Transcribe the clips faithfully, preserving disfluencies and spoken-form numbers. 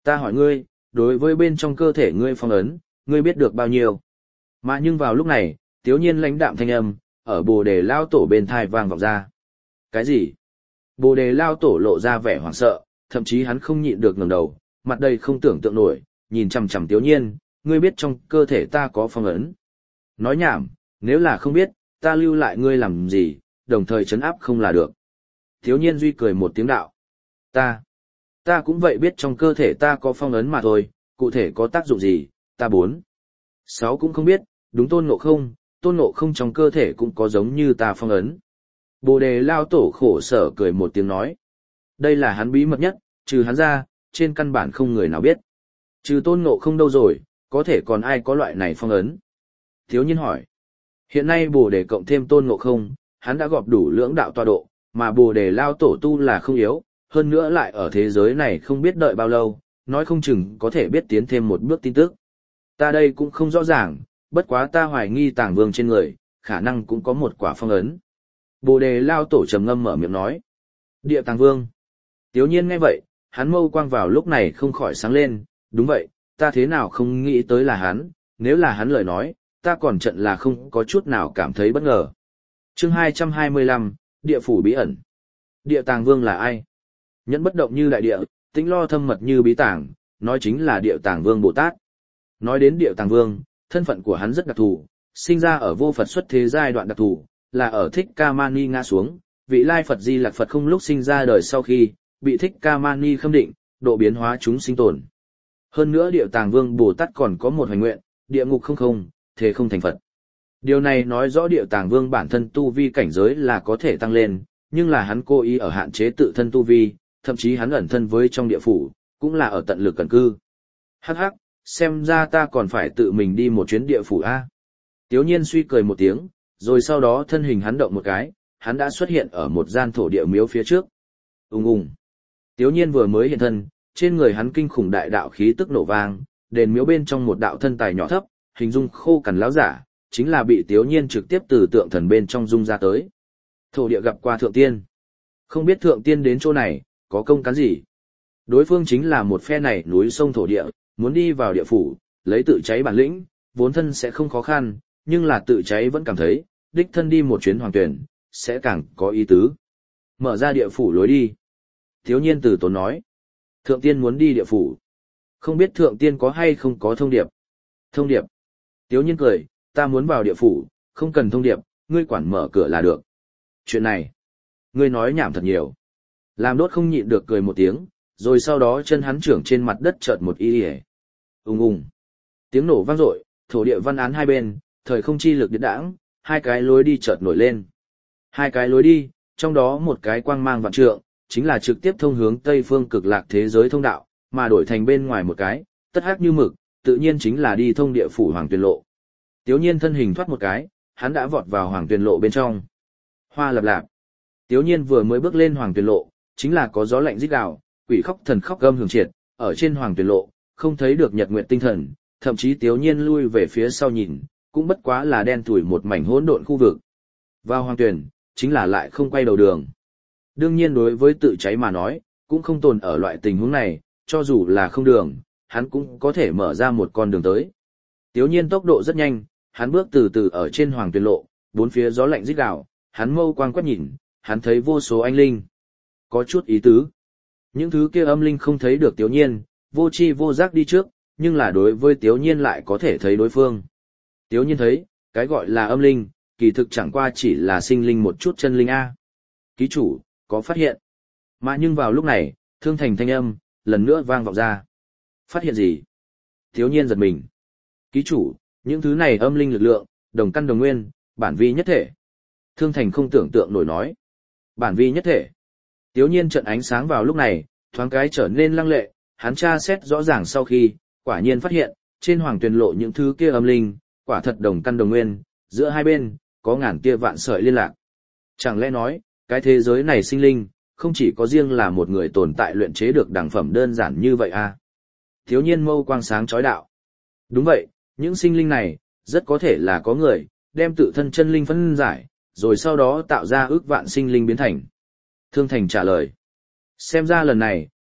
Ta hỏi ngươi, đối với bên trong cơ thể ngươi phong ấn, ngươi biết được bao nhiêu? Mà nhưng vào lúc này, Tiếu Nhiên lãnh đạm thanh âm, ở Bồ Đề Lao Tổ bên thai vang vọng ra. Cái gì? Bồ Đề Lao Tổ lộ ra vẻ hoảng sợ, thậm chí hắn không nhịn được ngẩng đầu, mặt đầy không tưởng tượng nổi, nhìn chằm chằm Tiếu Nhiên, ngươi biết trong cơ thể ta có phong ấn. Nói nhảm, nếu là không biết, ta lưu lại ngươi làm gì, đồng thời trấn áp không là được. Tiếu Nhiên duy cười một tiếng đạo. Ta, ta cũng vậy biết trong cơ thể ta có phong ấn mà thôi, cụ thể có tác dụng gì, ta bốn. Sáu cũng không biết, đúng Tôn Ngộ Không, Tôn Ngộ Không trong cơ thể cũng có giống như ta phong ấn. Bồ Đề Lao Tổ khổ sở cười một tiếng nói. Đây là hắn bí mật nhất, trừ hắn ra, trên căn bản không người nào biết. Trừ Tôn Ngộ Không đâu rồi, có thể còn ai có loại này phong ấn? Thiếu Nhiên hỏi. Hiện nay Bồ Đề cộng thêm Tôn Ngộ Không, hắn đã gọp đủ lưỡng đạo tọa độ, mà Bồ Đề Lao Tổ tu là không yếu, hơn nữa lại ở thế giới này không biết đợi bao lâu, nói không chừng có thể biết tiến thêm một bước tin tức. Ta đây cũng không rõ ràng, bất quá ta hoài nghi Tàng Vương trên người, khả năng cũng có một quả phong ấn. Bồ Đề Lao Tổ trầm ngâm mở miệng nói. Địa Tàng Vương. Tiếu Nhiên nghe vậy, hắn mâu quang vào lúc này không khỏi sáng lên, đúng vậy, ta thế nào không nghĩ tới là hắn, nếu là hắn lời nói, ta còn trận là không có chút nào cảm thấy bất ngờ. Chương hai trăm hai mươi lăm, Địa Phủ Bí Ẩn. Địa Tàng Vương là ai? Nhẫn bất động như đại địa, tĩnh lo thâm mật như bí tàng, nói chính là Địa Tàng Vương Bồ Tát. Nói đến Địa Tàng Vương, thân phận của hắn rất đặc thù, sinh ra ở vô Phật xuất thế giai đoạn đặc thù, là ở Thích Ca Mani ngã xuống, vị lai Phật Di Lặc Phật không lúc sinh ra đời sau khi, bị Thích Ca Mani khâm định, độ biến hóa chúng sinh tồn. Hơn nữa Địa Tàng Vương Bồ Tát còn có một hoành nguyện, địa ngục không không, thế không thành Phật. Điều này nói rõ Địa Tàng Vương bản thân tu vi cảnh giới là có thể tăng lên, nhưng là hắn cố ý ở hạn chế tự thân tu vi, thậm chí hắn ẩn thân với trong địa phủ, cũng là ở tận lực cẩn cư. Hắc hắc, xem ra ta còn phải tự mình đi một chuyến địa phủ a. Tiếu Nhiên suy cười một tiếng, rồi sau đó thân hình hắn động một cái, hắn đã xuất hiện ở một gian thổ địa miếu phía trước. Ùng ùng. Tiếu Nhiên vừa mới hiện thân, trên người hắn kinh khủng đại đạo khí tức nổ vang, đền miếu bên trong một đạo thân tài nhỏ thấp, hình dung khô cằn láo giả, chính là bị Tiếu Nhiên trực tiếp từ tượng thần bên trong dung ra tới. Thổ địa gặp qua thượng tiên. Không biết thượng tiên đến chỗ này, có công cán gì? Đối phương chính là một phe này núi sông thổ địa, muốn đi vào địa phủ, lấy tự cháy bản lĩnh, vốn thân sẽ không khó khăn, nhưng là tự cháy vẫn cảm thấy, đích thân đi một chuyến hoàng tuyển, sẽ càng có ý tứ. Mở ra địa phủ lối đi. Thiếu Nhiên từ tốn nói. Thượng tiên muốn đi địa phủ. Không biết thượng tiên có hay không có thông điệp. Thông điệp. Tiếu Nhiên cười, ta muốn vào địa phủ, không cần thông điệp, ngươi quản mở cửa là được. Chuyện này, ngươi nói nhảm thật nhiều. Làm đốt không nhịn được cười một tiếng, rồi sau đó chân hắn trưởng trên mặt đất chợt một y ỉa. Ùng ùng. Tiếng nổ vang dội, thổ địa văn án hai bên, thời không chi lực điện đãng, hai cái lối đi chợt nổi lên. Hai cái lối đi, trong đó một cái quang mang vạn trượng, chính là trực tiếp thông hướng Tây phương cực lạc thế giới thông đạo, mà đổi thành bên ngoài một cái, tất hắc như mực, tự nhiên chính là đi thông địa phủ Hoàng Tuyền Lộ. Tiếu Nhiên thân hình thoát một cái, hắn đã vọt vào Hoàng Tuyền Lộ bên trong. Hoa lập lạp. Tiếu Nhiên vừa mới bước lên Hoàng Tuyền Lộ, chính là có gió lạnh rít gào, quỷ khóc thần khóc gầm hưởng triệt, ở trên Hoàng Tuyền Lộ, không thấy được nhật nguyệt tinh thần, thậm chí Tiếu Nhiên lui về phía sau nhìn, cũng bất quá là đen tủi một mảnh hỗn độn khu vực. Vào Hoàng Tuyền, chính là lại không quay đầu đường. Đương nhiên đối với tự cháy mà nói, cũng không tồn ở loại tình huống này, cho dù là không đường, hắn cũng có thể mở ra một con đường tới. Tiếu Nhiên tốc độ rất nhanh, hắn bước từ từ ở trên Hoàng Tuyền Lộ, bốn phía gió lạnh rít gào, hắn mâu quang quét nhìn, hắn thấy vô số anh linh. Có chút ý tứ. Những thứ kia âm linh không thấy được Tiếu Nhiên, vô tri vô giác đi trước, nhưng là đối với Tiếu Nhiên lại có thể thấy đối phương. Tiếu Nhiên thấy, cái gọi là âm linh, kỳ thực chẳng qua chỉ là sinh linh một chút chân linh A. Ký chủ, có phát hiện. Mà nhưng vào lúc này, thương thành thanh âm, lần nữa vang vọng ra. Phát hiện gì? Tiếu Nhiên giật mình. Ký chủ, những thứ này âm linh lực lượng, đồng căn đồng nguyên, bản vi nhất thể. Thương thành không tưởng tượng nổi nói. Bản vi nhất thể. Tiếu Nhiên trận ánh sáng vào lúc này, thoáng cái trở nên lăng lệ, hắn tra xét rõ ràng sau khi, quả nhiên phát hiện, trên Hoàng Tuyền Lộ những thứ kia âm linh, quả thật đồng căn đồng nguyên, giữa hai bên, có ngàn kia vạn sợi liên lạc. Chẳng lẽ nói, cái thế giới này sinh linh, không chỉ có riêng là một người tồn tại luyện chế được đẳng phẩm đơn giản như vậy à? Thiếu Nhiên mâu quang sáng chói đạo. Đúng vậy, những sinh linh này, rất có thể là có người, đem tự thân chân linh phân giải, rồi sau đó tạo ra ước vạn sinh linh biến thành. Thương Thành trả lời. Xem ra lần này,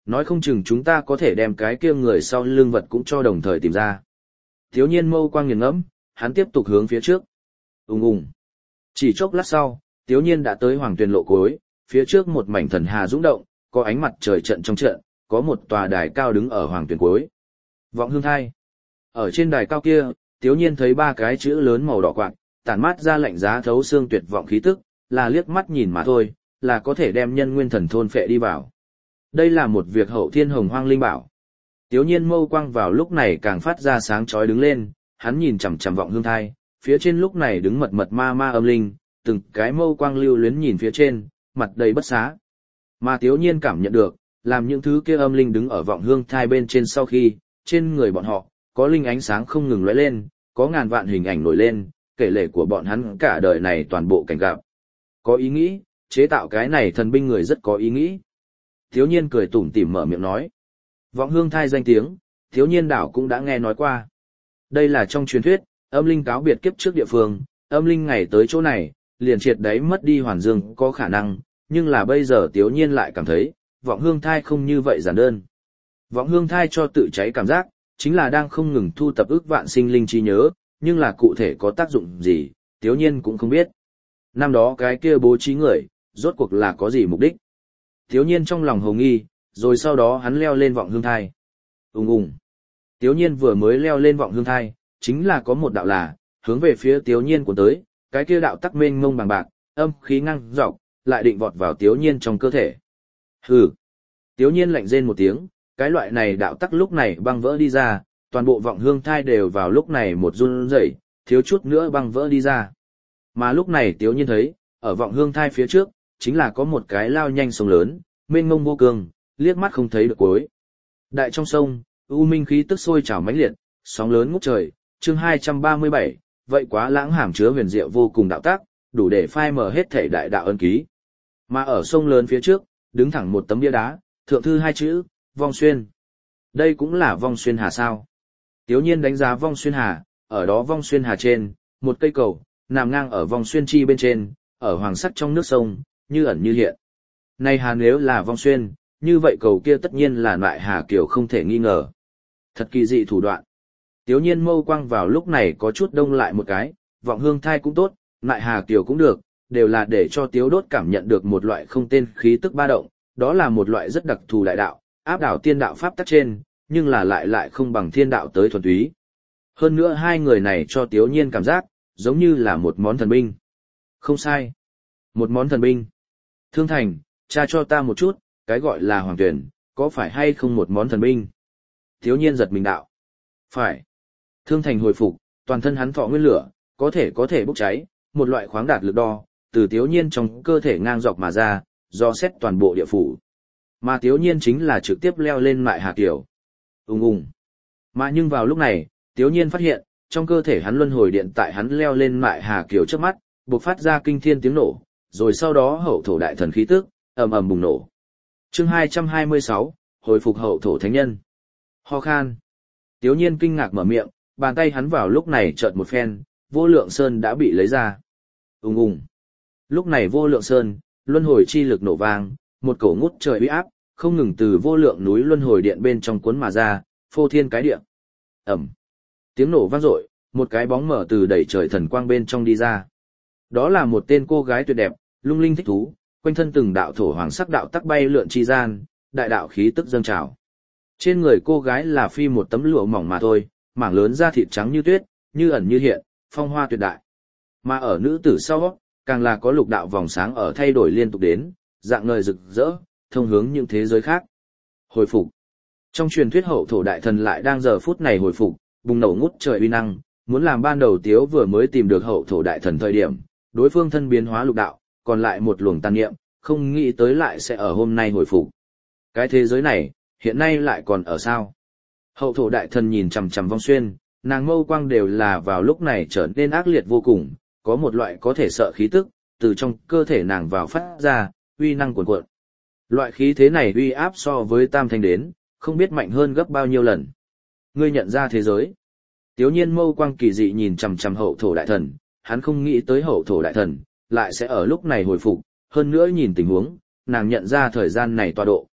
nói không chừng chúng ta có thể đem cái kia người sau lưng vật cũng cho đồng thời tìm ra. Thiếu nhiên mâu quang nghiền ngẫm, hắn tiếp tục hướng phía trước. Ùng ùng. Chỉ chốc lát sau, thiếu nhiên đã tới hoàng tuyền lộ cuối, phía trước một mảnh thần hà rung động, có ánh mặt trời trận trong trận, có một tòa đài cao đứng ở hoàng tuyền cuối. Vọng hương thai. Ở trên đài cao kia, thiếu nhiên thấy ba cái chữ lớn màu đỏ quạt, tản mát ra lạnh giá thấu xương tuyệt vọng khí tức, là liếc mắt nhìn mà thôi, là có thể đem nhân nguyên thần thôn phệ đi vào. Đây là một việc hậu thiên hồng hoang linh bảo. Tiếu nhiên mâu quang vào lúc này càng phát ra sáng chói đứng lên, hắn nhìn chằm chằm vọng hương thai, phía trên lúc này đứng mật mật ma ma âm linh, từng cái mâu quang lưu luyến nhìn phía trên, mặt đầy bất xá. Mà tiếu nhiên cảm nhận được, làm những thứ kia âm linh đứng ở vọng hương thai bên trên sau khi, trên người bọn họ, có linh ánh sáng không ngừng lóe lên, có ngàn vạn hình ảnh nổi lên, kể lể của bọn hắn cả đời này toàn bộ cảnh gặp. Có ý nghĩ, chế tạo cái này thần binh người rất có ý nghĩ. Thiếu nhiên cười tủm tỉm mở miệng nói. Vọng hương thai danh tiếng, thiếu nhiên đảo cũng đã nghe nói qua. Đây là trong truyền thuyết, âm linh cáo biệt kiếp trước địa phương, âm linh ngày tới chỗ này, liền triệt đấy mất đi hoàn dương có khả năng, nhưng là bây giờ thiếu nhiên lại cảm thấy, vọng hương thai không như vậy giản đơn. Vọng hương thai cho tự cháy cảm giác, chính là đang không ngừng thu tập ức vạn sinh linh trí nhớ, nhưng là cụ thể có tác dụng gì, thiếu nhiên cũng không biết. Năm đó cái kia bố trí người, rốt cuộc là có gì mục đích. Thiếu nhiên trong lòng hồ nghi, rồi sau đó hắn leo lên vọng hương thai. Ùng ùng. Thiếu nhiên vừa mới leo lên vọng hương thai, chính là có một đạo là, hướng về phía thiếu nhiên của tới, cái kia đạo tắc mênh mông bằng bạc, âm khí ngăng dọc, lại định vọt vào thiếu nhiên trong cơ thể. Hừ. Thiếu nhiên lạnh rên một tiếng, cái loại này đạo tắc lúc này băng vỡ đi ra, toàn bộ vọng hương thai đều vào lúc này một run rẩy, thiếu chút nữa băng vỡ đi ra. Mà lúc này thiếu nhiên thấy, ở vọng hương thai phía trước, chính là có một cái lao nhanh sông lớn, mênh mông vô cường, liếc mắt không thấy được cuối. Đại trong sông, u minh khí tức sôi trào mãnh liệt, sóng lớn ngút trời, chương hai trăm ba mươi bảy, vậy quá lãng hàm chứa huyền diệu vô cùng đạo tác, đủ để phai mờ hết thể đại đạo ân ký. Mà ở sông lớn phía trước, đứng thẳng một tấm bia đá, thượng thư hai chữ, Vong Xuyên. Đây cũng là Vong Xuyên Hà sao? Tiếu nhiên đánh giá Vong Xuyên Hà, ở đó Vong Xuyên Hà trên, một cây cầu, nằm ngang ở Vong Xuyên chi bên trên, ở hoàng sắc trong nước sông, như ẩn như hiện. Này hà nếu là Vong Xuyên, như vậy cầu kia tất nhiên là loại hà kiểu không thể nghi ngờ. Thật kỳ dị thủ đoạn. Tiếu nhiên mâu quang vào lúc này có chút đông lại một cái, vọng hương thai cũng tốt, loại hà kiểu cũng được, đều là để cho tiếu đốt cảm nhận được một loại không tên khí tức ba động, đó là một loại rất đặc thù đại đạo, áp đảo tiên đạo pháp tắc trên, nhưng là lại lại không bằng thiên đạo tới thuần túy. Hơn nữa hai người này cho tiếu nhiên cảm giác, giống như là một món thần binh. Không sai. Một món thần binh. Thương Thành, tra cho ta một chút, cái gọi là hoàng tuyển, có phải hay không một món thần binh? Tiếu nhiên giật mình đạo. Phải. Thương Thành hồi phục, toàn thân hắn thọ nguyên lửa, có thể có thể bốc cháy, một loại khoáng đạt lực đo, từ tiếu nhiên trong cơ thể ngang dọc mà ra, do xét toàn bộ địa phủ. Mà tiếu nhiên chính là trực tiếp leo lên mại hà kiểu. Ùng ùng. Mà nhưng vào lúc này, tiếu nhiên phát hiện, trong cơ thể hắn luân hồi điện tại hắn leo lên mại hà kiểu trước mắt, bộc phát ra kinh thiên tiếng nổ, rồi sau đó hậu thổ đại thần khí tức, ầm ầm bùng nổ. Chương hai trăm hai mươi sáu, hồi phục hậu thổ thánh nhân. Ho khan. Tiếu nhiên kinh ngạc mở miệng, bàn tay hắn vào lúc này chợt một phen, vô lượng sơn đã bị lấy ra. Ùng ùng. Lúc này vô lượng sơn, luân hồi chi lực nổ vang, một cổ ngút trời uy áp, không ngừng từ vô lượng núi luân hồi điện bên trong cuốn mà ra, phô thiên cái địa. Ầm. Tiếng nổ vang dội, một cái bóng mở từ đẩy trời thần quang bên trong đi ra. Đó là một tên cô gái tuyệt đẹp, lung linh thích thú, quanh thân từng đạo thổ hoàng sắc đạo tắc bay lượn chi gian, đại đạo khí tức dâng trào. Trên người cô gái là phi một tấm lụa mỏng mà thôi, mảng lớn da thịt trắng như tuyết, như ẩn như hiện, phong hoa tuyệt đại. Mà ở nữ tử sau, càng là có lục đạo vòng sáng ở thay đổi liên tục đến, dạng ngời rực rỡ, thông hướng những thế giới khác. Hồi phục. Trong truyền thuyết hậu thổ đại thần lại đang giờ phút này hồi phục, bùng nổ ngút trời uy năng, muốn làm ban đầu Tiếu vừa mới tìm được hậu thổ đại thần thời điểm, đối phương thân biến hóa lục đạo, còn lại một luồng tàn niệm, không nghĩ tới lại sẽ ở hôm nay hồi phục. Cái thế giới này, hiện nay lại còn ở sao? Hậu thổ đại thần nhìn chằm chằm Vong Xuyên, nàng mâu quang đều là vào lúc này trở nên ác liệt vô cùng, có một loại có thể sợ khí tức, từ trong cơ thể nàng vào phát ra, uy năng cuồn cuộn. Loại khí thế này uy áp so với tam thanh đến, không biết mạnh hơn gấp bao nhiêu lần. Ngươi nhận ra thế giới. Tiếu nhiên mâu quang kỳ dị nhìn chằm chằm hậu thổ đại thần, hắn không nghĩ tới hậu thổ đại thần, lại sẽ ở lúc này hồi phục, hơn nữa nhìn tình huống, nàng nhận ra thời gian này tọa độ.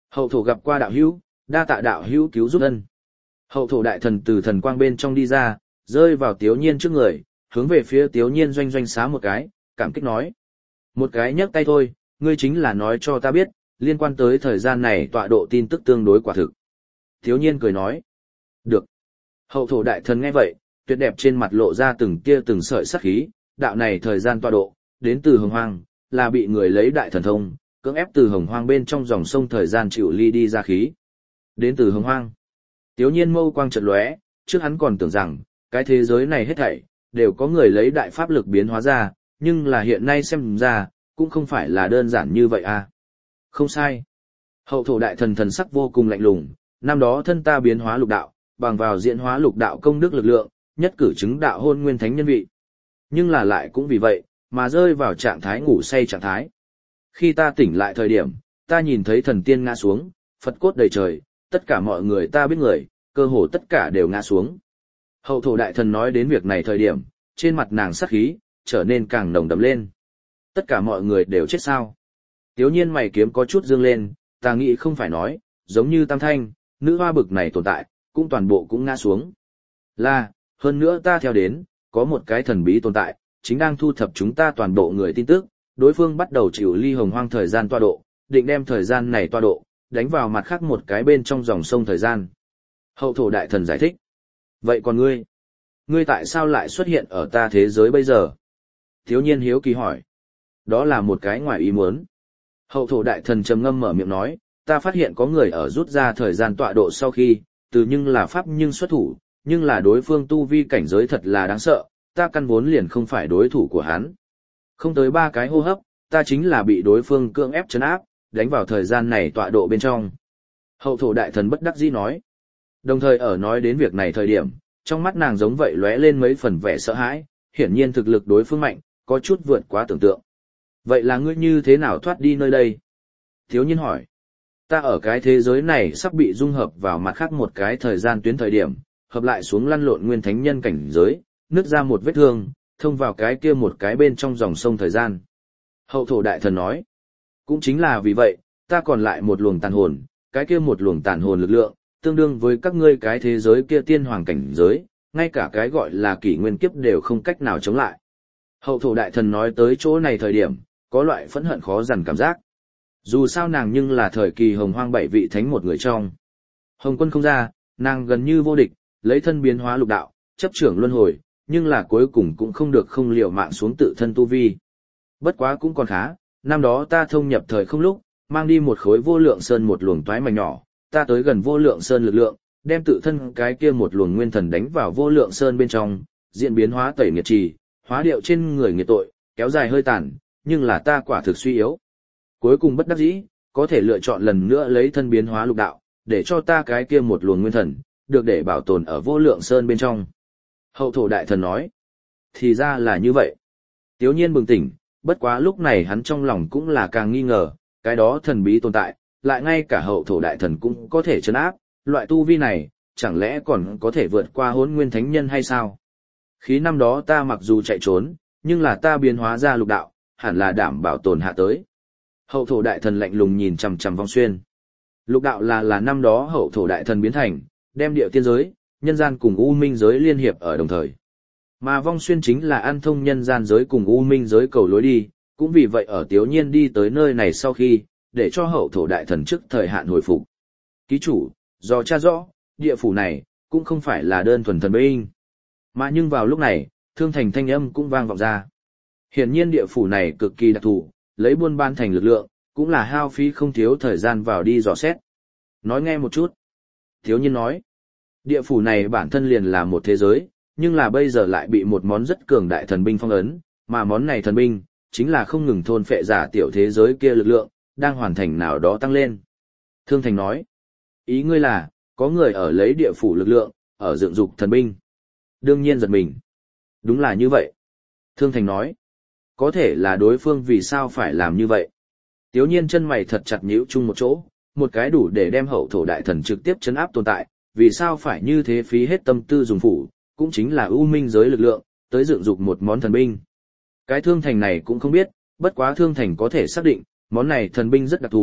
Hậu thổ gặp qua đạo hữu, đa tạ đạo hữu cứu giúp ân. Hậu thổ đại thần từ thần quang bên trong đi ra, rơi vào Tiếu Nhiên trước người, hướng về phía Tiếu Nhiên doanh doanh xá một cái, cảm kích nói. Một cái nhấc tay thôi, ngươi chính là nói cho ta biết, liên quan tới thời gian này tọa độ tin tức tương đối quả thực. Tiếu Nhiên cười nói. Được. Hậu thổ đại thần nghe vậy, tuyệt đẹp trên mặt lộ ra từng tia từng sợi sắc khí, đạo này thời gian tọa độ, đến từ hồng hoang, là bị người lấy đại thần thông, cưỡng ép từ hồng hoang bên trong dòng sông thời gian chịu ly đi ra khí. Đến từ hồng hoang. Tiếu Nhiên mâu quang chợt lóe, trước hắn còn tưởng rằng, cái thế giới này hết thảy, đều có người lấy đại pháp lực biến hóa ra, nhưng là hiện nay xem ra, cũng không phải là đơn giản như vậy à. Không sai. Hậu thổ đại thần thần sắc vô cùng lạnh lùng, năm đó thân ta biến hóa lục đạo, bằng vào diễn hóa lục đạo công đức lực lượng, nhất cử chứng đạo hôn nguyên thánh nhân vị. Nhưng là lại cũng vì vậy, mà rơi vào trạng thái ngủ say trạng thái. Khi ta tỉnh lại thời điểm, ta nhìn thấy thần tiên ngã xuống, Phật cốt đầy trời, tất cả mọi người ta biết người, cơ hồ tất cả đều ngã xuống. Hậu thổ đại thần nói đến việc này thời điểm, trên mặt nàng sắc khí, trở nên càng nồng đậm lên. Tất cả mọi người đều chết sao? Tiếu Nhiên mày kiếm có chút dương lên, ta nghĩ không phải nói, giống như Tam Thanh, nữ hoa bực này tồn tại, cũng toàn bộ cũng ngã xuống. Là, hơn nữa ta theo đến, có một cái thần bí tồn tại, chính đang thu thập chúng ta toàn bộ người tin tức, đối phương bắt đầu chịu ly hồng hoang thời gian tọa độ, định đem thời gian này tọa độ, đánh vào mặt khác một cái bên trong dòng sông thời gian. Hậu thổ đại thần giải thích. Vậy còn ngươi? Ngươi tại sao lại xuất hiện ở ta thế giới bây giờ? Thiếu Nhiên hiếu kỳ hỏi. Đó là một cái ngoài ý muốn. Hậu thổ đại thần trầm ngâm mở miệng nói, ta phát hiện có người ở rút ra thời gian tọa độ sau khi, từ nhưng là pháp nhưng xuất thủ, nhưng là đối phương tu vi cảnh giới thật là đáng sợ, ta căn vốn liền không phải đối thủ của hắn. Không tới ba cái hô hấp, ta chính là bị đối phương cưỡng ép trấn áp, đánh vào thời gian này tọa độ bên trong. Hậu thổ đại thần bất đắc dĩ nói. Đồng thời ở nói đến việc này thời điểm, trong mắt nàng giống vậy lóe lên mấy phần vẻ sợ hãi, hiển nhiên thực lực đối phương mạnh, có chút vượt quá tưởng tượng. Vậy là ngươi như thế nào thoát đi nơi đây? Thiếu Nhiên hỏi. Ta ở cái thế giới này sắp bị dung hợp vào mặt khác một cái thời gian tuyến thời điểm, hợp lại xuống lăn lộn nguyên thánh nhân cảnh giới, nứt ra một vết thương, thông vào cái kia một cái bên trong dòng sông thời gian. Hậu thổ đại thần nói. Cũng chính là vì vậy, ta còn lại một luồng tàn hồn, cái kia một luồng tàn hồn lực lượng, tương đương với các ngươi cái thế giới kia tiên hoàng cảnh giới, ngay cả cái gọi là kỷ nguyên kiếp đều không cách nào chống lại. Hậu thổ đại thần nói tới chỗ này thời điểm, có loại phẫn hận khó dằn cảm giác. Dù sao nàng nhưng là thời kỳ hồng hoang bảy vị thánh một người trong. Hồng quân không ra, nàng gần như vô địch, lấy thân biến hóa lục đạo, chấp trưởng luân hồi, nhưng là cuối cùng cũng không được không liều mạng xuống tự thân tu vi. Bất quá cũng còn khá, năm đó ta thông nhập thời không lúc, mang đi một khối vô lượng sơn một luồng toái mảnh nhỏ, ta tới gần vô lượng sơn lực lượng, đem tự thân cái kia một luồng nguyên thần đánh vào vô lượng sơn bên trong, diễn biến hóa tẩy nghiệt trì, hóa điệu trên người nghiệt tội, kéo dài hơi tàn, nhưng là ta quả thực suy yếu. Cuối cùng bất đắc dĩ, có thể lựa chọn lần nữa lấy thân biến hóa lục đạo, để cho ta cái kia một luồng nguyên thần, được để bảo tồn ở vô lượng sơn bên trong. Hậu thổ đại thần nói, thì ra là như vậy. Tiếu Nhiên bừng tỉnh, bất quá lúc này hắn trong lòng cũng là càng nghi ngờ, cái đó thần bí tồn tại, lại ngay cả hậu thổ đại thần cũng có thể trấn áp, loại tu vi này, chẳng lẽ còn có thể vượt qua hỗn nguyên thánh nhân hay sao? Khí năm đó ta mặc dù chạy trốn, nhưng là ta biến hóa ra lục đạo, hẳn là đảm bảo tồn hạ tới. Hậu thổ đại thần lạnh lùng nhìn chằm chằm Vong Xuyên. Lục đạo là là năm đó hậu thổ đại thần biến thành, đem địa tiên giới, nhân gian cùng u minh giới liên hiệp ở đồng thời. Mà Vong Xuyên chính là an thông nhân gian giới cùng u minh giới cầu lối đi, cũng vì vậy ở Tiếu Nhiên đi tới nơi này sau khi, để cho hậu thổ đại thần trước thời hạn hồi phục. Ký chủ, do tra rõ, địa phủ này, cũng không phải là đơn thuần thần binh. Mà nhưng vào lúc này, thương thành thanh âm cũng vang vọng ra. Hiển nhiên địa phủ này cực kỳ đặc thù, lấy buôn ban thành lực lượng, cũng là hao phí không thiếu thời gian vào đi dò xét. Nói nghe một chút. Thiếu Nhiên nói, địa phủ này bản thân liền là một thế giới, nhưng là bây giờ lại bị một món rất cường đại thần binh phong ấn, mà món này thần binh, chính là không ngừng thôn phệ giả tiểu thế giới kia lực lượng, đang hoàn thành nào đó tăng lên. Thương Thành nói, ý ngươi là, có người ở lấy địa phủ lực lượng, ở dựng dục thần binh. Đương nhiên giật mình. Đúng là như vậy. Thương Thành nói, có thể là đối phương vì sao phải làm như vậy. Tiếu Nhiên chân mày thật chặt nhíu chung một chỗ, một cái đủ để đem hậu thổ đại thần trực tiếp chấn áp tồn tại, vì sao phải như thế phí hết tâm tư dùng phủ, cũng chính là ưu minh giới lực lượng, tới dựng dục một món thần binh. Cái Thương Thành này cũng không biết, bất quá Thương Thành có thể xác định, món này thần binh rất đặc thù,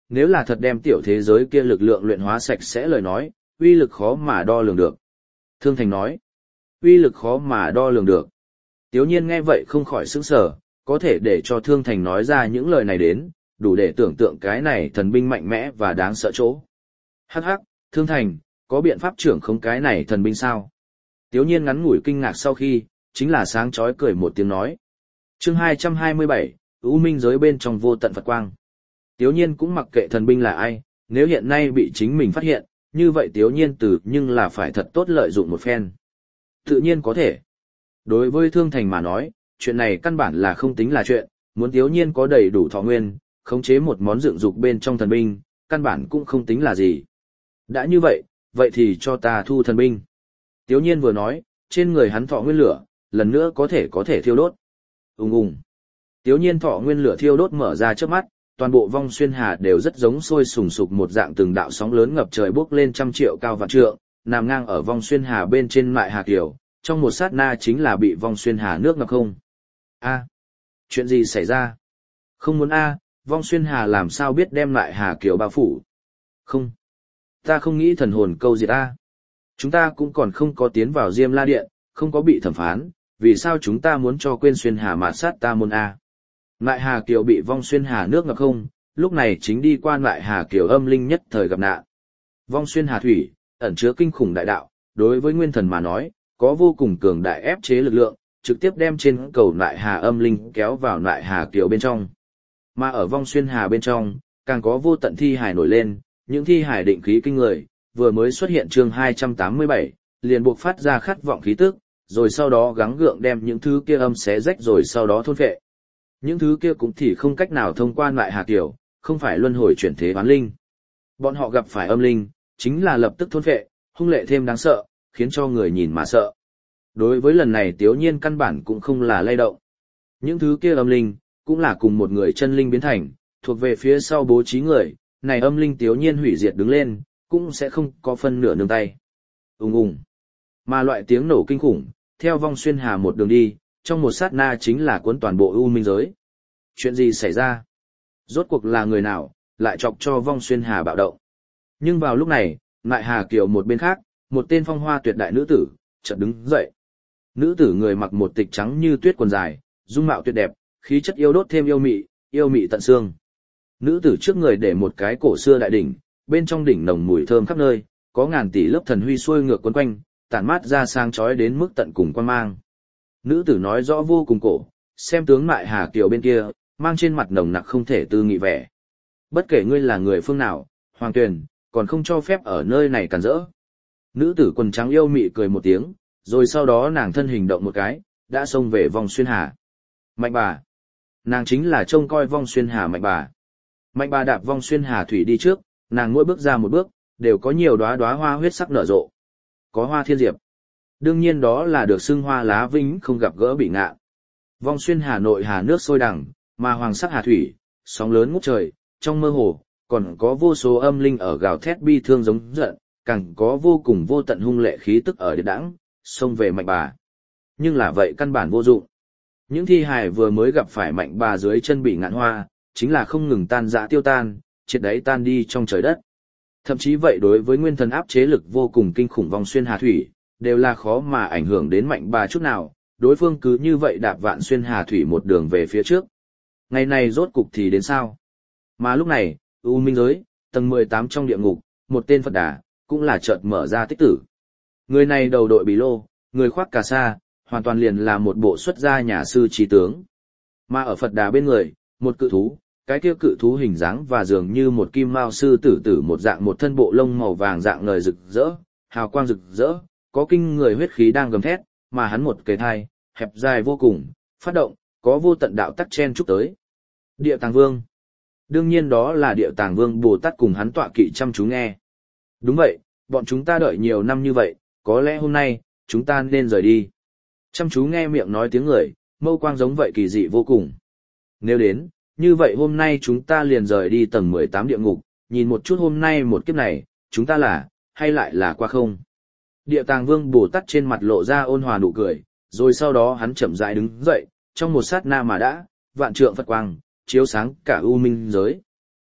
nếu là thật đem tiểu thế giới kia lực lượng luyện hóa sạch sẽ lời nói, uy lực khó mà đo lường được. Thương Thành nói, uy lực khó mà đo lường được. Tiếu nhiên nghe vậy không khỏi sững sờ, có thể để cho Thương Thành nói ra những lời này đến, đủ để tưởng tượng cái này thần binh mạnh mẽ và đáng sợ chỗ. Hắc hắc, Thương Thành, có biện pháp trưởng không cái này thần binh sao? Tiếu nhiên ngắn ngủi kinh ngạc sau khi, chính là sáng chói cười một tiếng nói. Chương hai trăm hai mươi bảy, U Minh giới bên trong vô tận Phật quang. Tiếu nhiên cũng mặc kệ thần binh là ai, nếu hiện nay bị chính mình phát hiện, như vậy Tiếu nhiên từ nhưng là phải thật tốt lợi dụng một phen. Tự nhiên có thể. Đối với Thương Thành mà nói, chuyện này căn bản là không tính là chuyện, muốn Tiếu nhiên có đầy đủ thọ nguyên, khống chế một món dựng dục bên trong thần binh, căn bản cũng không tính là gì. Đã như vậy, vậy thì cho ta thu thần binh. Tiếu nhiên vừa nói, trên người hắn thọ nguyên lửa, lần nữa có thể có thể thiêu đốt. Ùng ùng. Tiếu nhiên thọ nguyên lửa thiêu đốt mở ra trước mắt, toàn bộ vong xuyên hà đều rất giống sôi sùng sục một dạng từng đạo sóng lớn ngập trời bốc lên trăm triệu cao vạn trượng, nằm ngang ở vong xuyên hà bên trên mại hà kiều, trong một sát na chính là bị vong xuyên hà nước ngập không. A, chuyện gì xảy ra? Không muốn a, vong xuyên hà làm sao biết đem lại hà kiều bao phủ? Không, ta không nghĩ thần hồn câu diệt a. Chúng ta cũng còn không có tiến vào Diêm La Điện, không có bị thẩm phán, vì sao chúng ta muốn cho quên xuyên hà mạt sát ta môn a? Lại hà kiều bị vong xuyên hà nước ngập không, lúc này chính đi qua lại hà kiều âm linh nhất thời gặp nạn. Vong xuyên hà thủy, ẩn chứa kinh khủng đại đạo, đối với nguyên thần mà nói, có vô cùng cường đại ép chế lực lượng, trực tiếp đem trên cầu lại hà âm linh kéo vào lại hà kiều bên trong. Mà ở vong xuyên hà bên trong, càng có vô tận thi hải nổi lên, những thi hải định khí kinh người, vừa mới xuất hiện chương hai trăm tám mươi bảy, liền buộc phát ra khát vọng khí tức, rồi sau đó gắng gượng đem những thứ kia âm xé rách rồi sau đó thôn phệ. Những thứ kia cũng thì không cách nào thông qua lại hà kiều, không phải luân hồi chuyển thế oán linh. Bọn họ gặp phải âm linh, chính là lập tức thôn phệ, hung lệ thêm đáng sợ, khiến cho người nhìn mà sợ. Đối với lần này Tiếu nhiên căn bản cũng không là lay động. Những thứ kia âm linh, cũng là cùng một người chân linh biến thành, thuộc về phía sau bố trí người, này âm linh Tiếu nhiên hủy diệt đứng lên, cũng sẽ không có phân nửa nương tay. Ùng ùng. Mà loại tiếng nổ kinh khủng, theo vong xuyên hà một đường đi, trong một sát na chính là cuốn toàn bộ U Minh giới. Chuyện gì xảy ra? Rốt cuộc là người nào, lại chọc cho vong xuyên hà bạo động? Nhưng vào lúc này, lại hà kiều một bên khác, một tên phong hoa tuyệt đại nữ tử, chợt đứng dậy. Nữ tử người mặc một tịch trắng như tuyết quần dài, dung mạo tuyệt đẹp, khí chất yêu đốt thêm yêu mị, yêu mị tận xương. Nữ tử trước người để một cái cổ xưa đại đỉnh, bên trong đỉnh nồng mùi thơm khắp nơi, có ngàn tỷ lớp thần huy xuôi ngược quấn quanh, tản mát ra sáng chói đến mức tận cùng quan mang. Nữ tử nói rõ vô cùng cổ, xem tướng mại hà kiều bên kia, mang trên mặt nồng nặc không thể tư nghị vẻ. Bất kể ngươi là người phương nào, Hoàng Tuyền, còn không cho phép ở nơi này cản rỡ. Nữ tử quần trắng yêu mị cười một tiếng, rồi sau đó nàng thân hình động một cái, đã xông về vong xuyên hà. Mạnh bà. Nàng chính là trông coi vong xuyên hà mạnh bà. Mạnh bà đạp vong xuyên hà thủy đi trước, nàng mỗi bước ra một bước, đều có nhiều đóa đóa hoa huyết sắc nở rộ. Có hoa thiên diệp. Đương nhiên đó là được xưng hoa lá vĩnh không gặp gỡ bị ngạ. Vong xuyên hà nội hà nước sôi đằng, mà hoàng sắc hà thủy, sóng lớn ngút trời, trong mơ hồ, còn có vô số âm linh ở gào thét bi thương giống giận, càng có vô cùng vô tận hung lệ khí tức ở địa đãng, xông về mạnh bà. Nhưng là vậy căn bản vô dụng. Những thi hài vừa mới gặp phải mạnh bà dưới chân bị ngạn hoa, chính là không ngừng tan rã tiêu tan, triệt đáy tan đi trong trời đất. Thậm chí vậy đối với nguyên thần áp chế lực vô cùng kinh khủng vong xuyên hà thủy, đều là khó mà ảnh hưởng đến mạnh bà chút nào, đối phương cứ như vậy đạp vạn xuyên hà thủy một đường về phía trước. Ngày này rốt cục thì đến sao? Mà lúc này, U Minh giới, tầng mười tám trong địa ngục, một tên Phật Đà, cũng là chợt mở ra tích tử. Người này đầu đội bì lô, người khoác cà sa, hoàn toàn liền là một bộ xuất gia nhà sư trí tướng. Mà ở Phật Đà bên người, một cự thú, cái kia cự thú hình dáng và dường như một kim mao sư tử tử một dạng một thân bộ lông màu vàng dạng ngời rực rỡ, hào quang rực rỡ, có kinh người huyết khí đang gầm thét, mà hắn một cái thai, hẹp dài vô cùng, phát động, có vô tận đạo tắc chen chúc tới. Địa Tàng Vương. Đương nhiên đó là Địa Tàng Vương Bồ Tát cùng hắn tọa kỵ chăm chú nghe. Đúng vậy, bọn chúng ta đợi nhiều năm như vậy, có lẽ hôm nay, chúng ta nên rời đi. Chăm chú nghe miệng nói tiếng người, mâu quang giống vậy kỳ dị vô cùng. Nếu đến, như vậy hôm nay chúng ta liền rời đi tầng mười tám địa ngục, nhìn một chút hôm nay một kiếp này, chúng ta là, hay lại là qua không. Địa Tàng Vương Bồ Tát trên mặt lộ ra ôn hòa nụ cười, rồi sau đó hắn chậm rãi đứng dậy, trong một sát na mà đã, vạn trượng Phật quang, chiếu sáng cả U Minh giới.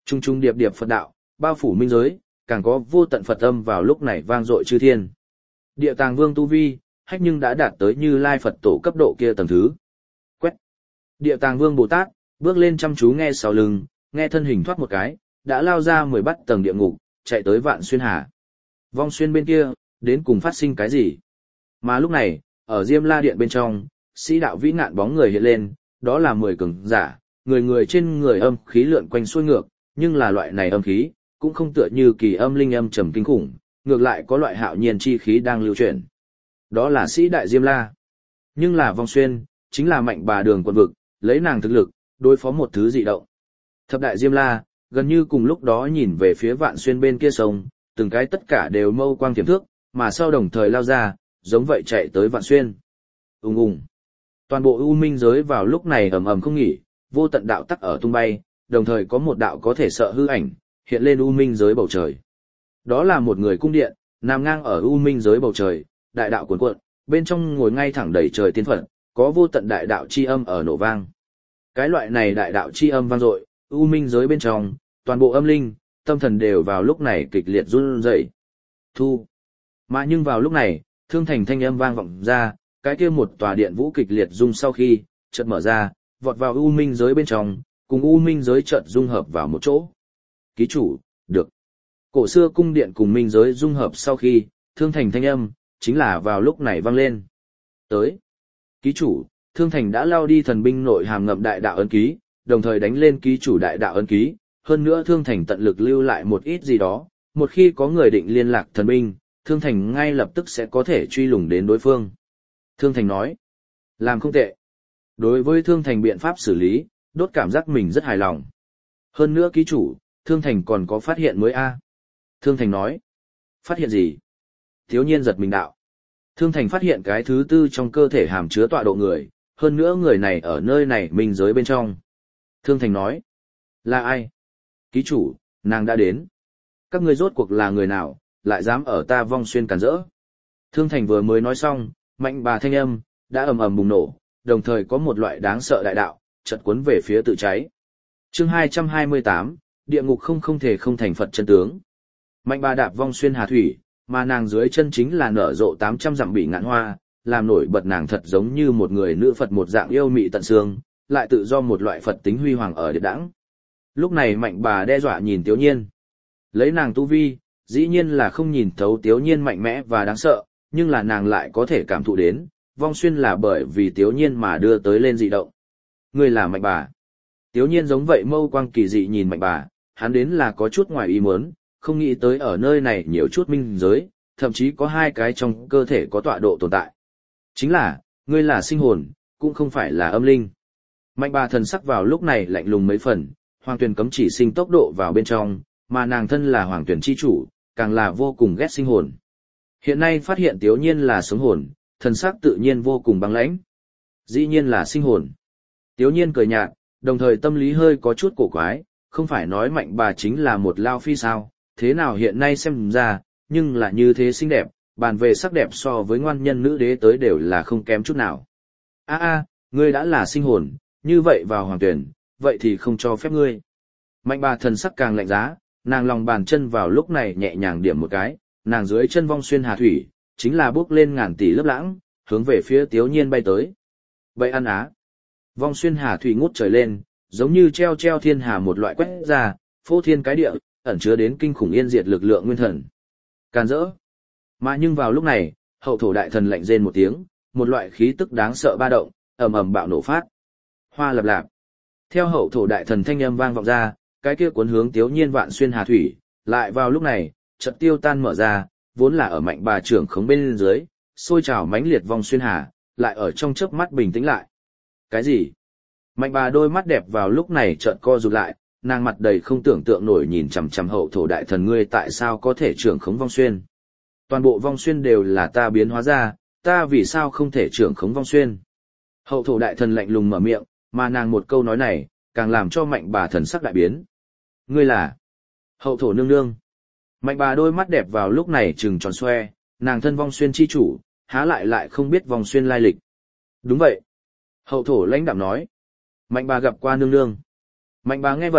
Trung trung điệp điệp Phật đạo, bao phủ minh giới, càng có vô tận Phật âm vào lúc này vang dội chư thiên. Địa Tàng Vương tu vi, hách nhưng đã đạt tới Như Lai Phật tổ cấp độ kia tầng thứ. Quét. Địa Tàng Vương Bồ Tát, bước lên chăm chú nghe sau lưng, nghe thân hình thoát một cái, đã lao ra mười bắt tầng địa ngục, chạy tới Vạn Xuyên Hà. Vong Xuyên bên kia, đến cùng phát sinh cái gì? Mà lúc này, ở Diêm La Điện bên trong, sĩ đạo vĩ ngạn bóng người hiện lên, đó là mười cường giả, người người trên người âm khí lượn quanh xuôi ngược, nhưng là loại này âm khí, cũng không tựa như kỳ âm linh âm trầm kinh khủng, ngược lại có loại hạo nhiên chi khí đang lưu chuyển. Đó là sĩ đại Diêm La. Nhưng là Vong Xuyên, chính là mạnh bà đường quận vực, lấy nàng thực lực, đối phó một thứ dị động. Thập đại Diêm La, gần như cùng lúc đó nhìn về phía Vạn Xuyên bên kia sông, từng cái tất cả đều mâu quang tiềm thước, mà sau đồng thời lao ra, giống vậy chạy tới Vạn Xuyên. Ùng ùng. Toàn bộ U Minh giới vào lúc này ầm ầm không nghỉ, vô tận đạo tắc ở tung bay, đồng thời có một đạo có thể sợ hư ảnh, hiện lên U Minh giới bầu trời. Đó là một người cung điện, nằm ngang ở U Minh giới bầu trời, đại đạo cuồn cuộn, bên trong ngồi ngay thẳng đầy trời tiên Phật, có vô tận đại đạo chi âm ở nổ vang. Cái loại này đại đạo chi âm vang dội, U Minh giới bên trong, toàn bộ âm linh, tâm thần đều vào lúc này kịch liệt run rẩy. Thu. Mà nhưng vào lúc này, thương thành thanh âm vang vọng ra, cái kia một tòa điện vũ kịch liệt rung sau khi, chợt mở ra, vọt vào U Minh giới bên trong, cùng U Minh giới chợt dung hợp vào một chỗ. Ký chủ, được. Cổ xưa cung điện cùng Minh giới dung hợp sau khi, thương thành thanh âm, chính là vào lúc này vang lên. Tới. Ký chủ, thương thành đã lao đi thần binh nội hàm ngậm đại đạo ấn ký, đồng thời đánh lên ký chủ đại đạo ấn ký, hơn nữa thương thành tận lực lưu lại một ít gì đó, một khi có người định liên lạc thần binh, thương thành ngay lập tức sẽ có thể truy lùng đến đối phương. Thương thành nói, làm không tệ. Đối với thương thành biện pháp xử lý, đốt cảm giác mình rất hài lòng. Hơn nữa ký chủ, thương thành còn có phát hiện mới a. Thương thành nói, phát hiện gì? Thiếu nhiên giật mình đạo. Thương thành phát hiện cái thứ tư trong cơ thể hàm chứa tọa độ người, hơn nữa người này ở nơi này minh giới bên trong. Thương thành nói, là ai? Ký chủ, nàng đã đến. Các ngươi rốt cuộc là người nào, lại dám ở ta Vong Xuyên cản rỡ? Thương thành vừa mới nói xong, mạnh bà thanh âm, đã ầm ầm bùng nổ, đồng thời có một loại đáng sợ đại đạo, chợt cuốn về phía tự cháy. Chương hai trăm hai mươi tám, địa ngục không không thể không thành Phật chân tướng. Mạnh bà đạp Vong Xuyên hà thủy, mà nàng dưới chân chính là nở rộ tám trăm dặm bị ngạn hoa, làm nổi bật nàng thật giống như một người nữ Phật một dạng yêu mị tận xương, lại tự do một loại Phật tính huy hoàng ở địa đãng. Lúc này mạnh bà đe dọa nhìn Tiếu Nhiên. Lấy nàng tu vi, dĩ nhiên là không nhìn thấu Tiếu Nhiên mạnh mẽ và đáng sợ, nhưng là nàng lại có thể cảm thụ đến, Vong Xuyên là bởi vì Tiếu Nhiên mà đưa tới lên dị động. Người là mạnh bà. Tiếu Nhiên giống vậy mâu quang kỳ dị nhìn mạnh bà, hắn đến là có chút ngoài ý muốn, không nghĩ tới ở nơi này nhiều chút minh giới, thậm chí có hai cái trong cơ thể có tọa độ tồn tại. Chính là, ngươi là sinh hồn, cũng không phải là âm linh. Mạnh bà thần sắc vào lúc này lạnh lùng mấy phần, hoàng tuyển cấm chỉ sinh tốc độ vào bên trong, mà nàng thân là hoàng tuyển chi chủ, càng là vô cùng ghét sinh hồn. Hiện nay phát hiện Tiếu Nhiên là sống hồn, thần sắc tự nhiên vô cùng băng lãnh. Dĩ nhiên là sinh hồn. Tiếu Nhiên cười nhạt, đồng thời tâm lý hơi có chút cổ quái, không phải nói mạnh bà chính là một lao phi sao, thế nào hiện nay xem ra, nhưng là như thế xinh đẹp, bàn về sắc đẹp so với ngoan nhân nữ đế tới đều là không kém chút nào. A a, ngươi đã là sinh hồn, như vậy vào hoàng tuyển, vậy thì không cho phép ngươi. Mạnh bà thần sắc càng lạnh giá, nàng lòng bàn chân vào lúc này nhẹ nhàng điểm một cái, nàng dưới chân Vong Xuyên hà thủy, chính là bước lên ngàn tỷ lớp lãng, hướng về phía Tiếu Nhiên bay tới. Vậy ăn á. Vong Xuyên hà thủy ngút trời lên, giống như treo treo thiên hà một loại quét ra, phô thiên cái địa, ẩn chứa đến kinh khủng yên diệt lực lượng nguyên thần. Càn rỡ. Mà nhưng vào lúc này, hậu thổ đại thần lạnh rên một tiếng, một loại khí tức đáng sợ ba động, ầm ầm bạo nổ phát. Hoa lập lạp. Theo hậu thổ đại thần thanh âm vang vọng ra, cái kia cuốn hướng Tiếu Nhiên Vạn Xuyên hà thủy, lại vào lúc này, chợt tiêu tan mở ra, vốn là ở mạnh bà trưởng khống bên dưới, sôi trào mãnh liệt Vong Xuyên hà, lại ở trong chớp mắt bình tĩnh lại. Cái gì? Mạnh bà đôi mắt đẹp vào lúc này chợt co rụt lại, nàng mặt đầy không tưởng tượng nổi nhìn chằm chằm hậu thổ đại thần, ngươi tại sao có thể trưởng khống Vong Xuyên? Toàn bộ Vong Xuyên đều là ta biến hóa ra, ta vì sao không thể trưởng khống Vong Xuyên? Hậu thổ đại thần lạnh lùng mở miệng, mà nàng một câu nói này, càng làm cho mạnh bà thần sắc đại biến. Ngươi là hậu thổ nương nương. Mạnh bà đôi mắt đẹp vào lúc này trừng tròn xoe, nàng thân Vong Xuyên chi chủ, há lại lại không biết Vong Xuyên lai lịch. Đúng vậy. Hậu thổ lãnh đạm nói. Mạnh bà gặp qua nương nương. Mạnh bà nghe vậy,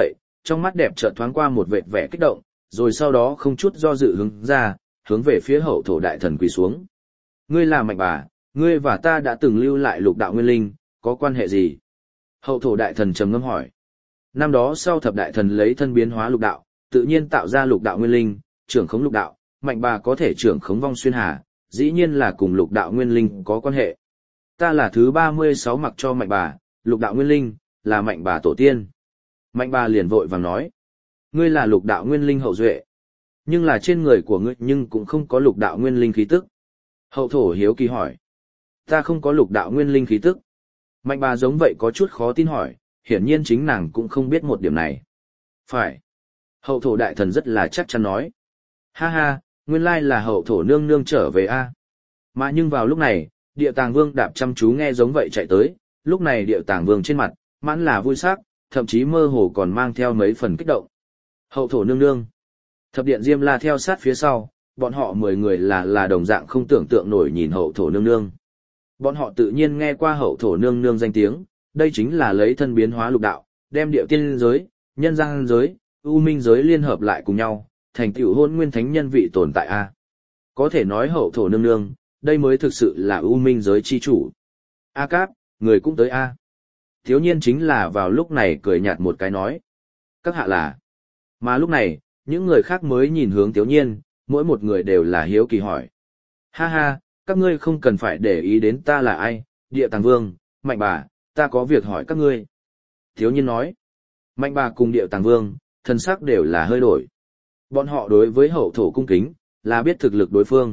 Trong mắt đẹp chợt thoáng qua một vệt vẻ kích động, rồi sau đó không chút do dự hướng ra, hướng về phía hậu thổ đại thần quỳ xuống. Ngươi là Mạnh Bà, ngươi và ta đã từng lưu lại lục đạo nguyên linh, có quan hệ gì? Hậu thổ đại thần trầm ngâm hỏi. Năm đó sau thập đại thần lấy thân biến hóa lục đạo, tự nhiên tạo ra lục đạo nguyên linh, trưởng khống lục đạo, Mạnh Bà có thể trưởng khống vong xuyên hà, dĩ nhiên là cùng lục đạo nguyên linh có quan hệ. Ta là thứ ba mươi sáu mặc cho Mạnh Bà, lục đạo nguyên linh, là Mạnh Bà tổ tiên. Mạnh Bà liền vội vàng nói. Ngươi là lục đạo nguyên linh hậu duệ. Nhưng là trên người của ngươi nhưng cũng không có lục đạo nguyên linh khí tức. Hậu thổ hiếu kỳ hỏi. Ta không có lục đạo nguyên linh khí tức. Mạnh Bà giống vậy có chút khó tin hỏi, hiển nhiên chính nàng cũng không biết một điểm này. Phải. Hậu thổ đại thần rất là chắc chắn nói. Ha ha, nguyên lai là hậu thổ nương nương trở về a. Mà nhưng vào lúc này, Địa Tàng Vương đạp chăm chú nghe giống vậy chạy tới, lúc này Địa Tàng Vương trên mặt, mãn là vui sắc, thậm chí mơ hồ còn mang theo mấy phần kích động. Hậu thổ nương nương. Thập điện Diêm La theo sát phía sau, bọn họ mười người là là đồng dạng không tưởng tượng nổi nhìn hậu thổ nương nương. Bọn họ tự nhiên nghe qua hậu thổ nương nương danh tiếng, đây chính là lấy thân biến hóa lục đạo, đem địa tiên giới, nhân gian giới, u minh giới liên hợp lại cùng nhau, thành tựu hôn nguyên thánh nhân vị tồn tại a. Có thể nói hậu thổ nương nương, đây mới thực sự là u minh giới chi chủ. A Cáp, người cũng tới a. Thiếu nhiên chính là vào lúc này cười nhạt một cái nói. Các hạ là. Mà lúc này, những người khác mới nhìn hướng Tiếu Nhiên, mỗi một người đều là hiếu kỳ hỏi. Ha ha, các ngươi không cần phải để ý đến ta là ai, Địa Tàng Vương, Mạnh Bà, ta có việc hỏi các ngươi. Tiếu Nhiên nói. Mạnh Bà cùng Địa Tàng Vương, thân sắc đều là hơi đổi. Bọn họ đối với hậu thổ cung kính, là biết thực lực đối phương.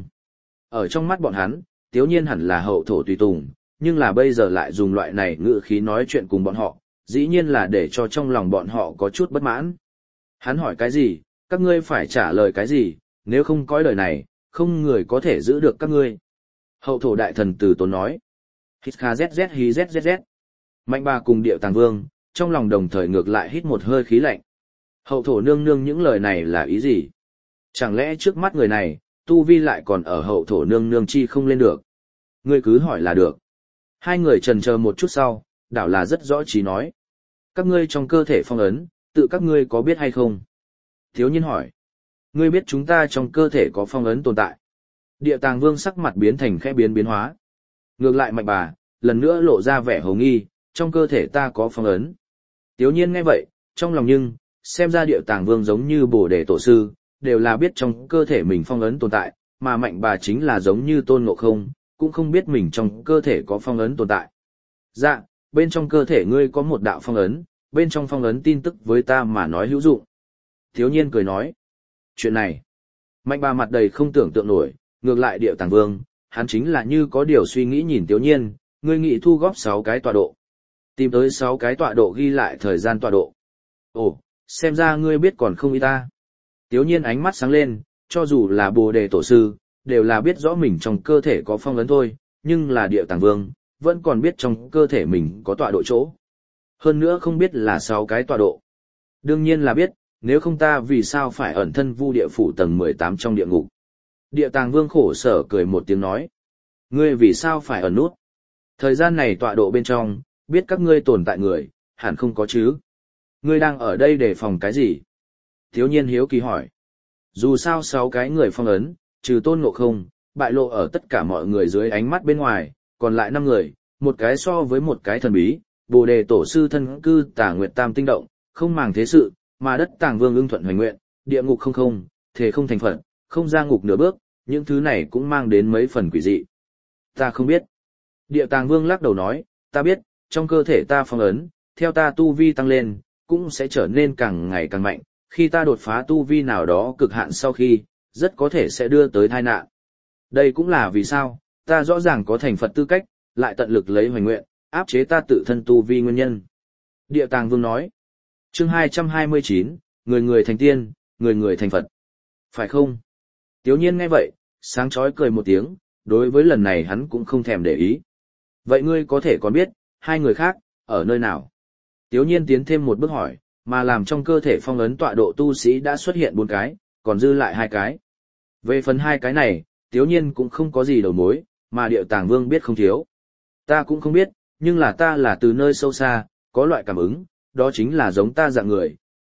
Ở trong mắt bọn hắn, Tiếu Nhiên hẳn là hậu thổ tùy tùng, nhưng là bây giờ lại dùng loại này ngữ khí nói chuyện cùng bọn họ, dĩ nhiên là để cho trong lòng bọn họ có chút bất mãn. Hắn hỏi cái gì, các ngươi phải trả lời cái gì, nếu không có lời này, không người có thể giữ được các ngươi. Hậu thổ đại thần từ tốn nói. Hít kha zz hí zzz. Mạnh Bà cùng Địa Tàng Vương, trong lòng đồng thời ngược lại hít một hơi khí lạnh. Hậu thổ nương nương những lời này là ý gì? Chẳng lẽ trước mắt người này, tu vi lại còn ở hậu thổ nương nương chi không lên được? Ngươi cứ hỏi là được. Hai người trần chờ một chút sau, đảo là rất rõ trí nói. Các ngươi trong cơ thể phong ấn, tự các ngươi có biết hay không? Thiếu nhiên hỏi. Ngươi biết chúng ta trong cơ thể có phong ấn tồn tại. Địa Tàng Vương sắc mặt biến thành khẽ biến biến hóa. Ngược lại Mạnh Bà, lần nữa lộ ra vẻ hồ nghi, trong cơ thể ta có phong ấn. Tiếu nhiên nghe vậy, trong lòng nhưng, xem ra Địa Tàng Vương giống như Bồ Đề Tổ Sư, đều là biết trong cơ thể mình phong ấn tồn tại, mà Mạnh Bà chính là giống như Tôn Ngộ Không, cũng không biết mình trong cơ thể có phong ấn tồn tại. Dạ, bên trong cơ thể ngươi có một đạo phong ấn, bên trong phong ấn tin tức với ta mà nói hữu dụng. Thiếu nhiên cười nói. Chuyện này, Mạnh Bà mặt đầy không tưởng tượng nổi, ngược lại Địa Tàng Vương, hắn chính là như có điều suy nghĩ nhìn Tiếu nhiên, ngươi nghĩ thu góp sáu cái tọa độ. Tìm tới sáu cái tọa độ ghi lại thời gian tọa độ. Ồ, xem ra ngươi biết còn không ý ta. Tiếu nhiên ánh mắt sáng lên, cho dù là Bồ Đề Tổ Sư, đều là biết rõ mình trong cơ thể có phong ấn thôi, nhưng là Địa Tàng Vương, vẫn còn biết trong cơ thể mình có tọa độ chỗ. Hơn nữa không biết là sáu cái tọa độ. Đương nhiên là biết, nếu không ta vì sao phải ẩn thân vu địa phủ tầng mười tám trong địa ngục. Địa Tàng Vương khổ sở cười một tiếng nói. Ngươi vì sao phải ẩn nút? Thời gian này tọa độ bên trong, biết các ngươi tồn tại người, hẳn không có chứ. Ngươi đang ở đây để phòng cái gì? Thiếu nhiên hiếu kỳ hỏi. Dù sao sáu cái người phong ấn, trừ Tôn Ngộ Không, bại lộ ở tất cả mọi người dưới ánh mắt bên ngoài, còn lại năm người, một cái so với một cái thần bí, Bồ Đề Tổ Sư thân cư Tả Nguyệt Tam tinh động, không màng thế sự, mà đất Tàng Vương ưng thuận hoành nguyện, địa ngục không không, thể không thành phận, không ra ngục nửa bước, những thứ này cũng mang đến mấy phần quỷ dị. Ta không biết. Địa Tàng Vương lắc đầu nói, ta biết, trong cơ thể ta phong ấn, theo ta tu vi tăng lên, cũng sẽ trở nên càng ngày càng mạnh, khi ta đột phá tu vi nào đó cực hạn sau khi, rất có thể sẽ đưa tới tai nạn. Đây cũng là vì sao, ta rõ ràng có thành Phật tư cách, lại tận lực lấy hoành nguyện, áp chế ta tự thân tu vi nguyên nhân. Địa Tàng Vương nói, chương hai trăm hai mươi chín, người người thành tiên, người người thành Phật. Phải không? Tiếu nhiên nghe vậy, sáng chói cười một tiếng, đối với lần này hắn cũng không thèm để ý. Vậy ngươi có thể còn biết, hai người khác, ở nơi nào? Tiếu nhiên tiến thêm một bước hỏi, mà làm trong cơ thể phong ấn tọa độ tu sĩ đã xuất hiện bốn cái, còn dư lại hai cái. Về phần hai cái này, Tiếu nhiên cũng không có gì đầu mối, mà Địa Tàng Vương biết không thiếu. Ta cũng không biết, nhưng là ta là từ nơi sâu xa, có loại cảm ứng, đó chính là giống ta dạng người,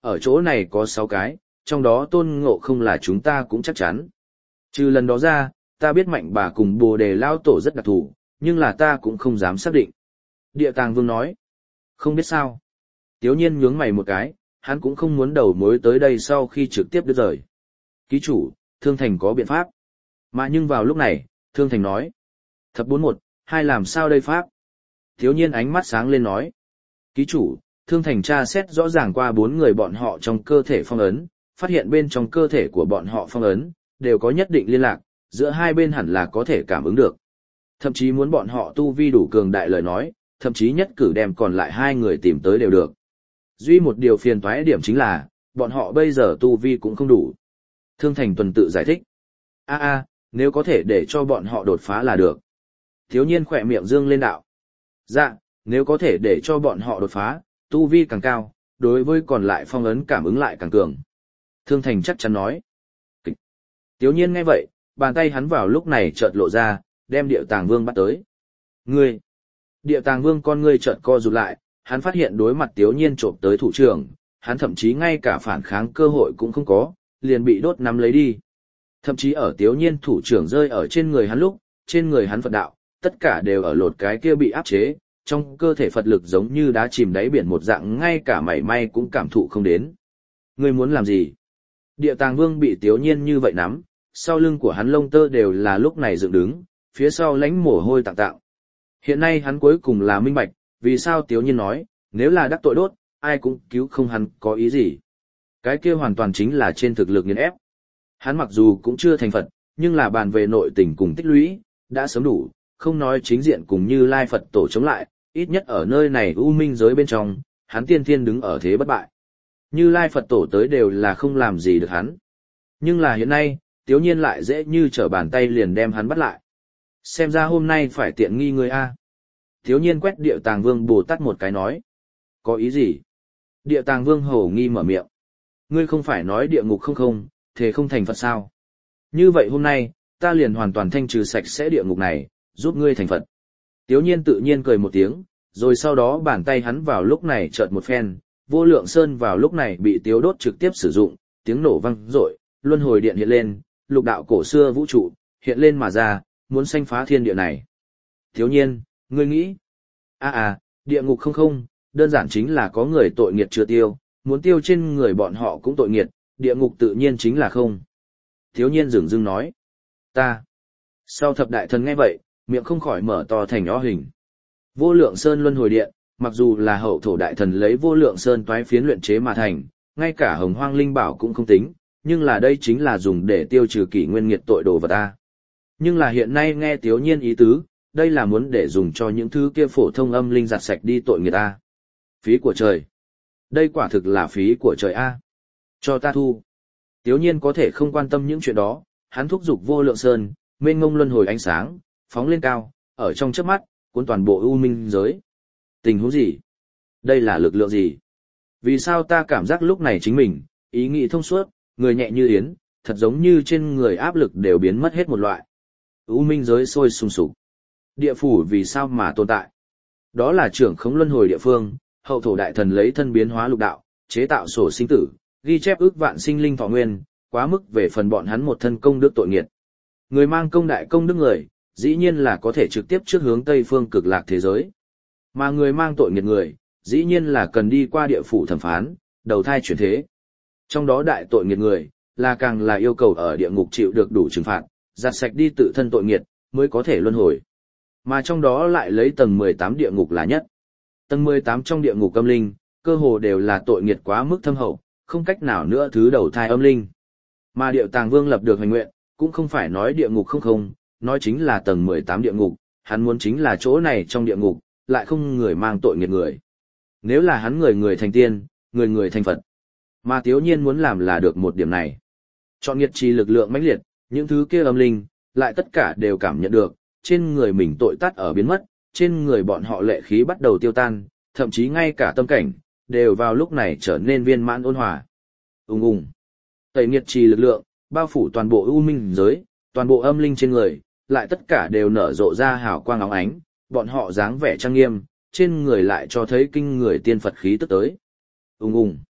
ở chỗ này có sáu cái, trong đó Tôn Ngộ không là chúng ta cũng chắc chắn. Trừ lần đó ra, ta biết Mạnh Bà cùng Bồ Đề Lao Tổ rất đặc thù, nhưng là ta cũng không dám xác định. Địa Tàng Vương nói, không biết sao. Tiếu nhiên nhướng mày một cái, hắn cũng không muốn đầu mối tới đây sau khi trực tiếp đứt rời. Ký chủ, Thương Thành có biện pháp. Mà nhưng vào lúc này, Thương Thành nói, thập bốn một, hai làm sao đây pháp? Tiếu nhiên ánh mắt sáng lên nói, ký chủ, Thương Thành tra xét rõ ràng qua bốn người bọn họ trong cơ thể phong ấn, phát hiện bên trong cơ thể của bọn họ phong ấn, đều có nhất định liên lạc, giữa hai bên hẳn là có thể cảm ứng được. Thậm chí muốn bọn họ tu vi đủ cường đại lời nói, thậm chí nhất cử đem còn lại hai người tìm tới đều được. Duy một điều phiền toái điểm chính là, bọn họ bây giờ tu vi cũng không đủ. Thương Thành tuần tự giải thích. a a nếu có thể để cho bọn họ đột phá là được. Thiếu nhiên khỏe miệng dương lên đạo. Dạ, nếu có thể để cho bọn họ đột phá, tu vi càng cao, đối với còn lại phong ấn cảm ứng lại càng cường. Thương Thành chắc chắn nói. Kịch. Tiếu nhiên nghe vậy, bàn tay hắn vào lúc này chợt lộ ra, đem Điệu Tàng Vương bắt tới. Ngươi! Điệu Tàng Vương con ngươi chợt co rụt lại, hắn phát hiện đối mặt Tiếu nhiên trộm tới thủ trưởng, hắn thậm chí ngay cả phản kháng cơ hội cũng không có, liền bị đốt nắm lấy đi. Thậm chí ở Tiếu nhiên thủ trưởng rơi ở trên người hắn lúc, trên người hắn Phật đạo, tất cả đều ở lột cái kia bị áp chế, trong cơ thể Phật lực giống như đá chìm đáy biển một dạng, ngay cả mảy may cũng cảm thụ không đến. Ngươi muốn làm gì? Địa Tàng Vương bị Tiếu nhiên như vậy nắm, sau lưng của hắn lông tơ đều là lúc này dựng đứng, phía sau lánh mồ hôi tạng tạng. Hiện nay hắn cuối cùng là minh bạch, vì sao Tiếu nhiên nói, nếu là đắc tội đốt, ai cũng cứu không hắn có ý gì. Cái kia hoàn toàn chính là trên thực lực nghiền ép. Hắn mặc dù cũng chưa thành Phật, nhưng là bàn về nội tình cùng tích lũy, đã sớm đủ, không nói chính diện cùng Như Lai Phật tổ chống lại, ít nhất ở nơi này u minh giới bên trong, hắn tiên thiên đứng ở thế bất bại. Như Lai Phật tổ tới đều là không làm gì được hắn. Nhưng là hiện nay, Tiếu nhiên lại dễ như trở bàn tay liền đem hắn bắt lại. Xem ra hôm nay phải tiện nghi người A. Tiếu nhiên quét Điệu Tàng Vương Bồ Tát một cái nói. Có ý gì? Điệu Tàng Vương hổ nghi mở miệng. Ngươi không phải nói địa ngục không không, thế không thành Phật sao? Như vậy hôm nay, ta liền hoàn toàn thanh trừ sạch sẽ địa ngục này, giúp ngươi thành Phật. Tiếu nhiên tự nhiên cười một tiếng, rồi sau đó bàn tay hắn vào lúc này chợt một phen, vô lượng sơn vào lúc này bị Tiếu đốt trực tiếp sử dụng, tiếng nổ vang rội, luân hồi điện hiện lên, lục đạo cổ xưa vũ trụ, hiện lên mà ra, muốn xanh phá thiên địa này. Thiếu nhiên, ngươi nghĩ, a à, địa ngục không không, đơn giản chính là có người tội nghiệt chưa tiêu, muốn tiêu trên người bọn họ cũng tội nghiệt, địa ngục tự nhiên chính là không. Thiếu nhiên dửng dưng nói, ta. Sau thập đại thần nghe vậy, miệng không khỏi mở to thành ó hình. Vô lượng sơn luân hồi điện, mặc dù là hậu thổ đại thần lấy vô lượng sơn toái phiến luyện chế mà thành, ngay cả hồng hoang linh bảo cũng không tính, nhưng là đây chính là dùng để tiêu trừ kỷ nguyên nghiệt tội đồ vật ta. Nhưng là hiện nay nghe Tiếu nhiên ý tứ, đây là muốn để dùng cho những thứ kia phổ thông âm linh giặt sạch đi tội người ta. Phí của trời. Đây quả thực là phí của trời A. Cho ta thu. Tiếu nhiên có thể không quan tâm những chuyện đó, hắn thúc giục vô lượng sơn, mênh ngông luân hồi ánh sáng, phóng lên cao, ở trong chớp mắt, cuốn toàn bộ u minh giới. Tình huống gì? Đây là lực lượng gì? Vì sao ta cảm giác lúc này chính mình, ý nghĩ thông suốt, người nhẹ như yến, thật giống như trên người áp lực đều biến mất hết một loại. U minh giới sôi sùng sục. Địa phủ vì sao mà tồn tại? Đó là trưởng khống luân hồi địa phương, hậu thổ đại thần lấy thân biến hóa lục đạo, chế tạo sổ sinh tử, ghi chép ước vạn sinh linh thọ nguyên, quá mức về phần bọn hắn một thân công đức tội nghiệt. Người mang công đại công đức người, dĩ nhiên là có thể trực tiếp trước hướng Tây phương cực lạc thế giới. Mà người mang tội nghiệt người, dĩ nhiên là cần đi qua địa phủ thẩm phán, đầu thai chuyển thế. Trong đó đại tội nghiệt người, là càng là yêu cầu ở địa ngục chịu được đủ trừng phạt, giặt sạch đi tự thân tội nghiệt, mới có thể luân hồi. Mà trong đó lại lấy tầng mười tám địa ngục là nhất. Tầng mười tám trong địa ngục âm linh, cơ hồ đều là tội nghiệt quá mức thâm hậu, không cách nào nữa thứ đầu thai âm linh. Mà Điệu Tàng Vương lập được hoành nguyện, cũng không phải nói địa ngục không không, nói chính là tầng mười tám địa ngục, hắn muốn chính là chỗ này trong địa ngục, lại không người mang tội nghiệt người. Nếu là hắn người người thành tiên, người người thành Phật. Mà Tiếu nhiên muốn làm là được một điểm này. Chọn nghiệt trì lực lượng mãnh liệt, những thứ kia âm linh, lại tất cả đều cảm nhận được, trên người mình tội tắt ở biến mất, trên người bọn họ lệ khí bắt đầu tiêu tan, thậm chí ngay cả tâm cảnh, đều vào lúc này trở nên viên mãn ôn hòa. Ùng ùng. Tẩy nghiệt trì lực lượng, bao phủ toàn bộ u minh giới, toàn bộ âm linh trên người, lại tất cả đều nở rộ ra hào quang óng ánh, bọn họ dáng vẻ trang nghiêm, trên người lại cho thấy kinh người tiên Phật khí tức tới. Ùng ùng.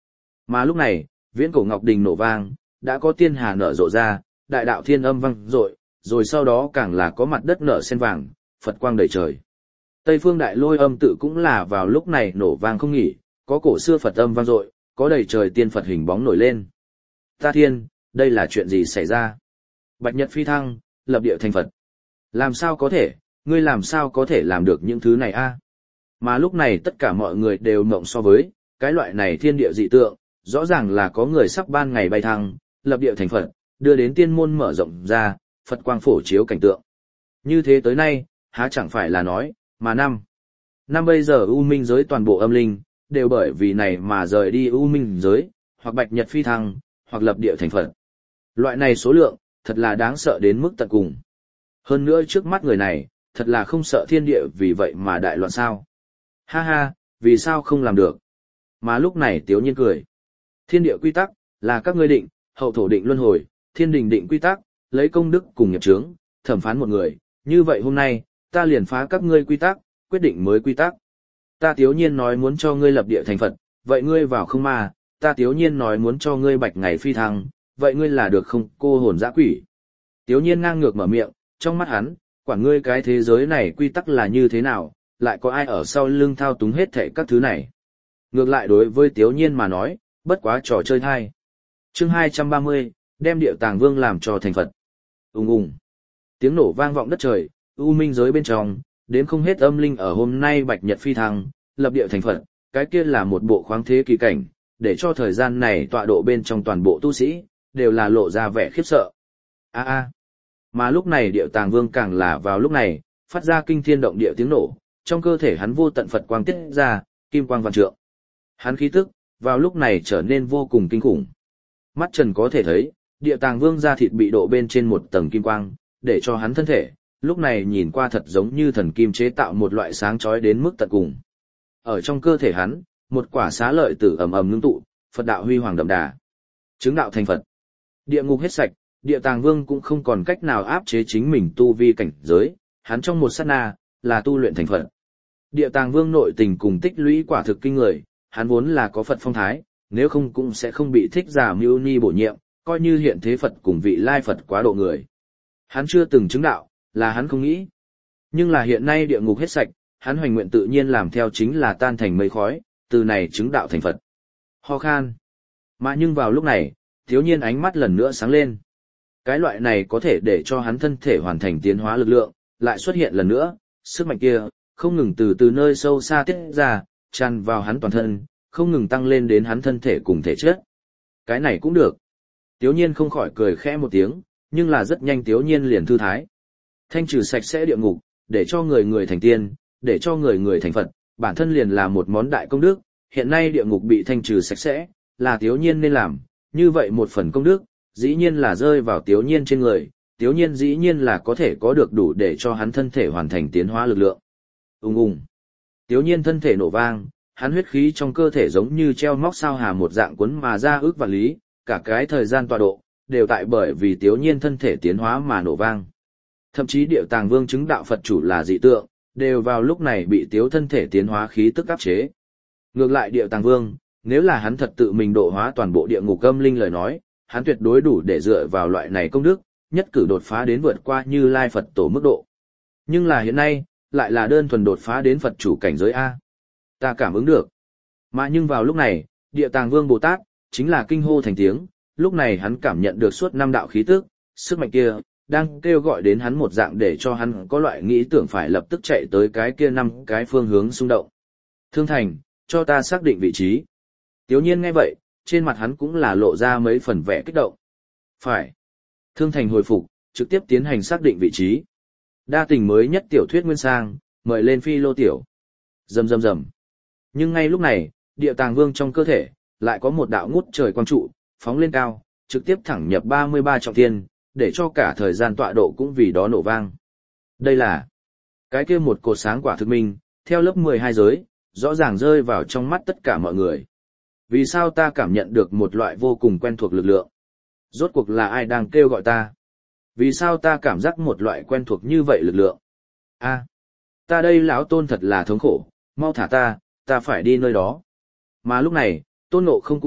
Mà lúc này, viễn cổ ngọc đình nổ vang, đã có tiên hà nở rộ ra, đại đạo thiên âm vang rội, rồi sau đó càng là có mặt đất nở sen vàng, Phật quang đầy trời. Tây phương đại lôi âm tự cũng là vào lúc này nổ vang không nghỉ, có cổ xưa Phật âm vang rội, có đầy trời tiên Phật hình bóng nổi lên. Ta thiên, đây là chuyện gì xảy ra? Bạch Nhật phi thăng, lập địa thành Phật. Làm sao có thể, ngươi làm sao có thể làm được những thứ này a? Mà lúc này tất cả mọi người đều mộng so với, cái loại này thiên địa dị tượng, rõ ràng là có người sắp ban ngày bay thăng, lập địa thành Phật, đưa đến tiên môn mở rộng ra, Phật quang phổ chiếu cảnh tượng. Như thế tới nay, há chẳng phải là nói, mà năm. Năm bây giờ U Minh giới toàn bộ âm linh, đều bởi vì này mà rời đi U Minh giới, hoặc Bạch Nhật phi thăng, hoặc lập địa thành Phật. Loại này số lượng, thật là đáng sợ đến mức tận cùng. Hơn nữa trước mắt người này, thật là không sợ thiên địa vì vậy mà đại loạn sao. Ha ha, vì sao không làm được? Mà lúc này Tiếu Nhiên cười. Thiên địa quy tắc, là các ngươi định, hậu thổ định luân hồi, thiên đình định quy tắc, lấy công đức cùng nghiệp chướng, thẩm phán một người. Như vậy hôm nay, ta liền phá các ngươi quy tắc, quyết định mới quy tắc. Ta Tiếu Nhiên nói muốn cho ngươi lập địa thành Phật, vậy ngươi vào không ma, ta Tiếu Nhiên nói muốn cho ngươi bạch ngày phi thăng, vậy ngươi là được không cô hồn dã quỷ. Tiếu Nhiên ngang ngược mở miệng, trong mắt hắn, quản ngươi cái thế giới này quy tắc là như thế nào, lại có ai ở sau lưng thao túng hết thảy các thứ này. Ngược lại đối với Tiếu Nhiên mà nói, bất quá trò chơi thay. Chương hai trăm ba mươi, đem địa tàng vương làm cho thành Phật. Ùng ùng. Tiếng nổ vang vọng đất trời, u minh giới bên trong, đến không hết âm linh ở hôm nay bạch nhật phi thăng, lập địa thành Phật, cái kia là một bộ khoáng thế kỳ cảnh, để cho thời gian này tọa độ bên trong toàn bộ tu sĩ, đều là lộ ra vẻ khiếp sợ. A a. Mà lúc này địa tàng vương càng là vào lúc này, phát ra kinh thiên động địa tiếng nổ, trong cơ thể hắn vô tận Phật quang tiết ra, kim quang vạn trượng. Hắn khí tức, vào lúc này trở nên vô cùng kinh khủng. Mắt trần có thể thấy, địa tàng vương da thịt bị độ bên trên một tầng kim quang, để cho hắn thân thể, lúc này nhìn qua thật giống như thần kim chế tạo một loại sáng chói đến mức tận cùng. Ở trong cơ thể hắn, một quả xá lợi tử ầm ầm ngưng tụ, Phật đạo huy hoàng đậm đà. Chứng đạo thành Phật. Địa ngục hết sạch, địa tàng vương cũng không còn cách nào áp chế chính mình tu vi cảnh giới, hắn trong một sát na, là tu luyện thành Phật. Địa tàng vương nội tình cùng tích lũy quả thực kinh người, hắn vốn là có Phật phong thái, nếu không cũng sẽ không bị thích giả mưu ni bổ nhiệm, coi như hiện thế Phật cùng vị lai Phật quá độ người. Hắn chưa từng chứng đạo, là hắn không nghĩ. Nhưng là hiện nay địa ngục hết sạch, hắn hoành nguyện tự nhiên làm theo chính là tan thành mây khói, từ này chứng đạo thành Phật. Ho khan. Mà nhưng vào lúc này, Tiếu Nhiên ánh mắt lần nữa sáng lên. Cái loại này có thể để cho hắn thân thể hoàn thành tiến hóa lực lượng, lại xuất hiện lần nữa, sức mạnh kia, không ngừng từ từ nơi sâu xa tiết ra, tràn vào hắn toàn thân, không ngừng tăng lên đến hắn thân thể cùng thể chất. Cái này cũng được. Tiếu Nhiên không khỏi cười khẽ một tiếng, nhưng là rất nhanh Tiếu Nhiên liền thư thái. Thanh trừ sạch sẽ địa ngục, để cho người người thành tiên, để cho người người thành Phật, bản thân liền là một món đại công đức, hiện nay địa ngục bị thanh trừ sạch sẽ, là Tiếu Nhiên nên làm, như vậy một phần công đức, dĩ nhiên là rơi vào Tiếu Nhiên trên người, Tiếu Nhiên dĩ nhiên là có thể có được đủ để cho hắn thân thể hoàn thành tiến hóa lực lượng. Ùng ùng. Tiếu Nhiên thân thể nổ vang, hắn huyết khí trong cơ thể giống như treo móc sao hà một dạng cuốn mà ra ước vạn lý, cả cái thời gian tọa độ, đều tại bởi vì Tiếu Nhiên thân thể tiến hóa mà nổ vang. Thậm chí Địa Tàng Vương chứng đạo Phật chủ là dị tượng, đều vào lúc này bị Tiếu thân thể tiến hóa khí tức áp chế. Ngược lại Địa Tàng Vương, nếu là hắn thật tự mình độ hóa toàn bộ địa ngục âm linh lời nói, hắn tuyệt đối đủ để dựa vào loại này công đức, nhất cử đột phá đến vượt qua Như Lai Phật tổ mức độ. Nhưng là hiện nay, lại là đơn thuần đột phá đến Phật chủ cảnh giới A. Ta cảm ứng được. Mà nhưng vào lúc này, Địa Tàng Vương Bồ Tát, chính là kinh hô thành tiếng, lúc này hắn cảm nhận được suốt năm đạo khí tức, sức mạnh kia, đang kêu gọi đến hắn một dạng để cho hắn có loại nghĩ tưởng phải lập tức chạy tới cái kia năm cái phương hướng xung động. Thương Thành, cho ta xác định vị trí. Tiếu Nhiên nghe vậy, trên mặt hắn cũng là lộ ra mấy phần vẻ kích động. Phải. Thương Thành hồi phục, trực tiếp tiến hành xác định vị trí. Đa tình mới nhất tiểu thuyết nguyên sang, mời lên phi lô tiểu. Rầm rầm rầm. Nhưng ngay lúc này, Địa Tàng Vương trong cơ thể, lại có một đạo ngút trời quang trụ, phóng lên cao, trực tiếp thẳng nhập ba mươi ba trọng thiên, để cho cả thời gian tọa độ cũng vì đó nổ vang. Đây là cái kia một cột sáng quả thực minh, theo lớp mười hai giới, rõ ràng rơi vào trong mắt tất cả mọi người. Vì sao ta cảm nhận được một loại vô cùng quen thuộc lực lượng? Rốt cuộc là ai đang kêu gọi ta? Vì sao ta cảm giác một loại quen thuộc như vậy lực lượng? A, ta đây lão Tôn thật là thống khổ, mau thả ta, ta phải đi nơi đó. Mà lúc này, Tôn Ngộ Không cũng tốt,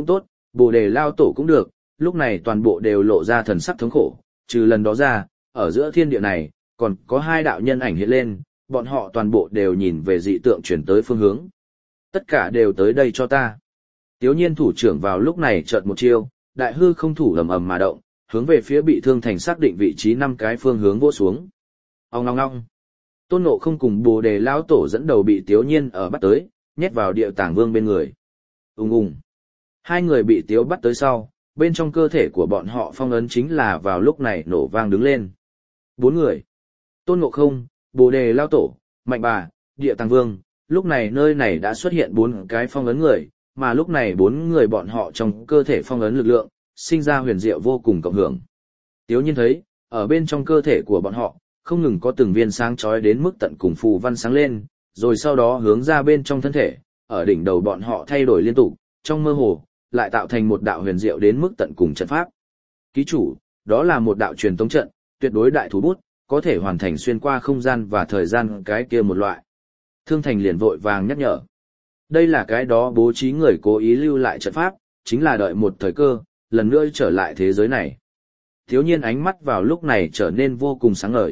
Bồ đề lao tổ cũng được, lúc này toàn bộ đều lộ ra thần sắc thống khổ, trừ lần đó ra, ở giữa thiên địa này, còn có hai đạo nhân ảnh hiện lên, bọn họ toàn bộ đều nhìn về dị tượng chuyển tới phương hướng. Tất cả đều tới đây cho ta. Tiếu nhiên thủ trưởng vào lúc này chợt một chiêu, đại hư không thủ ầm ầm mà động, hướng về phía bị thương thành xác định vị trí năm cái phương hướng vỗ xuống. Ong ong ong. Tôn Ngộ Không cùng Bồ Đề lão tổ dẫn đầu bị Tiếu Nhiên ở bắt tới, nhét vào Địa Tàng Vương bên người. Ùng ùng. Hai người bị Tiếu bắt tới sau, bên trong cơ thể của bọn họ phong ấn chính là vào lúc này nổ vang đứng lên. Bốn người. Tôn Ngộ Không, Bồ Đề lão tổ, Mạnh Bà, Địa Tàng Vương, lúc này nơi này đã xuất hiện bốn cái phong ấn người, mà lúc này bốn người bọn họ trong cơ thể phong ấn lực lượng, sinh ra huyền diệu vô cùng cộng hưởng. Tiếu Nhiên thấy, ở bên trong cơ thể của bọn họ, không ngừng có từng viên sáng chói đến mức tận cùng phù văn sáng lên, rồi sau đó hướng ra bên trong thân thể, ở đỉnh đầu bọn họ thay đổi liên tục, trong mơ hồ, lại tạo thành một đạo huyền diệu đến mức tận cùng trận pháp. Ký chủ, đó là một đạo truyền tống trận, tuyệt đối đại thủ bút, có thể hoàn thành xuyên qua không gian và thời gian cái kia một loại. Thương Thành liền vội vàng nhắc nhở. Đây là cái đó bố trí người cố ý lưu lại trận pháp, chính là đợi một thời cơ, lần nữa trở lại thế giới này. Thiếu nhiên ánh mắt vào lúc này trở nên vô cùng sáng ngời.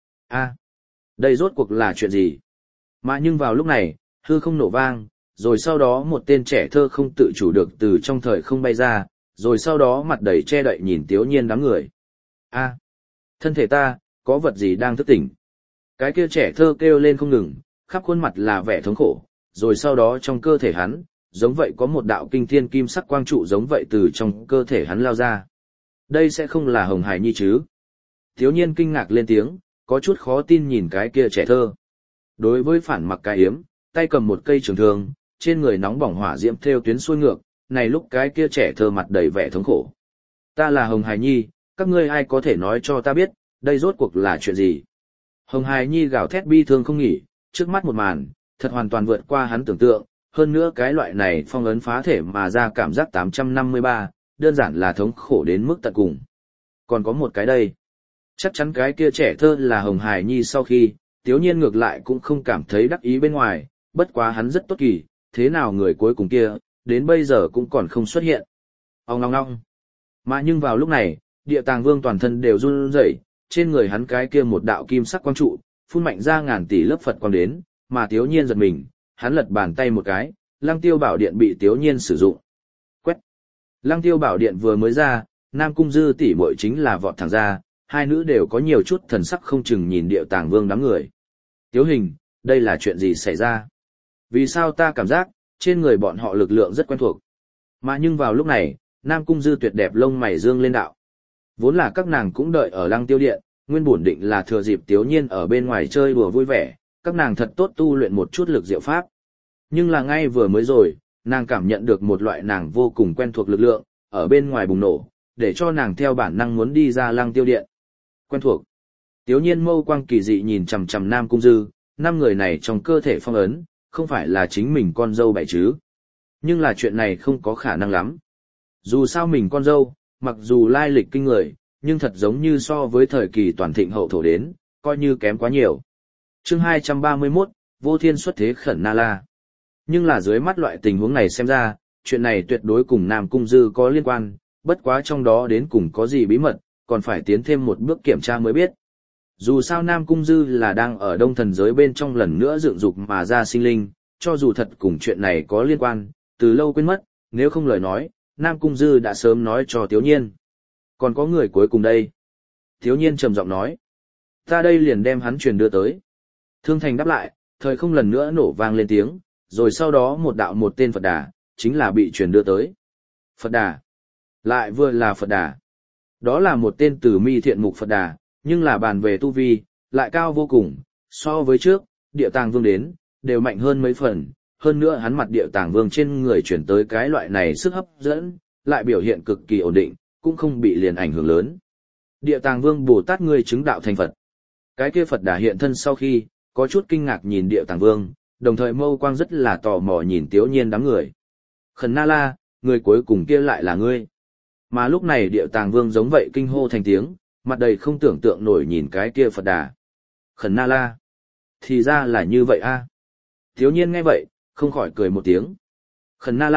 A, đây rốt cuộc là chuyện gì? Mà nhưng vào lúc này, hư không nổ vang, rồi sau đó một tên trẻ thơ không tự chủ được từ trong thời không bay ra, rồi sau đó mặt đầy che đậy nhìn Tiếu Nhiên đám người. A, thân thể ta, có vật gì đang thức tỉnh? Cái kia trẻ thơ kêu lên không ngừng, khắp khuôn mặt là vẻ thống khổ, rồi sau đó trong cơ thể hắn, giống vậy có một đạo kinh thiên kim sắc quang trụ giống vậy từ trong cơ thể hắn lao ra. Đây sẽ không là Hồng Hải Nhi chứ? Tiếu Nhiên kinh ngạc lên tiếng, có chút khó tin nhìn cái kia trẻ thơ. Đối với phản mặc cái yếm, tay cầm một cây trường thương, trên người nóng bỏng hỏa diễm thêu tuyến xuôi ngược, này lúc cái kia trẻ thơ mặt đầy vẻ thống khổ. Ta là Hồng Hải Nhi, các ngươi ai có thể nói cho ta biết, đây rốt cuộc là chuyện gì? Hồng Hải Nhi gào thét bi thương không nghỉ, trước mắt một màn, thật hoàn toàn vượt qua hắn tưởng tượng, hơn nữa cái loại này phong ấn phá thể mà ra cảm giác tám trăm năm mươi ba, đơn giản là thống khổ đến mức tận cùng. Còn có một cái đây. Chắc chắn cái kia trẻ thơ là Hồng Hải Nhi sau khi, Tiếu Nhiên ngược lại cũng không cảm thấy đắc ý bên ngoài, bất quá hắn rất tốt kỳ, thế nào người cuối cùng kia, đến bây giờ cũng còn không xuất hiện. Ông ngong ngong. Mà nhưng vào lúc này, Địa Tàng Vương toàn thân đều run rẩy, trên người hắn cái kia một đạo kim sắc quang trụ, phun mạnh ra ngàn tỷ lớp Phật quang đến, mà Tiếu Nhiên giật mình, hắn lật bàn tay một cái, Lăng Tiêu Bảo Điện bị Tiếu Nhiên sử dụng. Quét. Lăng Tiêu Bảo Điện vừa mới ra, Nam Cung Dư tỷ muội chính là vọt thẳng ra, hai nữ đều có nhiều chút thần sắc không chừng nhìn Địa Tàng Vương đám người. Tiếu Hình, đây là chuyện gì xảy ra? Vì sao ta cảm giác, trên người bọn họ lực lượng rất quen thuộc. Mà nhưng vào lúc này, Nam Cung Dư tuyệt đẹp lông mày dương lên đạo. Vốn là các nàng cũng đợi ở Lăng Tiêu Điện, nguyên bổn định là thừa dịp Tiếu Nhiên ở bên ngoài chơi đùa vui vẻ, các nàng thật tốt tu luyện một chút lực diệu pháp. Nhưng là ngay vừa mới rồi, nàng cảm nhận được một loại nàng vô cùng quen thuộc lực lượng, ở bên ngoài bùng nổ, để cho nàng theo bản năng muốn đi ra Lăng Tiêu Điện. Quen thuộc. Tiếu Nhiên mâu quang kỳ dị nhìn chằm chằm Nam Cung Dư, năm người này trong cơ thể phong ấn, không phải là chính mình con dâu bảy chứ. Nhưng là chuyện này không có khả năng lắm. Dù sao mình con dâu, mặc dù lai lịch kinh người, nhưng thật giống như so với thời kỳ toàn thịnh hậu thổ đến, coi như kém quá nhiều. Chương hai trăm ba mươi mốt, Vô Thiên xuất thế khẩn na la. Nhưng là dưới mắt loại tình huống này xem ra, chuyện này tuyệt đối cùng Nam Cung Dư có liên quan, bất quá trong đó đến cùng có gì bí mật, còn phải tiến thêm một bước kiểm tra mới biết. Dù sao Nam Cung Dư là đang ở đông thần giới bên trong lần nữa dựng dục mà ra sinh linh, cho dù thật cùng chuyện này có liên quan, từ lâu quên mất, nếu không lời nói, Nam Cung Dư đã sớm nói cho Tiếu Nhiên. Còn có người cuối cùng đây. Tiếu Nhiên trầm giọng nói. Ta đây liền đem hắn truyền đưa tới. Thương Thành đáp lại, thời không lần nữa nổ vang lên tiếng, rồi sau đó một đạo một tên Phật Đà, chính là bị truyền đưa tới. Phật Đà. Lại vừa là Phật Đà. Đó là một tên Tử Mi thiện mục Phật Đà, nhưng là bàn về tu vi, lại cao vô cùng, so với trước, Địa Tàng Vương đến, đều mạnh hơn mấy phần, hơn nữa hắn mặt Địa Tàng Vương trên người chuyển tới cái loại này sức hấp dẫn, lại biểu hiện cực kỳ ổn định, cũng không bị liền ảnh hưởng lớn. Địa Tàng Vương Bồ Tát ngươi chứng đạo thành Phật. Cái kia Phật Đà hiện thân sau khi, có chút kinh ngạc nhìn Địa Tàng Vương, đồng thời mâu quang rất là tò mò nhìn Tiếu Nhiên đám người. Khẩn na la, người cuối cùng kia lại là ngươi. Mà lúc này Địa Tàng Vương giống vậy kinh hô thành tiếng, mặt đầy không tưởng tượng nổi nhìn cái kia Phật Đà. Khẩn na la. Thì ra là như vậy a. Tiếu Nhiên nghe vậy, không khỏi cười một tiếng. Khẩn na la,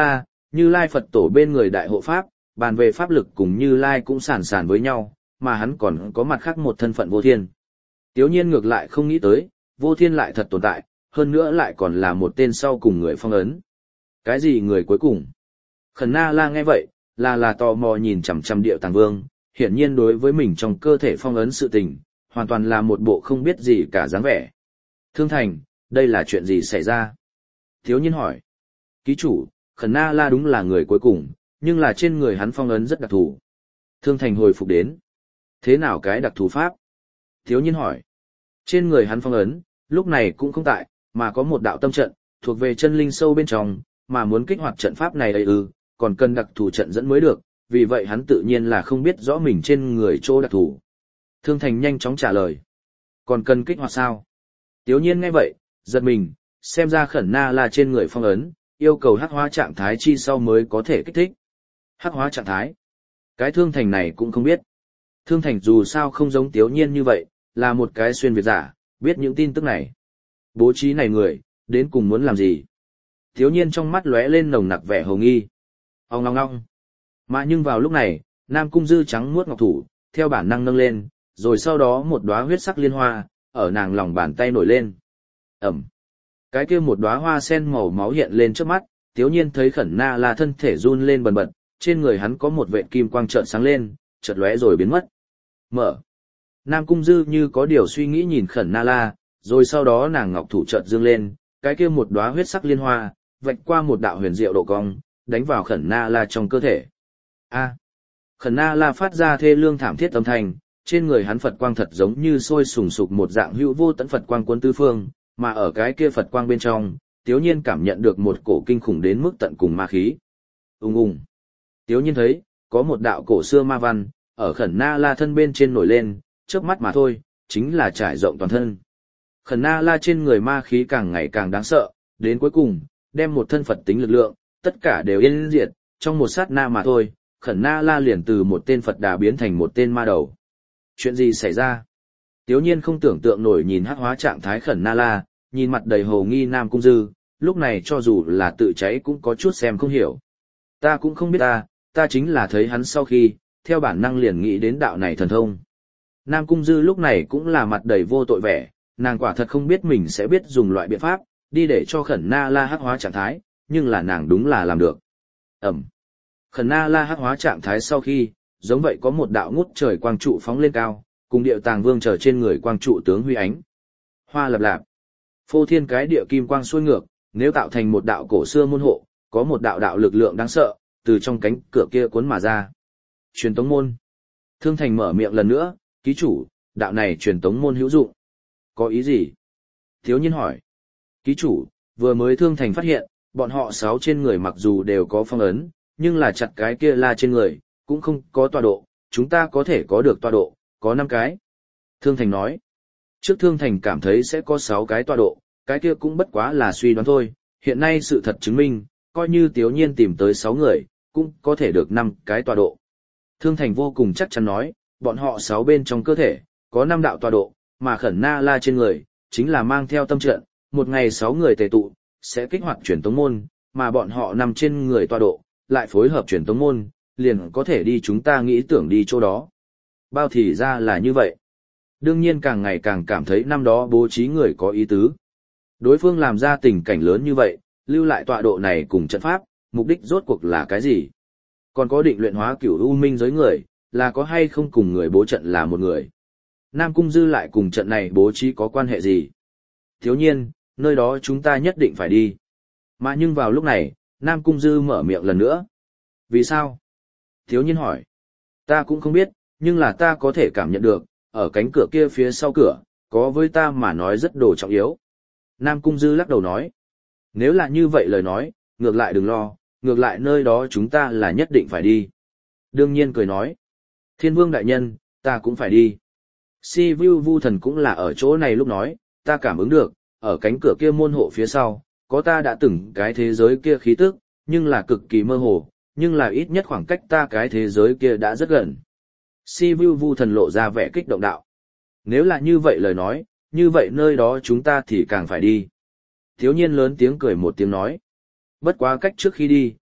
Như Lai Phật tổ bên người đại hộ pháp, bàn về pháp lực cùng Như Lai cũng sàn sàn với nhau, mà hắn còn có mặt khác một thân phận vô thiên. Tiếu nhiên ngược lại không nghĩ tới, vô thiên lại thật tồn tại, hơn nữa lại còn là một tên sau cùng người phong ấn. Cái gì người cuối cùng? Khẩn Na La nghe vậy, là là tò mò nhìn chằm chằm Điệu Tàng Vương, hiển nhiên đối với mình trong cơ thể phong ấn sự tình, hoàn toàn là một bộ không biết gì cả dáng vẻ. Thương Thành, đây là chuyện gì xảy ra? Tiếu nhiên hỏi. Ký chủ, Khẩn Na La đúng là người cuối cùng, nhưng là trên người hắn phong ấn rất đặc thù. Thương Thành hồi phục đến. Thế nào cái đặc thù pháp? Tiếu nhiên hỏi. Trên người hắn phong ấn, lúc này cũng không tại, mà có một đạo tâm trận, thuộc về chân linh sâu bên trong, mà muốn kích hoạt trận pháp này ấy ư, còn cần đặc thù trận dẫn mới được, vì vậy hắn tự nhiên là không biết rõ mình trên người chỗ đặc thù. Thương Thành nhanh chóng trả lời. Còn cần kích hoạt sao? Tiếu nhiên nghe vậy, giật mình, xem ra Khẩn Na La trên người phong ấn, yêu cầu hắc hóa trạng thái chi sau mới có thể kích thích. Hắc hóa trạng thái? Cái Thương Thành này cũng không biết. Thương Thành dù sao không giống Tiếu nhiên như vậy, là một cái xuyên Việt giả, biết những tin tức này. Bố trí này người, đến cùng muốn làm gì? Tiếu nhiên trong mắt lóe lên nồng nặc vẻ hồ nghi. Ông ngong ngong. Mà nhưng vào lúc này, Nam Cung Dư trắng muốt ngọc thủ, theo bản năng nâng lên, rồi sau đó một đóa huyết sắc liên hoa, ở nàng lòng bàn tay nổi lên. Ẩm. Cái kia một đóa hoa sen màu máu hiện lên trước mắt, Tiếu nhiên thấy Khẩn Na La thân thể run lên bần bật, trên người hắn có một vệt kim quang chợt sáng lên, chợt lóe rồi biến mất. Mở. Nam Cung Dư như có điều suy nghĩ nhìn Khẩn Na La, rồi sau đó nàng ngọc thủ chợt dương lên, cái kia một đóa huyết sắc liên hoa, vạch qua một đạo huyền diệu độ cong, đánh vào Khẩn Na La trong cơ thể. A. Khẩn Na La phát ra thê lương thảm thiết âm thanh, trên người hắn Phật quang thật giống như sôi sùng sục một dạng hữu vô tận Phật quang cuốn tứ phương, mà ở cái kia Phật quang bên trong, Tiếu nhiên cảm nhận được một cổ kinh khủng đến mức tận cùng ma khí. Ùng ùng. Tiếu nhiên thấy, có một đạo cổ xưa ma văn, ở Khẩn Na La thân bên trên nổi lên, chớp mắt mà thôi, chính là trải rộng toàn thân. Khẩn Na La trên người ma khí càng ngày càng đáng sợ, đến cuối cùng, đem một thân Phật tính lực lượng, tất cả đều yên diệt, trong một sát na mà thôi, Khẩn Na La liền từ một tên Phật đà biến thành một tên ma đầu. Chuyện gì xảy ra? Tiếu nhiên không tưởng tượng nổi nhìn hắc hóa trạng thái Khẩn Na La, nhìn mặt đầy hồ nghi Nam Cung Dư, lúc này cho dù là tự cháy cũng có chút xem không hiểu. Ta cũng không biết ta, ta chính là thấy hắn sau khi, theo bản năng liền nghĩ đến đạo này thần thông. Nam Cung Dư lúc này cũng là mặt đầy vô tội vẻ, nàng quả thật không biết mình sẽ biết dùng loại biện pháp, đi để cho Khẩn Na La hắc hóa trạng thái, nhưng là nàng đúng là làm được. Ẩm. Khẩn Na La hắc hóa trạng thái sau khi, giống vậy có một đạo ngút trời quang trụ phóng lên cao, cùng Điệu Tàng Vương trở trên người quang trụ tướng huy ánh. Hoa lập lạp. Phô thiên cái địa kim quang xuôi ngược, nếu tạo thành một đạo cổ xưa môn hộ, có một đạo đạo lực lượng đáng sợ, từ trong cánh cửa kia cuốn mà ra. Truyền tống môn. Thương Thành mở miệng lần nữa, ký chủ, đạo này truyền tống môn hữu dụng. Có ý gì? Thiếu nhiên hỏi. Ký chủ, vừa mới Thương Thành phát hiện, bọn họ sáu trên người mặc dù đều có phong ấn, nhưng là chặt cái kia La trên người, cũng không có tọa độ, chúng ta có thể có được tọa độ, có năm cái. Thương Thành nói. Trước Thương Thành cảm thấy sẽ có sáu cái tọa độ, cái kia cũng bất quá là suy đoán thôi, hiện nay sự thật chứng minh, coi như Tiếu nhiên tìm tới sáu người, cũng có thể được năm cái tọa độ. Thương Thành vô cùng chắc chắn nói, bọn họ sáu bên trong cơ thể, có năm đạo tọa độ, mà Khẩn Na La trên người, chính là mang theo tâm trận, một ngày sáu người tề tụ, sẽ kích hoạt truyền tống môn, mà bọn họ nằm trên người tọa độ, lại phối hợp truyền tống môn, liền có thể đi chúng ta nghĩ tưởng đi chỗ đó. Bao thì ra là như vậy. Đương nhiên càng ngày càng cảm thấy năm đó bố trí người có ý tứ. Đối phương làm ra tình cảnh lớn như vậy, lưu lại tọa độ này cùng trận pháp, mục đích rốt cuộc là cái gì? Còn có định luyện hóa cửu u minh giới người, là có hay không cùng người bố trận là một người? Nam Cung Dư lại cùng trận này bố trí có quan hệ gì? Thiếu nhiên, nơi đó chúng ta nhất định phải đi. Mà nhưng vào lúc này, Nam Cung Dư mở miệng lần nữa. Vì sao? Thiếu nhiên hỏi. Ta cũng không biết, nhưng là ta có thể cảm nhận được, ở cánh cửa kia phía sau cửa, có với ta mà nói rất đồ trọng yếu. Nam Cung Dư lắc đầu nói. Nếu là như vậy lời nói, ngược lại đừng lo, ngược lại nơi đó chúng ta là nhất định phải đi. Đương nhiên cười nói. Thiên Vương đại nhân, ta cũng phải đi. Si Vu Vu Thần cũng là ở chỗ này lúc nói, ta cảm ứng được, ở cánh cửa kia môn hộ phía sau, có ta đã từng cái thế giới kia khí tức, nhưng là cực kỳ mơ hồ, nhưng là ít nhất khoảng cách ta cái thế giới kia đã rất gần. Si Vu Vu Thần lộ ra vẻ kích động đạo. Nếu là như vậy lời nói, như vậy nơi đó chúng ta thì càng phải đi. Thiếu nhiên lớn tiếng cười một tiếng nói. Bất quá cách trước khi đi,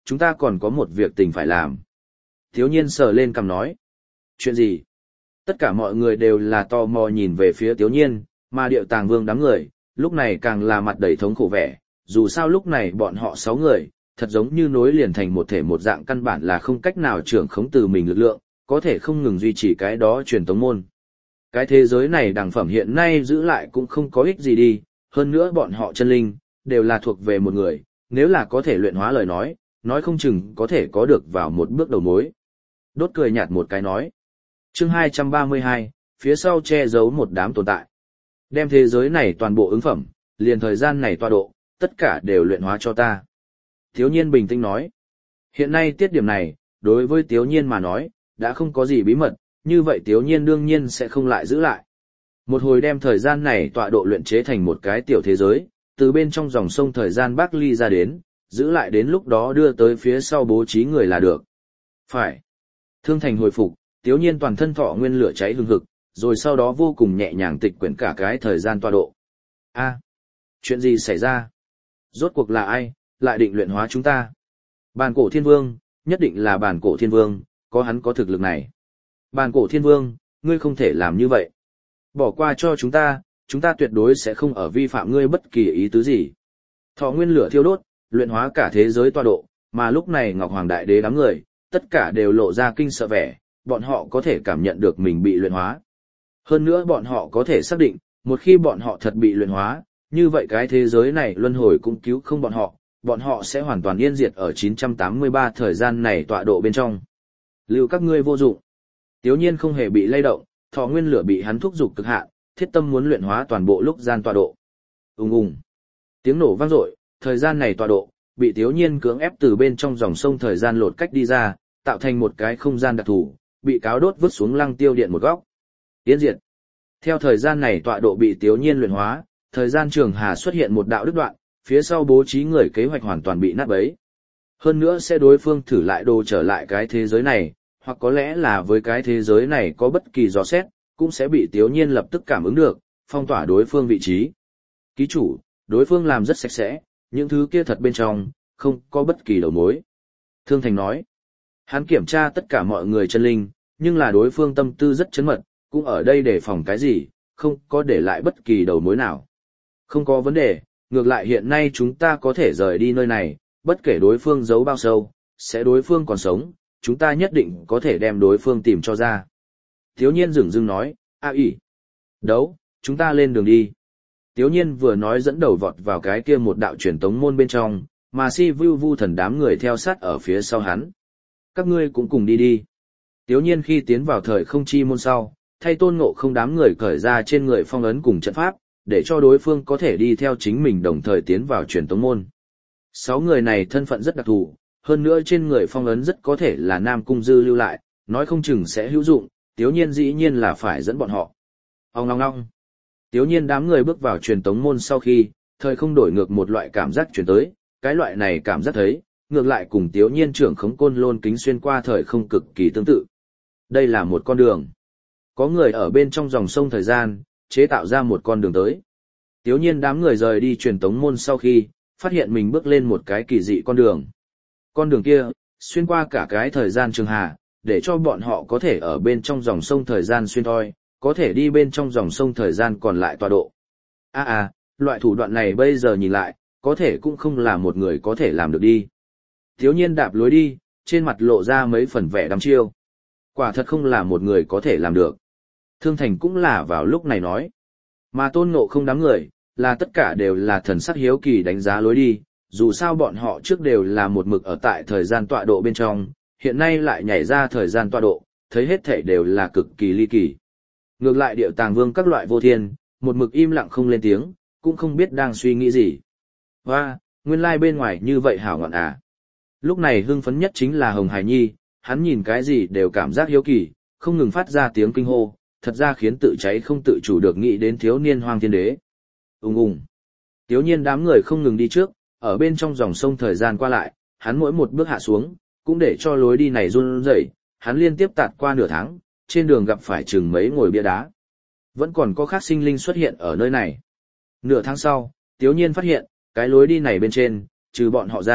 chúng ta còn có một việc tình phải làm. Thiếu nhiên sờ lên cằm nói. Chuyện gì? Tất cả mọi người đều là tò mò nhìn về phía Tiếu nhiên, mà Điệu Tàng Vương đám người, lúc này càng là mặt đầy thống khổ vẻ, dù sao lúc này bọn họ sáu người, thật giống như nối liền thành một thể một dạng căn bản là không cách nào trưởng khống từ mình lực lượng, có thể không ngừng duy trì cái đó truyền tống môn. Cái thế giới này đẳng phẩm hiện nay giữ lại cũng không có ích gì đi, hơn nữa bọn họ chân linh, đều là thuộc về một người, nếu là có thể luyện hóa lời nói, nói không chừng có thể có được vào một bước đầu mối. Đốt cười nhạt một cái nói. Chương hai trăm ba mươi hai, phía sau che giấu một đám tồn tại. Đem thế giới này toàn bộ ứng phẩm, liền thời gian này tọa độ, tất cả đều luyện hóa cho ta. Tiếu nhiên bình tĩnh nói. Hiện nay tiết điểm này, đối với Tiếu nhiên mà nói, đã không có gì bí mật, như vậy Tiếu nhiên đương nhiên sẽ không lại giữ lại. Một hồi đem thời gian này tọa độ luyện chế thành một cái tiểu thế giới, từ bên trong dòng sông thời gian Bắc Ly ra đến, giữ lại đến lúc đó đưa tới phía sau bố trí người là được. Phải. Thương Thành hồi phục, Tiếu nhiên toàn thân thọ nguyên lửa cháy hừng hực, rồi sau đó vô cùng nhẹ nhàng tịch quyển cả cái thời gian tọa độ. A, chuyện gì xảy ra? Rốt cuộc là ai, lại định luyện hóa chúng ta? Bàn cổ thiên vương, nhất định là bàn cổ thiên vương, có hắn có thực lực này. Bàn cổ thiên vương, ngươi không thể làm như vậy. Bỏ qua cho chúng ta, chúng ta tuyệt đối sẽ không ở vi phạm ngươi bất kỳ ý tứ gì. Thọ nguyên lửa thiêu đốt, luyện hóa cả thế giới tọa độ, mà lúc này Ngọc Hoàng Đại Đế đám người, tất cả đều lộ ra kinh sợ vẻ, bọn họ có thể cảm nhận được mình bị luyện hóa. Hơn nữa bọn họ có thể xác định, một khi bọn họ thật bị luyện hóa, như vậy cái thế giới này luân hồi cũng cứu không bọn họ, bọn họ sẽ hoàn toàn yên diệt ở chín trăm tám mươi ba thời gian này tọa độ bên trong. Lưu các ngươi vô dụng. Tiếu nhiên không hề bị lay động, thọ nguyên lửa bị hắn thúc giục cực hạn, thiết tâm muốn luyện hóa toàn bộ lúc gian tọa độ. Ùng ùng. Tiếng nổ vang dội, thời gian này tọa độ bị Tiếu nhiên cưỡng ép từ bên trong dòng sông thời gian lột cách đi ra, tạo thành một cái không gian đặc thù, bị cáo đốt vứt xuống lăng tiêu điện một góc. Tiến diệt. Theo thời gian này tọa độ bị Tiếu nhiên luyện hóa, thời gian trường hà xuất hiện một đạo đứt đoạn, phía sau bố trí người kế hoạch hoàn toàn bị nát bấy. Hơn nữa sẽ đối phương thử lại đồ trở lại cái thế giới này, hoặc có lẽ là với cái thế giới này có bất kỳ dò xét, cũng sẽ bị Tiếu nhiên lập tức cảm ứng được, phong tỏa đối phương vị trí. Ký chủ, đối phương làm rất sạch sẽ, những thứ kia thật bên trong, không có bất kỳ đầu mối. Thương Thành nói, hắn kiểm tra tất cả mọi người chân linh, nhưng là đối phương tâm tư rất chấn mật, cũng ở đây để phòng cái gì, không có để lại bất kỳ đầu mối nào. Không có vấn đề, ngược lại hiện nay chúng ta có thể rời đi nơi này, bất kể đối phương giấu bao sâu, sẽ đối phương còn sống, chúng ta nhất định có thể đem đối phương tìm cho ra. Tiếu nhiên dửng dưng nói, a ỉ. Đấu, chúng ta lên đường đi. Tiếu nhiên vừa nói dẫn đầu vọt vào cái kia một đạo truyền tống môn bên trong, mà si vu vu thần đám người theo sát ở phía sau hắn. Các ngươi cũng cùng đi đi. Tiếu nhiên khi tiến vào thời không chi môn sau, thay Tôn Ngộ Không đám người cởi ra trên người phong ấn cùng trận pháp, để cho đối phương có thể đi theo chính mình đồng thời tiến vào truyền tống môn. Sáu người này thân phận rất đặc thù, hơn nữa trên người phong ấn rất có thể là Nam Cung Dư lưu lại, nói không chừng sẽ hữu dụng, Tiếu nhiên dĩ nhiên là phải dẫn bọn họ. Ông ngong ngong. Tiếu nhiên đám người bước vào truyền tống môn sau khi, thời không đổi ngược một loại cảm giác truyền tới, cái loại này cảm giác thấy, ngược lại cùng Tiếu nhiên trưởng khống côn lôn kính xuyên qua thời không cực kỳ tương tự. Đây là một con đường. Có người ở bên trong dòng sông thời gian, chế tạo ra một con đường tới. Tiếu nhiên đám người rời đi truyền tống môn sau khi, phát hiện mình bước lên một cái kỳ dị con đường. Con đường kia, xuyên qua cả cái thời gian trường hà, để cho bọn họ có thể ở bên trong dòng sông thời gian xuyên thôi, có thể đi bên trong dòng sông thời gian còn lại tọa độ. À à, loại thủ đoạn này bây giờ nhìn lại, có thể cũng không là một người có thể làm được đi. Tiếu nhiên đạp lối đi, trên mặt lộ ra mấy phần vẻ đăm chiêu. Quả thật không là một người có thể làm được. Thương Thành cũng là vào lúc này nói. Mà Tôn Ngộ Không đám người, là tất cả đều là thần sắc hiếu kỳ đánh giá lối đi, dù sao bọn họ trước đều là một mực ở tại thời gian tọa độ bên trong, hiện nay lại nhảy ra thời gian tọa độ, thấy hết thảy đều là cực kỳ ly kỳ. Ngược lại Điệu Tàng Vương các loại vô thiên, một mực im lặng không lên tiếng, cũng không biết đang suy nghĩ gì. Hoa, nguyên lai like bên ngoài như vậy hảo ngọn à. Lúc này hưng phấn nhất chính là Hồng Hải Nhi, hắn nhìn cái gì đều cảm giác hiếu kỳ, không ngừng phát ra tiếng kinh hô, thật ra khiến tự cháy không tự chủ được nghĩ đến thiếu niên Hoang Thiên Đế. Ùng ùng. Tiếu nhiên đám người không ngừng đi trước, ở bên trong dòng sông thời gian qua lại, hắn mỗi một bước hạ xuống, cũng để cho lối đi này run rẩy, hắn liên tiếp tạt qua nửa tháng, trên đường gặp phải chừng mấy ngồi bia đá. Vẫn còn có khác sinh linh xuất hiện ở nơi này. Nửa tháng sau, Tiếu nhiên phát hiện, cái lối đi này bên trên, trừ bọn họ ra,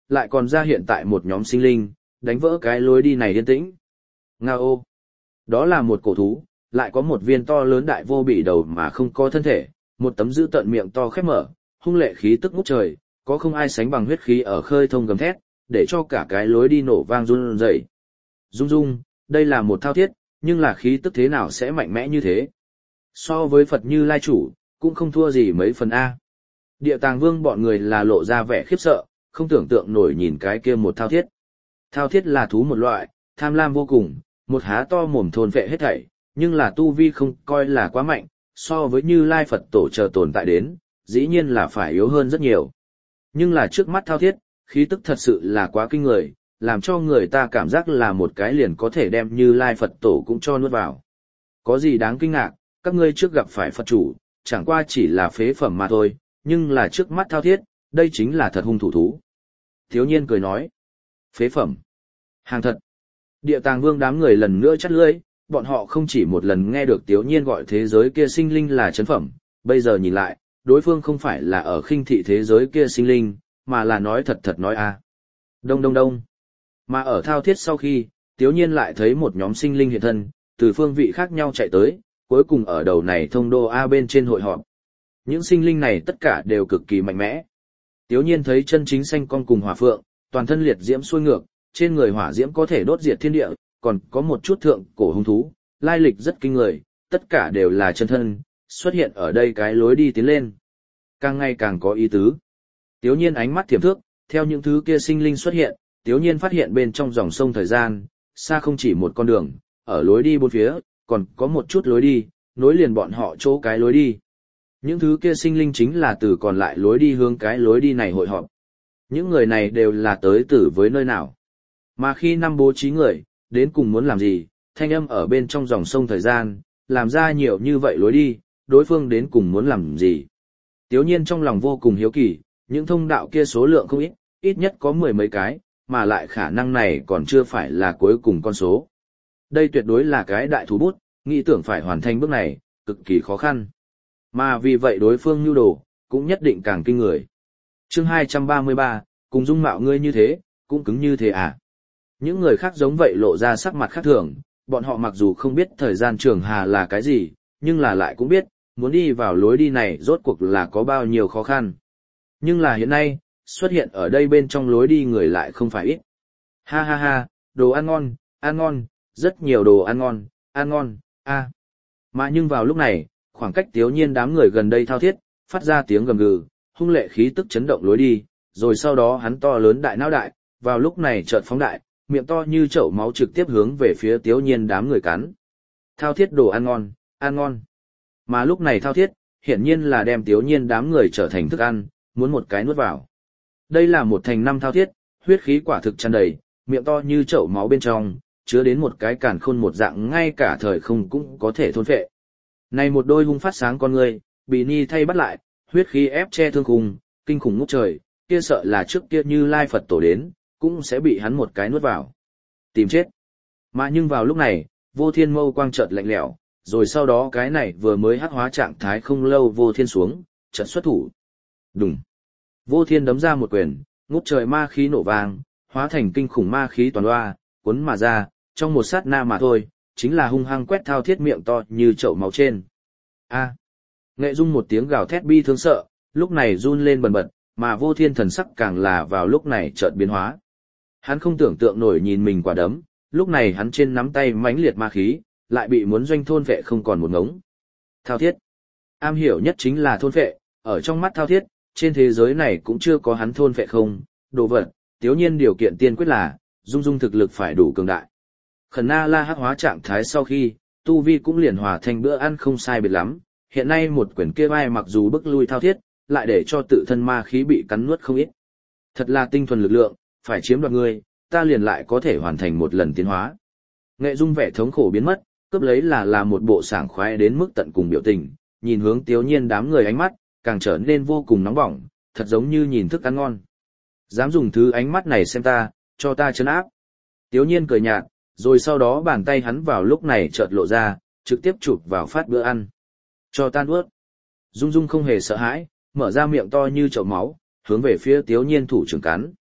lại còn ra hiện tại một nhóm sinh linh, đánh vỡ cái lối đi này yên tĩnh. Ngao! Đó là một cổ thú, lại có một viên to lớn đại vô bị đầu mà không có thân thể, một tấm dữ tợn miệng to khép mở, hung lệ khí tức ngút trời, có không ai sánh bằng huyết khí ở khơi thông gầm thét, để cho cả cái lối đi nổ vang run rẩy. Dung dung, đây là một thao thiết, nhưng là khí tức thế nào sẽ mạnh mẽ như thế? So với Phật Như Lai chủ, cũng không thua gì mấy phần A. Địa Tàng Vương bọn người là lộ ra vẻ khiếp sợ, không tưởng tượng nổi nhìn cái kia một thao thiết. Thao thiết là thú một loại, tham lam vô cùng, một há to mồm thôn vệ hết thảy, nhưng là tu vi không coi là quá mạnh, so với Như Lai Phật tổ chờ tồn tại đến, dĩ nhiên là phải yếu hơn rất nhiều. Nhưng là trước mắt thao thiết, khí tức thật sự là quá kinh người, làm cho người ta cảm giác là một cái liền có thể đem Như Lai Phật tổ cũng cho nuốt vào. Có gì đáng kinh ngạc, các ngươi trước gặp phải Phật chủ, chẳng qua chỉ là phế phẩm mà thôi, nhưng là trước mắt thao thiết, đây chính là thật hung thủ thú. Thiếu nhiên cười nói, phế phẩm, hàng thật. Địa Tàng Vương đám người lần nữa chắt lưỡi, bọn họ không chỉ một lần nghe được Tiếu Nhiên gọi thế giới kia sinh linh là chấn phẩm, bây giờ nhìn lại, đối phương không phải là ở khinh thị thế giới kia sinh linh, mà là nói thật thật nói a. Đông đông đông. Mà ở thao thiết sau khi, Tiếu Nhiên lại thấy một nhóm sinh linh hiện thân, từ phương vị khác nhau chạy tới, cuối cùng ở đầu này thông đô A bên trên hội họp. Những sinh linh này tất cả đều cực kỳ mạnh mẽ. Tiếu Nhiên thấy chân chính xanh con cùng hỏa phượng, toàn thân liệt diễm xuôi ngược, trên người hỏa diễm có thể đốt diệt thiên địa, còn có một chút thượng cổ hung thú, lai lịch rất kinh người, tất cả đều là chân thân, xuất hiện ở đây cái lối đi tiến lên. Càng ngày càng có ý tứ. Tiếu Nhiên ánh mắt thiểm thước, theo những thứ kia sinh linh xuất hiện, Tiếu Nhiên phát hiện bên trong dòng sông thời gian, xa không chỉ một con đường, ở lối đi bốn phía, còn có một chút lối đi, nối liền bọn họ chỗ cái lối đi. Những thứ kia sinh linh chính là từ còn lại lối đi hướng cái lối đi này hội họp. Những người này đều là tới từ với nơi nào. Mà khi năm bố trí người, đến cùng muốn làm gì, thanh âm ở bên trong dòng sông thời gian, làm ra nhiều như vậy lối đi, đối phương đến cùng muốn làm gì. Tiếu Nhiên trong lòng vô cùng hiếu kỳ, những thông đạo kia số lượng không ít, ít nhất có mười mấy cái, mà lại khả năng này còn chưa phải là cuối cùng con số. Đây tuyệt đối là cái đại thú bút, nghĩ tưởng phải hoàn thành bước này, cực kỳ khó khăn. Mà vì vậy đối phương nhu đồ, cũng nhất định càng kinh người. Chương hai trăm ba mươi ba, cùng dung mạo ngươi như thế, cũng cứng như thế à. Những người khác giống vậy lộ ra sắc mặt khác thường, bọn họ mặc dù không biết thời gian trường hà là cái gì, nhưng là lại cũng biết, muốn đi vào lối đi này rốt cuộc là có bao nhiêu khó khăn. Nhưng là hiện nay, xuất hiện ở đây bên trong lối đi người lại không phải ít. Ha ha ha, đồ ăn ngon, ăn ngon, rất nhiều đồ ăn ngon, ăn ngon, a. À. Mà nhưng vào lúc này, khoảng cách Tiếu Nhiên đám người gần đây thao thiết, phát ra tiếng gầm gừ, hung lệ khí tức chấn động lối đi, rồi sau đó hắn to lớn đại não đại, vào lúc này chợt phóng đại, miệng to như chậu máu trực tiếp hướng về phía Tiếu Nhiên đám người cắn. Thao thiết đồ ăn ngon, ăn ngon. Mà lúc này thao thiết, hiển nhiên là đem Tiếu Nhiên đám người trở thành thức ăn, muốn một cái nuốt vào. Đây là một thành năm thao thiết, huyết khí quả thực tràn đầy, miệng to như chậu máu bên trong, chứa đến một cái càn khôn một dạng ngay cả thời không cũng có thể thôn phệ. Này một đôi hung phát sáng con người, bị ni thay bắt lại, huyết khí ép che thương khung, kinh khủng ngút trời, kia sợ là trước kia Như Lai Phật tổ đến, cũng sẽ bị hắn một cái nuốt vào. Tìm chết. Mà nhưng vào lúc này, Vô Thiên mâu quang chợt lạnh lẽo, rồi sau đó cái này vừa mới hắc hóa trạng thái không lâu Vô Thiên xuống, chợt xuất thủ. Đùng. Vô Thiên đấm ra một quyền, ngút trời ma khí nổ vang, hóa thành kinh khủng ma khí toàn loa, cuốn mà ra, trong một sát na mà thôi, chính là hung hăng quét thao thiết miệng to như chậu máu trên. A. Nghệ Dung một tiếng gào thét bi thương sợ, lúc này run lên bần bật, mà Vô Thiên thần sắc càng là vào lúc này chợt biến hóa. Hắn không tưởng tượng nổi nhìn mình quả đấm, lúc này hắn trên nắm tay mãnh liệt ma khí, lại bị muốn doanh thôn vệ không còn một ngống. Thao thiết. Am hiểu nhất chính là thôn vệ, ở trong mắt thao thiết, trên thế giới này cũng chưa có hắn thôn vệ không, đồ vật, Tiếu Nhiên điều kiện tiên quyết là, Dung Dung thực lực phải đủ cường đại. Khẩn Na La hắc hóa trạng thái sau khi, tu vi cũng liền hòa thành bữa ăn không sai biệt lắm, hiện nay một quyển kia vai mặc dù bức lui thao thiết, lại để cho tự thân ma khí bị cắn nuốt không ít. Thật là tinh thuần lực lượng, phải chiếm đoạt ngươi, ta liền lại có thể hoàn thành một lần tiến hóa. Nghệ Dung vẻ thống khổ biến mất, cướp lấy là là một bộ sảng khoái đến mức tận cùng biểu tình, nhìn hướng Tiếu Nhiên đám người ánh mắt, càng trở nên vô cùng nóng bỏng, thật giống như nhìn thức ăn ngon. Dám dùng thứ ánh mắt này xem ta, cho ta trấn áp. Tiếu Nhiên cười nhạt, rồi sau đó bàn tay hắn vào lúc này chợt lộ ra, trực tiếp chụp vào phát bữa ăn. Cho ta nuốt. Dung Dung không hề sợ hãi, mở ra miệng to như chậu máu, hướng về phía Tiếu Nhiên thủ trưởng cắn.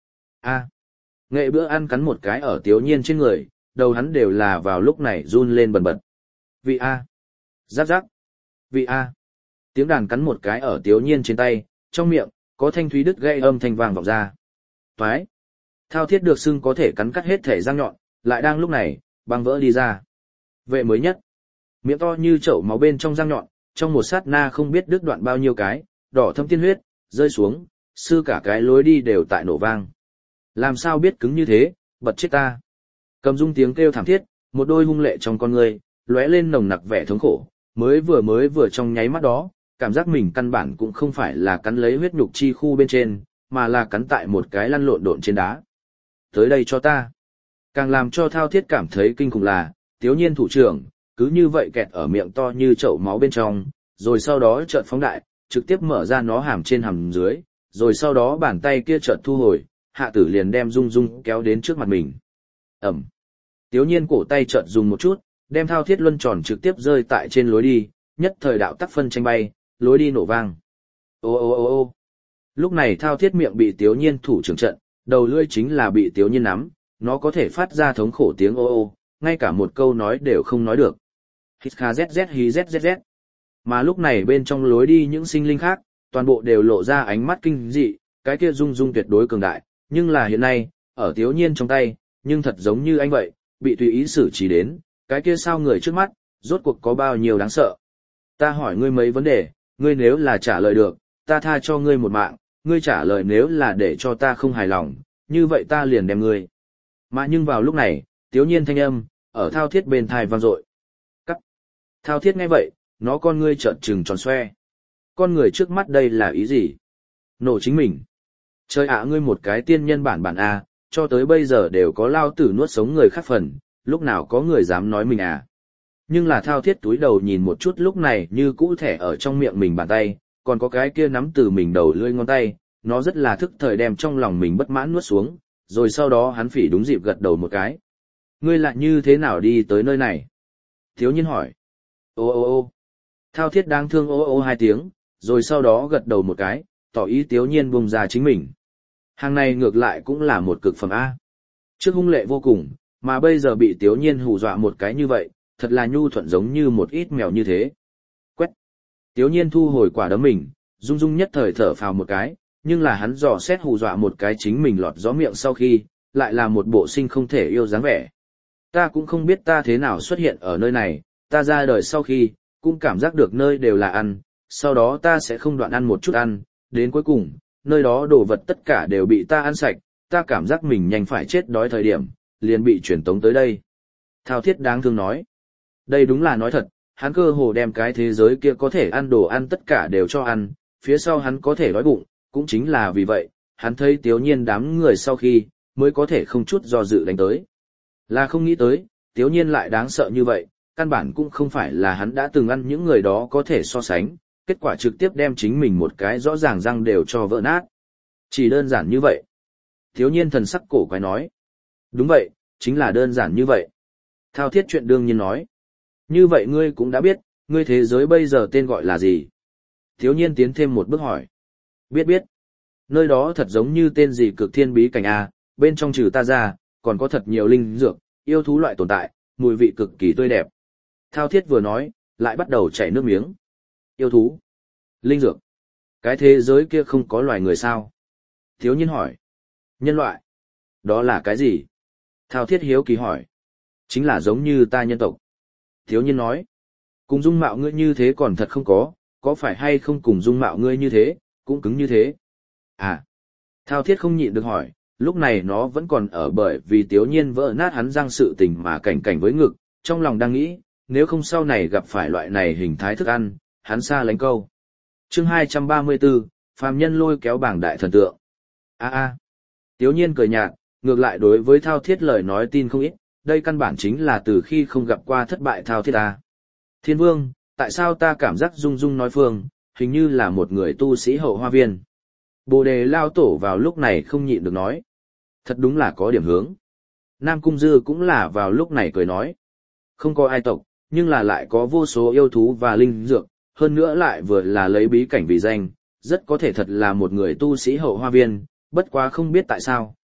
A. Nghệ bữa ăn cắn một cái ở Tiếu Nhiên trên người, đầu hắn đều là vào lúc này run lên bần bật. Vị A. Giáp giáp. Vị A. Tiếng đàn cắn một cái ở Tiếu Nhiên trên tay, trong miệng, có thanh thúy đứt gây âm thanh vang vọng ra. Toái. Thao thiết được xưng có thể cắn cắt hết thể răng nhọn, lại đang lúc này, băng vỡ đi ra. Vệ mới nhất. Miệng to như chậu máu bên trong răng nhọn, trong một sát na không biết đứt đoạn bao nhiêu cái, đỏ thâm tiên huyết, rơi xuống, sư cả cái lối đi đều tại nổ vang. Làm sao biết cứng như thế, bật chết ta. Cầm Dung tiếng kêu thảm thiết, một đôi hung lệ trong con người, lóe lên nồng nặc vẻ thống khổ, mới vừa mới vừa trong nháy mắt đó, cảm giác mình căn bản cũng không phải là cắn lấy huyết nhục chi khu bên trên, mà là cắn tại một cái lăn lộn độn trên đá. Tới đây cho ta. Càng làm cho Thao Thiết cảm thấy kinh khủng là, Tiếu Nhiên thủ trưởng, cứ như vậy kẹt ở miệng to như chậu máu bên trong, rồi sau đó chợt phóng đại, trực tiếp mở ra nó hàm trên hàm dưới, rồi sau đó bàn tay kia chợt thu hồi, hạ tử liền đem Dung Dung kéo đến trước mặt mình. Ẩm. Tiếu Nhiên cổ tay chợt dùng một chút, đem Thao Thiết luân tròn trực tiếp rơi tại trên lối đi, nhất thời đạo tắc phân tranh bay, lối đi nổ vang. Ô ô ô ô. Lúc này Thao Thiết miệng bị Tiếu Nhiên thủ trưởng trận, đầu lưỡi chính là bị Tiếu Nhiên nắm, nó có thể phát ra thống khổ tiếng ô ô, ngay cả một câu nói đều không nói được. Hít kha zz hí zzz. Mà lúc này bên trong lối đi những sinh linh khác, toàn bộ đều lộ ra ánh mắt kinh dị, cái kia Dung Dung tuyệt đối cường đại, nhưng là hiện nay, ở Tiếu Nhiên trong tay, nhưng thật giống như anh vậy, bị tùy ý xử trí đến, cái kia sao người trước mắt, rốt cuộc có bao nhiêu đáng sợ. Ta hỏi ngươi mấy vấn đề, ngươi nếu là trả lời được, ta tha cho ngươi một mạng, ngươi trả lời nếu là để cho ta không hài lòng, như vậy ta liền đem ngươi. Mà nhưng vào lúc này, Tiếu Nhiên thanh âm, ở Thao Thiết bên thai vang dội. Cắt. Thao Thiết nghe vậy, nó con ngươi trợn trừng tròn xoe. Con người trước mắt đây là ý gì? Nổ chính mình. Trời ạ, ngươi một cái tiên nhân bản bản A, cho tới bây giờ đều có lao tử nuốt sống người khác phần, lúc nào có người dám nói mình à. Nhưng là Thao Thiết túi đầu nhìn một chút lúc này như cũ thẻ ở trong miệng mình bàn tay, còn có cái kia nắm từ mình đầu lưỡi ngón tay, nó rất là thức thời đem trong lòng mình bất mãn nuốt xuống, rồi sau đó hắn phỉ đúng dịp gật đầu một cái. Ngươi lại như thế nào đi tới nơi này? Thiếu Nhiên hỏi. Ô ô ô. Thao Thiết đáng thương ô ô hai tiếng, rồi sau đó gật đầu một cái, tỏ ý Tiếu Nhiên buông ra chính mình. Hàng này ngược lại cũng là một cực phẩm A. Trước hung lệ vô cùng, mà bây giờ bị Tiếu Nhiên hù dọa một cái như vậy, thật là nhu thuận giống như một ít mèo như thế. Quét. Tiếu Nhiên thu hồi quả đấm mình, Dung Dung nhất thời thở phào một cái, nhưng là hắn dò xét hù dọa một cái chính mình lọt gió miệng sau khi, lại là một bộ sinh không thể yêu dáng vẻ. Ta cũng không biết ta thế nào xuất hiện ở nơi này, ta ra đời sau khi, cũng cảm giác được nơi đều là ăn, sau đó ta sẽ không đoạn ăn một chút ăn, đến cuối cùng, nơi đó đồ vật tất cả đều bị ta ăn sạch, ta cảm giác mình nhanh phải chết đói thời điểm, liền bị chuyển tống tới đây. Thao Thiết đáng thương nói. Đây đúng là nói thật, hắn cơ hồ đem cái thế giới kia có thể ăn đồ ăn tất cả đều cho ăn, phía sau hắn có thể đói bụng, cũng chính là vì vậy, hắn thấy Tiếu Nhiên đám người sau khi, mới có thể không chút do dự đánh tới. Là không nghĩ tới, Tiếu Nhiên lại đáng sợ như vậy, căn bản cũng không phải là hắn đã từng ăn những người đó có thể so sánh, kết quả trực tiếp đem chính mình một cái rõ ràng răng đều cho vỡ nát. Chỉ đơn giản như vậy. Tiếu Nhiên thần sắc cổ quái nói. Đúng vậy, chính là đơn giản như vậy. Thao Thiết chuyện đương nhiên nói. Như vậy ngươi cũng đã biết, ngươi thế giới bây giờ tên gọi là gì? Tiếu Nhiên tiến thêm một bước hỏi. Biết biết. Nơi đó thật giống như tên gì cực thiên bí cảnh A, bên trong trừ ta ra, còn có thật nhiều linh dược, yêu thú loại tồn tại, mùi vị cực kỳ tươi đẹp. Thao Thiết vừa nói, lại bắt đầu chảy nước miếng. Yêu thú. Linh dược. Cái thế giới kia không có loài người sao? Tiếu Nhiên hỏi. Nhân loại. Đó là cái gì? Thao Thiết hiếu kỳ hỏi. Chính là giống như ta nhân tộc. Tiếu Nhiên nói. Cùng dung mạo ngươi như thế còn thật không có, có phải hay không cùng dung mạo ngươi như thế, cũng cứng như thế. À. Thao Thiết không nhịn được hỏi, lúc này nó vẫn còn ở bởi vì Tiếu Nhiên vỡ nát hắn răng sự tình mà cảnh cảnh với ngực, trong lòng đang nghĩ, nếu không sau này gặp phải loại này hình thái thức ăn, hắn xa lánh câu. Chương hai trăm ba mươi tư, phàm nhân lôi kéo bảng đại thần tượng. A a. Tiếu Nhiên cười nhạt, ngược lại đối với Thao Thiết lời nói tin không ít, đây căn bản chính là từ khi không gặp qua thất bại Thao Thiết ta. Thiên Vương, tại sao ta cảm giác Dung Dung nói phương, hình như là một người tu sĩ hậu hoa viên. Bồ Đề Lao Tổ vào lúc này không nhịn được nói. Thật đúng là có điểm hướng. Nam Cung Dư cũng là vào lúc này cười nói. Không có ai tộc, nhưng là lại có vô số yêu thú và linh dược, hơn nữa lại vừa là lấy bí cảnh vì danh, rất có thể thật là một người tu sĩ hậu hoa viên, bất quá không biết tại sao,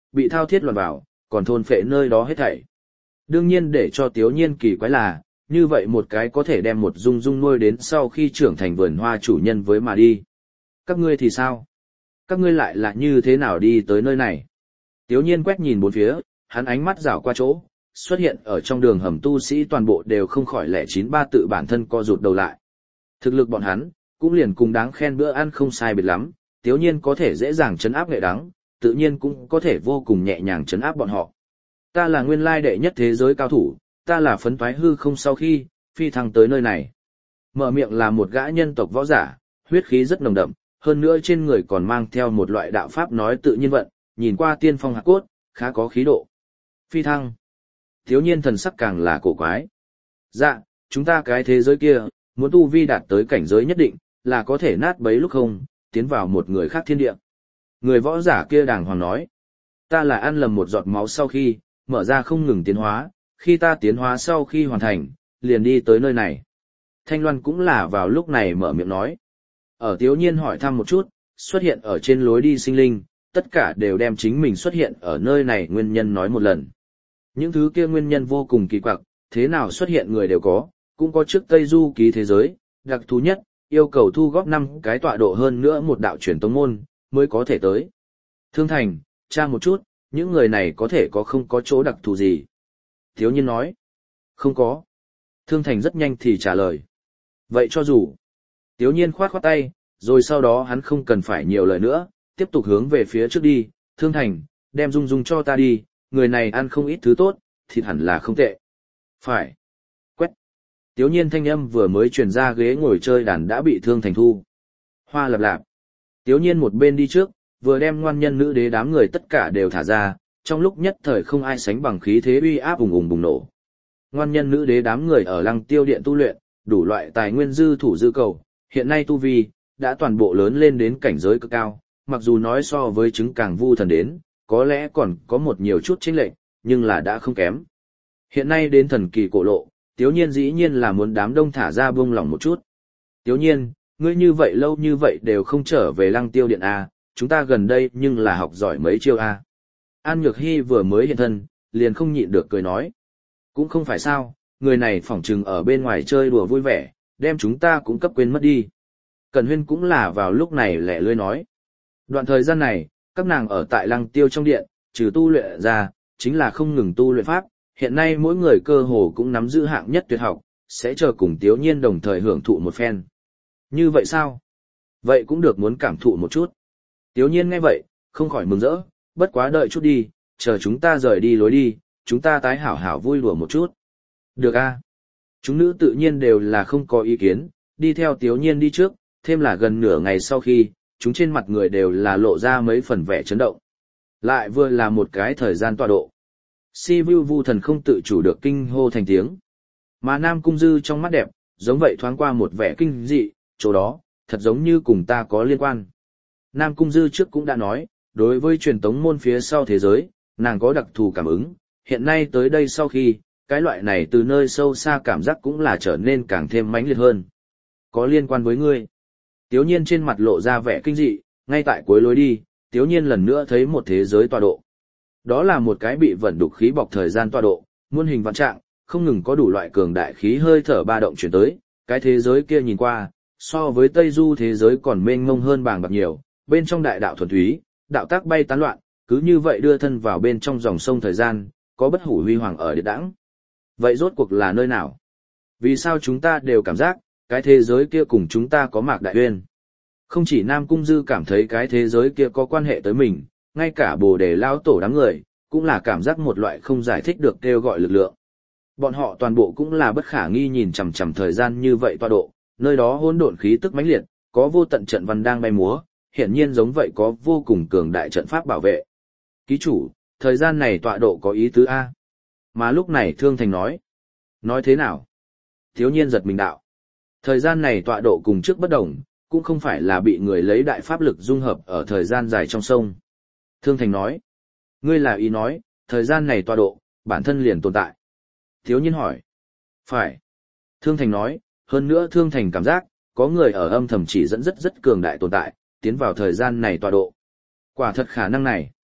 bị thao thiết luồn vào, còn thôn phệ nơi đó hết thảy. Đương nhiên để cho Tiếu Nhiên kỳ quái là, như vậy một cái có thể đem một dung dung nuôi đến sau khi trưởng thành vườn hoa chủ nhân với mà đi. Các ngươi thì sao? Các ngươi lại là như thế nào đi tới nơi này? Tiếu Nhiên quét nhìn bốn phía, hắn ánh mắt rảo qua chỗ, xuất hiện ở trong đường hầm tu sĩ toàn bộ đều không khỏi lẻ chín ba tự bản thân co rụt đầu lại. Thực lực bọn hắn, cũng liền cùng đáng khen bữa ăn không sai biệt lắm, Tiếu Nhiên có thể dễ dàng trấn áp nghệ đắng, tự nhiên cũng có thể vô cùng nhẹ nhàng trấn áp bọn họ. Ta là nguyên lai đệ nhất thế giới cao thủ, ta là phấn toái hư không sau khi, phi thăng tới nơi này. Mở miệng là một gã nhân tộc võ giả, huyết khí rất nồng đậm, hơn nữa trên người còn mang theo một loại đạo pháp nói tự nhiên vận, nhìn qua tiên phong hạc cốt, khá có khí độ. Phi thăng. Thiếu nhiên thần sắc càng là cổ quái. Dạ, chúng ta cái thế giới kia, muốn tu vi đạt tới cảnh giới nhất định, là có thể nát bấy lúc không, tiến vào một người khác thiên địa. Người võ giả kia đàng hoàng nói. Ta là ăn lầm một giọt máu sau khi, mở ra không ngừng tiến hóa, khi ta tiến hóa sau khi hoàn thành, liền đi tới nơi này. Thanh Loan cũng là vào lúc này mở miệng nói. Ở Tiếu Nhiên hỏi thăm một chút, xuất hiện ở trên lối đi sinh linh, tất cả đều đem chính mình xuất hiện ở nơi này nguyên nhân nói một lần. Những thứ kia nguyên nhân vô cùng kỳ quặc, thế nào xuất hiện người đều có, cũng có trước Tây Du ký thế giới, đặc thú nhất, yêu cầu thu góp năm cái tọa độ hơn nữa một đạo truyền tông môn, mới có thể tới. Thương Thành, tra một chút, những người này có thể có không có chỗ đặc thù gì. Tiếu Nhiên nói, không có. Thương Thành rất nhanh thì trả lời. Vậy cho dù, Tiếu Nhiên khoát khoát tay, rồi sau đó hắn không cần phải nhiều lời nữa, tiếp tục hướng về phía trước đi, Thương Thành, đem Dung Dung cho ta đi, người này ăn không ít thứ tốt, thịt hẳn là không tệ. Phải. Quét. Tiếu Nhiên thanh âm vừa mới truyền ra ghế ngồi chơi đàn đã bị Thương Thành thu. Hoa lập lạp. Tiếu Nhiên một bên đi trước, vừa đem ngoan nhân nữ đế đám người tất cả đều thả ra, trong lúc nhất thời không ai sánh bằng khí thế uy áp ùng ùng bùng nổ. Ngoan nhân nữ đế đám người ở Lăng Tiêu Điện tu luyện, đủ loại tài nguyên dư thủ dư cầu, hiện nay tu vi đã toàn bộ lớn lên đến cảnh giới cực cao, mặc dù nói so với chứng càng vu thần đến, có lẽ còn có một nhiều chút chênh lệch, nhưng là đã không kém. Hiện nay đến thần kỳ cổ lộ, Tiếu Nhiên dĩ nhiên là muốn đám đông thả ra buông lỏng một chút. Tiếu Nhiên, ngươi như vậy lâu như vậy đều không trở về Lăng Tiêu Điện a, chúng ta gần đây nhưng là học giỏi mấy chiêu a. An Nhược Hy vừa mới hiện thân, liền không nhịn được cười nói. Cũng không phải sao, người này phỏng chừng ở bên ngoài chơi đùa vui vẻ, đem chúng ta cũng cấp quên mất đi. Cẩn Huyên cũng là vào lúc này lẻ lươi nói. Đoạn thời gian này, các nàng ở tại Lăng Tiêu trong điện, trừ tu luyện ra, chính là không ngừng tu luyện pháp, hiện nay mỗi người cơ hồ cũng nắm giữ hạng nhất tuyệt học, sẽ chờ cùng Tiếu Nhiên đồng thời hưởng thụ một phen. Như vậy sao? Vậy cũng được muốn cảm thụ một chút. Tiếu Nhiên nghe vậy, không khỏi mừng rỡ, bất quá đợi chút đi, chờ chúng ta rời đi lối đi, chúng ta tái hảo hảo vui đùa một chút. Được a. Chúng nữ tự nhiên đều là không có ý kiến, đi theo Tiếu Nhiên đi trước, thêm là gần nửa ngày sau khi, chúng trên mặt người đều là lộ ra mấy phần vẻ chấn động. Lại vừa là một cái thời gian tọa độ. Si Vu Vu thần không tự chủ được kinh hô thành tiếng. Mà Nam Cung Dư trong mắt đẹp, giống vậy thoáng qua một vẻ kinh dị, chỗ đó, thật giống như cùng ta có liên quan. Nam Cung Dư trước cũng đã nói, đối với truyền tống môn phía sau thế giới, nàng có đặc thù cảm ứng, hiện nay tới đây sau khi, cái loại này từ nơi sâu xa cảm giác cũng là trở nên càng thêm mãnh liệt hơn. Có liên quan với ngươi. Tiếu Nhiên trên mặt lộ ra vẻ kinh dị, ngay tại cuối lối đi, Tiếu Nhiên lần nữa thấy một thế giới tọa độ. Đó là một cái bị vận đục khí bọc thời gian tọa độ, muôn hình vạn trạng, không ngừng có đủ loại cường đại khí hơi thở ba động chuyển tới, cái thế giới kia nhìn qua, so với Tây Du thế giới còn mênh mông hơn bàng bạc nhiều, bên trong đại đạo thuần túy, đạo tác bay tán loạn, cứ như vậy đưa thân vào bên trong dòng sông thời gian, có bất hủ huy hoàng ở địa đãng. Vậy rốt cuộc là nơi nào? Vì sao chúng ta đều cảm giác, cái thế giới kia cùng chúng ta có mạc đại uyên? Không chỉ Nam Cung Dư cảm thấy cái thế giới kia có quan hệ tới mình, ngay cả Bồ Đề Lao Tổ đám người, cũng là cảm giác một loại không giải thích được kêu gọi lực lượng. Bọn họ toàn bộ cũng là bất khả nghi nhìn chằm chằm thời gian như vậy tọa độ, nơi đó hỗn độn khí tức mãnh liệt, có vô tận trận văn đang bay múa, hiển nhiên giống vậy có vô cùng cường đại trận pháp bảo vệ. Ký chủ, thời gian này tọa độ có ý tứ A. Mà lúc này Thương Thành nói. Nói thế nào? Thiếu Nhiên giật mình đạo. Thời gian này tọa độ cùng trước bất đồng, cũng không phải là bị người lấy đại pháp lực dung hợp ở thời gian dài trong sông. Thương Thành nói. Ngươi là ý nói, thời gian này tọa độ, bản thân liền tồn tại. Thiếu Nhiên hỏi. Phải. Thương Thành nói, hơn nữa Thương Thành cảm giác, có người ở âm thầm chỉ dẫn rất rất cường đại tồn tại, tiến vào thời gian này tọa độ. Quả thật khả năng này.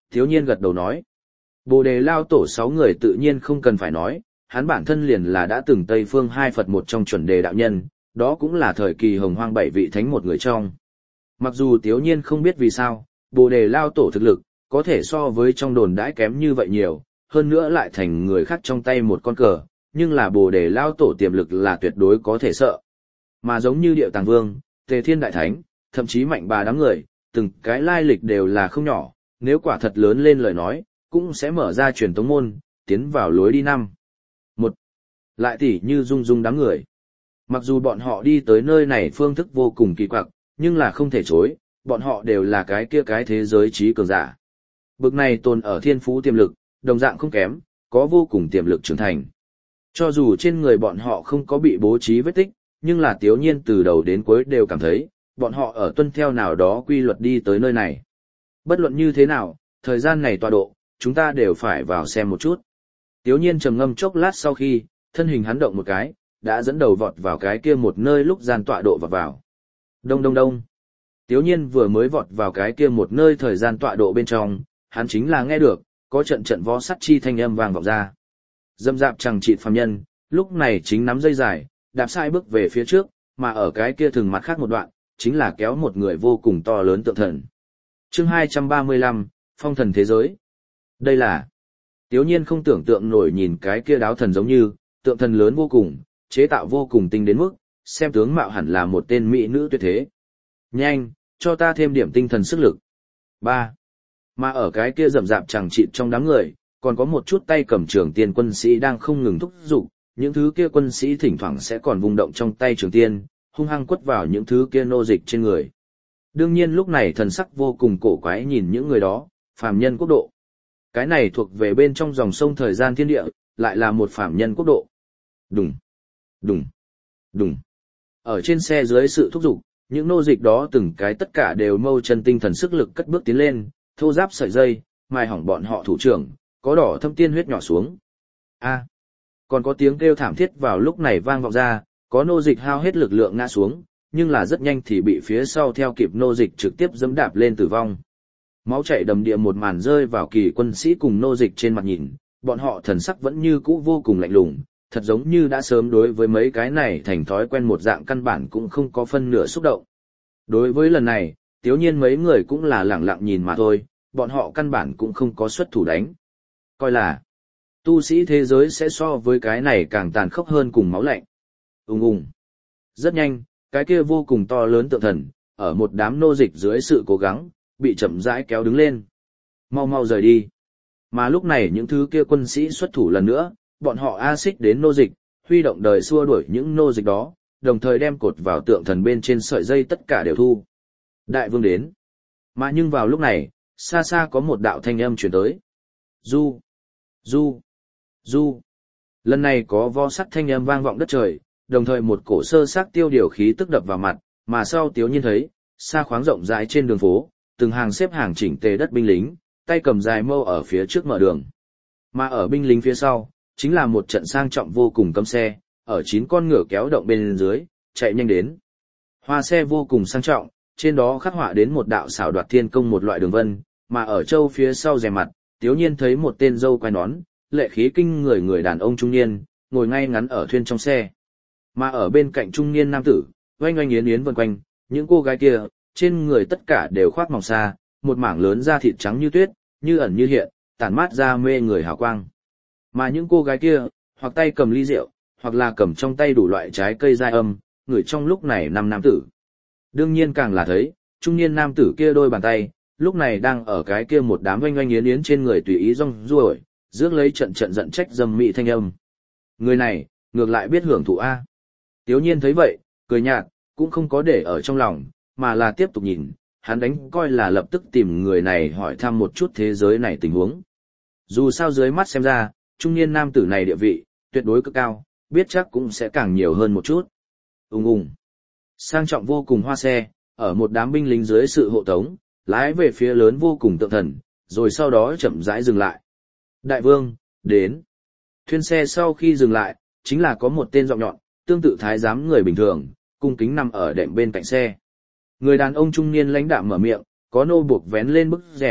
Thiếu nhiên gật đầu nói. Bồ đề lao tổ sáu người tự nhiên không cần phải nói, hắn bản thân liền là đã từng Tây Phương hai Phật một trong chuẩn đề đạo nhân, đó cũng là thời kỳ hồng hoang bảy vị thánh một người trong. Mặc dù Tiếu Nhiên không biết vì sao, Bồ Đề Lao Tổ thực lực, có thể so với trong đồn đãi kém như vậy nhiều, hơn nữa lại thành người khác trong tay một con cờ, nhưng là Bồ Đề Lao Tổ tiềm lực là tuyệt đối có thể sợ. Mà giống như Điệu Tàng Vương, Tề Thiên Đại Thánh, thậm chí Mạnh Bà đám người, từng cái lai lịch đều là không nhỏ, nếu quả thật lớn lên lời nói, cũng sẽ mở ra truyền tống môn, tiến vào lối đi năm. Một, lại tỉ như Dung Dung đám người. Mặc dù bọn họ đi tới nơi này phương thức vô cùng kỳ quặc, nhưng là không thể chối, bọn họ đều là cái kia cái thế giới trí cường giả. Bực này tồn ở thiên phú tiềm lực, đồng dạng không kém, có vô cùng tiềm lực trưởng thành. Cho dù trên người bọn họ không có bị bố trí vết tích, nhưng là Tiếu Nhiên từ đầu đến cuối đều cảm thấy, bọn họ ở tuân theo nào đó quy luật đi tới nơi này. Bất luận như thế nào, thời gian này tọa độ, chúng ta đều phải vào xem một chút. Tiếu Nhiên trầm ngâm chốc lát sau khi, thân hình hắn động một cái, đã dẫn đầu vọt vào cái kia một nơi lúc gian tọa độ vọt vào. Đông đông đông. Tiếu Nhiên vừa mới vọt vào cái kia một nơi thời gian tọa độ bên trong, hắn chính là nghe được, có trận trận vó sắt chi thanh âm vang vọng ra. Dâm dạp chẳng chịt phàm nhân, lúc này chính nắm dây dài, đạp sai bước về phía trước, mà ở cái kia thường mặt khác một đoạn, chính là kéo một người vô cùng to lớn tượng thần. Chương hai trăm ba mươi lăm, Phong thần thế giới. Đây là... Tiếu Nhiên không tưởng tượng nổi nhìn cái kia đáo thần giống như, tượng thần lớn vô cùng, chế tạo vô cùng tinh đến mức, xem tướng mạo hẳn là một tên mỹ nữ tuyệt thế. Nhanh, cho ta thêm điểm tinh thần sức lực. Ba. Mà ở cái kia rậm rạp chẳng chịt trong đám người, còn có một chút tay cầm trường tiên quân sĩ đang không ngừng thúc giục, những thứ kia quân sĩ thỉnh thoảng sẽ còn vung động trong tay trường tiên, hung hăng quất vào những thứ kia nô dịch trên người. Đương nhiên lúc này thần sắc vô cùng cổ quái nhìn những người đó, phàm nhân quốc độ. Cái này thuộc về bên trong dòng sông thời gian thiên địa, lại là một phàm nhân quốc độ. Đùng, đùng, đùng. Ở trên xe dưới sự thúc giục, những nô dịch đó từng cái tất cả đều mâu chân tinh thần sức lực cất bước tiến lên, thô giáp sợi dây, mai hỏng bọn họ thủ trưởng, có đỏ thâm tiên huyết nhỏ xuống. A, còn có tiếng kêu thảm thiết vào lúc này vang vọng ra, có nô dịch hao hết lực lượng ngã xuống, nhưng là rất nhanh thì bị phía sau theo kịp nô dịch trực tiếp giẫm đạp lên tử vong. Máu chảy đầm địa một màn rơi vào kỳ quân sĩ cùng nô dịch trên mặt nhìn, bọn họ thần sắc vẫn như cũ vô cùng lạnh lùng, thật giống như đã sớm đối với mấy cái này thành thói quen một dạng căn bản cũng không có phân nửa xúc động. Đối với lần này, Tiếu Nhiên mấy người cũng là lẳng lặng nhìn mà thôi, bọn họ căn bản cũng không có xuất thủ đánh. Coi là, tu sĩ thế giới sẽ so với cái này càng tàn khốc hơn cùng máu lạnh. Ùng ùng. Rất nhanh, cái kia vô cùng to lớn tượng thần, ở một đám nô dịch dưới sự cố gắng, bị chậm rãi kéo đứng lên. Mau mau rời đi. Mà lúc này những thứ kia quân sĩ xuất thủ lần nữa, bọn họ a xích đến nô dịch, huy động đời xua đuổi những nô dịch đó, đồng thời đem cột vào tượng thần bên trên sợi dây tất cả đều thu. Đại vương đến. Mà nhưng vào lúc này, xa xa có một đạo thanh âm truyền tới. Du, du, du. Lần này có vo sắt thanh âm vang vọng đất trời, đồng thời một cổ sơ xác tiêu điều khí tức đập vào mặt, mà sau Tiếu Nhiên thấy, xa khoáng rộng rãi trên đường phố, từng hàng xếp hàng chỉnh tề đất binh lính, tay cầm dài mâu ở phía trước mở đường. Mà ở binh lính phía sau, chính là một trận sang trọng vô cùng cấm xe, ở chín con ngựa kéo động bên dưới, chạy nhanh đến. Hoa xe vô cùng sang trọng, trên đó khắc họa đến một đạo xảo đoạt thiên công một loại đường vân, mà ở châu phía sau rèm mặt, Tiếu Nhiên thấy một tên dâu quai nón, lệ khí kinh người người đàn ông trung niên, ngồi ngay ngắn ở thuyền trong xe. Mà ở bên cạnh trung niên nam tử, oanh oanh yến yến vần quanh, những cô gái kia, trên người tất cả đều khoác mỏng xa, một mảng lớn da thịt trắng như tuyết, như ẩn như hiện, tản mát ra mê người hào quang. Mà những cô gái kia, hoặc tay cầm ly rượu, hoặc là cầm trong tay đủ loại trái cây dai âm, người trong lúc này năm nam tử. Đương nhiên càng là thấy, trung niên nam tử kia đôi bàn tay, lúc này đang ở cái kia một đám oanh oanh yến yến trên người tùy ý rong ruổi, rước lấy trận trận giận trách dâm mị thanh âm. Người này, ngược lại biết hưởng thụ A. Tiếu Nhiên thấy vậy, cười nhạt, cũng không có để ở trong lòng, mà là tiếp tục nhìn, hắn đánh coi là lập tức tìm người này hỏi thăm một chút thế giới này tình huống. Dù sao dưới mắt xem ra, trung niên nam tử này địa vị, tuyệt đối cực cao, biết chắc cũng sẽ càng nhiều hơn một chút. Ùng ùng. Sang trọng vô cùng hoa xe, ở một đám binh lính dưới sự hộ tống, lái về phía lớn vô cùng tượng thần, rồi sau đó chậm rãi dừng lại. Đại vương, đến. Thuyền xe sau khi dừng lại, chính là có một tên giọng nhọn, tương tự thái giám người bình thường, cung kính nằm ở đệm bên cạnh xe. Người đàn ông trung niên lãnh đạm mở miệng, có nô buộc vén lên bức rèm,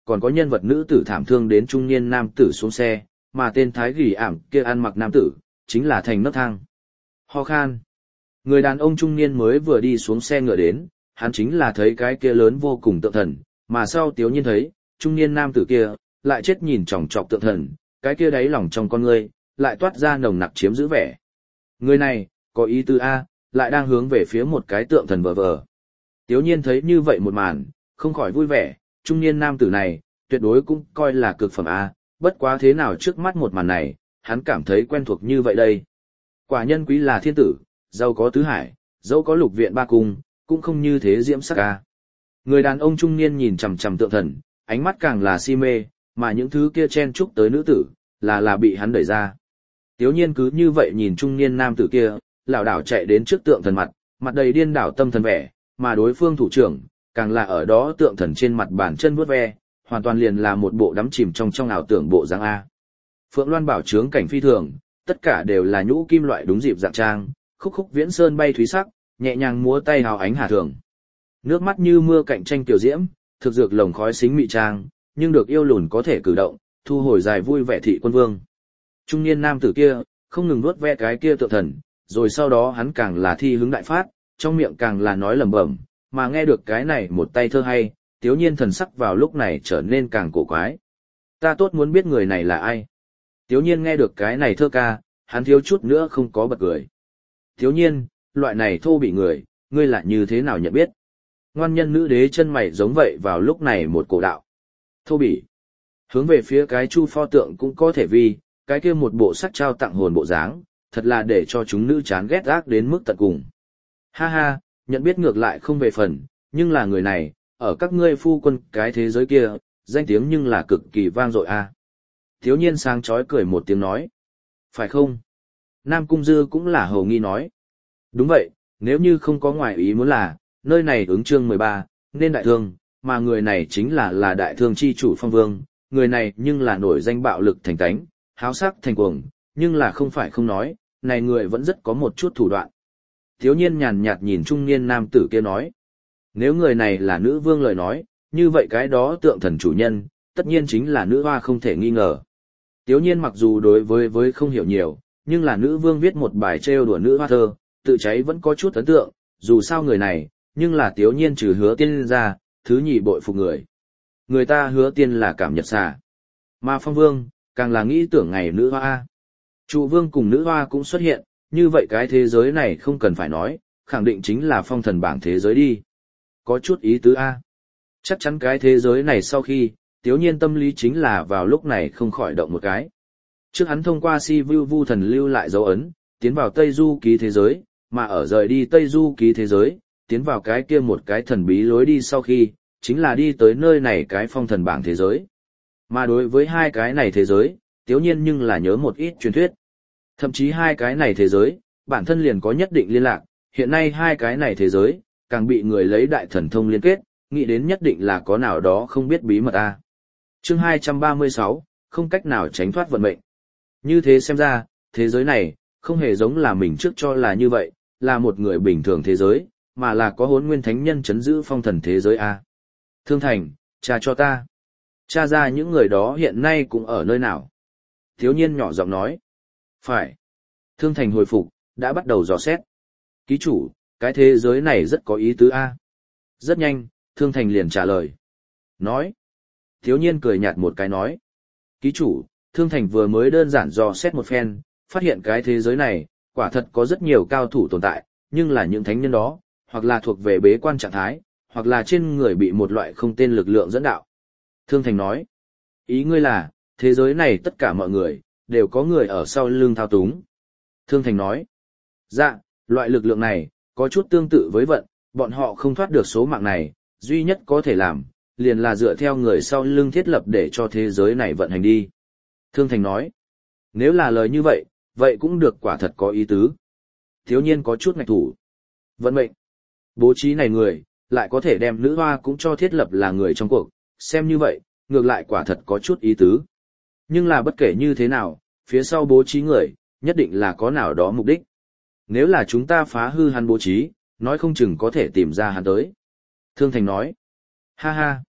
còn có nhân vật nữ tử thảm thương đến trung niên nam tử xuống xe, mà tên thái gỉ ảm kia ăn mặc nam tử, chính là thành nấc thang. Ho khan. Người đàn ông trung niên mới vừa đi xuống xe ngựa đến, hắn chính là thấy cái kia lớn vô cùng tượng thần, mà sau Tiếu Nhiên thấy, trung niên nam tử kia, lại chết nhìn chòng chọc tượng thần, cái kia đáy lòng trong con ngươi, lại toát ra nồng nặc chiếm giữ vẻ. Người này, có ý tứ A, lại đang hướng về phía một cái tượng thần vờ vờ. Tiếu Nhiên thấy như vậy một màn, không khỏi vui vẻ, trung niên nam tử này, tuyệt đối cũng coi là cực phẩm A, bất quá thế nào trước mắt một màn này, hắn cảm thấy quen thuộc như vậy đây. Quả nhân quý là thiên tử, giàu có tứ hải, dẫu có lục viện ba cung, cũng không như thế diễm sắc A. Người đàn ông trung niên nhìn chằm chằm tượng thần, ánh mắt càng là si mê, mà những thứ kia chen chúc tới nữ tử, là là bị hắn đẩy ra. Tiếu Nhiên cứ như vậy nhìn trung niên nam tử kia, lảo đảo chạy đến trước tượng thần mặt, mặt đầy điên đảo tâm thần vẻ, mà đối phương thủ trưởng, càng là ở đó tượng thần trên mặt bàn chân vuốt ve, hoàn toàn liền là một bộ đắm chìm trong trong ảo tưởng bộ dáng A. Phượng Loan bảo trướng cảnh phi thường, tất cả đều là nhũ kim loại đúng dịp dạng trang, khúc khúc viễn sơn bay thúy sắc, nhẹ nhàng múa tay hào ánh hà thường. Nước mắt như mưa cạnh tranh tiểu diễm, thực dược lồng khói xính mị trang, nhưng được yêu lùn có thể cử động, thu hồi dài vui vẻ thị quân vương. Trung niên nam tử kia, không ngừng vuốt ve cái kia tượng thần, rồi sau đó hắn càng là thi hứng đại phát, trong miệng càng là nói lẩm bẩm, mà nghe được cái này một tay thơ hay, Tiếu Nhiên thần sắc vào lúc này trở nên càng cổ quái. Ta tốt muốn biết người này là ai. Tiếu Nhiên nghe được cái này thơ ca, hắn thiếu chút nữa không có bật cười. Tiếu Nhiên, loại này thô bị người, ngươi lại như thế nào nhận biết? Ngoan nhân nữ đế chân mày giống vậy vào lúc này một cổ đạo. Thô bỉ. Hướng về phía cái chu pho tượng cũng có thể vì, cái kia một bộ sắc trao tặng hồn bộ dáng, thật là để cho chúng nữ chán ghét ác đến mức tận cùng. Ha ha, nhận biết ngược lại không về phần, nhưng là người này, ở các ngươi phu quân cái thế giới kia, danh tiếng nhưng là cực kỳ vang dội a. Thiếu Nhiên sáng chói cười một tiếng nói. Phải không? Nam Cung Dư cũng là hầu nghi nói. Đúng vậy, nếu như không có ngoại ý muốn là, nơi này ứng chương mười ba, nên đại thương, mà người này chính là là đại thương chi chủ Phong Vương, người này nhưng là nổi danh bạo lực thành tánh, háo sắc thành cuồng, nhưng là không phải không nói, này người vẫn rất có một chút thủ đoạn. Thiếu Nhiên nhàn nhạt nhìn trung niên nam tử kia nói. Nếu người này là nữ vương lời nói, như vậy cái đó tượng thần chủ nhân, tất nhiên chính là nữ hoa không thể nghi ngờ. Tiếu Nhiên mặc dù đối với với không hiểu nhiều, nhưng là nữ vương viết một bài trêu đùa nữ hoa thơ, tự cháy vẫn có chút ấn tượng, dù sao người này, nhưng là Tiếu Nhiên trừ hứa tiên ra, thứ nhì bội phục người. Người ta hứa tiên là cảm nhật xà. Mà Phong Vương, càng là nghĩ tưởng ngày nữ hoa. Trụ vương cùng nữ hoa cũng xuất hiện, như vậy cái thế giới này không cần phải nói, khẳng định chính là phong thần bảng thế giới đi. Có chút ý tứ A. Chắc chắn cái thế giới này sau khi, Tiếu Nhiên tâm lý chính là vào lúc này không khỏi động một cái. Trước hắn thông qua si vu vu thần lưu lại dấu ấn, tiến vào Tây Du ký thế giới, mà ở rời đi Tây Du ký thế giới, tiến vào cái kia một cái thần bí lối đi sau khi, chính là đi tới nơi này cái phong thần bảng thế giới. Mà đối với hai cái này thế giới, Tiếu Nhiên nhưng là nhớ một ít truyền thuyết. Thậm chí hai cái này thế giới, bản thân liền có nhất định liên lạc, hiện nay hai cái này thế giới, càng bị người lấy đại thần thông liên kết, nghĩ đến nhất định là có nào đó không biết bí mật a. Chương hai trăm ba mươi sáu, không cách nào tránh thoát vận mệnh. Như thế xem ra, thế giới này, không hề giống là mình trước cho là như vậy, là một người bình thường thế giới, mà là có Hỗn Nguyên Thánh Nhân trấn giữ phong thần thế giới a. Thương Thành, tra cho ta. Tra ra những người đó hiện nay cũng ở nơi nào. Thiếu Nhiên nhỏ giọng nói. Phải. Thương Thành hồi phục, đã bắt đầu dò xét. Ký chủ, cái thế giới này rất có ý tứ a. Rất nhanh, Thương Thành liền trả lời. Nói. Thiếu Nhiên cười nhạt một cái nói. Ký chủ, Thương Thành vừa mới đơn giản dò xét một phen, phát hiện cái thế giới này, quả thật có rất nhiều cao thủ tồn tại, nhưng là những thánh nhân đó, hoặc là thuộc về bế quan trạng thái, hoặc là trên người bị một loại không tên lực lượng dẫn đạo. Thương Thành nói. Ý ngươi là, thế giới này tất cả mọi người, đều có người ở sau lưng thao túng. Thương Thành nói. Dạ, loại lực lượng này, có chút tương tự với vận, bọn họ không thoát được số mạng này, duy nhất có thể làm, liền là dựa theo người sau lưng thiết lập để cho thế giới này vận hành đi. Thương Thành nói. Nếu là lời như vậy, vậy cũng được quả thật có ý tứ. Thiếu Nhiên có chút ngạch thủ. Vận mệnh. Bố trí này người, lại có thể đem nữ hoa cũng cho thiết lập là người trong cuộc, xem như vậy, ngược lại quả thật có chút ý tứ. Nhưng là bất kể như thế nào, phía sau bố trí người, nhất định là có nào đó mục đích. Nếu là chúng ta phá hư hắn bố trí, nói không chừng có thể tìm ra hắn tới. Thương Thành nói. Ha ha.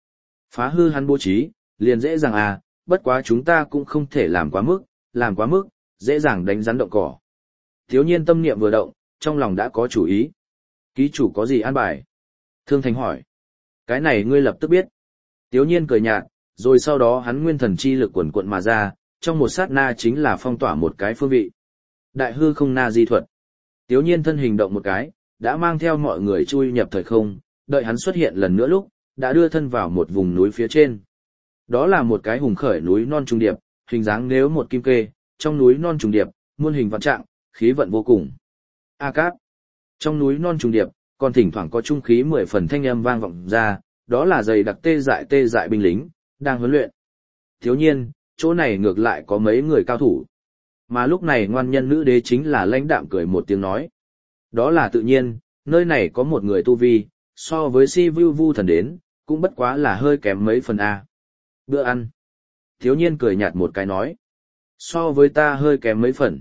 Phá hư hắn bố trí, liền dễ dàng à, bất quá chúng ta cũng không thể làm quá mức, làm quá mức, dễ dàng đánh rắn động cỏ. Thiếu nhiên tâm niệm vừa động, trong lòng đã có chủ ý. Ký chủ có gì an bài? Thương Thành hỏi. Cái này ngươi lập tức biết. Thiếu nhiên cười nhạt, rồi sau đó hắn nguyên thần chi lực quần quận mà ra, trong một sát na chính là phong tỏa một cái phương vị. Đại hư không na di thuật. Thiếu nhiên thân hình động một cái, đã mang theo mọi người chui nhập thời không, đợi hắn xuất hiện lần nữa lúc, đã đưa thân vào một vùng núi phía trên. Đó là một cái hùng khởi núi non trùng điệp, hình dáng nếu một kim kê, trong núi non trùng điệp, muôn hình vạn trạng, khí vận vô cùng. A Cáp. Trong núi non trùng điệp, còn thỉnh thoảng có trung khí mười phần thanh âm vang vọng ra, đó là dày đặc tê dại tê dại binh lính, đang huấn luyện. Thiếu nhiên, chỗ này ngược lại có mấy người cao thủ. Mà lúc này ngoan nhân nữ đế chính là lãnh đạm cười một tiếng nói. Đó là tự nhiên, nơi này có một người tu vi, so với si vu vu thần đến, cũng bất quá là hơi kém mấy phần A. Bữa ăn. Thiếu nhiên cười nhạt một cái nói. So với ta hơi kém mấy phần.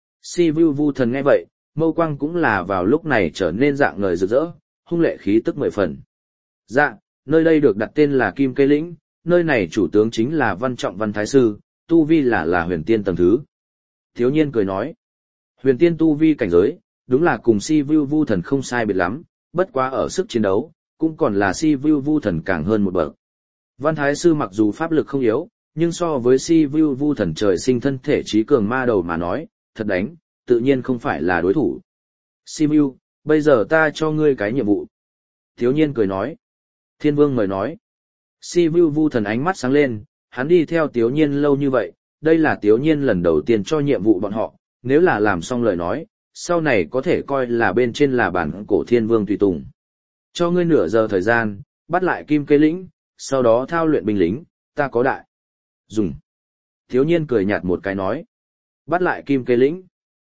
Si vu vu thần nghe vậy, mâu quang cũng là vào lúc này trở nên dạng ngời rực rỡ, hung lệ khí tức mười phần. Dạ, nơi đây được đặt tên là Kim Cây Lĩnh, nơi này chủ tướng chính là Văn Trọng Văn Thái Sư, tu vi là là huyền tiên tầng thứ. Thiếu nhiên cười nói. Huyền tiên tu vi cảnh giới, đúng là cùng si vu vu thần không sai biệt lắm, bất quá ở sức chiến đấu, cũng còn là si vu vu thần càng hơn một bậc. Văn Thái Sư mặc dù pháp lực không yếu, nhưng so với si vu vu thần trời sinh thân thể trí cường ma đầu mà nói, thật đánh, tự nhiên không phải là đối thủ. Si vu, bây giờ ta cho ngươi cái nhiệm vụ. Thiếu nhiên cười nói. Thiên Vương mời nói. Si vu vu thần ánh mắt sáng lên, hắn đi theo Tiếu Nhiên lâu như vậy, đây là Tiếu Nhiên lần đầu tiên cho nhiệm vụ bọn họ, nếu là làm xong lời nói, sau này có thể coi là bên trên là bản cổ Thiên Vương tùy tùng. Cho ngươi nửa giờ thời gian, bắt lại Kim Cây Lĩnh, sau đó thao luyện binh lính, ta có đại. Dùng. Thiếu nhiên cười nhạt một cái nói. Bắt lại Kim Cây Lĩnh.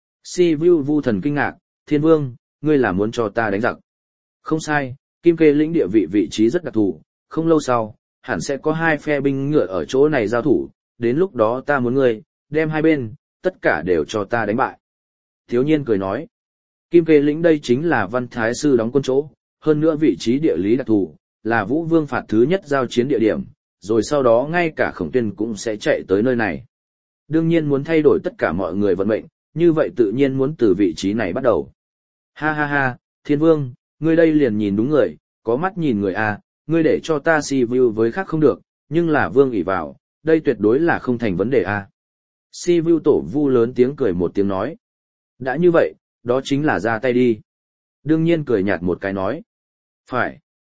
Si vu vu thần kinh ngạc, Thiên Vương, ngươi là muốn cho ta đánh giặc. Không sai, Kim Cây Lĩnh địa vị vị trí rất đặc thù, không lâu sau, hẳn sẽ có hai phe binh ngựa ở chỗ này giao thủ, đến lúc đó ta muốn ngươi, đem hai bên, tất cả đều cho ta đánh bại. Thiếu nhiên cười nói, Kim Cây Lĩnh đây chính là Văn Thái Sư đóng quân chỗ, hơn nữa vị trí địa lý đặc thù, là Vũ Vương phạt thứ nhất giao chiến địa điểm, rồi sau đó ngay cả Khổng Tuyên cũng sẽ chạy tới nơi này. Đương nhiên muốn thay đổi tất cả mọi người vận mệnh, như vậy tự nhiên muốn từ vị trí này bắt đầu. Ha ha ha, Thiên Vương, ngươi đây liền nhìn đúng người, có mắt nhìn người à, ngươi để cho ta si vu với khác không được, nhưng là Vương ỷ vào, đây tuyệt đối là không thành vấn đề à. Si vu tổ vu lớn tiếng cười một tiếng nói. Đã như vậy, đó chính là ra tay đi. Đương nhiên cười nhạt một cái nói. Phải.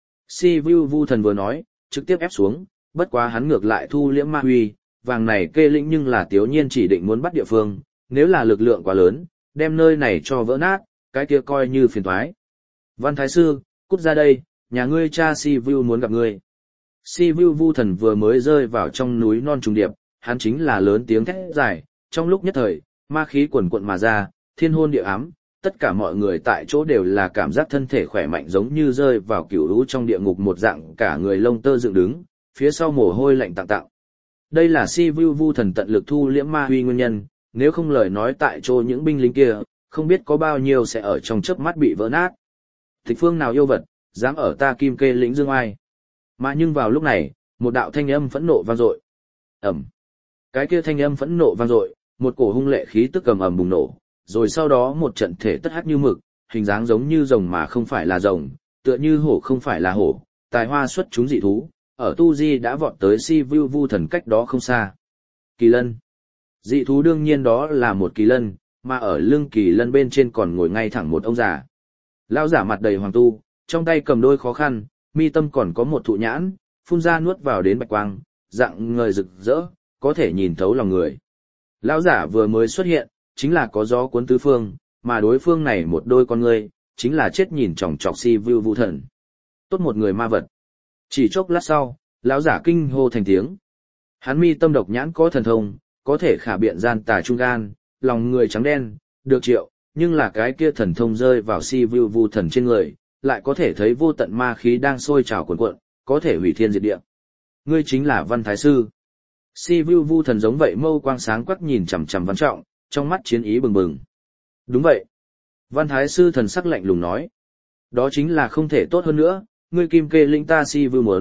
Si vu vu thần vừa nói, trực tiếp ép xuống, bất quá hắn ngược lại thu liễm ma huy, vàng này kê lĩnh nhưng là Tiếu Nhiên chỉ định muốn bắt địa phương, nếu là lực lượng quá lớn, đem nơi này cho vỡ nát, cái kia coi như phiền toái. Văn Thái Sư, cút ra đây, nhà ngươi cha Si vu muốn gặp ngươi. Si vu vu thần vừa mới rơi vào trong núi non trùng điệp, hắn chính là lớn tiếng thét dài, trong lúc nhất thời, ma khí quần quận mà ra, thiên hôn địa ám, tất cả mọi người tại chỗ đều là cảm giác thân thể khỏe mạnh giống như rơi vào cửu lũ trong địa ngục một dạng, cả người lông tơ dựng đứng, phía sau mồ hôi lạnh tạng tạng. Đây là Si vu vu thần tận lực thu liễm ma huy nguyên nhân, nếu không lời nói tại chỗ những binh lính kia, không biết có bao nhiêu sẽ ở trong chớp mắt bị vỡ nát. Tịch phương nào yêu vật, dám ở ta Kim Kê Lĩnh dương ai. Mà nhưng vào lúc này, một đạo thanh âm phẫn nộ vang dội. Ầm. Cái kia thanh âm phẫn nộ vang dội, một cổ hung lệ khí tức ầm ầm bùng nổ, rồi sau đó một trận thể tất hắc như mực, hình dáng giống như rồng mà không phải là rồng, tựa như hổ không phải là hổ, tài hoa xuất chúng dị thú, ở tu di đã vọt tới Si vu vu thần cách đó không xa. Kỳ lân. Dị thú đương nhiên đó là một kỳ lân, mà ở lưng kỳ lân bên trên còn ngồi ngay thẳng một ông già. Lão giả mặt đầy hoàng tu, trong tay cầm đôi khó khăn, mi tâm còn có một thụ nhãn, phun ra nuốt vào đến bạch quang, dạng ngời rực rỡ, có thể nhìn thấu lòng người. Lão giả vừa mới xuất hiện, chính là có gió cuốn tứ phương, mà đối phương này một đôi con ngươi, chính là chết nhìn chòng chọc Si vu vu thần. Tốt một người ma vật. Chỉ chốc lát sau, lão giả kinh hô thành tiếng. Hắn mi tâm độc nhãn có thần thông, có thể khả biện gian tà trung gan, lòng người trắng đen, được triệu, nhưng là cái kia thần thông rơi vào Si vu vu thần trên người, lại có thể thấy vô tận ma khí đang sôi trào cuồn cuộn, có thể hủy thiên diệt địa. Ngươi chính là Văn Thái Sư. Si vu vu thần giống vậy mâu quang sáng quắc nhìn chằm chằm Văn Trọng, trong mắt chiến ý bừng bừng. Đúng vậy. Văn Thái Sư thần sắc lạnh lùng nói. Đó chính là không thể tốt hơn nữa, ngươi Kim Kê Lĩnh ta Si vu muốn,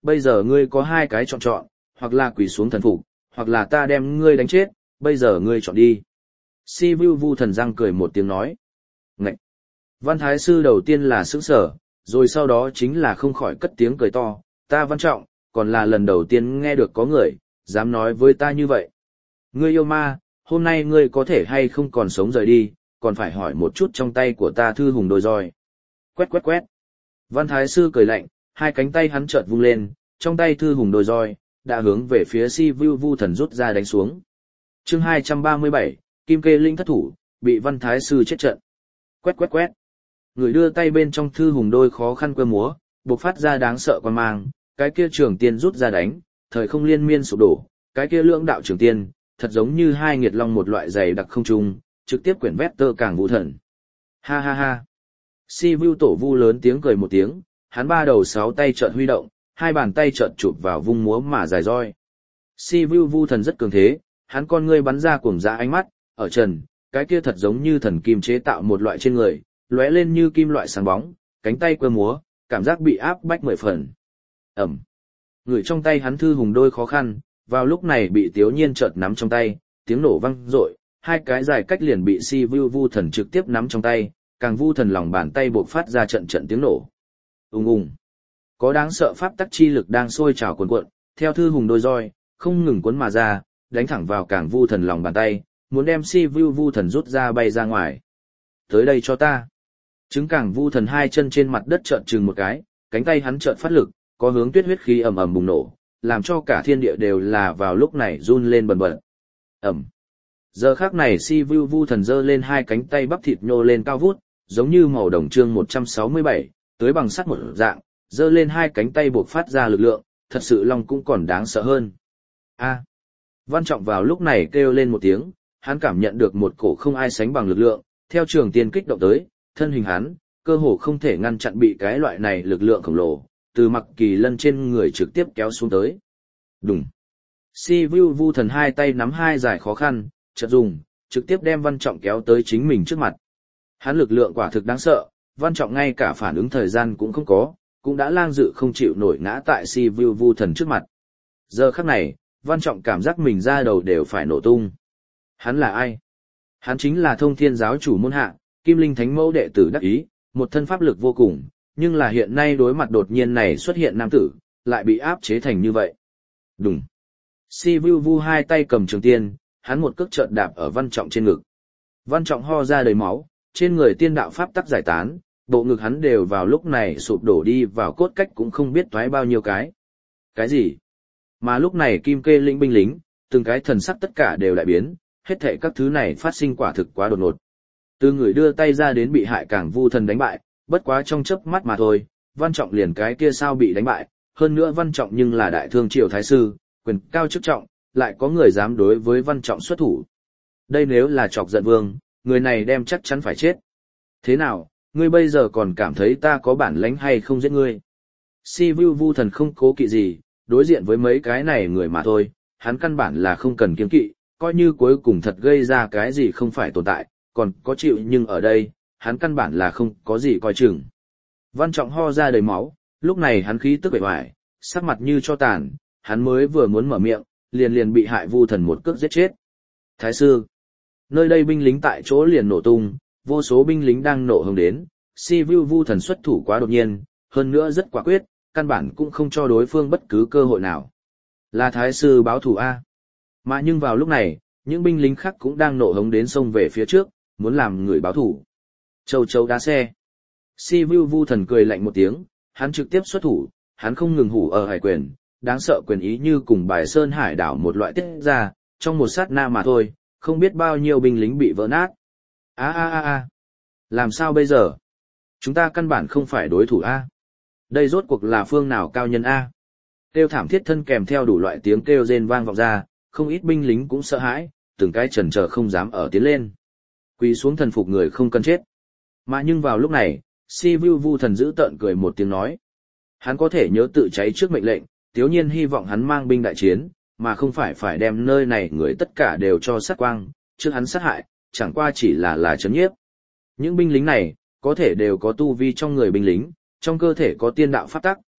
bây giờ ngươi có hai cái chọn chọn, hoặc là quỳ xuống thần phục, hoặc là ta đem ngươi đánh chết, bây giờ ngươi chọn đi. Si Vu Vu thần răng cười một tiếng nói. Ngậy! Văn Thái Sư đầu tiên là sững sờ, rồi sau đó chính là không khỏi cất tiếng cười to, ta Văn Trọng, còn là lần đầu tiên nghe được có người, dám nói với ta như vậy. Ngươi yêu ma, hôm nay ngươi có thể hay không còn sống rời đi, còn phải hỏi một chút trong tay của ta thư hùng đôi roi. Quét quét quét. Văn Thái Sư cười lạnh, hai cánh tay hắn chợt vung lên, trong tay thư hùng đôi roi, đã hướng về phía Si Vu Vu thần rút ra đánh xuống. Chương hai trăm ba mươi bảy, Kim Kê Linh thất thủ, bị Văn Thái Sư chết trận. Quét quét quét. Người đưa tay bên trong thư hùng đôi khó khăn quơ múa, bộc phát ra đáng sợ quan mang, cái kia trường tiên rút ra đánh, thời không liên miên sụp đổ, cái kia lưỡng đạo trường tiên, thật giống như hai nghiệt long một loại dày đặc không trung, trực tiếp quyển vét tơ càng vũ thần. Ha ha ha. Si Vu tổ vu lớn tiếng cười một tiếng, hắn ba đầu sáu tay chợt huy động, hai bàn tay chợt chụp vào vung múa mà dài roi. Si Vu Vu thần rất cường thế, hắn con ngươi bắn ra cuồng dã ánh mắt, ở trần, cái kia thật giống như thần kim chế tạo một loại trên người, lóe lên như kim loại sáng bóng, cánh tay quơ múa, cảm giác bị áp bách mười phần. Ẩm. Người trong tay hắn thư hùng đôi khó khăn, vào lúc này bị Tiếu Nhiên chợt nắm trong tay, tiếng nổ vang dội, hai cái dài cách liền bị Si Vu Vu thần trực tiếp nắm trong tay, càng Vu thần lòng bàn tay bộc phát ra trận trận tiếng nổ. Ùng ùng. Có đáng sợ pháp tắc chi lực đang sôi trào cuồn cuộn, theo thư hùng đôi roi, không ngừng cuốn mà ra, đánh thẳng vào càng Vu thần lòng bàn tay, muốn đem Si Vu Vu thần rút ra bay ra ngoài. Tới đây cho ta. Chứng càng Vu thần hai chân trên mặt đất trợn trừng một cái, cánh tay hắn trợn phát lực, có hướng tuyết huyết khí ầm ầm bùng nổ, làm cho cả thiên địa đều là vào lúc này run lên bần bật. Ầm. Giờ khắc này Si Vu Vu thần giơ lên hai cánh tay bắp thịt nhô lên cao vút, giống như màu đồng chương một trăm sáu mươi bảy, tới bằng sắt một dạng, giơ lên hai cánh tay buộc phát ra lực lượng, thật sự long cũng còn đáng sợ hơn. A. Văn Trọng vào lúc này kêu lên một tiếng, hắn cảm nhận được một cổ không ai sánh bằng lực lượng, theo trường tiên kích động tới, thân hình hắn, cơ hồ không thể ngăn chặn bị cái loại này lực lượng khổng lồ, từ Mặc Kỳ Lân trên người trực tiếp kéo xuống tới. Đùng. Si Vu Vu thần hai tay nắm hai giải khó khăn, chợt dùng, trực tiếp đem Văn Trọng kéo tới chính mình trước mặt. Hắn lực lượng quả thực đáng sợ, Văn Trọng ngay cả phản ứng thời gian cũng không có, cũng đã lang dự không chịu nổi ngã tại Si Vu Vu thần trước mặt. Giờ khắc này, Văn Trọng cảm giác mình ra đầu đều phải nổ tung. Hắn là ai? Hắn chính là Thông Thiên giáo chủ môn hạ, Kim Linh Thánh Mẫu đệ tử đắc ý, một thân pháp lực vô cùng, nhưng là hiện nay đối mặt đột nhiên này xuất hiện nam tử, lại bị áp chế thành như vậy. Đùng. Si Vu Vu hai tay cầm trường tiên, hắn một cước chợt đạp ở Văn Trọng trên ngực. Văn Trọng ho ra đầy máu, trên người tiên đạo pháp tắc giải tán, bộ ngực hắn đều vào lúc này sụp đổ đi vào cốt cách cũng không biết toái bao nhiêu cái. Cái gì? Mà lúc này Kim Kê Linh binh lính, từng cái thần sắc tất cả đều lại biến, hết thảy các thứ này phát sinh quả thực quá đột ngột. Từ người đưa tay ra đến bị hại càng Vu thần đánh bại, bất quá trong chớp mắt mà thôi, Văn Trọng liền cái kia sao bị đánh bại, hơn nữa Văn Trọng nhưng là đại thương triều thái sư, quyền cao chức trọng, lại có người dám đối với Văn Trọng xuất thủ. Đây nếu là chọc giận vương, người này đem chắc chắn phải chết. Thế nào, ngươi bây giờ còn cảm thấy ta có bản lãnh hay không giết ngươi? Si Vu Vu thần không cố kỵ gì, đối diện với mấy cái này người mà thôi, hắn căn bản là không cần kiêng kỵ, coi như cuối cùng thật gây ra cái gì không phải tồn tại, còn có chịu nhưng ở đây, hắn căn bản là không có gì coi chừng. Văn Trọng ho ra đầy máu, lúc này hắn khí tức bể hoài, sắc mặt như cho tàn, hắn mới vừa muốn mở miệng, liền liền bị hại Vu thần một cước giết chết. Thái sư, nơi đây binh lính tại chỗ liền nổ tung, vô số binh lính đang nổ hướng đến, Si Vu Vu thần xuất thủ quá đột nhiên, hơn nữa rất quả quyết, căn bản cũng không cho đối phương bất cứ cơ hội nào. Là thái sư báo thù A. Mà nhưng vào lúc này, những binh lính khác cũng đang nổ hống đến sông về phía trước, muốn làm người báo thù. Châu châu đá xe. Si Vu Vu thần cười lạnh một tiếng, hắn trực tiếp xuất thủ, hắn không ngừng hủ ở hải quyền, đáng sợ quyền ý như cùng bài sơn hải đảo một loại tiết ra, trong một sát na mà thôi, không biết bao nhiêu binh lính bị vỡ nát. A a a a. Làm sao bây giờ? Chúng ta căn bản không phải đối thủ A. Đây rốt cuộc là phương nào cao nhân A. Kêu thảm thiết thân kèm theo đủ loại tiếng kêu rên vang vọng ra, không ít binh lính cũng sợ hãi, từng cái chần chờ không dám ở tiến lên. Quỳ xuống thần phục người không cần chết. Mà nhưng vào lúc này, Si Vu Vu thần giữ tợn cười một tiếng nói. Hắn có thể nhớ tự cháy trước mệnh lệnh, Tiếu Nhiên hy vọng hắn mang binh đại chiến, mà không phải phải đem nơi này người tất cả đều cho sát quang, trước hắn sát hại, chẳng qua chỉ là là chấn nhiếp. Những binh lính này, có thể đều có tu vi trong người binh lính, trong cơ thể có tiên đạo pháp tắc,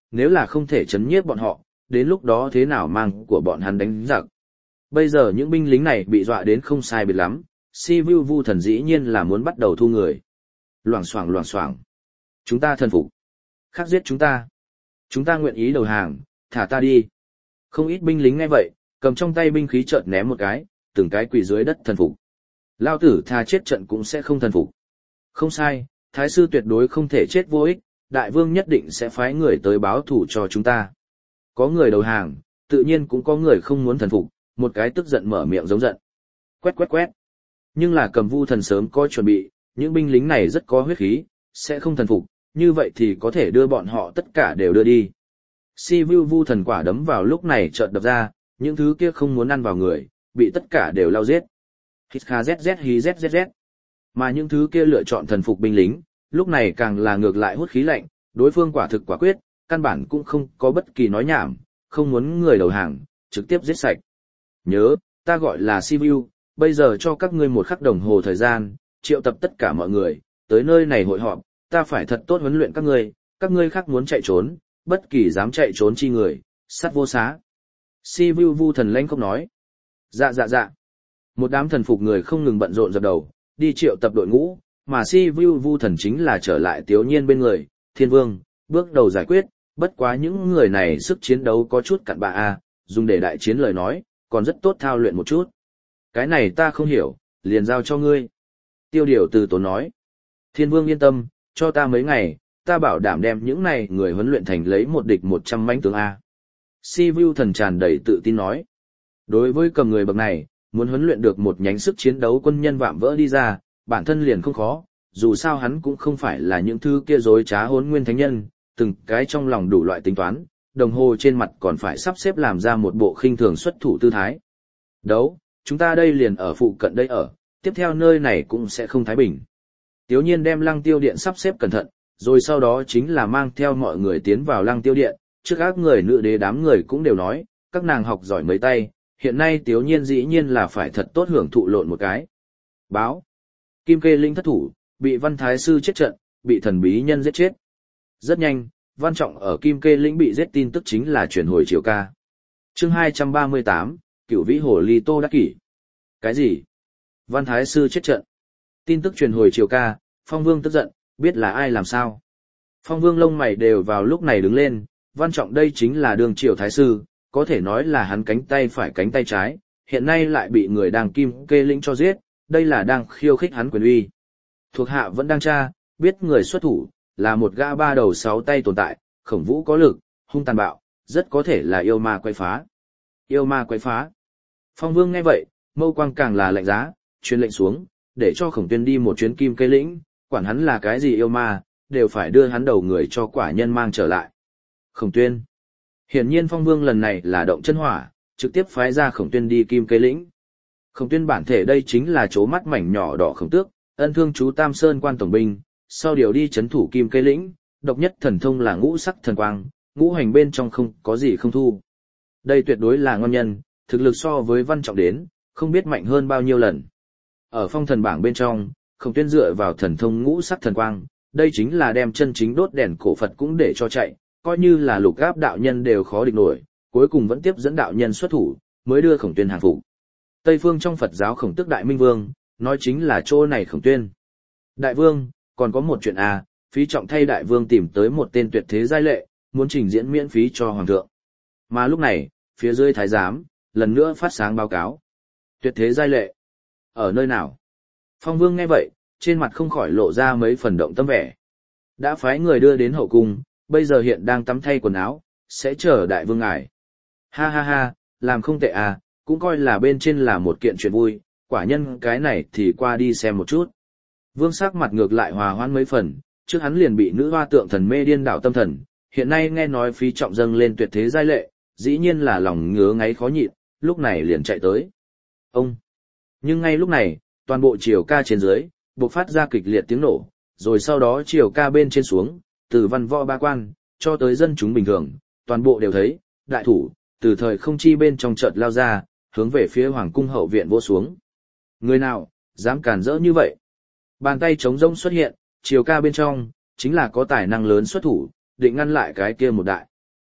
nếu là không thể chấn nhiếp bọn họ, đến lúc đó thế nào mang của bọn hắn đánh giặc. Bây giờ những binh lính này bị dọa đến không sai biệt lắm, Si Vu Vu Thần dĩ nhiên là muốn bắt đầu thu người. Loảng xoảng loảng xoảng. Chúng ta thần phục. Khác giết chúng ta. Chúng ta nguyện ý đầu hàng, thả ta đi. Không ít binh lính nghe vậy, cầm trong tay binh khí chợt ném một cái, từng cái quỳ dưới đất thần phục. Lao tử tha chết trận cũng sẽ không thần phục. Không sai, Thái sư tuyệt đối không thể chết vô ích, đại vương nhất định sẽ phái người tới báo thủ cho chúng ta. Có người đầu hàng, tự nhiên cũng có người không muốn thần phục, một cái tức giận mở miệng giống giận. Quét quét quét. Nhưng là Cầm Vu Thần sớm có chuẩn bị, những binh lính này rất có huyết khí, sẽ không thần phục, như vậy thì có thể đưa bọn họ tất cả đều đưa đi. Si Vu Vu Thần quả đấm vào lúc này chợt đập ra, những thứ kia không muốn ăn vào người, bị tất cả đều lao giết. Hít kha zz hí zzz. Mà những thứ kia lựa chọn thần phục binh lính, lúc này càng là ngược lại hút khí lạnh, đối phương quả thực quả quyết, căn bản cũng không có bất kỳ nói nhảm, không muốn người đầu hàng, trực tiếp giết sạch. Nhớ, ta gọi là Si Vu, bây giờ cho các ngươi một khắc đồng hồ thời gian, triệu tập tất cả mọi người, tới nơi này hội họp, ta phải thật tốt huấn luyện các ngươi, các ngươi khác muốn chạy trốn, bất kỳ dám chạy trốn chi người, sát vô xá. Si Vu Vu Thần lãnh không nói. Dạ dạ dạ. Một đám thần phục người không ngừng bận rộn dập đầu, đi triệu tập đội ngũ, mà Si Vu Vu Thần chính là trở lại Tiếu Nhiên bên người, Thiên Vương, bước đầu giải quyết, bất quá những người này sức chiến đấu có chút cặn bạ a, dùng để đại chiến lời nói, còn rất tốt thao luyện một chút. Cái này ta không hiểu, liền giao cho ngươi. Tiêu Điều từ tốn nói. Thiên Vương yên tâm, cho ta mấy ngày, ta bảo đảm đem những này người huấn luyện thành lấy một địch một trăm mãnh tướng A. Si Vu Thần tràn đầy tự tin nói. Đối với cầm người bậc này, muốn huấn luyện được một nhánh sức chiến đấu quân nhân vạm vỡ đi ra, bản thân liền không khó, dù sao hắn cũng không phải là những thứ kia dối trá hỗn nguyên thánh nhân, từng cái trong lòng đủ loại tính toán, đồng hồ trên mặt còn phải sắp xếp làm ra một bộ khinh thường xuất thủ tư thái. Đấu, chúng ta đây liền ở phụ cận đây ở, tiếp theo nơi này cũng sẽ không thái bình. Tiếu Nhiên đem Lăng Tiêu Điện sắp xếp cẩn thận, rồi sau đó chính là mang theo mọi người tiến vào Lăng Tiêu Điện, trước các người nữ đế đám người cũng đều nói, các nàng học giỏi mấy tay, hiện nay Tiếu Nhiên dĩ nhiên là phải thật tốt hưởng thụ lộn một cái. Báo. Kim Kê Linh thất thủ, bị Văn Thái Sư chết trận, bị thần bí nhân giết chết. Rất nhanh, Văn Trọng ở Kim Kê Lĩnh bị giết tin tức chính là chuyển hồi Triều Ca. Chương hai trăm ba mươi tám, Cửu Vĩ Hồ Ly Tô Đắc Kỷ. Cái gì? Văn Thái Sư chết trận. Tin tức truyền hồi Triều Ca, Phong Vương tức giận, biết là ai làm sao. Phong Vương lông mày đều vào lúc này đứng lên, Văn Trọng đây chính là đường Triều Thái Sư, có thể nói là hắn cánh tay phải cánh tay trái, hiện nay lại bị người đang Kim Kê Lĩnh cho giết, đây là đang khiêu khích hắn quyền uy. Thuộc hạ vẫn đang tra, biết người xuất thủ, là một gã ba đầu sáu tay tồn tại, khổng vũ có lực, hung tàn bạo, rất có thể là yêu ma quay phá. Yêu ma quay phá. Phong Vương nghe vậy, mâu quang càng là lạnh giá, truyền lệnh xuống, để cho Khổng Tuyên đi một chuyến Kim Kê Lĩnh, quản hắn là cái gì yêu ma, đều phải đưa hắn đầu người cho quả nhân mang trở lại. Khổng Tuyên. Hiển nhiên Phong Vương lần này là động chân hỏa, trực tiếp phái ra Khổng Tuyên đi Kim Kê Lĩnh. Khổng Tuyên bản thể đây chính là chố mắt mảnh nhỏ đỏ khổng tước, ân thương chú Tam Sơn quan tổng binh, sau điều đi chấn thủ Kim Kê Lĩnh, độc nhất thần thông là ngũ sắc thần quang, ngũ hành bên trong không có gì không thu. Đây tuyệt đối là ngon nhân, thực lực so với Văn Trọng đến, không biết mạnh hơn bao nhiêu lần. Ở phong thần bảng bên trong, Khổng Tuyên dựa vào thần thông ngũ sắc thần quang, đây chính là đem chân chính đốt đèn cổ Phật cũng để cho chạy, coi như là lục gáp đạo nhân đều khó địch nổi, cuối cùng vẫn tiếp dẫn đạo nhân xuất thủ, mới đưa Khổng Tuyên hàng phục. Tây phương trong Phật giáo Khổng Tước Đại Minh Vương, nói chính là chỗ này Khổng Tuyên. Đại Vương, còn có một chuyện à, Phí Trọng thay Đại Vương tìm tới một tên tuyệt thế giai lệ, muốn trình diễn miễn phí cho Hoàng thượng. Mà lúc này, phía dưới Thái giám, lần nữa phát sáng báo cáo. Tuyệt thế giai lệ. Ở nơi nào? Phong Vương nghe vậy, trên mặt không khỏi lộ ra mấy phần động tâm vẻ. Đã phái người đưa đến hậu cung, bây giờ hiện đang tắm thay quần áo, sẽ chờ Đại Vương ngài. Ha ha ha, làm không tệ à, cũng coi là bên trên là một kiện chuyện vui, quả nhân cái này thì qua đi xem một chút. Vương sắc mặt ngược lại hòa hoãn mấy phần, trước hắn liền bị nữ hoa tượng thần mê điên đảo tâm thần, hiện nay nghe nói Phí Trọng dâng lên tuyệt thế giai lệ, dĩ nhiên là lòng ngứa ngáy khó nhịn, lúc này liền chạy tới. Ông! Nhưng ngay lúc này, toàn bộ Triều Ca trên dưới, bộc phát ra kịch liệt tiếng nổ, rồi sau đó Triều Ca bên trên xuống, từ văn võ ba quan, cho tới dân chúng bình thường, toàn bộ đều thấy, đại thủ, từ thời không chi bên trong chợt lao ra, hướng về phía Hoàng cung hậu viện vỗ xuống. Người nào, dám cản rỡ như vậy? Bàn tay trống rỗng xuất hiện, Triều Ca bên trong, chính là có tài năng lớn xuất thủ, định ngăn lại cái kia một đại.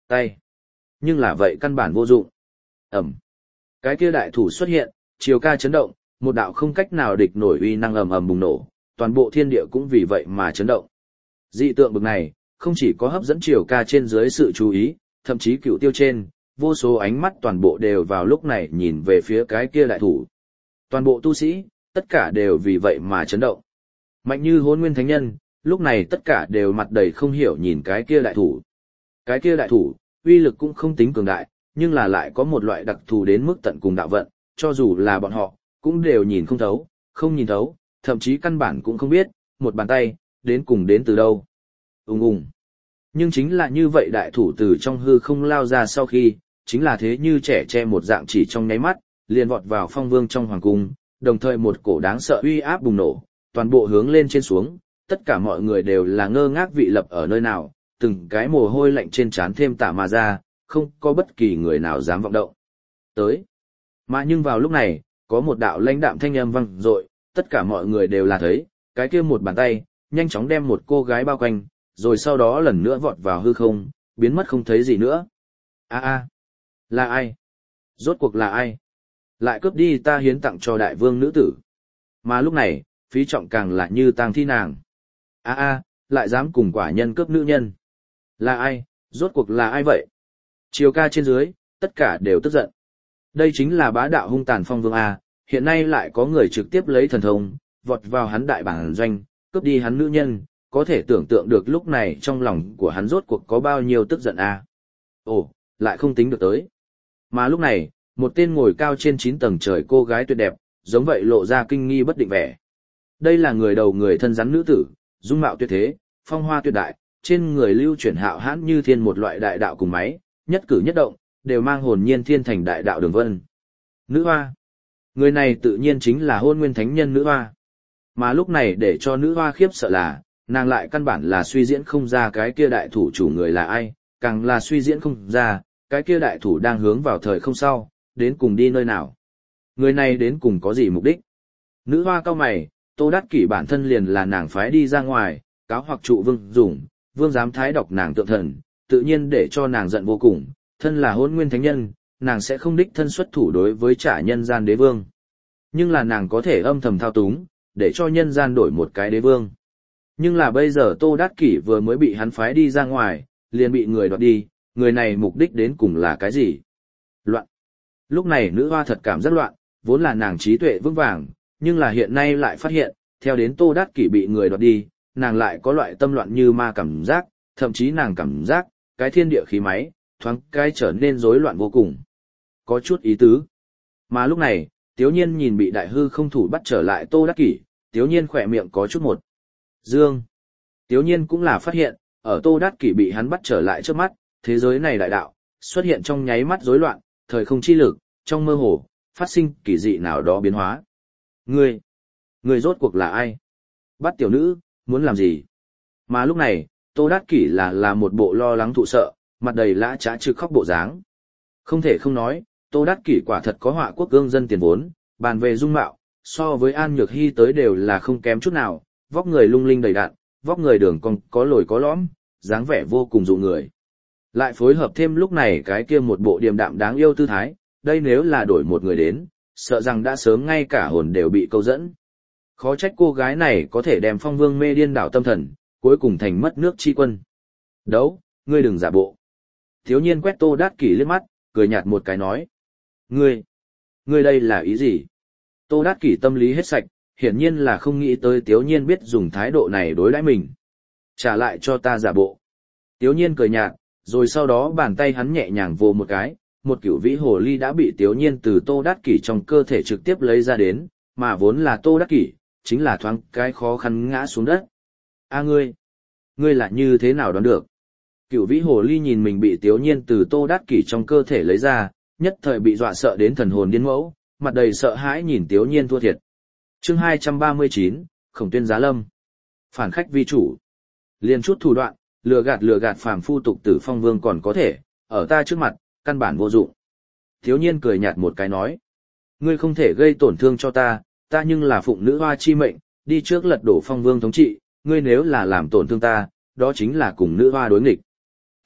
tay. Nhưng là vậy căn bản vô dụng. Ẩm. Cái kia đại thủ xuất hiện, chiều ca chấn động, một đạo không cách nào địch nổi uy năng ầm ầm bùng nổ, toàn bộ thiên địa cũng vì vậy mà chấn động. Dị tượng bực này, không chỉ có hấp dẫn chiều ca trên dưới sự chú ý, thậm chí cựu tiêu trên, vô số ánh mắt toàn bộ đều vào lúc này nhìn về phía cái kia đại thủ. Toàn bộ tu sĩ, tất cả đều vì vậy mà chấn động. Mạnh như Hỗn Nguyên Thánh Nhân, lúc này tất cả đều mặt đầy không hiểu nhìn cái kia đại thủ. Cái kia đại thủ, uy lực cũng không tính cường đại, nhưng là lại có một loại đặc thù đến mức tận cùng đạo vận, cho dù là bọn họ, cũng đều nhìn không thấu, không nhìn thấu, thậm chí căn bản cũng không biết, một bàn tay, đến cùng đến từ đâu. Ùng ùng. Nhưng chính là như vậy đại thủ từ trong hư không lao ra sau khi, chính là thế như trẻ tre một dạng chỉ trong nháy mắt, liền vọt vào Phong Vương trong hoàng cung, đồng thời một cổ đáng sợ uy áp bùng nổ, toàn bộ hướng lên trên xuống, tất cả mọi người đều là ngơ ngác vị lập ở nơi nào, từng cái mồ hôi lạnh trên trán thêm tả mà ra, không có bất kỳ người nào dám vọng động. Tới. Mà nhưng vào lúc này, có một đạo lãnh đạm thanh âm vang dội, tất cả mọi người đều là thấy, cái kia một bàn tay, nhanh chóng đem một cô gái bao quanh, rồi sau đó lần nữa vọt vào hư không, biến mất không thấy gì nữa. A a, là ai? Rốt cuộc là ai? Lại cướp đi ta hiến tặng cho đại vương nữ tử. Mà lúc này, phí trọng càng là như tang thi nàng. A a, lại dám cùng quả nhân cướp nữ nhân. Là ai? Rốt cuộc là ai vậy? Chiều ca trên dưới, tất cả đều tức giận. Đây chính là bá đạo hung tàn Phong Vương A, hiện nay lại có người trực tiếp lấy thần thông, vọt vào hắn đại bản doanh, cướp đi hắn nữ nhân, có thể tưởng tượng được lúc này trong lòng của hắn rốt cuộc có bao nhiêu tức giận A. Ồ, lại không tính được tới. Mà lúc này, một tên ngồi cao trên chín tầng trời cô gái tuyệt đẹp, giống vậy lộ ra kinh nghi bất định vẻ. Đây là người đầu người thân rắn nữ tử, dung mạo tuyệt thế, phong hoa tuyệt đại, trên người lưu chuyển hạo hãn như thiên một loại đại đạo cùng máy, nhất cử nhất động, đều mang hồn nhiên thiên thành đại đạo đường vân. Nữ hoa. Người này tự nhiên chính là Hôn Nguyên Thánh Nhân nữ hoa. Mà lúc này để cho nữ hoa khiếp sợ là, nàng lại căn bản là suy diễn không ra cái kia đại thủ chủ người là ai, càng là suy diễn không ra, cái kia đại thủ đang hướng vào thời không sau, đến cùng đi nơi nào. Người này đến cùng có gì mục đích? Nữ hoa cao mày, Tô Đát Kỷ bản thân liền là nàng phái đi ra ngoài, cáo hoặc trụ vương dùng, vương dám thái độc nàng tượng thần, tự nhiên để cho nàng giận vô cùng, thân là Hôn Nguyên Thánh Nhân, nàng sẽ không đích thân xuất thủ đối với trả nhân gian đế vương. Nhưng là nàng có thể âm thầm thao túng, để cho nhân gian đổi một cái đế vương. Nhưng là bây giờ Tô Đát Kỷ vừa mới bị hắn phái đi ra ngoài, liền bị người đoạt đi, người này mục đích đến cùng là cái gì? Loạn. Lúc này nữ hoa thật cảm rất loạn, vốn là nàng trí tuệ vững vàng, nhưng là hiện nay lại phát hiện, theo đến Tô Đát Kỷ bị người đoạt đi, nàng lại có loại tâm loạn như ma cảm giác, thậm chí nàng cảm giác, cái thiên địa khí máy, thoáng cái trở nên rối loạn vô cùng. Có chút ý tứ. Mà lúc này, Tiếu Nhiên nhìn bị đại hư không thủ bắt trở lại Tô Đát Kỷ, Tiếu Nhiên khỏe miệng có chút một dương. Tiếu Nhiên cũng là phát hiện, ở Tô Đát Kỷ bị hắn bắt trở lại trước mắt, thế giới này đại đạo, xuất hiện trong nháy mắt rối loạn, thời không chi lực, trong mơ hồ, phát sinh kỳ dị nào đó biến hóa. Ngươi, ngươi rốt cuộc là ai? Bắt tiểu nữ, muốn làm gì? Mà lúc này, Tô Đát Kỷ là là một bộ lo lắng thụ sợ, mặt đầy lã trá trực khóc bộ dáng. Không thể không nói, Tô Đát Kỷ quả thật có họa quốc gương dân tiền vốn, bàn về dung mạo, so với An Nhược Hy tới đều là không kém chút nào, vóc người lung linh đầy đặn, vóc người đường cong có lồi có lõm, dáng vẻ vô cùng dụ người. Lại phối hợp thêm lúc này cái kia một bộ điềm đạm đáng yêu tư thái, đây nếu là đổi một người đến, sợ rằng đã sớm ngay cả hồn đều bị câu dẫn. Khó trách cô gái này có thể đem Phong Vương mê điên đảo tâm thần, cuối cùng thành mất nước chi quân. Đấu, ngươi đừng giả bộ. Thiếu Nhiên quét Tô Đát Kỷ liếc mắt, cười nhạt một cái nói. Ngươi, ngươi đây là ý gì? Tô Đát Kỷ tâm lý hết sạch, hiển nhiên là không nghĩ tới Tiếu Nhiên biết dùng thái độ này đối đãi mình. Trả lại cho ta giả bộ. Tiếu Nhiên cười nhạt, rồi sau đó bàn tay hắn nhẹ nhàng vồ một cái, một cửu vĩ hồ ly đã bị Tiếu Nhiên từ Tô Đát Kỷ trong cơ thể trực tiếp lấy ra đến, mà vốn là Tô Đát Kỷ, chính là thoáng cái khó khăn ngã xuống đất. A ngươi, ngươi là như thế nào đoán được? Cửu vĩ hồ ly nhìn mình bị Tiếu Nhiên từ Tô Đát Kỷ trong cơ thể lấy ra, nhất thời bị dọa sợ đến thần hồn điên mẫu, mặt đầy sợ hãi nhìn Tiếu Nhiên thua thiệt. Chương hai trăm ba mươi chín, Khổng Tuyên giá lâm. Phản khách vi chủ. Liên chút thủ đoạn, lừa gạt lừa gạt phàm phu tục tử Phong Vương còn có thể, ở ta trước mặt, căn bản vô dụng. Tiếu Nhiên cười nhạt một cái nói. Ngươi không thể gây tổn thương cho ta, ta nhưng là phụng nữ hoa chi mệnh, đi trước lật đổ Phong Vương thống trị, ngươi nếu là làm tổn thương ta, đó chính là cùng nữ hoa đối nghịch.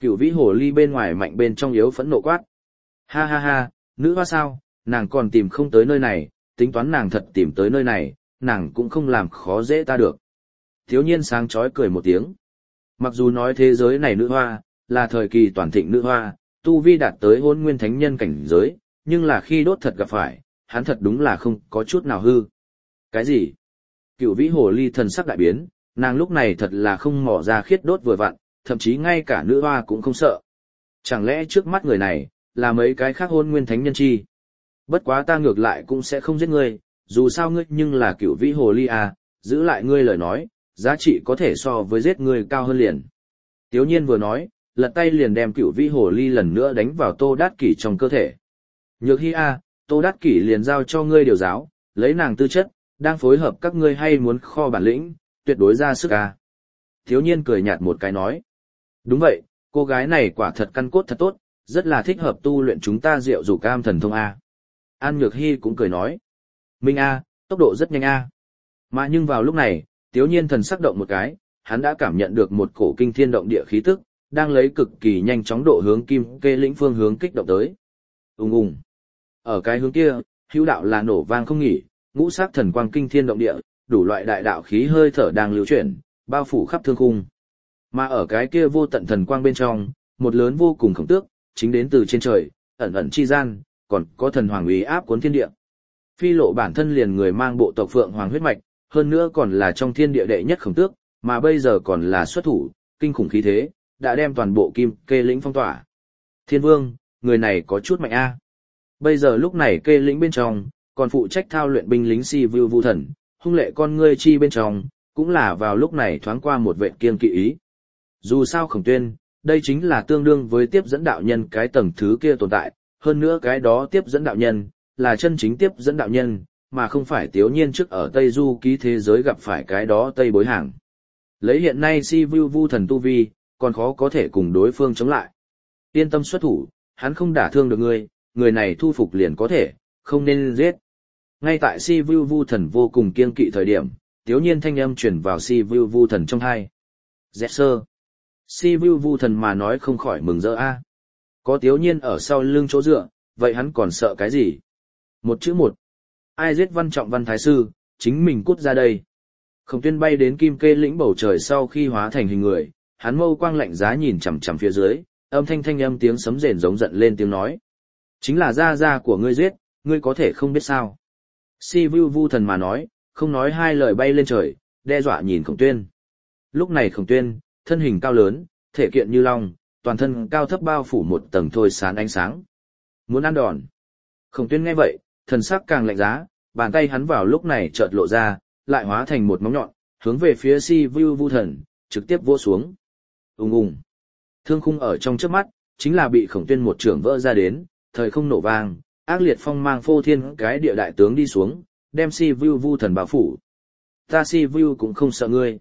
Cửu vĩ hồ ly bên ngoài mạnh bên trong yếu phẫn nộ quát. Ha ha ha, nữ hoa sao, nàng còn tìm không tới nơi này, tính toán nàng thật tìm tới nơi này, nàng cũng không làm khó dễ ta được. Thiếu nhiên sáng chói cười một tiếng. Mặc dù nói thế giới này nữ hoa, là thời kỳ toàn thịnh nữ hoa, tu vi đạt tới hôn nguyên thánh nhân cảnh giới, nhưng là khi đốt thật gặp phải, hắn thật đúng là không có chút nào hư. Cái gì? Cửu vĩ hồ ly thần sắc đại biến, nàng lúc này thật là không mò ra khiết đốt vừa vặn, thậm chí ngay cả nữ hoa cũng không sợ. Chẳng lẽ trước mắt người này, là mấy cái khác hôn nguyên thánh nhân chi? Bất quá ta ngược lại cũng sẽ không giết ngươi, dù sao ngươi nhưng là cửu vĩ hồ ly à, giữ lại ngươi lời nói, giá trị có thể so với giết ngươi cao hơn liền. Tiếu nhiên vừa nói, lật tay liền đem cửu vĩ hồ ly lần nữa đánh vào Tô Đát Kỷ trong cơ thể. Nhược Hi a, Tô Đát Kỷ liền giao cho ngươi điều giáo, lấy nàng tư chất, đang phối hợp các ngươi hay muốn kho bản lĩnh, tuyệt đối ra sức a. Tiếu nhiên cười nhạt một cái nói. Đúng vậy, cô gái này quả thật căn cốt thật tốt, rất là thích hợp tu luyện chúng ta diệu dục cam thần thông a. An Nhược Hi cũng cười nói. Minh a, tốc độ rất nhanh a. Mà nhưng vào lúc này, Tiếu nhiên thần sắc động một cái, hắn đã cảm nhận được một cổ kinh thiên động địa khí tức, đang lấy cực kỳ nhanh chóng độ hướng Kim Kê lĩnh phương hướng kích động tới. Ùng ùng. Ở cái hướng kia, hữu đạo là nổ vang không nghỉ, ngũ sắc thần quang kinh thiên động địa, đủ loại đại đạo khí hơi thở đang lưu chuyển, bao phủ khắp thương khung. Mà ở cái kia vô tận thần quang bên trong, một lớn vô cùng khổng tước, chính đến từ trên trời, ẩn ẩn chi gian, còn có thần hoàng uy áp cuốn thiên địa. Phi Lộ bản thân liền người mang bộ tộc Phượng Hoàng huyết mạch, hơn nữa còn là trong thiên địa đệ nhất khổng tước, mà bây giờ còn là xuất thủ, kinh khủng khí thế, đã đem toàn bộ Kim Kê lĩnh phong tỏa. Thiên Vương, người này có chút mạnh a. Bây giờ lúc này Kê lĩnh bên trong, còn phụ trách thao luyện binh lính Si Vưu Vu Thần, hung lệ con ngươi chi bên trong, cũng là vào lúc này thoáng qua một vệt kiên kỵ ý. Dù sao Khổng Tuyên, đây chính là tương đương với tiếp dẫn đạo nhân cái tầng thứ kia tồn tại, hơn nữa cái đó tiếp dẫn đạo nhân, là chân chính tiếp dẫn đạo nhân, mà không phải Tiếu nhiên trước ở Tây Du ký thế giới gặp phải cái đó Tây bối hàng. Lấy hiện nay Si Vưu Vu Thần tu vi, còn khó có thể cùng đối phương chống lại. Yên tâm xuất thủ, hắn không đả thương được ngươi, người này thu phục liền có thể, không nên giết. Ngay tại Si Vưu Vu Thần vô cùng kiên kỵ thời điểm, Tiếu nhiên thanh âm truyền vào Si Vưu Vu Thần trong tai. Dẹt sơ. Si Vưu Vu Thần mà nói không khỏi mừng rỡ a. Có Tiếu nhiên ở sau lưng chỗ dựa, vậy hắn còn sợ cái gì? Một chữ một. Ai giết Văn Trọng Văn Thái Sư, chính mình cút ra đây. Khổng Tuyên bay đến Kim Kê lĩnh bầu trời sau khi hóa thành hình người, hắn mâu quang lạnh giá nhìn chằm chằm phía dưới, âm thanh thanh âm tiếng sấm rền giống giận lên tiếng nói. Chính là gia gia của ngươi giết, ngươi có thể không biết sao. Si Vưu Vu Thần mà nói, không nói hai lời bay lên trời, đe dọa nhìn Khổng Tuyên. Lúc này Khổng Tuyên, thân hình cao lớn, thể kiện như long, toàn thân cao thấp bao phủ một tầng thôi sáng ánh sáng. Muốn ăn đòn. Khổng Tuyên nghe vậy, thần sắc càng lạnh giá, bàn tay hắn vào lúc này chợt lộ ra, lại hóa thành một móng nhọn, hướng về phía Si Vưu Vu Thần, trực tiếp vỗ xuống. Ùng ùng. Thương khung ở trong chớp mắt, chính là bị Khổng Tuyên một trưởng vỡ ra đến, thời không nổ vang, ác liệt phong mang phô thiên cái địa đại tướng đi xuống, đem Si Vưu Vu Thần bao phủ. Ta Si Vưu cũng không sợ ngươi.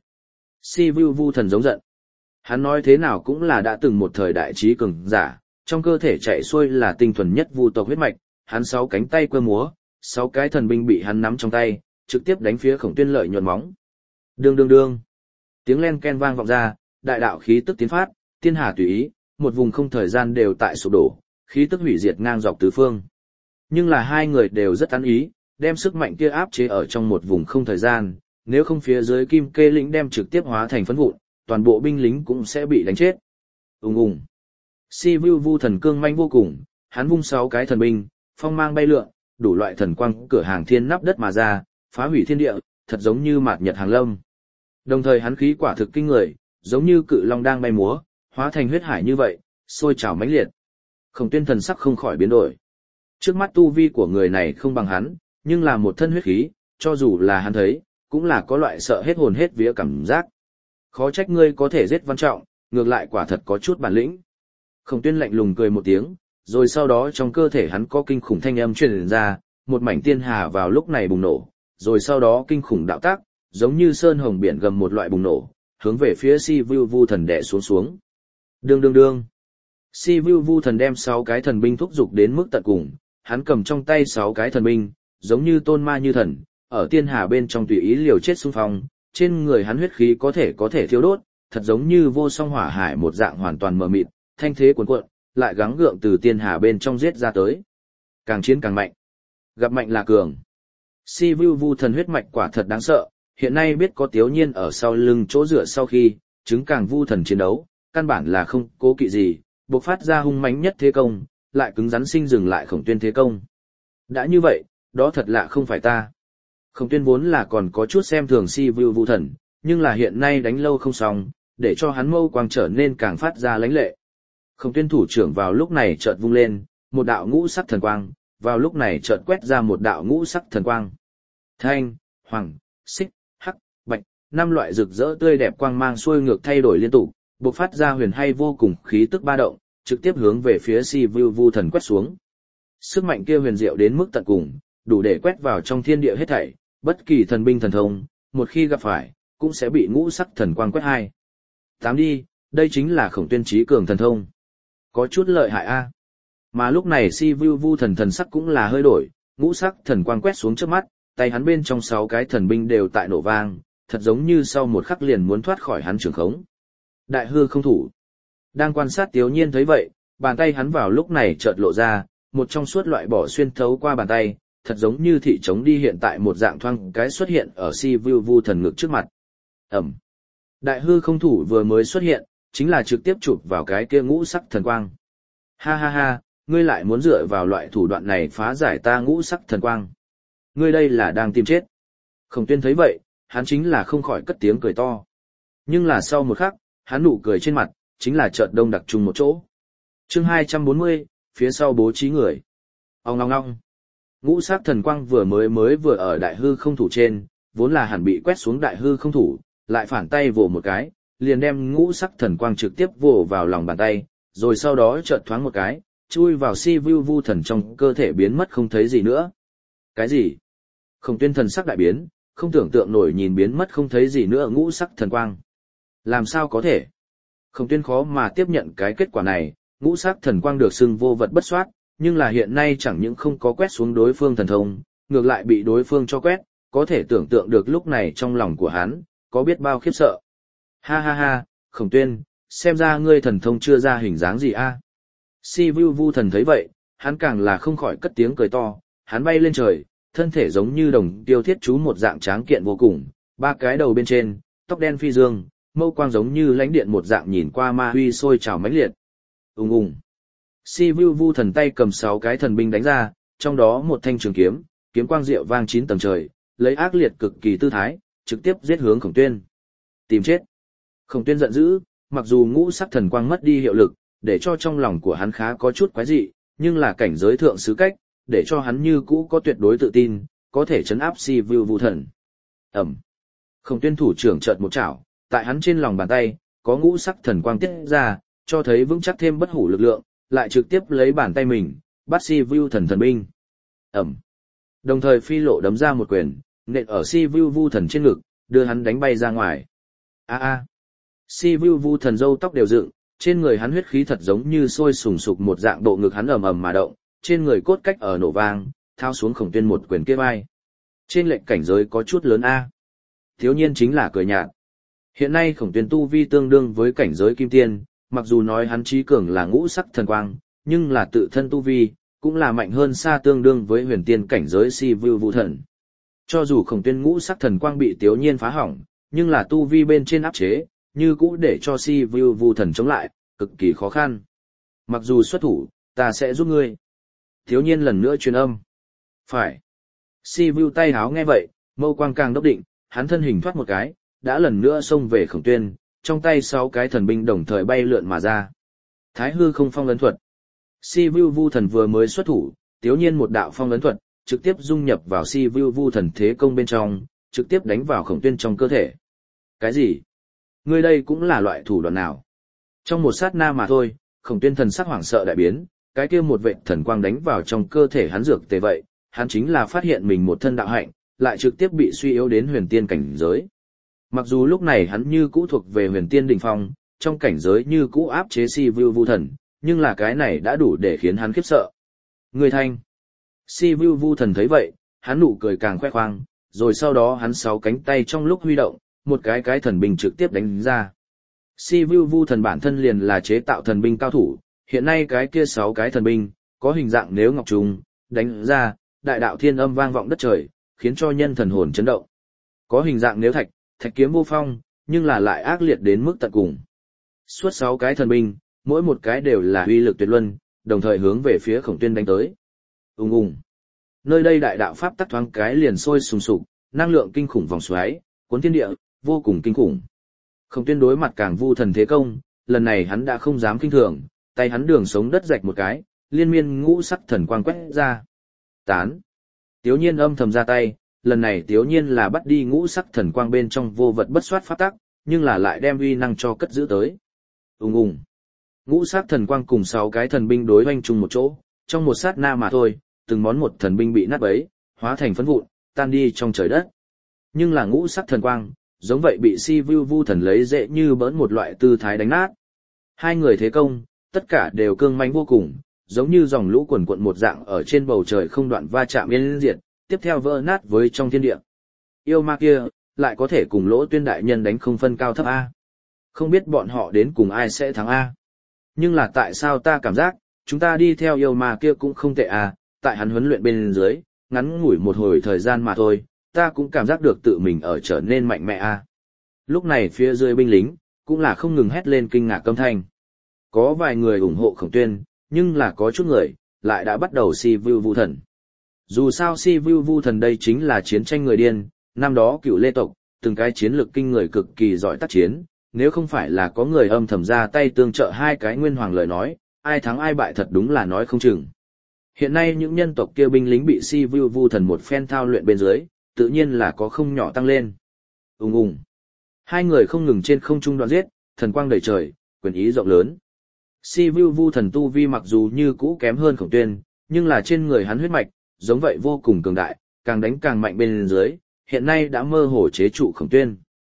Si Vưu Vu Thần giống giận. Hắn nói thế nào cũng là đã từng một thời đại trí cường giả, trong cơ thể chạy xuôi là tinh thuần nhất vu tộc huyết mạch, hắn sáu cánh tay quơ múa, sáu cái thần binh bị hắn nắm trong tay, trực tiếp đánh phía Khổng Tuyên lợi nhuận móng. Đương đương đương. Tiếng len ken vang vọng ra, đại đạo khí tức tiến phát, thiên hà tùy ý, một vùng không thời gian đều tại sụp đổ, khí tức hủy diệt ngang dọc tứ phương. Nhưng là hai người đều rất ăn ý, đem sức mạnh kia áp chế ở trong một vùng không thời gian, nếu không phía dưới Kim Kê lĩnh đem trực tiếp hóa thành phấn vụn, toàn bộ binh lính cũng sẽ bị đánh chết. Ùng ùng. Si Vưu Vu Thần cương manh vô cùng, hắn vung sáu cái thần binh, phong mang bay lượn, đủ loại thần quang cửa hàng thiên nắp đất mà ra, phá hủy thiên địa, thật giống như mạt nhật hàng lâm. Đồng thời hắn khí quả thực kinh người, giống như cự long đang bay múa, hóa thành huyết hải như vậy, sôi trào mãnh liệt. Khổng Tuyên thần sắc không khỏi biến đổi. Trước mắt tu vi của người này không bằng hắn, nhưng là một thân huyết khí, cho dù là hắn thấy, cũng là có loại sợ hết hồn hết vía cảm giác. Khó trách ngươi có thể giết Văn Trọng, ngược lại quả thật có chút bản lĩnh. Khổng Tuyên lạnh lùng cười một tiếng, rồi sau đó trong cơ thể hắn có kinh khủng thanh âm truyền ra, một mảnh tiên hà vào lúc này bùng nổ, rồi sau đó kinh khủng đạo tác, giống như sơn hồng biển gầm một loại bùng nổ, hướng về phía Si Vưu Vu Thần đè xuống xuống. Đương đương đương. Si Vưu Vu Thần đem sáu cái thần binh thúc dục đến mức tận cùng, hắn cầm trong tay sáu cái thần binh, giống như tôn ma như thần, ở tiên hà bên trong tùy ý liều chết xung phong, trên người hắn huyết khí có thể có thể thiêu đốt, thật giống như vô song hỏa hải một dạng hoàn toàn mờ mịt, thanh thế cuồn cuộn, lại gắng gượng từ tiên hà bên trong giết ra tới. Càng chiến càng mạnh. Gặp mạnh là cường. Si Vu Vu thần huyết mạch quả thật đáng sợ, hiện nay biết có Tiếu Nhiên ở sau lưng chỗ dựa sau khi, chứng càng vu thần chiến đấu, căn bản là không cố kỵ gì, bộc phát ra hung mãnh nhất thế công, lại cứng rắn sinh dừng lại Khổng Tuyên thế công. Đã như vậy, đó thật lạ không phải ta. Khổng Tuyên vốn là còn có chút xem thường Si Vu Vu thần, nhưng là hiện nay đánh lâu không xong, để cho hắn mâu quang trở nên càng phát ra lãnh lệ. Khổng Tuyên thủ trưởng vào lúc này chợt vung lên, một đạo ngũ sắc thần quang, vào lúc này chợt quét ra một đạo ngũ sắc thần quang. Thanh, hoàng, xích, hắc, bạch, năm loại rực rỡ tươi đẹp quang mang xuôi ngược thay đổi liên tục, bộc phát ra huyền hay vô cùng khí tức ba động, trực tiếp hướng về phía Si Vu Vu thần quét xuống. Sức mạnh kia huyền diệu đến mức tận cùng, đủ để quét vào trong thiên địa hết thảy, bất kỳ thần binh thần thông, một khi gặp phải, cũng sẽ bị ngũ sắc thần quang quét hai. Tám đi, đây chính là Khổng Tuyên trí cường thần thông. Có chút lợi hại a. Mà lúc này Si Vu Vu thần thần sắc cũng là hơi đổi, ngũ sắc thần quang quét xuống trước mắt, tay hắn bên trong sáu cái thần binh đều tại nổ vang, thật giống như sau một khắc liền muốn thoát khỏi hắn trường khống. Đại hư không thủ. Đang quan sát Tiếu Nhiên thấy vậy, bàn tay hắn vào lúc này chợt lộ ra, một trong suốt loại bỏ xuyên thấu qua bàn tay, thật giống như thị trống đi hiện tại một dạng thoang cái xuất hiện ở Si Vu Vu thần ngực trước mặt. Ẩm. Đại hư không thủ vừa mới xuất hiện, chính là trực tiếp chụp vào cái kia ngũ sắc thần quang. Ha ha ha, ngươi lại muốn dựa vào loại thủ đoạn này phá giải ta ngũ sắc thần quang. Ngươi đây là đang tìm chết. Khổng Tuyên thấy vậy, hắn chính là không khỏi cất tiếng cười to. Nhưng là sau một khắc, hắn nụ cười trên mặt, chính là chợt đông đặc trùng một chỗ. Chương hai trăm bốn mươi, phía sau bố trí người. Ong ong ong. Ngũ sắc thần quang vừa mới mới vừa ở đại hư không thủ trên, vốn là hẳn bị quét xuống đại hư không thủ, lại phản tay vồ một cái, liền đem ngũ sắc thần quang trực tiếp vồ vào lòng bàn tay, rồi sau đó chợt thoáng một cái, chui vào Si Vu Vu thần trong cơ thể biến mất không thấy gì nữa. Cái gì? Khổng Tuyên thần sắc đại biến, không tưởng tượng nổi nhìn biến mất không thấy gì nữa ngũ sắc thần quang. Làm sao có thể? Khổng Tuyên khó mà tiếp nhận cái kết quả này, ngũ sắc thần quang được xưng vô vật bất soát, nhưng là hiện nay chẳng những không có quét xuống đối phương thần thông, ngược lại bị đối phương cho quét, có thể tưởng tượng được lúc này trong lòng của hắn, có biết bao khiếp sợ. Ha ha ha, Khổng Tuyên, xem ra ngươi thần thông chưa ra hình dáng gì a. Si Vu Vu thần thấy vậy, hắn càng là không khỏi cất tiếng cười to, hắn bay lên trời, thân thể giống như đồng tiêu thiết chú một dạng tráng kiện vô cùng, ba cái đầu bên trên, tóc đen phi dương, mâu quang giống như lãnh điện một dạng nhìn qua ma huy sôi trào mãnh liệt. Ùng ùng. Si Vu Vu thần tay cầm sáu cái thần binh đánh ra, trong đó một thanh trường kiếm, kiếm quang diệu vang chín tầng trời, lấy ác liệt cực kỳ tư thái, trực tiếp giết hướng Khổng Tuyên. Tìm chết. Khổng Tuyên giận dữ, mặc dù ngũ sắc thần quang mất đi hiệu lực, để cho trong lòng của hắn khá có chút quái dị, nhưng là cảnh giới thượng sứ cách, để cho hắn như cũ có tuyệt đối tự tin, có thể chấn áp Si Vu Vu thần. Ẩm. Khổng Tuyên thủ trưởng chợt một chảo, tại hắn trên lòng bàn tay, có ngũ sắc thần quang tiết ra, cho thấy vững chắc thêm bất hủ lực lượng, lại trực tiếp lấy bàn tay mình, bắt Si Vu thần thần binh. Ẩm. Đồng thời phi lộ đấm ra một quyền, nện ở Si Vu Vu thần trên ngực, đưa hắn đánh bay ra ngoài. A a. Si Vu Vu thần râu tóc đều dựng, trên người hắn huyết khí thật giống như sôi sùng sục một dạng, độ ngực hắn ầm ầm mà động, trên người cốt cách ở nổ vang, thao xuống Khổng Tuyên một quyền kia vai. Trên lệnh cảnh giới có chút lớn a. Thiếu nhiên chính là cười nhạt. Hiện nay Khổng Tuyên tu vi tương đương với cảnh giới kim tiên, mặc dù nói hắn trí cường là ngũ sắc thần quang, nhưng là tự thân tu vi, cũng là mạnh hơn xa tương đương với huyền tiên cảnh giới Si Vu Vu thần. Cho dù Khổng Tuyên ngũ sắc thần quang bị Tiếu Nhiên phá hỏng, nhưng là tu vi bên trên áp chế, như cũ để cho Si Vu Vu thần chống lại, cực kỳ khó khăn. Mặc dù xuất thủ, ta sẽ giúp ngươi. Tiếu Nhiên lần nữa truyền âm. Phải. Si Vu tay háo nghe vậy, mâu quang càng đốc định, hắn thân hình thoát một cái, đã lần nữa xông về Khổng Tuyên, trong tay sáu cái thần binh đồng thời bay lượn mà ra. Thái hư không phong ấn thuật. Si Vu Vu thần vừa mới xuất thủ, Tiếu Nhiên một đạo phong ấn thuật, trực tiếp dung nhập vào Si Vu Vu thần thế công bên trong, trực tiếp đánh vào Khổng Tuyên trong cơ thể. Cái gì? Ngươi đây cũng là loại thủ đoạn nào? Trong một sát na mà thôi, Khổng Tuyên thần sắc hoảng sợ đại biến, cái kia một vệt thần quang đánh vào trong cơ thể hắn dược tề vậy, hắn chính là phát hiện mình một thân đạo hạnh, lại trực tiếp bị suy yếu đến huyền tiên cảnh giới. Mặc dù lúc này hắn như cũ thuộc về huyền tiên đỉnh phong, trong cảnh giới như cũ áp chế Si Vu Vu thần, nhưng là cái này đã đủ để khiến hắn khiếp sợ. Người thanh. Si Vu Vu thần thấy vậy, hắn nụ cười càng khoe khoang, rồi sau đó hắn sáu cánh tay trong lúc huy động, một cái cái thần binh trực tiếp đánh ra. Si Vu Vu thần bản thân liền là chế tạo thần binh cao thủ, hiện nay cái kia sáu cái thần binh, có hình dạng nếu ngọc trùng, đánh ra, đại đạo thiên âm vang vọng đất trời, khiến cho nhân thần hồn chấn động. Có hình dạng nếu thạch, thạch kiếm vô phong, nhưng là lại ác liệt đến mức tận cùng. Suốt sáu cái thần binh, mỗi một cái đều là uy lực tuyệt luân, đồng thời hướng về phía Khổng Tuyên đánh tới. Ùng ùng. Nơi đây đại đạo pháp tắc thoáng cái liền sôi sùng sục, năng lượng kinh khủng vòng xoáy, cuốn thiên địa, vô cùng kinh khủng. Khổng Tuyên đối mặt càng vu thần thế công, lần này hắn đã không dám kinh thường, tay hắn đường sống đất rạch một cái, liên miên ngũ sắc thần quang quét ra. Tán. Tiếu Nhiên âm thầm ra tay, lần này Tiếu Nhiên là bắt đi ngũ sắc thần quang bên trong vô vật bất soát pháp tắc, nhưng là lại đem uy năng cho cất giữ tới. Ùng ùng. Ngũ sắc thần quang cùng sáu cái thần binh đối hoành chung một chỗ, trong một sát na mà thôi, từng món một thần binh bị nát bấy, hóa thành phấn vụn, tan đi trong trời đất. Nhưng là ngũ sắc thần quang, giống vậy bị Si Vu Vu thần lấy dễ như bỡn một loại tư thái đánh nát. Hai người thế công, tất cả đều cương mãnh vô cùng, giống như dòng lũ quần quận một dạng ở trên bầu trời không đoạn va chạm yên diệt, tiếp theo vỡ nát với trong thiên địa. Yêu ma kia, lại có thể cùng Lỗ Tuyên đại nhân đánh không phân cao thấp A. Không biết bọn họ đến cùng ai sẽ thắng A. Nhưng là tại sao ta cảm giác, chúng ta đi theo yêu ma kia cũng không tệ A, tại hắn huấn luyện bên dưới, ngắn ngủi một hồi thời gian mà thôi, ta cũng cảm giác được tự mình ở trở nên mạnh mẽ A. Lúc này phía dưới binh lính, cũng là không ngừng hét lên kinh ngạc câm thanh. Có vài người ủng hộ Khổng Tuyên, nhưng là có chút người, lại đã bắt đầu Si Vu Vu thần. Dù sao Si Vu Vu thần đây chính là chiến tranh người điên, năm đó cựu Lê tộc, từng cái chiến lược kinh người cực kỳ giỏi tác chiến, nếu không phải là có người âm thầm ra tay tương trợ hai cái nguyên hoàng lời nói, ai thắng ai bại thật đúng là nói không chừng. Hiện nay những nhân tộc kia binh lính bị Si Vu Vu thần một phen thao luyện bên dưới, tự nhiên là có không nhỏ tăng lên. Ùng ùng. Hai người không ngừng trên không trung đoạn giết, thần quang đầy trời, quyền ý rộng lớn. Si Vu Vu thần tu vi mặc dù như cũ kém hơn Khổng Tuyên, nhưng là trên người hắn huyết mạch, giống vậy vô cùng cường đại, càng đánh càng mạnh bên dưới, hiện nay đã mơ hồ chế trụ Khổng Tuyên.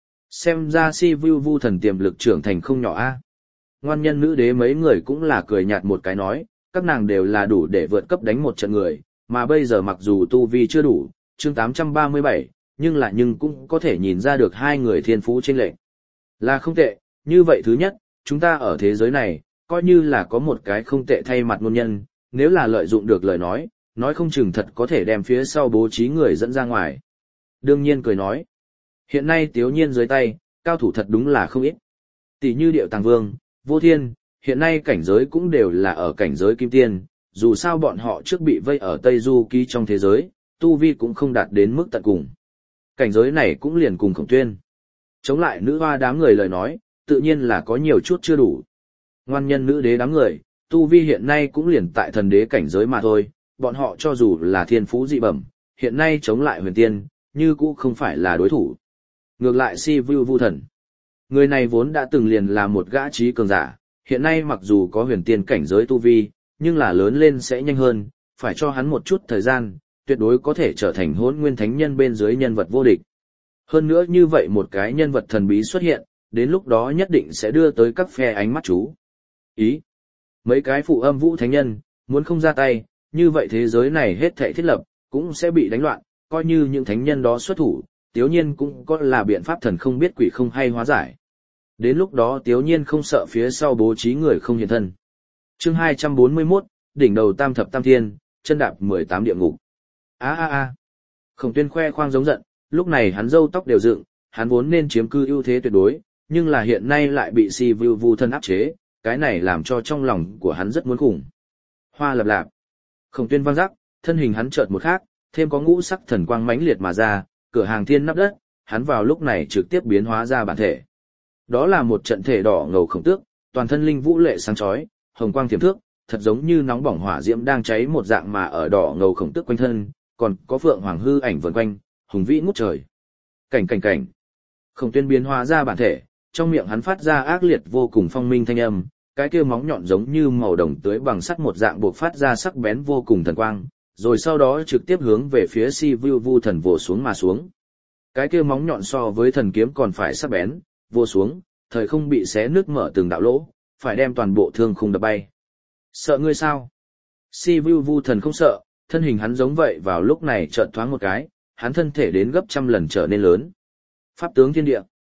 Xem ra Si Vu Vu thần tiềm lực trưởng thành không nhỏ a. Ngoan nhân nữ đế mấy người cũng là cười nhạt một cái nói, các nàng đều là đủ để vượt cấp đánh một trận người, mà bây giờ mặc dù tu vi chưa đủ, chương tám trăm ba mươi bảy, nhưng là nhưng cũng có thể nhìn ra được hai người thiên phú chênh lệch. Là không tệ, như vậy thứ nhất, chúng ta ở thế giới này, coi như là có một cái không tệ thay mặt ngôn nhân, nếu là lợi dụng được lời nói, nói không chừng thật có thể đem phía sau bố trí người dẫn ra ngoài. Đương nhiên cười nói, hiện nay Tiếu Nhiên dưới tay, cao thủ thật đúng là không ít. Tỷ như Điệu Tàng Vương, Vô Thiên, hiện nay cảnh giới cũng đều là ở cảnh giới kim tiên, dù sao bọn họ trước bị vây ở Tây Du Ký trong thế giới, tu vi cũng không đạt đến mức tận cùng. Cảnh giới này cũng liền cùng Khổng Tuyên. Chống lại nữ hoa đám người lời nói, tự nhiên là có nhiều chút chưa đủ. Ngoan nhân nữ đế đám người, tu vi hiện nay cũng liền tại thần đế cảnh giới mà thôi, bọn họ cho dù là thiên phú dị bẩm, hiện nay chống lại huyền tiên, như cũ không phải là đối thủ. Ngược lại Si Vu Vu thần. Người này vốn đã từng liền là một gã trí cường giả, hiện nay mặc dù có huyền tiên cảnh giới tu vi, nhưng là lớn lên sẽ nhanh hơn, phải cho hắn một chút thời gian, tuyệt đối có thể trở thành Hỗn Nguyên Thánh Nhân bên dưới nhân vật vô địch. Hơn nữa như vậy một cái nhân vật thần bí xuất hiện, đến lúc đó nhất định sẽ đưa tới các phe ánh mắt chú ý. Mấy cái phụ âm vũ thánh nhân, muốn không ra tay, như vậy thế giới này hết thảy thiết lập, cũng sẽ bị đánh loạn, coi như những thánh nhân đó xuất thủ, Tiếu Nhiên cũng có là biện pháp thần không biết quỷ không hay hóa giải. Đến lúc đó Tiếu Nhiên không sợ phía sau bố trí người không hiện thân. Chương hai trăm bốn mươi mốt, đỉnh đầu tam thập tam thiên, chân đạp mười tám địa ngục. A a a. Khổng Tuyên khoe khoang giống giận, lúc này hắn râu tóc đều dựng, hắn vốn nên chiếm cư ưu thế tuyệt đối, nhưng là hiện nay lại bị Si Vu Vu thân áp chế, cái này làm cho trong lòng của hắn rất muốn khủng. Hoa lập lạp. Khổng Tuyên vang rắc, thân hình hắn chợt một khác, thêm có ngũ sắc thần quang mãnh liệt mà ra, cửa hàng thiên nắp đất, hắn vào lúc này trực tiếp biến hóa ra bản thể. Đó là một trận thể đỏ ngầu khổng tước, toàn thân linh vũ lệ sáng chói, hồng quang thiểm thước, thật giống như nóng bỏng hỏa diễm đang cháy một dạng mà ở đỏ ngầu khổng tước quanh thân, còn có phượng hoàng hư ảnh vần quanh, hùng vĩ ngút trời. Cảnh cảnh cảnh. Khổng Tuyên biến hóa ra bản thể, trong miệng hắn phát ra ác liệt vô cùng phong minh thanh âm, cái kia móng nhọn giống như màu đồng tưới bằng sắt một dạng buộc phát ra sắc bén vô cùng thần quang, rồi sau đó trực tiếp hướng về phía Si Vu Vu thần vồ xuống mà xuống. Cái kia móng nhọn so với thần kiếm còn phải sắc bén, vồ xuống, thời không bị xé nứt mở từng đạo lỗ, phải đem toàn bộ thương khung đập bay. Sợ ngươi sao? Si Vu Vu thần không sợ, thân hình hắn giống vậy vào lúc này chợt thoáng một cái, hắn thân thể đến gấp trăm lần trở nên lớn. Pháp tướng thiên địa.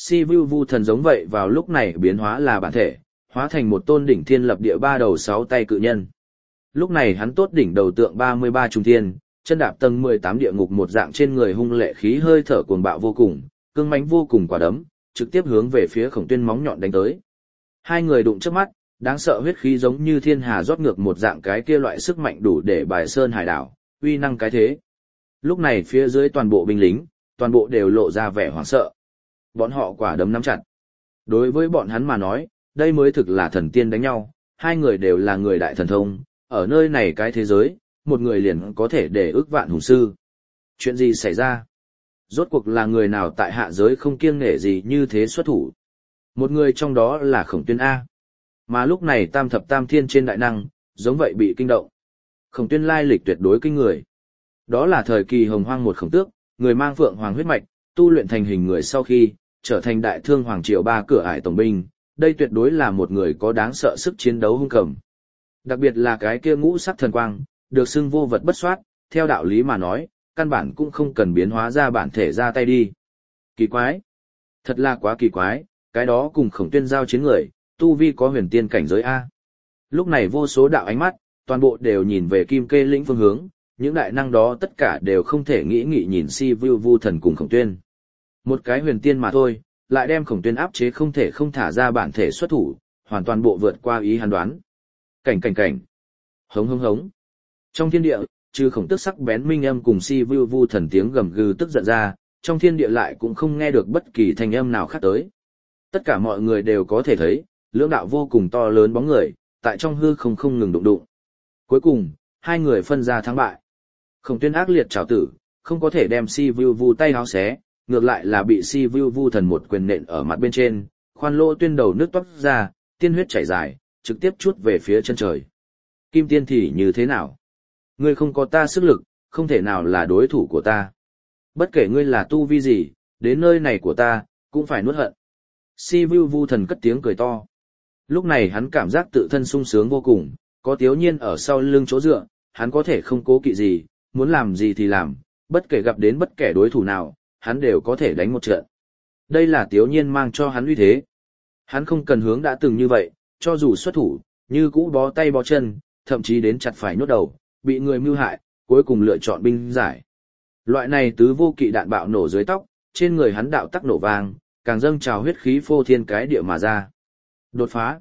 Si Vu Vu thần giống vậy vào lúc này biến hóa là bản thể, hóa thành một tôn đỉnh thiên lập địa ba đầu sáu tay cự nhân. Lúc này hắn tốt đỉnh đầu tượng ba mươi ba trùng thiên, chân đạp tầng mười tám địa ngục một dạng trên người hung lệ khí hơi thở cuồng bạo vô cùng, cương mãnh vô cùng quả đấm, trực tiếp hướng về phía Khổng Tuyên móng nhọn đánh tới. Hai người đụng trước mắt, đáng sợ huyết khí giống như thiên hà rót ngược một dạng cái kia loại sức mạnh đủ để bài sơn hải đảo, uy năng cái thế. Lúc này phía dưới toàn bộ binh lính, toàn bộ đều lộ ra vẻ hoảng sợ. Bọn họ quả đấm nắm chặt. Đối với bọn hắn mà nói, đây mới thực là thần tiên đánh nhau, hai người đều là người đại thần thông, ở nơi này cái thế giới, một người liền có thể để ước vạn hùng sư. Chuyện gì xảy ra? Rốt cuộc là người nào tại hạ giới không kiêng nể gì như thế xuất thủ? Một người trong đó là Khổng Tuyên A. Mà lúc này tam thập tam thiên trên đại năng, giống vậy bị kinh động. Khổng Tuyên lai lịch tuyệt đối kinh người. Đó là thời kỳ hồng hoang một khổng tước, người mang phượng hoàng huyết mạch, tu luyện thành hình người sau khi, trở thành đại thương hoàng triều ba cửa ải tổng binh. Đây tuyệt đối là một người có đáng sợ sức chiến đấu hung cầm. Đặc biệt là cái kia ngũ sắc thần quang, được xưng vô vật bất soát, theo đạo lý mà nói, căn bản cũng không cần biến hóa ra bản thể ra tay đi. Kỳ quái. Thật là quá kỳ quái, cái đó cùng Khổng Tuyên giao chiến người, tu vi có huyền tiên cảnh giới A. Lúc này vô số đạo ánh mắt, toàn bộ đều nhìn về Kim Kê lĩnh phương hướng, những đại năng đó tất cả đều không thể nghĩ nghị nhìn Si Vu Vu thần cùng Khổng Tuyên. Một cái huyền tiên mà thôi, lại đem Khổng Tuyên áp chế không thể không thả ra bản thể xuất thủ, hoàn toàn bộ vượt qua ý hắn đoán. Cảnh cảnh cảnh. Hống hống hống. Trong thiên địa, trừ Khổng Tước sắc bén minh âm cùng Si Vu Vu thần tiếng gầm gừ tức giận ra, trong thiên địa lại cũng không nghe được bất kỳ thanh âm nào khác tới. Tất cả mọi người đều có thể thấy, lưỡng đạo vô cùng to lớn bóng người, tại trong hư không không ngừng đụng đụng. Cuối cùng, hai người phân ra thắng bại. Khổng Tuyên ác liệt trảo tử, không có thể đem Si Vu Vu tay háo xé, ngược lại là bị Si Vu Vu thần một quyền nện ở mặt bên trên, khoan lỗ tuyên đầu nước toát ra, tiên huyết chảy dài, trực tiếp chút về phía chân trời. Kim Tiên thì như thế nào? Ngươi không có ta sức lực, không thể nào là đối thủ của ta. Bất kể ngươi là tu vi gì, đến nơi này của ta, cũng phải nuốt hận. Si Vu Vu thần cất tiếng cười to. Lúc này hắn cảm giác tự thân sung sướng vô cùng, có Tiếu Nhiên ở sau lưng chỗ dựa, hắn có thể không cố kỵ gì, muốn làm gì thì làm, bất kể gặp đến bất kể đối thủ nào, hắn đều có thể đánh một trận. Đây là Tiếu Nhiên mang cho hắn uy thế. Hắn không cần hướng đã từng như vậy, cho dù xuất thủ, như cũ bó tay bó chân, thậm chí đến chặt phải nhốt đầu, bị người mưu hại, cuối cùng lựa chọn binh giải. Loại này tứ vô kỵ đạn bạo nổ dưới tóc, trên người hắn đạo tắc nổ vang, càng dâng trào huyết khí phô thiên cái địa mà ra. Đột phá.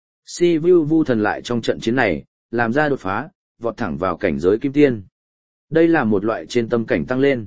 Si Vu Vu thần lại trong trận chiến này, làm ra đột phá, vọt thẳng vào cảnh giới kim tiên. Đây là một loại trên tâm cảnh tăng lên.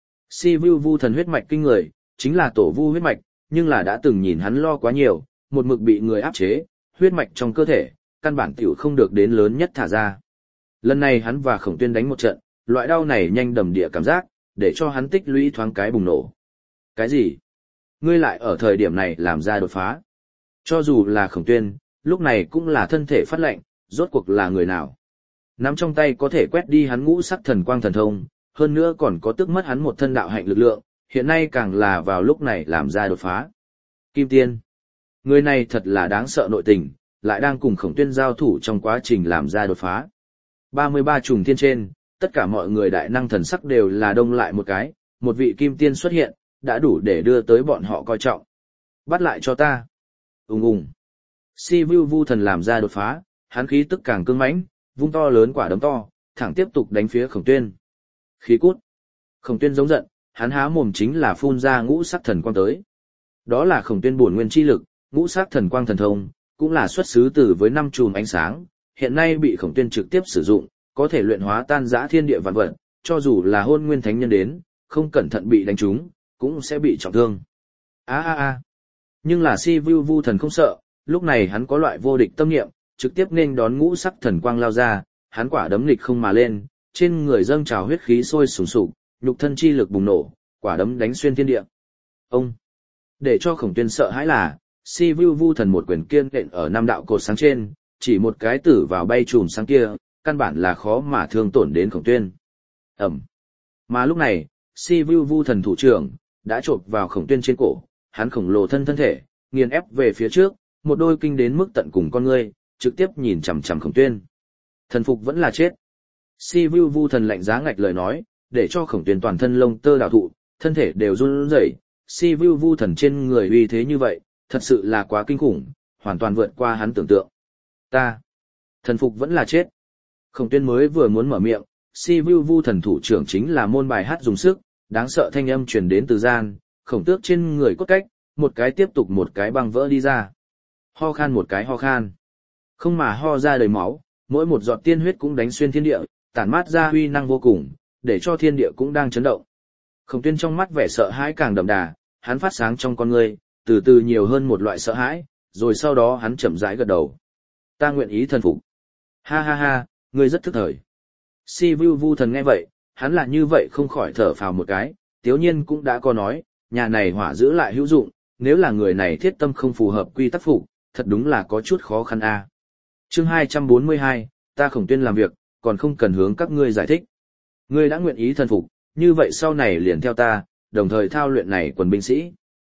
Si Vu Vu thần huyết mạch kinh người, chính là tổ vu huyết mạch, nhưng là đã từng nhìn hắn lo quá nhiều, một mực bị người áp chế, huyết mạch trong cơ thể, căn bản tiểu không được đến lớn nhất thả ra. Lần này hắn và Khổng Tuyên đánh một trận, loại đau này nhanh đầm địa cảm giác, để cho hắn tích lũy thoáng cái bùng nổ. Cái gì? Ngươi lại ở thời điểm này làm ra đột phá? Cho dù là Khổng Tuyên, lúc này cũng là thân thể phát lệnh, rốt cuộc là người nào? Nắm trong tay có thể quét đi hắn ngũ sắc thần quang thần thông, hơn nữa còn có tức mất hắn một thân đạo hạnh lực lượng, hiện nay càng là vào lúc này làm ra đột phá. Kim Tiên. Người này thật là đáng sợ nội tình, lại đang cùng Khổng Tuyên giao thủ trong quá trình làm ra đột phá. ba mươi ba trùng thiên trên, tất cả mọi người đại năng thần sắc đều là đông lại một cái, một vị Kim Tiên xuất hiện, đã đủ để đưa tới bọn họ coi trọng. Bắt lại cho ta. Ùng ùng. Si Vu Vu thần làm ra đột phá, hắn khí tức càng cương mãnh, vung to lớn quả đấm to, thẳng tiếp tục đánh phía Khổng Tuyên. Khí cút. Khổng Tuyên giống giận, hắn há mồm chính là phun ra ngũ sắc thần quang tới. Đó là Khổng Tuyên bổn nguyên chi lực, ngũ sắc thần quang thần thông, cũng là xuất xứ từ với năm chùm ánh sáng, hiện nay bị Khổng Tuyên trực tiếp sử dụng, có thể luyện hóa tan rã thiên địa vạn vật, cho dù là Hôn Nguyên Thánh Nhân đến, không cẩn thận bị đánh trúng, cũng sẽ bị trọng thương. A a a. Nhưng là Si Vu Vu thần không sợ, lúc này hắn có loại vô địch tâm niệm, trực tiếp nên đón ngũ sắc thần quang lao ra, hắn quả đấm nghịch không mà lên, trên người dâng trào huyết khí sôi sùng sục, nhục thân chi lực bùng nổ, quả đấm đánh xuyên thiên địa. Ông. Để cho Khổng Tuyên sợ hãi là, Si Vu Vu thần một quyền kiên đện ở năm đạo cột sáng trên, chỉ một cái tử vào bay chùm sáng kia, căn bản là khó mà thương tổn đến Khổng Tuyên. Ẩm. Mà lúc này, Si Vu Vu thần thủ trưởng đã chộp vào Khổng Tuyên trên cổ, hắn khổng lồ thân thân thể, nghiền ép về phía trước, một đôi kinh đến mức tận cùng con ngươi, trực tiếp nhìn chằm chằm Khổng Tuyên. Thần phục vẫn là chết. Si Vu Vu thần lạnh giá ngạch lời nói, để cho Khổng Tuyên toàn thân lông tơ đảo thụ, thân thể đều run rẩy, si vu vu thần trên người uy thế như vậy, thật sự là quá kinh khủng, hoàn toàn vượt qua hắn tưởng tượng. Ta, thần phục vẫn là chết. Khổng Tuyên mới vừa muốn mở miệng, si vu vu thần thủ trưởng chính là môn bài hát dùng sức, đáng sợ thanh âm truyền đến từ gian, khổng tước trên người cốt cách, một cái tiếp tục một cái băng vỡ đi ra. Ho khan một cái ho khan. Không mà ho ra đầy máu, mỗi một giọt tiên huyết cũng đánh xuyên thiên địa, tản mát ra uy năng vô cùng, để cho thiên địa cũng đang chấn động. Khổng Tuyên trong mắt vẻ sợ hãi càng đậm đà, hắn phát sáng trong con ngươi, từ từ nhiều hơn một loại sợ hãi, rồi sau đó hắn chậm rãi gật đầu. Ta nguyện ý thần phục. Ha ha ha, ngươi rất thức thời. Si vu vu thần nghe vậy, hắn là như vậy không khỏi thở phào một cái, Tiếu Nhiên cũng đã có nói, nhà này hỏa giữ lại hữu dụng, nếu là người này thiết tâm không phù hợp quy tắc phục, thật đúng là có chút khó khăn a. Chương hai trăm bốn mươi hai, ta Khổng Tuyên làm việc, còn không cần hướng các ngươi giải thích. Ngươi đã nguyện ý thần phục, như vậy sau này liền theo ta, đồng thời thao luyện này quần binh sĩ.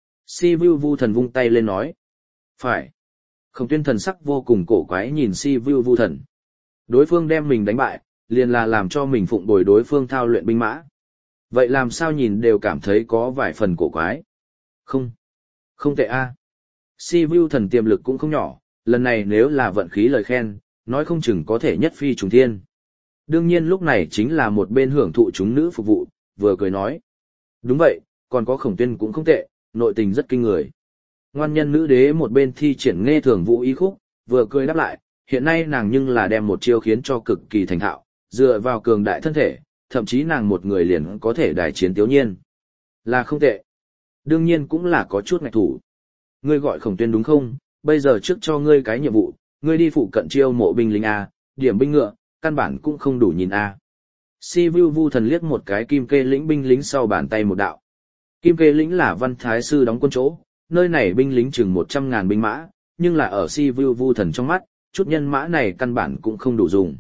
Si vu vu thần vung tay lên nói. Phải. Khổng Tuyên thần sắc vô cùng cổ quái nhìn si vu vu thần. Đối phương đem mình đánh bại, liền là làm cho mình phụng bồi đối phương thao luyện binh mã. Vậy làm sao nhìn đều cảm thấy có vài phần cổ quái. Không. Không tệ a. Si vu thần tiềm lực cũng không nhỏ, lần này nếu là vận khí lời khen, nói không chừng có thể nhất phi trùng thiên. Đương nhiên lúc này chính là một bên hưởng thụ chúng nữ phục vụ, vừa cười nói. Đúng vậy, còn có Khổng Tuyên cũng không tệ, nội tình rất kinh người. Ngoan nhân nữ đế một bên thi triển nghe thường vũ ý khúc, vừa cười đáp lại, hiện nay nàng nhưng là đem một chiêu khiến cho cực kỳ thành thạo, dựa vào cường đại thân thể, thậm chí nàng một người liền có thể đài chiến Tiếu Nhiên. Là không tệ. Đương nhiên cũng là có chút ngạch thủ. Ngươi gọi Khổng Tuyên đúng không? Bây giờ trước cho ngươi cái nhiệm vụ, ngươi đi phụ cận chiêu mộ binh lính A, điểm binh ngựa, căn bản cũng không đủ nhìn A. Si vu vu thần liếc một cái kim kê lĩnh binh lính sau bàn tay một đạo. Kim kê lĩnh là văn thái sư đóng quân chỗ, nơi này binh lính chừng một trăm ngàn binh mã, nhưng là ở si vu vu thần trong mắt, chút nhân mã này căn bản cũng không đủ dùng.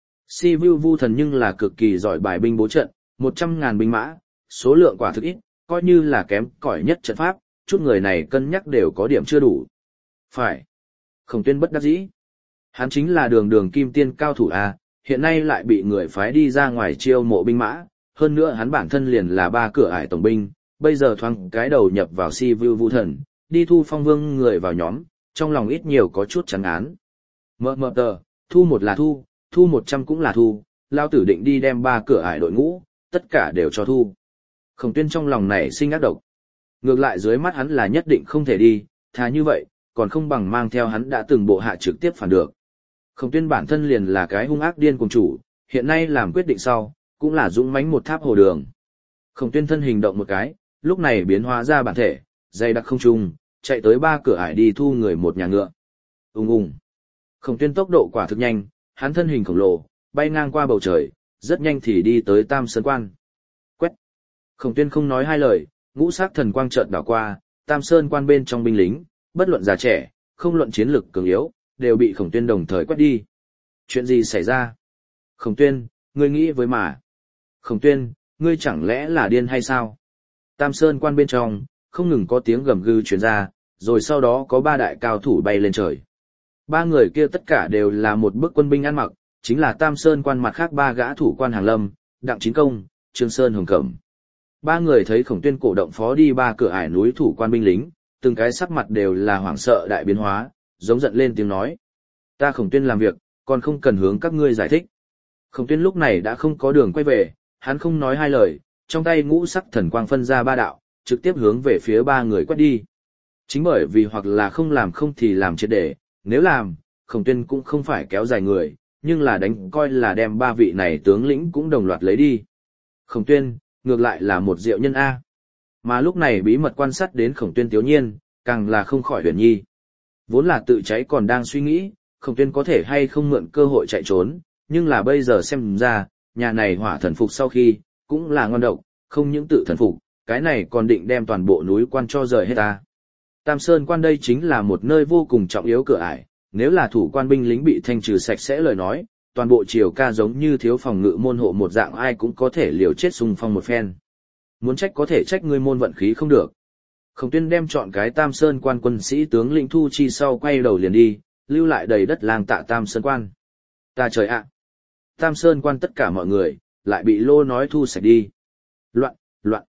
Si vu vu thần nhưng là cực kỳ giỏi bài binh bố trận, một trăm ngàn binh mã, số lượng quả thực ít, coi như là kém cỏi nhất trận pháp, chút người này cân nhắc đều có điểm chưa đủ. Phải. Khổng Tuyên bất đắc dĩ. Hắn chính là đường đường kim tiên cao thủ A, hiện nay lại bị người phái đi ra ngoài chiêu mộ binh mã, hơn nữa hắn bản thân liền là ba cửa ải tổng binh, bây giờ thoáng cái đầu nhập vào si vu vu thần, đi thu phong vương người vào nhóm, trong lòng ít nhiều có chút chán án. Mờ mờ tờ, thu một là thu, thu một trăm cũng là thu, lao tử định đi đem ba cửa ải đội ngũ, tất cả đều cho thu. Khổng Tuyên trong lòng này sinh ác độc. Ngược lại dưới mắt hắn là nhất định không thể đi, thà như vậy, còn không bằng mang theo hắn đã từng bộ hạ trực tiếp phản được. Khổng Tuyên bản thân liền là cái hung ác điên cùng chủ, hiện nay làm quyết định sau, cũng là dũng mãnh một tháp hồ đường. Khổng Tuyên thân hình động một cái, lúc này biến hóa ra bản thể, dày đặc không trung, chạy tới ba cửa ải đi thu người một nhà ngựa. Ùng ùng. Khổng Tuyên tốc độ quả thực nhanh, hắn thân hình khổng lồ, bay ngang qua bầu trời, rất nhanh thì đi tới Tam Sơn Quan. Quét. Khổng Tuyên không nói hai lời, ngũ sắc thần quang chợt đảo qua, Tam Sơn Quan bên trong binh lính, bất luận già trẻ, không luận chiến lực cường yếu, đều bị Khổng Tuyên đồng thời quét đi. Chuyện gì xảy ra? Khổng Tuyên, ngươi nghĩ với mà. Khổng Tuyên, ngươi chẳng lẽ là điên hay sao? Tam Sơn Quan bên trong, không ngừng có tiếng gầm gừ truyền ra, rồi sau đó có ba đại cao thủ bay lên trời. Ba người kia tất cả đều là một bức quân binh ăn mặc, chính là Tam Sơn Quan mặt khác ba gã thủ quan hàng lâm, Đặng Chín Công, Trương Sơn Hồng Cẩm. Ba người thấy Khổng Tuyên cổ động phó đi ba cửa ải núi thủ quan binh lính, từng cái sắc mặt đều là hoảng sợ đại biến hóa, giống giận lên tiếng nói. Ta Khổng Tuyên làm việc, còn không cần hướng các ngươi giải thích. Khổng Tuyên lúc này đã không có đường quay về, hắn không nói hai lời, trong tay ngũ sắc thần quang phân ra ba đạo, trực tiếp hướng về phía ba người quét đi. Chính bởi vì hoặc là không làm không thì làm triệt để, nếu làm, Khổng Tuyên cũng không phải kéo dài người, nhưng là đánh coi là đem ba vị này tướng lĩnh cũng đồng loạt lấy đi. Khổng Tuyên, ngược lại là một diệu nhân A. Mà lúc này bí mật quan sát đến Khổng Tuyên Tiếu Nhiên, càng là không khỏi huyền nhi. Vốn là tự cháy còn đang suy nghĩ, Khổng Tuyên có thể hay không mượn cơ hội chạy trốn, nhưng là bây giờ xem ra, nhà này hỏa thần phục sau khi, cũng là ngon độc, không những tự thần phục, cái này còn định đem toàn bộ núi quan cho rời hết ta. Tam Sơn Quan đây chính là một nơi vô cùng trọng yếu cửa ải, nếu là thủ quan binh lính bị thanh trừ sạch sẽ lời nói, toàn bộ triều ca giống như thiếu phòng ngự môn hộ một dạng ai cũng có thể liều chết xung phong một phen. Muốn trách có thể trách ngươi môn vận khí không được. Khổng Tuyên đem chọn cái Tam Sơn Quan quân sĩ tướng lĩnh thu chi sau quay đầu liền đi, lưu lại đầy đất lang tạ Tam Sơn Quan. Ta trời ạ! Tam Sơn Quan tất cả mọi người, lại bị lô nói thu sạch đi. Loạn, loạn!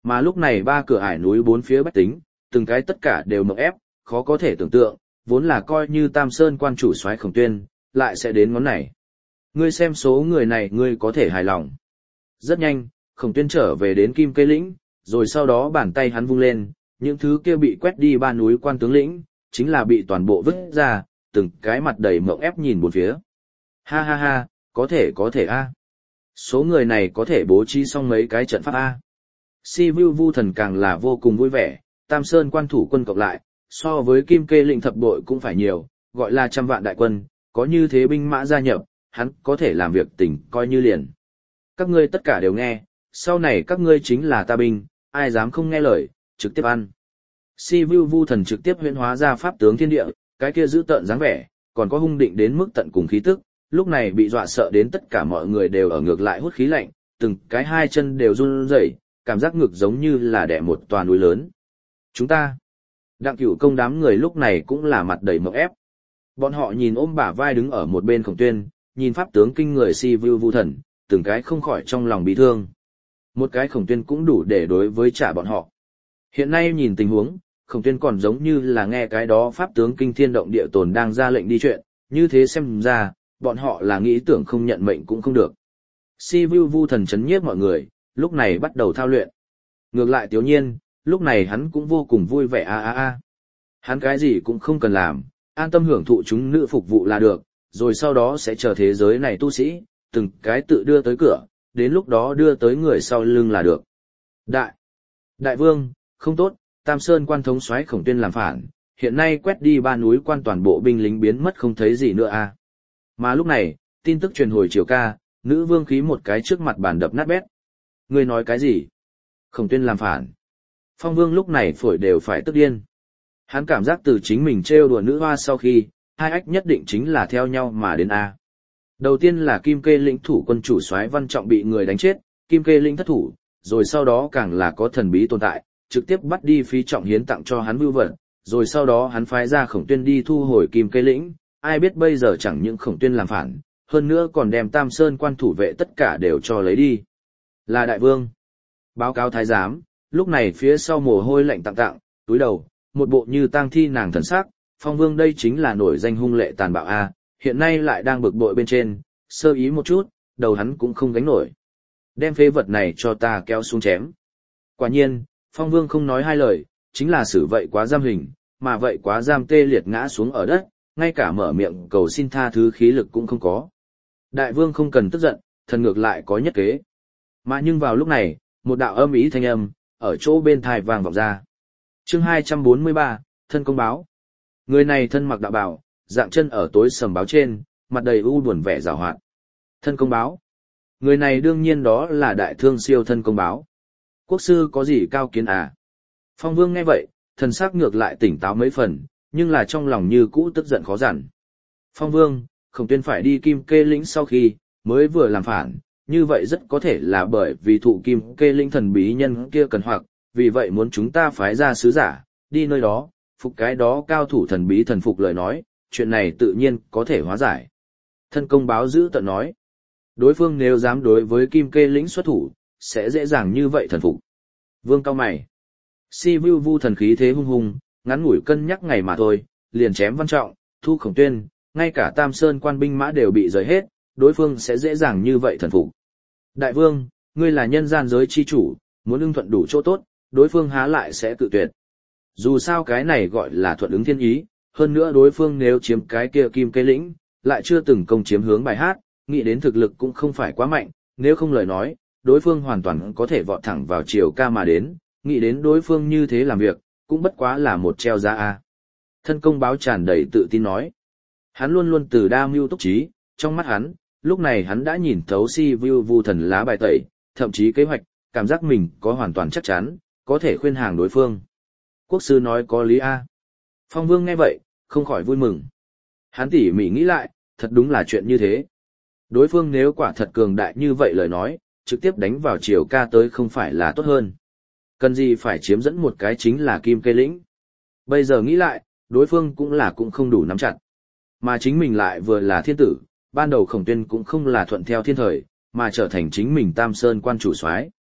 Mà lúc này ba cửa ải núi bốn phía bách tính, từng cái tất cả đều mộng ép, khó có thể tưởng tượng, vốn là coi như Tam Sơn quan chủ soái Khổng Tuyên, lại sẽ đến ngón này. Ngươi xem số người này ngươi có thể hài lòng. Rất nhanh, Khổng Tuyên trở về đến Kim Cây Lĩnh, rồi sau đó bàn tay hắn vung lên, những thứ kia bị quét đi ba núi quan tướng lĩnh, chính là bị toàn bộ vứt ra, từng cái mặt đầy mộng ép nhìn bốn phía. Ha ha ha, có thể có thể a. Số người này có thể bố trí xong mấy cái trận pháp a. Si Vu Vu Thần càng là vô cùng vui vẻ, Tam Sơn quan thủ quân cộng lại, so với Kim Kê Lĩnh thập bội cũng phải nhiều, gọi là trăm vạn đại quân, có như thế binh mã gia nhập, hắn có thể làm việc tỉnh coi như liền. Các ngươi tất cả đều nghe, sau này các ngươi chính là ta binh, ai dám không nghe lời, trực tiếp ăn. Si Vu Vu Thần trực tiếp huyễn hóa ra pháp tướng thiên địa, cái kia giữ tợn dáng vẻ, còn có hung định đến mức tận cùng khí tức, lúc này bị dọa sợ đến tất cả mọi người đều ở ngược lại hút khí lạnh, từng cái hai chân đều run rẩy, cảm giác ngực giống như là đè một tòa núi lớn. Chúng ta, Đặng Cửu Công đám người lúc này cũng là mặt đầy mộng ép. Bọn họ nhìn ôm bả vai đứng ở một bên Khổng Tuyên, nhìn pháp tướng kinh người Si Vu Vu Thần, từng cái không khỏi trong lòng bị thương. Một cái Khổng Tuyên cũng đủ để đối với trả bọn họ. Hiện nay nhìn tình huống, Khổng Tuyên còn giống như là nghe cái đó pháp tướng kinh thiên động địa tồn đang ra lệnh đi chuyện, như thế xem ra, bọn họ là nghĩ tưởng không nhận mệnh cũng không được. Si Vu Vu Thần chấn nhiếp mọi người, lúc này bắt đầu thao luyện. Ngược lại Tiếu Nhiên, lúc này hắn cũng vô cùng vui vẻ a a a. Hắn cái gì cũng không cần làm, an tâm hưởng thụ chúng nữ phục vụ là được, rồi sau đó sẽ chờ thế giới này tu sĩ, từng cái tự đưa tới cửa, đến lúc đó đưa tới người sau lưng là được. Đại, Đại Vương, không tốt, Tam Sơn quan thống soái Khổng Tuyên làm phản, hiện nay quét đi ba núi quan toàn bộ binh lính biến mất không thấy gì nữa a. Mà lúc này, tin tức truyền hồi Triều ca, nữ vương khí một cái trước mặt bàn đập nát bét. Ngươi nói cái gì? Khổng Tuyên làm phản. Phong Vương lúc này phổi đều phải tức điên. Hắn cảm giác từ chính mình trêu đùa nữ hoa sau khi, hai ách nhất định chính là theo nhau mà đến A. Đầu tiên là Kim Kê Lĩnh thủ quân chủ soái Văn Trọng bị người đánh chết, Kim Kê Lĩnh thất thủ, rồi sau đó càng là có thần bí tồn tại, trực tiếp bắt đi Phí Trọng hiến tặng cho hắn vưu vật, rồi sau đó hắn phái ra Khổng Tuyên đi thu hồi Kim Kê Lĩnh, ai biết bây giờ chẳng những Khổng Tuyên làm phản, hơn nữa còn đem Tam Sơn quan thủ vệ tất cả đều cho lấy đi. Là đại vương. Báo cáo thái giám, lúc này phía sau mồ hôi lạnh tặng tặng, túi đầu, một bộ như tang thi nàng thần sắc, Phong Vương đây chính là nổi danh hung lệ tàn bạo a, hiện nay lại đang bực bội bên trên, sơ ý một chút, đầu hắn cũng không gánh nổi. Đem phế vật này cho ta kéo xuống chém. Quả nhiên, Phong Vương không nói hai lời, chính là xử vậy quá giam hình, mà vậy quá giam tê liệt ngã xuống ở đất, ngay cả mở miệng cầu xin tha thứ khí lực cũng không có. Đại vương không cần tức giận, thần ngược lại có nhất kế. Mà nhưng vào lúc này, một đạo âm ý thanh âm, ở chỗ bên thai vang vọng ra. Chương hai trăm bốn mươi ba, thân công báo. Người này thân mặc đạo bào, dạng chân ở tối sầm báo trên, mặt đầy u buồn vẻ giảo hoạt. Thân công báo. Người này đương nhiên đó là đại thương siêu thân công báo. Quốc sư có gì cao kiến à? Phong Vương nghe vậy, thần sắc ngược lại tỉnh táo mấy phần, nhưng là trong lòng như cũ tức giận khó dằn. Phong Vương, Khổng Tuyên phải đi Kim Kê Lĩnh sau khi, mới vừa làm phản, như vậy rất có thể là bởi vì thụ Kim Kê Lĩnh thần bí nhân kia cần hoặc, vì vậy muốn chúng ta phái ra sứ giả, đi nơi đó, phục cái đó cao thủ thần bí thần phục lời nói, chuyện này tự nhiên có thể hóa giải. Thân công báo giữ tận nói, đối phương nếu dám đối với Kim Kê Lĩnh xuất thủ, sẽ dễ dàng như vậy thần phục. Vương cao mày. Si Vu Vu thần khí thế hung hùng, ngắn ngủi cân nhắc ngày mà thôi, liền chém Văn Trọng, thu Khổng Tuyên, ngay cả Tam Sơn quan binh mã đều bị rời hết, đối phương sẽ dễ dàng như vậy thần phục. Đại vương, ngươi là nhân gian giới chi chủ, muốn ưng thuận đủ chỗ tốt, đối phương há lại sẽ tự tuyệt. Dù sao cái này gọi là thuận ứng thiên ý, hơn nữa đối phương nếu chiếm cái kia Kim Kê Lĩnh, lại chưa từng công chiếm hướng bài hát, nghĩ đến thực lực cũng không phải quá mạnh, nếu không lời nói, đối phương hoàn toàn có thể vọt thẳng vào Triều ca mà đến, nghĩ đến đối phương như thế làm việc, cũng bất quá là một treo giá a. Thân công báo tràn đầy tự tin nói. Hắn luôn luôn từ đa mưu túc trí, trong mắt hắn, lúc này hắn đã nhìn thấu Si Vu Vu thần lá bài tẩy, thậm chí kế hoạch, cảm giác mình có hoàn toàn chắc chắn, có thể khuyên hàng đối phương. Quốc sư nói có lý a. Phong Vương nghe vậy, không khỏi vui mừng. Hắn tỉ mỉ nghĩ lại, thật đúng là chuyện như thế. Đối phương nếu quả thật cường đại như vậy lời nói, trực tiếp đánh vào Triều ca tới không phải là tốt hơn. Cần gì phải chiếm dẫn một cái chính là Kim Kê Lĩnh. Bây giờ nghĩ lại, đối phương cũng là cũng không đủ nắm chặt. Mà chính mình lại vừa là thiên tử, ban đầu Khổng Tuyên cũng không là thuận theo thiên thời, mà trở thành chính mình Tam Sơn quan chủ soái.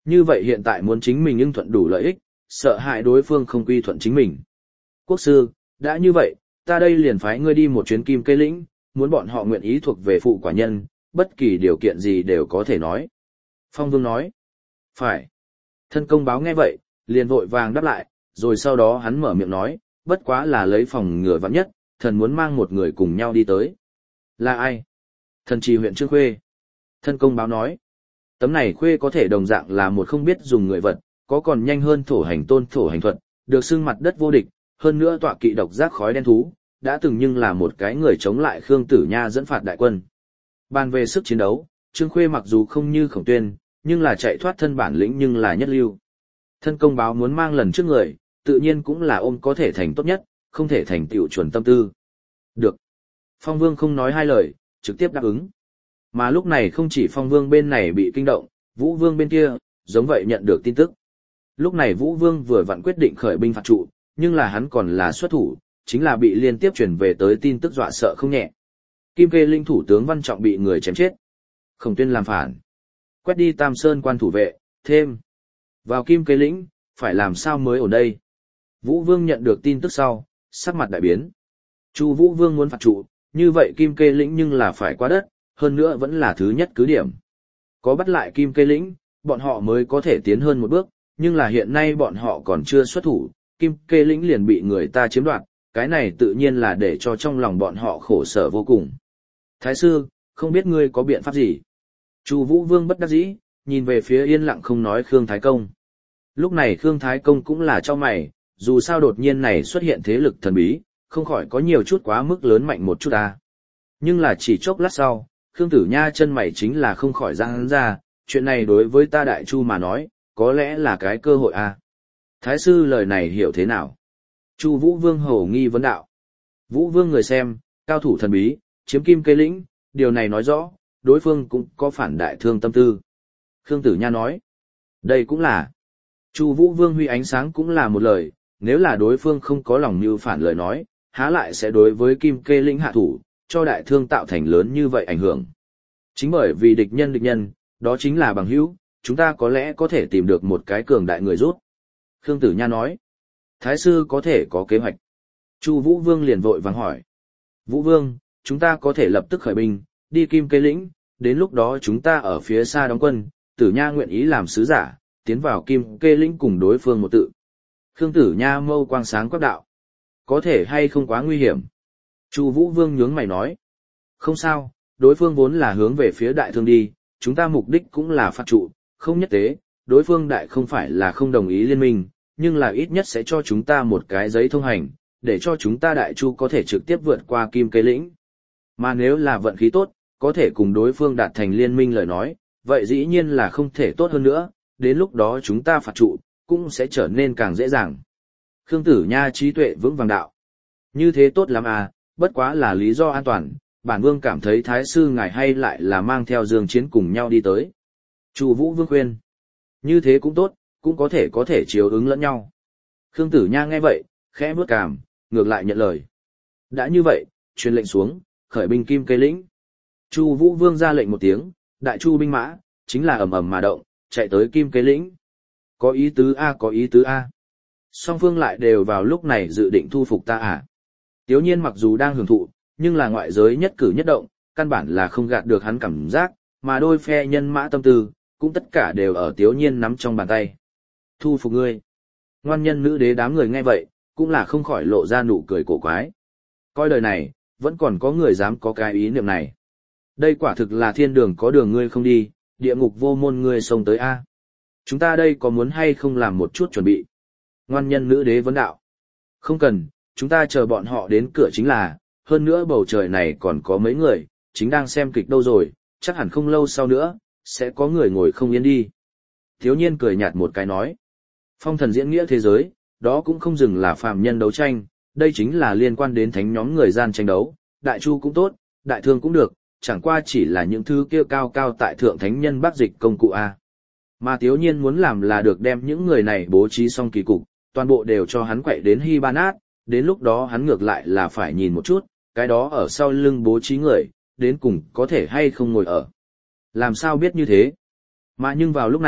Như vậy hiện tại muốn chính mình nhưng thuận đủ lợi ích, sợ hại đối phương không quy thuận chính mình. Quốc sư, đã như vậy, ta đây liền phái ngươi đi một chuyến Kim Cây Lĩnh, muốn bọn họ nguyện ý thuộc về phụ quả nhân, bất kỳ điều kiện gì đều có thể nói. Phong Vương nói, phải. Thân công báo nghe vậy, liền vội vàng đáp lại, rồi sau đó hắn mở miệng nói, bất quá là lấy phòng ngừa vắng nhất, thần muốn mang một người cùng nhau đi tới. Là ai? Thần trì huyện Trương Khuê. Thân công báo nói, tấm này Khuê có thể đồng dạng là một không biết dùng người vật, có còn nhanh hơn thổ hành tôn thổ hành thuật, được xưng mặt đất vô địch, hơn nữa tọa kỵ độc giác khói đen thú, đã từng nhưng là một cái người chống lại Khương Tử Nha dẫn phạt đại quân. Bàn về sức chiến đấu, Trương Khuê mặc dù không như Khổng Tuyên, nhưng là chạy thoát thân bản lĩnh nhưng là nhất lưu. Thân công báo muốn mang lần trước người, tự nhiên cũng là ôm có thể thành tốt nhất, không thể thành tựu chuẩn tâm tư. Được. Phong Vương không nói hai lời, trực tiếp đáp ứng. Mà lúc này không chỉ Phong Vương bên này bị kinh động, Vũ Vương bên kia, giống vậy nhận được tin tức. Lúc này Vũ Vương vừa vặn quyết định khởi binh phạt trụ, nhưng là hắn còn là xuất thủ, chính là bị liên tiếp chuyển về tới tin tức dọa sợ không nhẹ. Kim Kê Linh thủ tướng Văn Trọng bị người chém chết. Khổng Tuyên làm phản. Quét đi Tam Sơn quan thủ vệ, thêm. Vào Kim Kê Lĩnh, phải làm sao mới ở đây? Vũ Vương nhận được tin tức sau, sắc mặt đại biến. Chu Vũ Vương muốn phạt trụ, như vậy Kim Kê Lĩnh nhưng là phải qua đất, hơn nữa vẫn là thứ nhất cứ điểm. Có bắt lại Kim Kê Lĩnh, bọn họ mới có thể tiến hơn một bước, nhưng là hiện nay bọn họ còn chưa xuất thủ, Kim Kê Lĩnh liền bị người ta chiếm đoạt, cái này tự nhiên là để cho trong lòng bọn họ khổ sở vô cùng. Thái sư, không biết ngươi có biện pháp gì? Chu Vũ Vương bất đắc dĩ, nhìn về phía yên lặng không nói Khương Thái Công. Lúc này Khương Thái Công cũng là cho mày, dù sao đột nhiên này xuất hiện thế lực thần bí, không khỏi có nhiều chút quá mức lớn mạnh một chút ta. Nhưng là chỉ chốc lát sau, Khương Tử Nha chân mày chính là không khỏi ra hắn ra, chuyện này đối với ta Đại Chu mà nói, có lẽ là cái cơ hội a. Thái sư lời này hiểu thế nào? Chu Vũ Vương hổ nghi vấn đạo. Vũ Vương người xem, cao thủ thần bí, chiếm Kim Kê Lĩnh, điều này nói rõ, đối phương cũng có phản đại thương tâm tư. Khương Tử Nha nói, đây cũng là. Chu Vũ Vương huy ánh sáng cũng là một lời, nếu là đối phương không có lòng mưu phản lời nói, há lại sẽ đối với Kim Kê Lĩnh hạ thủ, cho đại thương tạo thành lớn như vậy ảnh hưởng. Chính bởi vì địch nhân địch nhân, đó chính là bằng hữu, chúng ta có lẽ có thể tìm được một cái cường đại người rút. Khương Tử Nha nói, Thái sư có thể có kế hoạch. Chu Vũ Vương liền vội vàng hỏi, Vũ Vương, chúng ta có thể lập tức khởi binh, đi Kim Kê Lĩnh, đến lúc đó chúng ta ở phía xa đóng quân, Tử Nha nguyện ý làm sứ giả, tiến vào Kim Kê Lĩnh cùng đối phương một tự. Khương Tử Nha mâu quang sáng quắc đạo, có thể hay không quá nguy hiểm? Chu Vũ Vương nhướng mày nói, không sao, đối phương vốn là hướng về phía đại thương đi, chúng ta mục đích cũng là phạt trụ, không nhất tế, đối phương đại không phải là không đồng ý liên minh, nhưng là ít nhất sẽ cho chúng ta một cái giấy thông hành, để cho chúng ta Đại Chu có thể trực tiếp vượt qua Kim Kê Lĩnh. Mà nếu là vận khí tốt, có thể cùng đối phương đạt thành liên minh lời nói, vậy dĩ nhiên là không thể tốt hơn nữa, đến lúc đó chúng ta phạt trụ, cũng sẽ trở nên càng dễ dàng. Khương Tử Nha trí tuệ vững vàng đạo. Như thế tốt lắm à, bất quá là lý do an toàn, bản vương cảm thấy Thái sư ngài hay lại là mang theo Dương Chiến cùng nhau đi tới. Chu Vũ Vương khuyên. Như thế cũng tốt, cũng có thể có thể chiếu ứng lẫn nhau. Khương Tử Nha nghe vậy, khẽ bước cằm, ngược lại nhận lời. Đã như vậy, truyền lệnh xuống, khởi binh Kim Kê Lĩnh. Chu Vũ Vương ra lệnh một tiếng, đại chu binh mã, chính là ầm ầm mà động, chạy tới Kim Kê Lĩnh. Có ý tứ a, có ý tứ a. Song phương lại đều vào lúc này dự định thu phục ta à. Tiếu Nhiên mặc dù đang hưởng thụ, nhưng là ngoại giới nhất cử nhất động, căn bản là không gạt được hắn cảm giác, mà đôi phe nhân mã tâm tư, cũng tất cả đều ở Tiếu Nhiên nắm trong bàn tay. Thu phục ngươi. Ngoan nhân nữ đế đám người nghe vậy, cũng là không khỏi lộ ra nụ cười cổ quái. Coi đời này, vẫn còn có người dám có cái ý niệm này. Đây quả thực là thiên đường có đường ngươi không đi, địa ngục vô môn ngươi xông tới a. Chúng ta đây có muốn hay không làm một chút chuẩn bị? Ngoan nhân nữ đế vấn đạo. Không cần, chúng ta chờ bọn họ đến cửa chính là, hơn nữa bầu trời này còn có mấy người, chính đang xem kịch đâu rồi, chắc hẳn không lâu sau nữa, sẽ có người ngồi không yên đi. Thiếu Nhiên cười nhạt một cái nói. Phong thần diễn nghĩa thế giới, đó cũng không dừng là phàm nhân đấu tranh, đây chính là liên quan đến thánh nhóm người gian tranh đấu, đại chu cũng tốt, đại thương cũng được, chẳng qua chỉ là những thứ kia cao cao tại thượng thánh nhân bác dịch công cụ A. Mà Tiếu Nhiên muốn làm là được đem những người này bố trí xong kỳ cục, toàn bộ đều cho hắn quậy đến hy ba nát, đến lúc đó hắn ngược lại là phải nhìn một chút, cái đó ở sau lưng bố trí người, đến cùng có thể hay không ngồi ở. Làm sao biết như thế? Mà nhưng vào lúc này,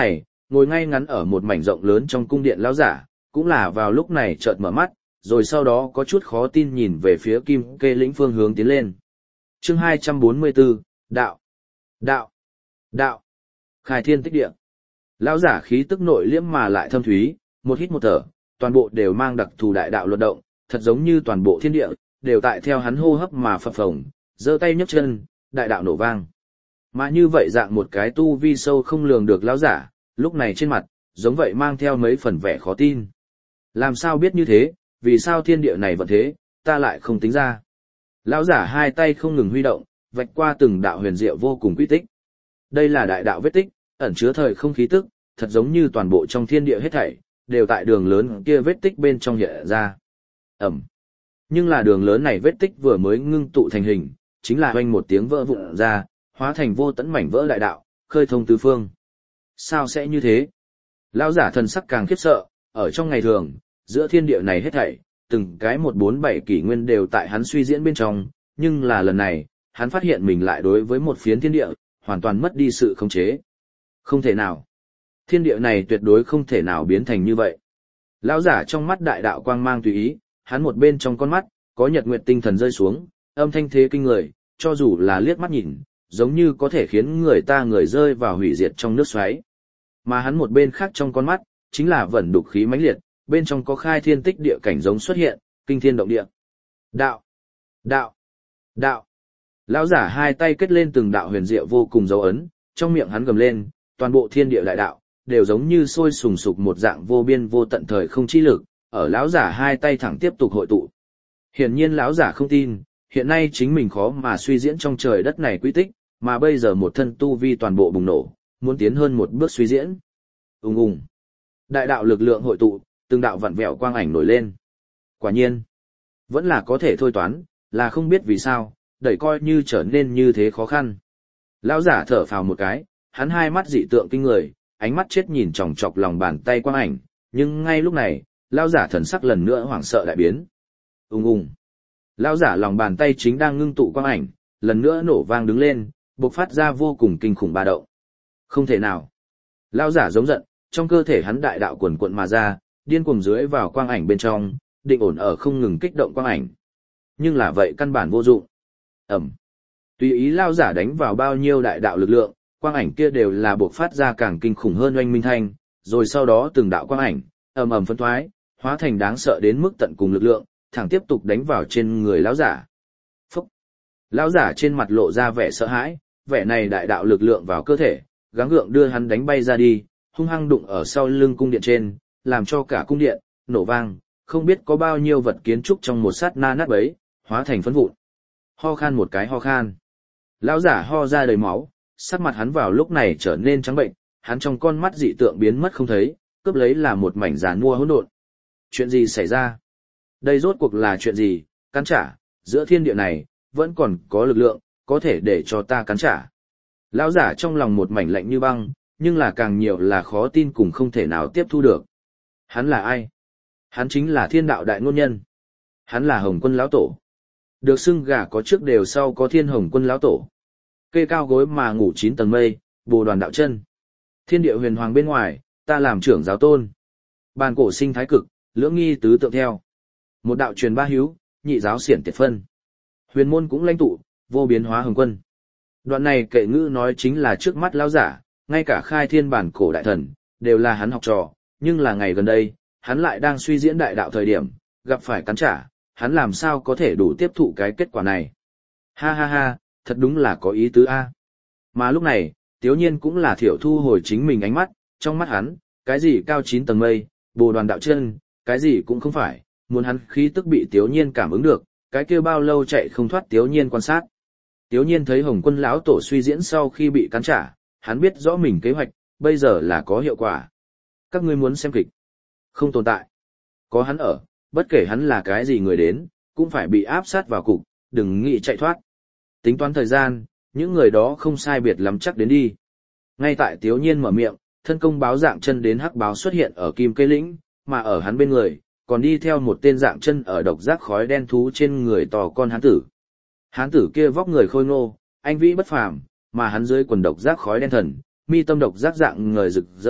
Ngồi ngay ngắn ở một mảnh rộng lớn trong cung điện lão giả, cũng là vào lúc này chợt mở mắt, rồi sau đó có chút khó tin nhìn về phía Kim Kê lĩnh phương hướng tiến lên. Chương hai trăm bốn mươi bốn, Đạo, Đạo, Đạo, Khai Thiên Tích Địa. Lão giả khí tức nội liễm mà lại thâm thúy, một hít một thở, toàn bộ đều mang đặc thù đại đạo luật động, thật giống như toàn bộ thiên địa đều tại theo hắn hô hấp mà phập phồng, giơ tay nhấc chân, đại đạo nổ vang. Mà như vậy dạng một cái tu vi sâu không lường được lão giả, lúc này trên mặt, giống vậy mang theo mấy phần vẻ khó tin. Làm sao biết như thế, vì sao thiên địa này vẫn thế, ta lại không tính ra. Lão giả hai tay không ngừng huy động, vạch qua từng đạo huyền diệu vô cùng quy tích. Đây là đại đạo vết tích, ẩn chứa thời không khí tức, thật giống như toàn bộ trong thiên địa hết thảy, đều tại đường lớn kia vết tích bên trong hiện ra. Ẩm. Nhưng là đường lớn này vết tích vừa mới ngưng tụ thành hình, chính là oanh một tiếng vỡ vụn ra, hóa thành vô tận mảnh vỡ đại đạo, khơi thông tứ phương. Sao sẽ như thế? Lão giả thần sắc càng khiếp sợ, ở trong ngày thường, giữa thiên địa này hết thảy, từng cái một bốn bảy kỷ nguyên đều tại hắn suy diễn bên trong, nhưng là lần này, hắn phát hiện mình lại đối với một phiến thiên địa, hoàn toàn mất đi sự khống chế. Không thể nào. Thiên địa này tuyệt đối không thể nào biến thành như vậy. Lão giả trong mắt đại đạo quang mang tùy ý, hắn một bên trong con mắt, có nhật nguyệt tinh thần rơi xuống, âm thanh thế kinh người, cho dù là liếc mắt nhìn, giống như có thể khiến người ta người rơi vào hủy diệt trong nước xoáy. Mà hắn một bên khác trong con mắt, chính là vẩn đục khí mãnh liệt, bên trong có khai thiên tích địa cảnh giống xuất hiện, kinh thiên động địa. Đạo, đạo, đạo. Lão giả hai tay kết lên từng đạo huyền diệu vô cùng dấu ấn, trong miệng hắn gầm lên, toàn bộ thiên địa đại đạo đều giống như sôi sùng sục một dạng vô biên vô tận thời không chi lực, ở lão giả hai tay thẳng tiếp tục hội tụ. Hiển nhiên lão giả không tin, hiện nay chính mình khó mà suy diễn trong trời đất này quy tích, mà bây giờ một thân tu vi toàn bộ bùng nổ, muốn tiến hơn một bước suy diễn. Ùng ùng. Đại đạo lực lượng hội tụ, từng đạo vặn vẹo quang ảnh nổi lên. Quả nhiên, vẫn là có thể thôi toán, là không biết vì sao, đẩy coi như trở nên như thế khó khăn. Lão giả thở phào một cái, hắn hai mắt dị tượng kinh người, ánh mắt chết nhìn chòng chọc lòng bàn tay quang ảnh, nhưng ngay lúc này, lão giả thần sắc lần nữa hoảng sợ đại biến. Ùng ùng. Lão giả lòng bàn tay chính đang ngưng tụ quang ảnh, lần nữa nổ vang đứng lên, bộc phát ra vô cùng kinh khủng ba động. Không thể nào. Lão giả giống giận, trong cơ thể hắn đại đạo quần quận mà ra, điên cuồng dưới vào quang ảnh bên trong, định ổn ở không ngừng kích động quang ảnh. Nhưng là vậy căn bản vô dụng. Ẩm. Tùy ý lão giả đánh vào bao nhiêu đại đạo lực lượng, quang ảnh kia đều là bộc phát ra càng kinh khủng hơn oanh minh thanh, rồi sau đó từng đạo quang ảnh, ầm ầm phân thoái, hóa thành đáng sợ đến mức tận cùng lực lượng, thẳng tiếp tục đánh vào trên người lão giả. Phúc. Lão giả trên mặt lộ ra vẻ sợ hãi, vẻ này đại đạo lực lượng vào cơ thể, gắng gượng đưa hắn đánh bay ra đi, hung hăng đụng ở sau lưng cung điện trên, làm cho cả cung điện nổ vang, không biết có bao nhiêu vật kiến trúc trong một sát na nát bấy, hóa thành phấn vụn. Ho khan một cái ho khan. Lão giả ho ra đầy máu, sắc mặt hắn vào lúc này trở nên trắng bệnh, hắn trong con mắt dị tượng biến mất không thấy, cướp lấy là một mảnh giàn mua hỗn độn. Chuyện gì xảy ra? Đây rốt cuộc là chuyện gì? Cắn trả, giữa thiên địa này, vẫn còn có lực lượng, có thể để cho ta cắn trả. Lão giả trong lòng một mảnh lạnh như băng, nhưng là càng nhiều là khó tin cùng không thể nào tiếp thu được. Hắn là ai? Hắn chính là thiên đạo đại ngôn nhân. Hắn là Hồng Quân lão tổ. Được xưng gà có trước đều sau có thiên Hồng Quân lão tổ. Kê cao gối mà ngủ chín tầng mây, bồ đoàn đạo chân. Thiên địa huyền hoàng bên ngoài, ta làm trưởng giáo tôn. Bàn cổ sinh thái cực, lưỡng nghi tứ tượng theo. Một đạo truyền ba hiếu, nhị giáo xiển tiệt phân. Huyền môn cũng lãnh tụ, vô biến hóa Hồng Quân. Đoạn này kệ ngữ nói chính là trước mắt lão giả, ngay cả khai thiên bản cổ đại thần, đều là hắn học trò, nhưng là ngày gần đây, hắn lại đang suy diễn đại đạo thời điểm, gặp phải cắn trả, hắn làm sao có thể đủ tiếp thụ cái kết quả này. Ha ha ha, thật đúng là có ý tứ a. Mà lúc này, Tiếu Nhiên cũng là thiểu thu hồi chính mình ánh mắt, trong mắt hắn, cái gì cao chín tầng mây, bồ đoàn đạo chân, cái gì cũng không phải, muốn hắn khí tức bị Tiếu Nhiên cảm ứng được, cái kia bao lâu chạy không thoát Tiếu Nhiên quan sát. Tiếu Nhiên thấy Hồng Quân lão tổ suy diễn sau khi bị cắn trả, hắn biết rõ mình kế hoạch, bây giờ là có hiệu quả. Các ngươi muốn xem kịch? Không tồn tại. Có hắn ở, bất kể hắn là cái gì người đến, cũng phải bị áp sát vào cục, đừng nghĩ chạy thoát. Tính toán thời gian, những người đó không sai biệt lắm chắc đến đi. Ngay tại Tiếu Nhiên mở miệng, thân công báo dạng chân đến hắc báo xuất hiện ở Kim Cây Lĩnh, mà ở hắn bên người, còn đi theo một tên dạng chân ở độc giác khói đen thú trên người to con hán tử. Hán tử kia vóc người khôi ngô, anh vĩ bất phàm, mà hắn dưới quần độc giác khói đen thần, mi tâm độc giác dạng người rực rỡ,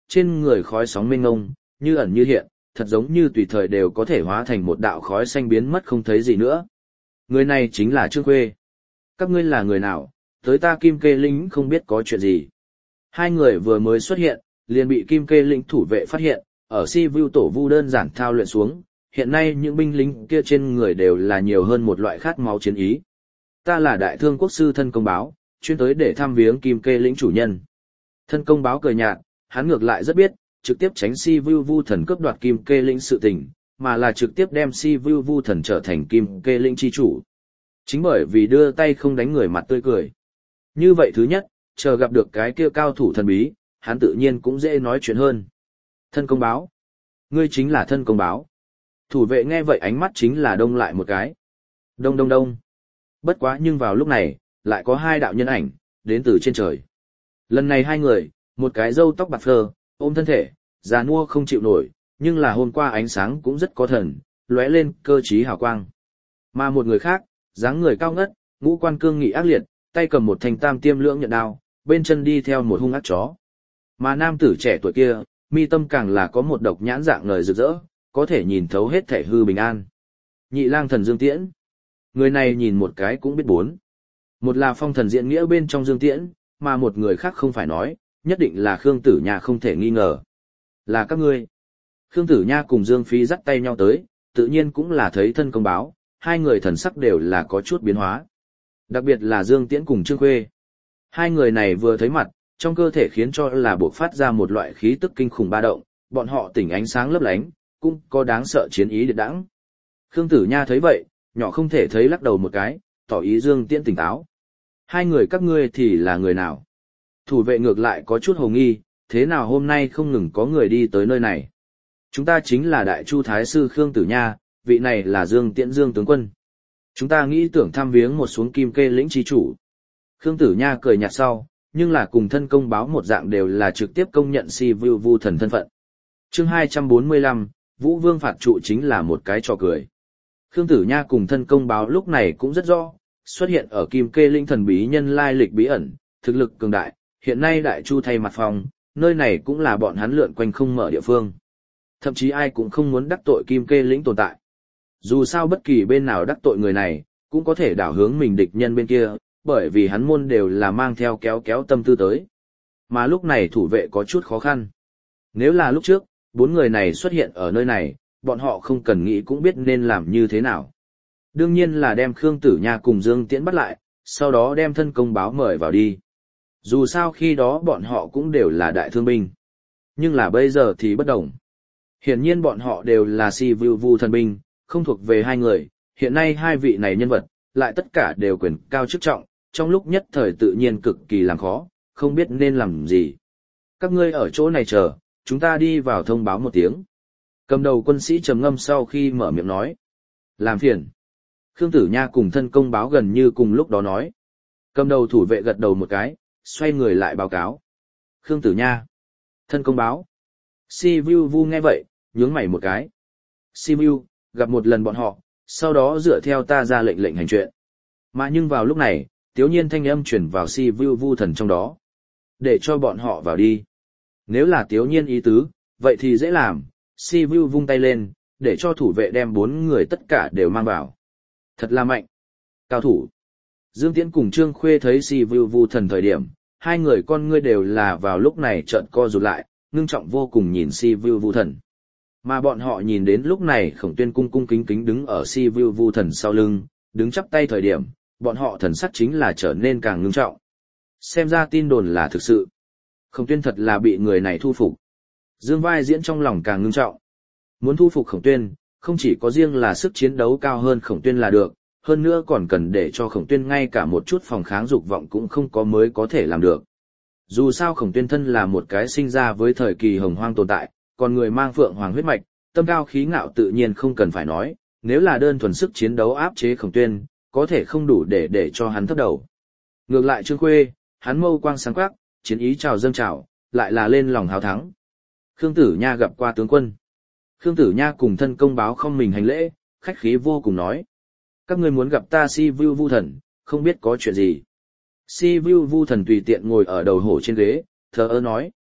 trên người khói sóng mênh ngông, như ẩn như hiện, thật giống như tùy thời đều có thể hóa thành một đạo khói xanh biến mất không thấy gì nữa. Người này chính là Trương Khuê. Các ngươi là người nào, tới ta Kim Kê Lĩnh không biết có chuyện gì. Hai người vừa mới xuất hiện, liền bị Kim Kê Lĩnh thủ vệ phát hiện, ở si vu tổ vu đơn giản thao luyện xuống, hiện nay những binh lính kia trên người đều là nhiều hơn một loại khát máu chiến ý. Ta là đại thương quốc sư Thân Công Báo, chuyên tới để thăm viếng Kim Kê Lĩnh chủ nhân. Thân Công Báo cười nhạt, hắn ngược lại rất biết, trực tiếp tránh si vu vu thần cướp đoạt Kim Kê Lĩnh sự tình, mà là trực tiếp đem si vu vu thần trở thành Kim Kê Lĩnh chi chủ. Chính bởi vì đưa tay không đánh người mặt tươi cười. Như vậy thứ nhất, chờ gặp được cái kia cao thủ thần bí, hắn tự nhiên cũng dễ nói chuyện hơn. Thân Công Báo. Ngươi chính là Thân Công Báo. Thủ vệ nghe vậy ánh mắt chính là đông lại một cái. Đông đông đông. Bất quá nhưng vào lúc này, lại có hai đạo nhân ảnh, đến từ trên trời. Lần này hai người, một cái râu tóc bạc phơ, ôm thân thể, già nua không chịu nổi, nhưng là hôm qua ánh sáng cũng rất có thần, lóe lên cơ trí hào quang. Mà một người khác, dáng người cao ngất, ngũ quan cương nghị ác liệt, tay cầm một thanh tam tiêm lưỡng nhận đao, bên chân đi theo một hung ác chó. Mà nam tử trẻ tuổi kia, mi tâm càng là có một độc nhãn dạng ngời rực rỡ, có thể nhìn thấu hết thể hư bình an. Nhị lang thần Dương Tiễn. Người này nhìn một cái cũng biết bốn. Một là phong thần diện nghĩa bên trong Dương Tiễn, mà một người khác không phải nói, nhất định là Khương Tử Nha không thể nghi ngờ. Là các ngươi. Khương Tử Nha cùng Dương Phi dắt tay nhau tới, tự nhiên cũng là thấy Thân Công Báo, hai người thần sắc đều là có chút biến hóa. Đặc biệt là Dương Tiễn cùng Trương Khuê. Hai người này vừa thấy mặt, trong cơ thể khiến cho là buộc phát ra một loại khí tức kinh khủng ba động, bọn họ tỉnh ánh sáng lấp lánh, cũng có đáng sợ chiến ý điệt đãng. Khương Tử Nha thấy vậy, nhỏ không thể thấy lắc đầu một cái, tỏ ý Dương Tiễn tỉnh táo. Hai người các ngươi thì là người nào? Thủ vệ ngược lại có chút hồ nghi, thế nào hôm nay không ngừng có người đi tới nơi này? Chúng ta chính là Đại Chu Thái Sư Khương Tử Nha, vị này là Dương Tiễn Dương tướng quân. Chúng ta nghĩ tưởng thăm viếng một xuống Kim Kê Lĩnh chi chủ. Khương Tử Nha cười nhạt sau, nhưng là cùng Thân Công Báo một dạng đều là trực tiếp công nhận si vu vu thần thân phận. Chương hai trăm bốn mươi lăm, Vũ Vương phạt trụ chính là một cái trò cười. Khương Tử Nha cùng Thân Công Báo lúc này cũng rất rõ, xuất hiện ở Kim Kê Lĩnh thần bí nhân lai lịch bí ẩn, thực lực cường đại, hiện nay Đại Chu thay mặt phòng, nơi này cũng là bọn hắn lượn quanh không mở địa phương. Thậm chí ai cũng không muốn đắc tội Kim Kê Lĩnh tồn tại. Dù sao bất kỳ bên nào đắc tội người này, cũng có thể đảo hướng mình địch nhân bên kia, bởi vì hắn môn đều là mang theo kéo kéo tâm tư tới. Mà lúc này thủ vệ có chút khó khăn. Nếu là lúc trước, bốn người này xuất hiện ở nơi này, bọn họ không cần nghĩ cũng biết nên làm như thế nào. Đương nhiên là đem Khương Tử Nha cùng Dương Tiễn bắt lại, sau đó đem Thân Công Báo mời vào đi. Dù sao khi đó bọn họ cũng đều là đại thương binh. Nhưng là bây giờ thì bất đồng. Hiển nhiên bọn họ đều là si vu vu thần binh, không thuộc về hai người, hiện nay hai vị này nhân vật, lại tất cả đều quyền cao chức trọng, trong lúc nhất thời tự nhiên cực kỳ làm khó, không biết nên làm gì. Các ngươi ở chỗ này chờ, chúng ta đi vào thông báo một tiếng. Cầm đầu quân sĩ trầm ngâm sau khi mở miệng nói. Làm phiền. Khương Tử Nha cùng Thân Công Báo gần như cùng lúc đó nói. Cầm đầu thủ vệ gật đầu một cái, xoay người lại báo cáo. Khương Tử Nha. Thân Công Báo. Si Vu Vu nghe vậy, nhướng mày một cái. Si Vu, gặp một lần bọn họ, sau đó dựa theo ta ra lệnh lệnh hành chuyện. Mà nhưng vào lúc này, Tiếu Nhiên thanh âm chuyển vào Si Vu Vu thần trong đó. Để cho bọn họ vào đi. Nếu là Tiếu Nhiên ý tứ, vậy thì dễ làm. Si Vu vung tay lên, để cho thủ vệ đem bốn người tất cả đều mang vào. Thật là mạnh. Cao thủ. Dương Tiễn cùng Trương Khuê thấy Si Vu Vu thần thời điểm, hai người con ngươi đều là vào lúc này trợn co rụt lại, ngưng trọng vô cùng nhìn Si Vu Vu thần. Mà bọn họ nhìn đến lúc này Khổng Tuyên cung cung kính kính đứng ở Si Vu Vu thần sau lưng, đứng chắp tay thời điểm, bọn họ thần sắc chính là trở nên càng ngưng trọng. Xem ra tin đồn là thực sự. Khổng Tuyên thật là bị người này thu phục. Dương Vai Diễn trong lòng càng ngưng trọng. Muốn thu phục Khổng Tuyên, không chỉ có riêng là sức chiến đấu cao hơn Khổng Tuyên là được, hơn nữa còn cần để cho Khổng Tuyên ngay cả một chút phòng kháng dục vọng cũng không có mới có thể làm được. Dù sao Khổng Tuyên thân là một cái sinh ra với thời kỳ hồng hoang tồn tại, còn người mang phượng hoàng huyết mạch, tâm cao khí ngạo tự nhiên không cần phải nói, nếu là đơn thuần sức chiến đấu áp chế Khổng Tuyên, có thể không đủ để để cho hắn thấp đầu. Ngược lại Trương Khuê, hắn mâu quang sáng quắc, chiến ý trào dâng trào, lại là lên lòng hào thắng. Khương Tử Nha gặp qua tướng quân. Khương Tử Nha cùng Thân Công Báo không mình hành lễ, khách khí vô cùng nói. Các ngươi muốn gặp ta Si Vu Vu thần, không biết có chuyện gì. Si Vu Vu thần tùy tiện ngồi ở đầu hổ trên ghế, thờ ơ nói.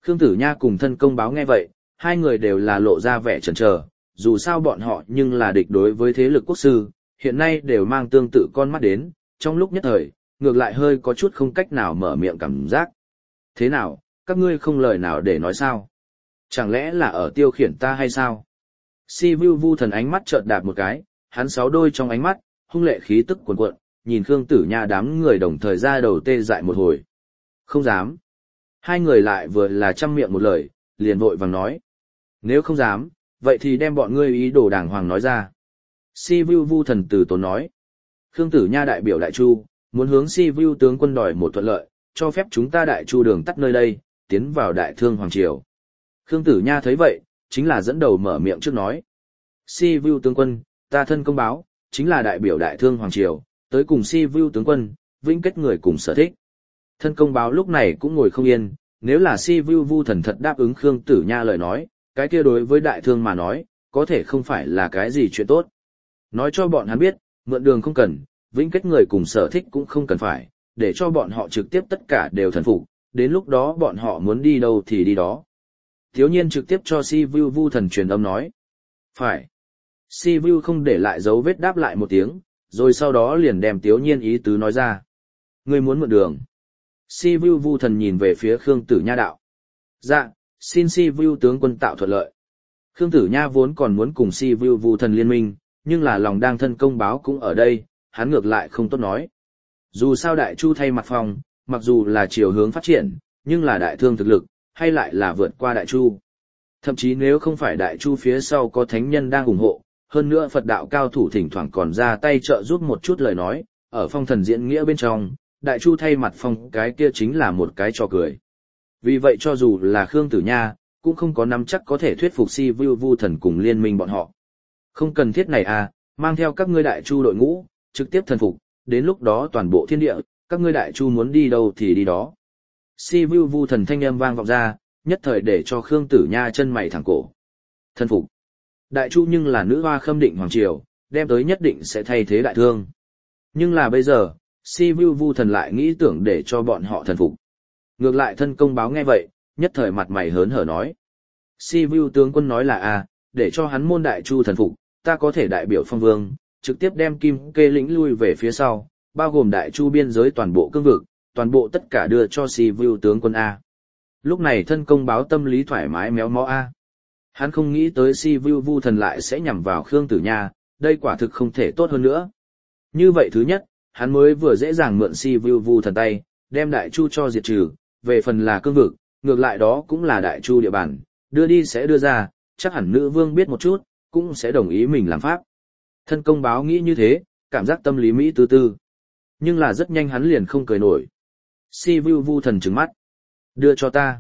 Khương Tử Nha cùng thân công báo nghe vậy, hai người đều là lộ ra vẻ chần chờ, dù sao bọn họ nhưng là địch đối với thế lực quốc sư, hiện nay đều mang tương tự con mắt đến, trong lúc nhất thời, ngược lại hơi có chút không cách nào mở miệng cảm giác. Thế nào, các ngươi không lời nào để nói sao? Chẳng lẽ là ở tiêu khiển ta hay sao? Si Vu Vu Thần ánh mắt chợt đạp một cái, hắn sáu đôi trong ánh mắt, hung lệ khí tức cuồn cuộn, nhìn Khương Tử Nha đám người đồng thời ra đầu tê dại một hồi. Không dám. Hai người lại vừa là trăm miệng một lời, liền vội vàng nói. Nếu không dám, vậy thì đem bọn ngươi ý đồ đàng hoàng nói ra. Si Vu Vu Thần từ tốn nói. Khương Tử Nha đại biểu Đại Chu, muốn hướng Si Vu tướng quân đòi một thuận lợi, cho phép chúng ta Đại Chu đường tắt nơi đây, tiến vào Đại Thương Hoàng Triều. Khương Tử Nha thấy vậy, chính là dẫn đầu mở miệng trước nói. Si Vu tướng quân, ta thân công báo, chính là đại biểu Đại Thương Hoàng Triều, tới cùng Si Vu tướng quân, vĩnh kết người cùng sở thích. Thân công báo lúc này cũng ngồi không yên, nếu là Si Vu Vu Thần thật đáp ứng Khương Tử Nha lời nói, cái kia đối với Đại Thương mà nói, có thể không phải là cái gì chuyện tốt. Nói cho bọn hắn biết, mượn đường không cần, vĩnh kết người cùng sở thích cũng không cần phải, để cho bọn họ trực tiếp tất cả đều thần phục, đến lúc đó bọn họ muốn đi đâu thì đi đó. Thiếu nhiên trực tiếp cho Si Vu Vu Thần truyền âm nói. Phải. Si Vu không để lại dấu vết đáp lại một tiếng, rồi sau đó liền đem Tiếu Nhiên ý tứ nói ra. Ngươi muốn mượn đường. Si Vu Vu Thần nhìn về phía Khương Tử Nha đạo. Dạ, xin Si Vu tướng quân tạo thuận lợi. Khương Tử Nha vốn còn muốn cùng Si Vu Vu Thần liên minh, nhưng là lòng đang thân công báo cũng ở đây, hắn ngược lại không tốt nói. Dù sao Đại Chu thay mặt phòng, mặc dù là chiều hướng phát triển, nhưng là Đại Thương thực lực, hay lại là vượt qua Đại Chu. Thậm chí nếu không phải Đại Chu phía sau có thánh nhân đang ủng hộ, hơn nữa Phật đạo cao thủ thỉnh thoảng còn ra tay trợ giúp một chút lời nói, ở phong thần diễn nghĩa bên trong, Đại Chu thay mặt phong cái kia chính là một cái trò cười. Vì vậy cho dù là Khương Tử Nha, cũng không có nắm chắc có thể thuyết phục Si Vu Vu Thần cùng liên minh bọn họ. Không cần thiết này à, mang theo các ngươi Đại Chu đội ngũ, trực tiếp thần phục, đến lúc đó toàn bộ thiên địa, các ngươi Đại Chu muốn đi đâu thì đi đó. Si Vu Vu Thần thanh âm vang vọng ra, nhất thời để cho Khương Tử Nha chân mày thẳng cổ. Thần phục. Đại Chu nhưng là nữ hoa khâm định hoàng triều, đem tới nhất định sẽ thay thế Đại Thương. Nhưng là bây giờ, Si Vu Vu Thần lại nghĩ tưởng để cho bọn họ thần phục. Ngược lại thân công báo nghe vậy, nhất thời mặt mày hớn hở nói. Si Vu tướng quân nói là à, để cho hắn môn Đại Chu thần phục, ta có thể đại biểu phong vương, trực tiếp đem Kim Kê lĩnh lui về phía sau, bao gồm Đại Chu biên giới toàn bộ cương vực, toàn bộ tất cả đưa cho Si Vu tướng quân A. Lúc này thân công báo tâm lý thoải mái méo mó A. Hắn không nghĩ tới Si Vu Vu Thần lại sẽ nhằm vào Khương Tử Nha, đây quả thực không thể tốt hơn nữa. Như vậy thứ nhất, hắn mới vừa dễ dàng mượn Si Vu Vu Thần tay, đem Đại Chu cho diệt trừ, về phần là cương vực, ngược lại đó cũng là Đại Chu địa bàn, đưa đi sẽ đưa ra, chắc hẳn nữ vương biết một chút, cũng sẽ đồng ý mình làm pháp. Thân công báo nghĩ như thế, cảm giác tâm lý Mỹ tư tư. Nhưng là rất nhanh hắn liền không cười nổi. Si Vu Vu Thần trừng mắt. Đưa cho ta.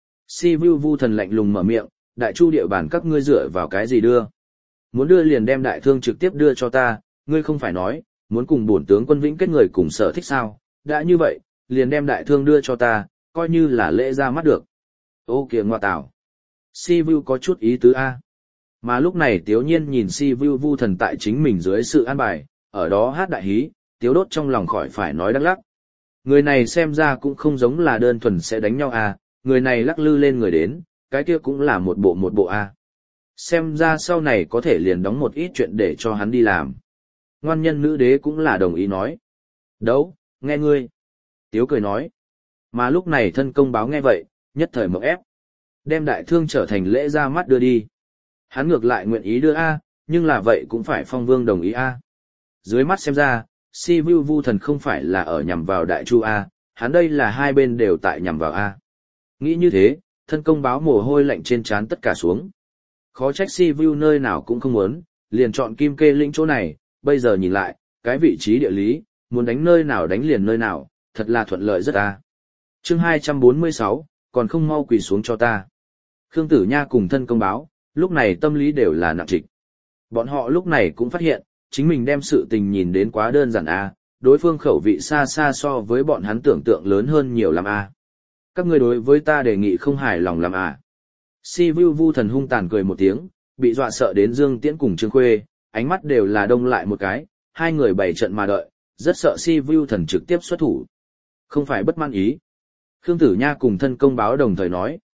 Si Vu Vu Thần lạnh lùng mở miệng, Đại Chu địa bàn các ngươi dựa vào cái gì đưa? Muốn đưa liền đem Đại Thương trực tiếp đưa cho ta, ngươi không phải nói, muốn cùng bổn tướng quân vĩnh kết người cùng sở thích sao? Đã như vậy, liền đem Đại Thương đưa cho ta, coi như là lễ ra mắt được. Ô kìa ngoa tảo. Si Vu có chút ý tứ A. Mà lúc này Tiếu Nhiên nhìn Si Vu Vu Thần tại chính mình dưới sự an bài, ở đó hát đại hí, Tiếu đốt trong lòng khỏi phải nói đắc lắc. Người này xem ra cũng không giống là đơn thuần sẽ đánh nhau à, người này lắc lư lên người đến, cái kia cũng là một bộ một bộ à. Xem ra sau này có thể liền đóng một ít chuyện để cho hắn đi làm. Ngoan nhân nữ đế cũng là đồng ý nói. Đấu, nghe ngươi. Tiếu cười nói. Mà lúc này thân công báo nghe vậy, nhất thời mộng ép. Đem Đại Thương trở thành lễ ra mắt đưa đi. Hắn ngược lại nguyện ý đưa A, nhưng là vậy cũng phải phong vương đồng ý A. Dưới mắt xem ra, Si Vu Vu Thần không phải là ở nhằm vào Đại Chu A, hắn đây là hai bên đều tại nhằm vào A. Nghĩ như thế, thân công báo mồ hôi lạnh trên trán tất cả xuống. Khó trách Si Vu nơi nào cũng không muốn, liền chọn Kim Kê lĩnh chỗ này, bây giờ nhìn lại, cái vị trí địa lý, muốn đánh nơi nào đánh liền nơi nào, thật là thuận lợi rất A. Chương hai trăm bốn mươi sáu, còn không mau quỳ xuống cho ta. Khương Tử Nha cùng thân công báo, lúc này tâm lý đều là nặng trịch. Bọn họ lúc này cũng phát hiện, chính mình đem sự tình nhìn đến quá đơn giản a, đối phương khẩu vị xa xa so với bọn hắn tưởng tượng lớn hơn nhiều lắm a. Các ngươi đối với ta đề nghị không hài lòng làm a. Si Vu Vu Thần hung tàn cười một tiếng, bị dọa sợ đến Dương Tiễn cùng Trương Khuê, ánh mắt đều là đông lại một cái, hai người bày trận mà đợi, rất sợ Si Vu Thần trực tiếp xuất thủ. Không phải bất mãn ý. Khương Tử Nha cùng thân công báo đồng thời nói,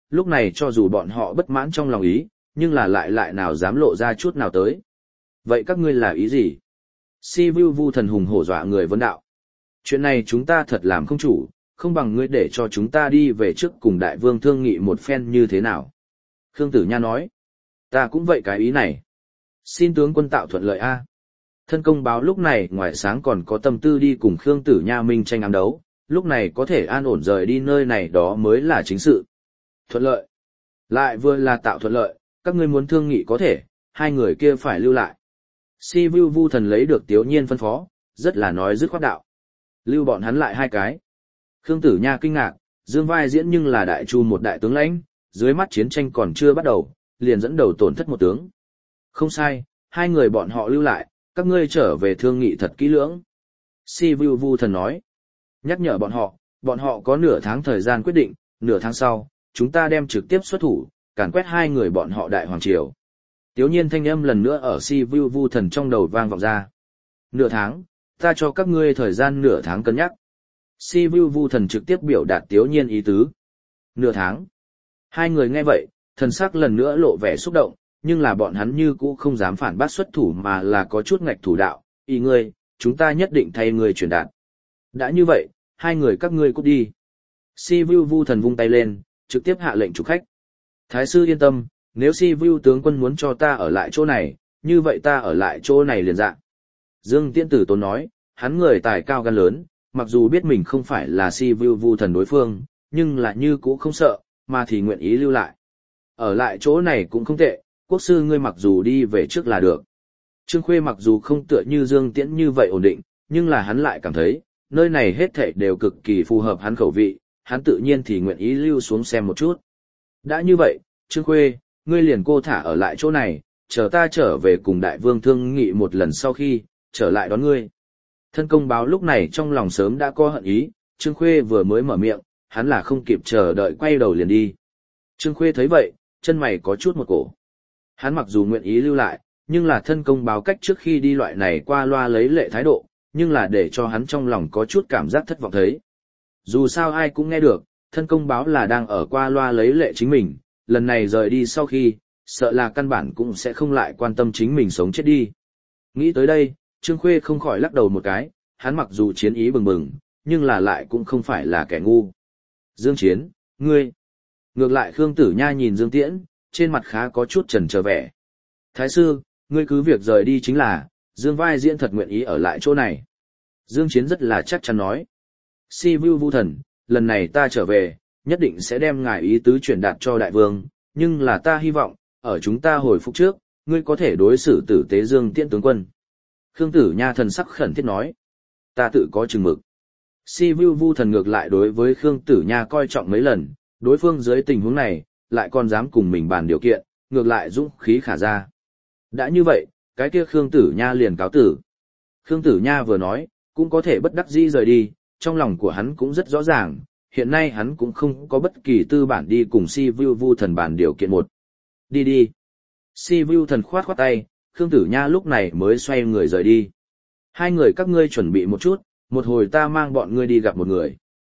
lúc này cho dù bọn họ bất mãn trong lòng ý, nhưng là lại lại nào dám lộ ra chút nào tới. Vậy các ngươi là ý gì? Si Vu Vu thần hùng hổ dọa người vấn đạo. Chuyện này chúng ta thật làm không chủ, không bằng ngươi để cho chúng ta đi về trước cùng đại vương thương nghị một phen như thế nào. Khương Tử Nha nói. Ta cũng vậy cái ý này. Xin tướng quân tạo thuận lợi a. Thân công báo lúc này ngoài sáng còn có tâm tư đi cùng Khương Tử Nha minh tranh ám đấu, lúc này có thể an ổn rời đi nơi này đó mới là chính sự. Thuận lợi. Lại vừa là tạo thuận lợi, các ngươi muốn thương nghị có thể, hai người kia phải lưu lại. Si Vu Vu thần lấy được Tiếu Nhiên phân phó, rất là nói dứt khoát đạo. Lưu bọn hắn lại hai cái. Khương Tử Nha kinh ngạc, Dương Vai diễn nhưng là đại chu một đại tướng lãnh, dưới mắt chiến tranh còn chưa bắt đầu, liền dẫn đầu tổn thất một tướng. Không sai, hai người bọn họ lưu lại, các ngươi trở về thương nghị thật kỹ lưỡng. Si Vu Vu thần nói. Nhắc nhở bọn họ, bọn họ có nửa tháng thời gian quyết định, nửa tháng sau, chúng ta đem trực tiếp xuất thủ, càn quét hai người bọn họ đại hoàng triều. Tiếu Nhiên thanh âm lần nữa ở Si Vu Vu thần trong đầu vang vọng ra. Nửa tháng, ta cho các ngươi thời gian nửa tháng cân nhắc. Si Vu Vu thần trực tiếp biểu đạt Tiếu Nhiên ý tứ. Nửa tháng. Hai người nghe vậy, thần sắc lần nữa lộ vẻ xúc động, nhưng là bọn hắn như cũ không dám phản bác xuất thủ mà là có chút ngạch thủ đạo. Ý ngươi, chúng ta nhất định thay ngươi truyền đạt. Đã như vậy, hai người các ngươi cút đi. Si Vu Vu thần vung tay lên, trực tiếp hạ lệnh chủ khách. Thái sư yên tâm, nếu Si Vu tướng quân muốn cho ta ở lại chỗ này, như vậy ta ở lại chỗ này liền dạ. Dương Tiễn Tử Tốn nói, hắn người tài cao gan lớn, mặc dù biết mình không phải là Si Vu Vu thần đối phương, nhưng là như cũ không sợ, mà thì nguyện ý lưu lại. Ở lại chỗ này cũng không tệ, quốc sư ngươi mặc dù đi về trước là được. Trương Khuê mặc dù không tựa như Dương Tiễn như vậy ổn định, nhưng là hắn lại cảm thấy, nơi này hết thảy đều cực kỳ phù hợp hắn khẩu vị, hắn tự nhiên thì nguyện ý lưu xuống xem một chút. Đã như vậy, Trương Khuê, ngươi liền cô thả ở lại chỗ này, chờ ta trở về cùng đại vương thương nghị một lần sau khi, trở lại đón ngươi. Thân công báo lúc này trong lòng sớm đã có hận ý, Trương Khuê vừa mới mở miệng, hắn là không kịp chờ đợi quay đầu liền đi. Trương Khuê thấy vậy, chân mày có chút một cổ. Hắn mặc dù nguyện ý lưu lại, nhưng là thân công báo cách trước khi đi loại này qua loa lấy lệ thái độ, nhưng là để cho hắn trong lòng có chút cảm giác thất vọng thấy. Dù sao ai cũng nghe được, thân công báo là đang ở qua loa lấy lệ chính mình, lần này rời đi sau khi, sợ là căn bản cũng sẽ không lại quan tâm chính mình sống chết đi. Nghĩ tới đây, Trương Khuê không khỏi lắc đầu một cái, hắn mặc dù chiến ý bừng bừng, nhưng là lại cũng không phải là kẻ ngu. Dương Chiến, ngươi. Ngược lại Khương Tử Nha nhìn Dương Tiễn, trên mặt khá có chút chần chờ vẻ. Thái sư, ngươi cứ việc rời đi chính là, Dương Vai diễn thật nguyện ý ở lại chỗ này. Dương Chiến rất là chắc chắn nói. Si Vu Vu thần, lần này ta trở về, nhất định sẽ đem ngài ý tứ truyền đạt cho đại vương, nhưng là ta hy vọng, ở chúng ta hồi phục trước, ngươi có thể đối xử tử tế Dương Tiễn tướng quân. Khương Tử Nha thần sắc khẩn thiết nói. Ta tự có chừng mực. Si Vu Vu thần ngược lại đối với Khương Tử Nha coi trọng mấy lần, đối phương dưới tình huống này, lại còn dám cùng mình bàn điều kiện, ngược lại dũng khí khả ra. Đã như vậy, cái kia Khương Tử Nha liền cáo tử. Khương Tử Nha vừa nói, cũng có thể bất đắc dĩ rời đi, trong lòng của hắn cũng rất rõ ràng, hiện nay hắn cũng không có bất kỳ tư bản đi cùng Si Vu Vu thần bàn điều kiện một. Đi đi. Si Vu thần khoát khoát tay, Khương Tử Nha lúc này mới xoay người rời đi. Hai người các ngươi chuẩn bị một chút, một hồi ta mang bọn ngươi đi gặp một người.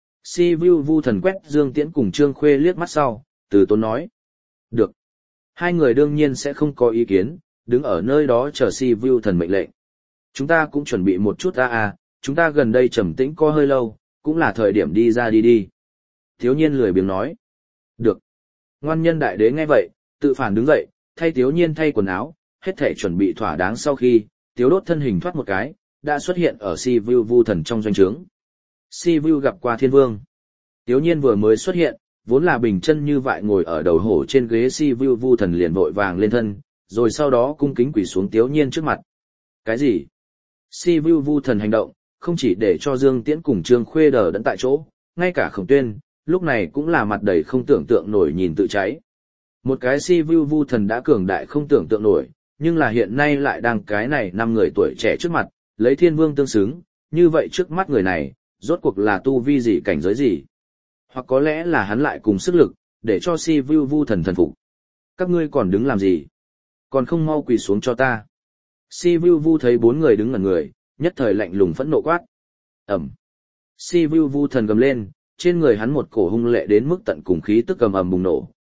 Si Vu Vu thần quét Dương Tiễn cùng Trương Khuê liếc mắt sau, từ tốn nói. Được. Hai người đương nhiên sẽ không có ý kiến, đứng ở nơi đó chờ Si Vu thần mệnh lệnh. Chúng ta cũng chuẩn bị một chút a a, chúng ta gần đây trầm tĩnh co hơi lâu, cũng là thời điểm đi ra đi đi. Thiếu Nhiên lười biếng nói. Được. Ngoan nhân đại đế nghe vậy, tự phản đứng dậy, thay Thiếu Nhiên thay quần áo, hết thể chuẩn bị thỏa đáng sau khi, Tiếu Đốt thân hình thoát một cái, đã xuất hiện ở Si Vu Vu thần trong doanh trướng. Si Vu gặp qua Thiên Vương. Tiếu Nhiên vừa mới xuất hiện, vốn là bình chân như vậy ngồi ở đầu hổ trên ghế Si Vu Vu thần liền vội vàng lên thân, rồi sau đó cung kính quỳ xuống Tiếu Nhiên trước mặt. Cái gì? Si Vu Vu thần hành động, không chỉ để cho Dương Tiễn cùng Trương Khuê đờ đẫn tại chỗ, ngay cả Khổng Tuyên, lúc này cũng là mặt đầy không tưởng tượng nổi nhìn tự cháy. Một cái Si Vu Vu thần đã cường đại không tưởng tượng nổi, nhưng là hiện nay lại đang cái này năm người tuổi trẻ trước mặt, lấy Thiên Vương tương xứng, như vậy trước mắt người này, rốt cuộc là tu vi gì cảnh giới gì? Hoặc có lẽ là hắn lại cùng sức lực, để cho Si Vu Vu thần thần phục. Các ngươi còn đứng làm gì? Còn không mau quỳ xuống cho ta. Si Vu Vu thấy bốn người đứng ngẩn người, nhất thời lạnh lùng phẫn nộ quát. Ẩm. Si Vu Vu thần gầm lên, trên người hắn một cổ hung lệ đến mức tận cùng khí tức ầm ầm bùng nổ,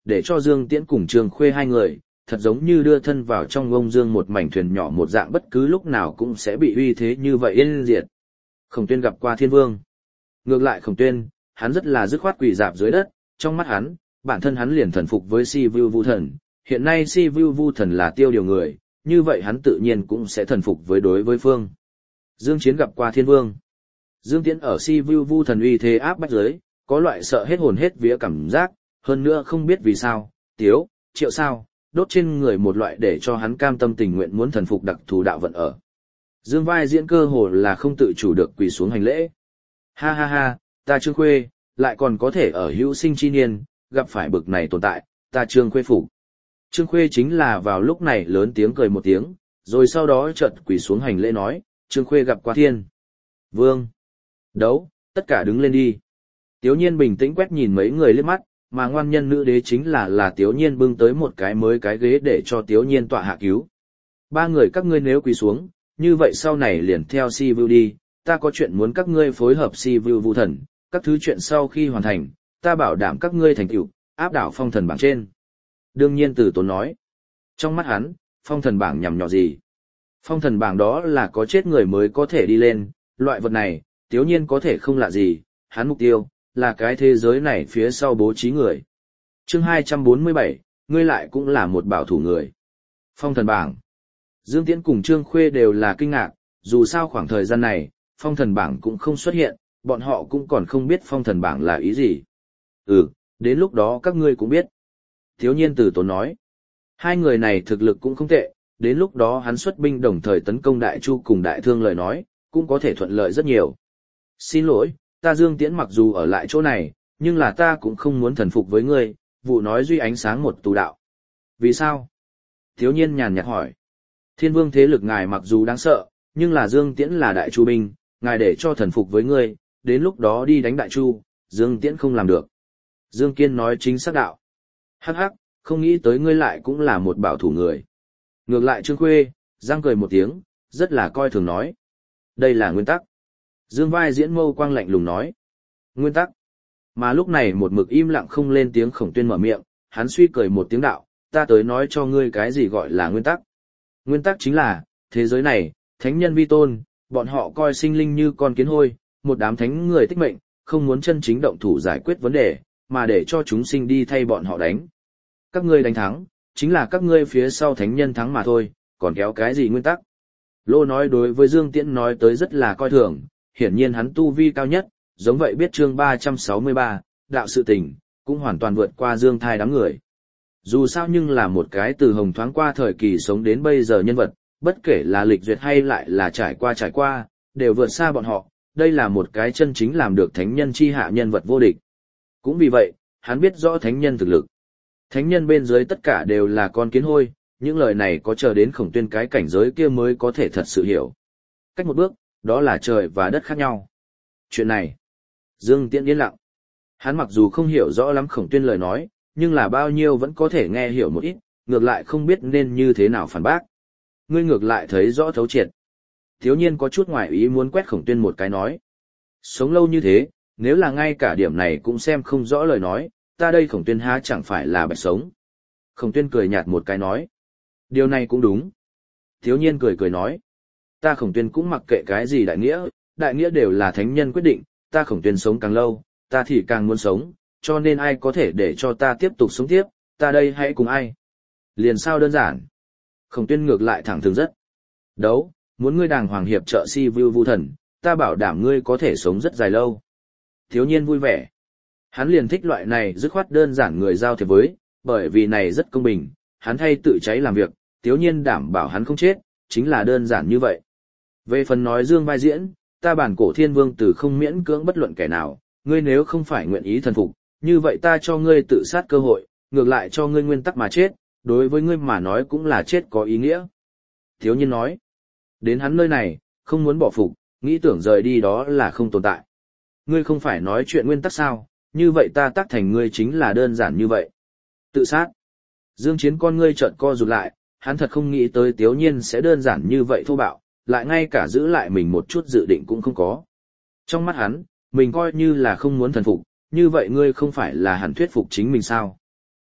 để cho Dương Tiễn cùng Trương Khuê hai người, thật giống như đưa thân vào trong ngông dương một mảnh thuyền nhỏ một dạng bất cứ lúc nào cũng sẽ bị uy thế như vậy yên diệt. Khổng Tuyên gặp qua Thiên Vương. Ngược lại Khổng Tuyên, hắn rất là dứt khoát quỳ dạp dưới đất, trong mắt hắn, bản thân hắn liền thần phục với Si Vu Vu Thần, hiện nay Si Vu Vu Thần là tiêu điều người, như vậy hắn tự nhiên cũng sẽ thần phục với đối với phương. Dương Chiến gặp qua Thiên Vương. Dương Tiễn ở Si Vu Vu Thần uy thế áp bách dưới, có loại sợ hết hồn hết vía cảm giác, hơn nữa không biết vì sao, Tiếu, Triệu sao, đốt trên người một loại để cho hắn cam tâm tình nguyện muốn thần phục đặc thù đạo vận ở. Dương Vai Diễn cơ hồ là không tự chủ được quỳ xuống hành lễ. Ha ha ha, ta Trương Khuê, lại còn có thể ở hữu sinh chi niên, gặp phải bực này tồn tại, ta Trương Khuê phục. Trương Khuê chính là vào lúc này lớn tiếng cười một tiếng, rồi sau đó chợt quỳ xuống hành lễ nói, Trương Khuê gặp qua Thiên Vương. Đấu, tất cả đứng lên đi. Tiếu Nhiên bình tĩnh quét nhìn mấy người liếc mắt, mà ngoan nhân nữ đế chính là là Tiếu Nhiên bưng tới một cái mới cái ghế để cho Tiếu Nhiên tọa hạ cứu. Ba người các ngươi nếu quỳ xuống, như vậy sau này liền theo Si Vu đi, ta có chuyện muốn các ngươi phối hợp Si Vu Vu Thần, các thứ chuyện sau khi hoàn thành, ta bảo đảm các ngươi thành tựu, áp đảo phong thần bảng trên. Đương nhiên Từ Tốn nói, trong mắt hắn, phong thần bảng nhằm nhỏ gì? Phong thần bảng đó là có chết người mới có thể đi lên, loại vật này, Tiếu Nhiên có thể không lạ gì, hắn mục tiêu là cái thế giới này phía sau bố trí người. Chương hai trăm bốn mươi bảy, ngươi lại cũng là một bảo thủ người. Phong thần bảng. Dương Tiễn cùng Trương Khuê đều là kinh ngạc, dù sao khoảng thời gian này, phong thần bảng cũng không xuất hiện, bọn họ cũng còn không biết phong thần bảng là ý gì. Ừ, đến lúc đó các ngươi cũng biết. Thiếu Nhiên Từ Tốn nói. Hai người này thực lực cũng không tệ, đến lúc đó hắn xuất binh đồng thời tấn công Đại Chu cùng Đại Thương lời nói, cũng có thể thuận lợi rất nhiều. Xin lỗi, ta Dương Tiễn mặc dù ở lại chỗ này, nhưng là ta cũng không muốn thần phục với ngươi, vụ nói duy ánh sáng một tù đạo. Vì sao? Thiếu Nhiên nhàn nhạt hỏi. Thiên Vương thế lực ngài mặc dù đáng sợ, nhưng là Dương Tiễn là Đại Chu binh, ngài để cho thần phục với ngươi, đến lúc đó đi đánh Đại Chu, Dương Tiễn không làm được. Dương Kiên nói chính xác đạo. Hắc hắc, không nghĩ tới ngươi lại cũng là một bảo thủ người. Ngược lại Trương Khuê, giang cười một tiếng, rất là coi thường nói. Đây là nguyên tắc. Dương Vai Diễn mâu quang lạnh lùng nói. Nguyên tắc. Mà lúc này một mực im lặng không lên tiếng Khổng Tuyên mở miệng, hắn suy cười một tiếng đạo, ta tới nói cho ngươi cái gì gọi là nguyên tắc. Nguyên tắc chính là, thế giới này, thánh nhân vi tôn, bọn họ coi sinh linh như con kiến hôi, một đám thánh người tích mệnh, không muốn chân chính động thủ giải quyết vấn đề, mà để cho chúng sinh đi thay bọn họ đánh. Các ngươi đánh thắng, chính là các ngươi phía sau thánh nhân thắng mà thôi, còn kéo cái gì nguyên tắc. Lô nói đối với Dương Tiễn nói tới rất là coi thường, hiển nhiên hắn tu vi cao nhất, giống vậy biết chương ba trăm sáu mươi ba, đạo sự tình, cũng hoàn toàn vượt qua Dương Thai đám người. Dù sao nhưng là một cái từ hồng thoáng qua thời kỳ sống đến bây giờ nhân vật, bất kể là lịch duyệt hay lại là trải qua trải qua, đều vượt xa bọn họ, đây là một cái chân chính làm được thánh nhân chi hạ nhân vật vô địch. Cũng vì vậy, hắn biết rõ thánh nhân thực lực. Thánh nhân bên dưới tất cả đều là con kiến hôi, những lời này có chờ đến Khổng Tuyên cái cảnh giới kia mới có thể thật sự hiểu. Cách một bước, đó là trời và đất khác nhau. Chuyện này, Dương Tiễn yên lặng. Hắn mặc dù không hiểu rõ lắm Khổng Tuyên lời nói, nhưng là bao nhiêu vẫn có thể nghe hiểu một ít, ngược lại không biết nên như thế nào phản bác. Ngươi ngược lại thấy rõ thấu triệt. Thiếu Nhiên có chút ngoài ý muốn quét Khổng Tuyên một cái nói. Sống lâu như thế, nếu là ngay cả điểm này cũng xem không rõ lời nói, ta đây Khổng Tuyên há chẳng phải là bạch sống. Khổng Tuyên cười nhạt một cái nói. Điều này cũng đúng. Thiếu Nhiên cười cười nói. Ta Khổng Tuyên cũng mặc kệ cái gì đại nghĩa, đại nghĩa đều là thánh nhân quyết định, ta Khổng Tuyên sống càng lâu, ta thì càng muốn sống, cho nên ai có thể để cho ta tiếp tục sống tiếp, ta đây hãy cùng ai. Liền sao đơn giản. Khổng Tuyên ngược lại thẳng thừng rất. Đấu, muốn ngươi đàng hoàng hiệp trợ Si Vu Vu Thần, ta bảo đảm ngươi có thể sống rất dài lâu. Thiếu Nhiên vui vẻ. Hắn liền thích loại này dứt khoát đơn giản người giao thiệp với, bởi vì này rất công bình, hắn thay tự cháy làm việc, Thiếu Nhiên đảm bảo hắn không chết, chính là đơn giản như vậy. Về phần nói Dương Vai Diễn, ta bản cổ thiên vương từ không miễn cưỡng bất luận kẻ nào, ngươi nếu không phải nguyện ý thần phục, như vậy ta cho ngươi tự sát cơ hội, ngược lại cho ngươi nguyên tắc mà chết, đối với ngươi mà nói cũng là chết có ý nghĩa. Thiếu Nhiên nói, đến hắn nơi này, không muốn bỏ phục, nghĩ tưởng rời đi đó là không tồn tại. Ngươi không phải nói chuyện nguyên tắc sao, như vậy ta tác thành ngươi chính là đơn giản như vậy. Tự sát. Dương Chiến con ngươi trợn co rụt lại, hắn thật không nghĩ tới Tiếu Nhiên sẽ đơn giản như vậy thô bạo, lại ngay cả giữ lại mình một chút dự định cũng không có. Trong mắt hắn, mình coi như là không muốn thần phục, như vậy ngươi không phải là hẳn thuyết phục chính mình sao?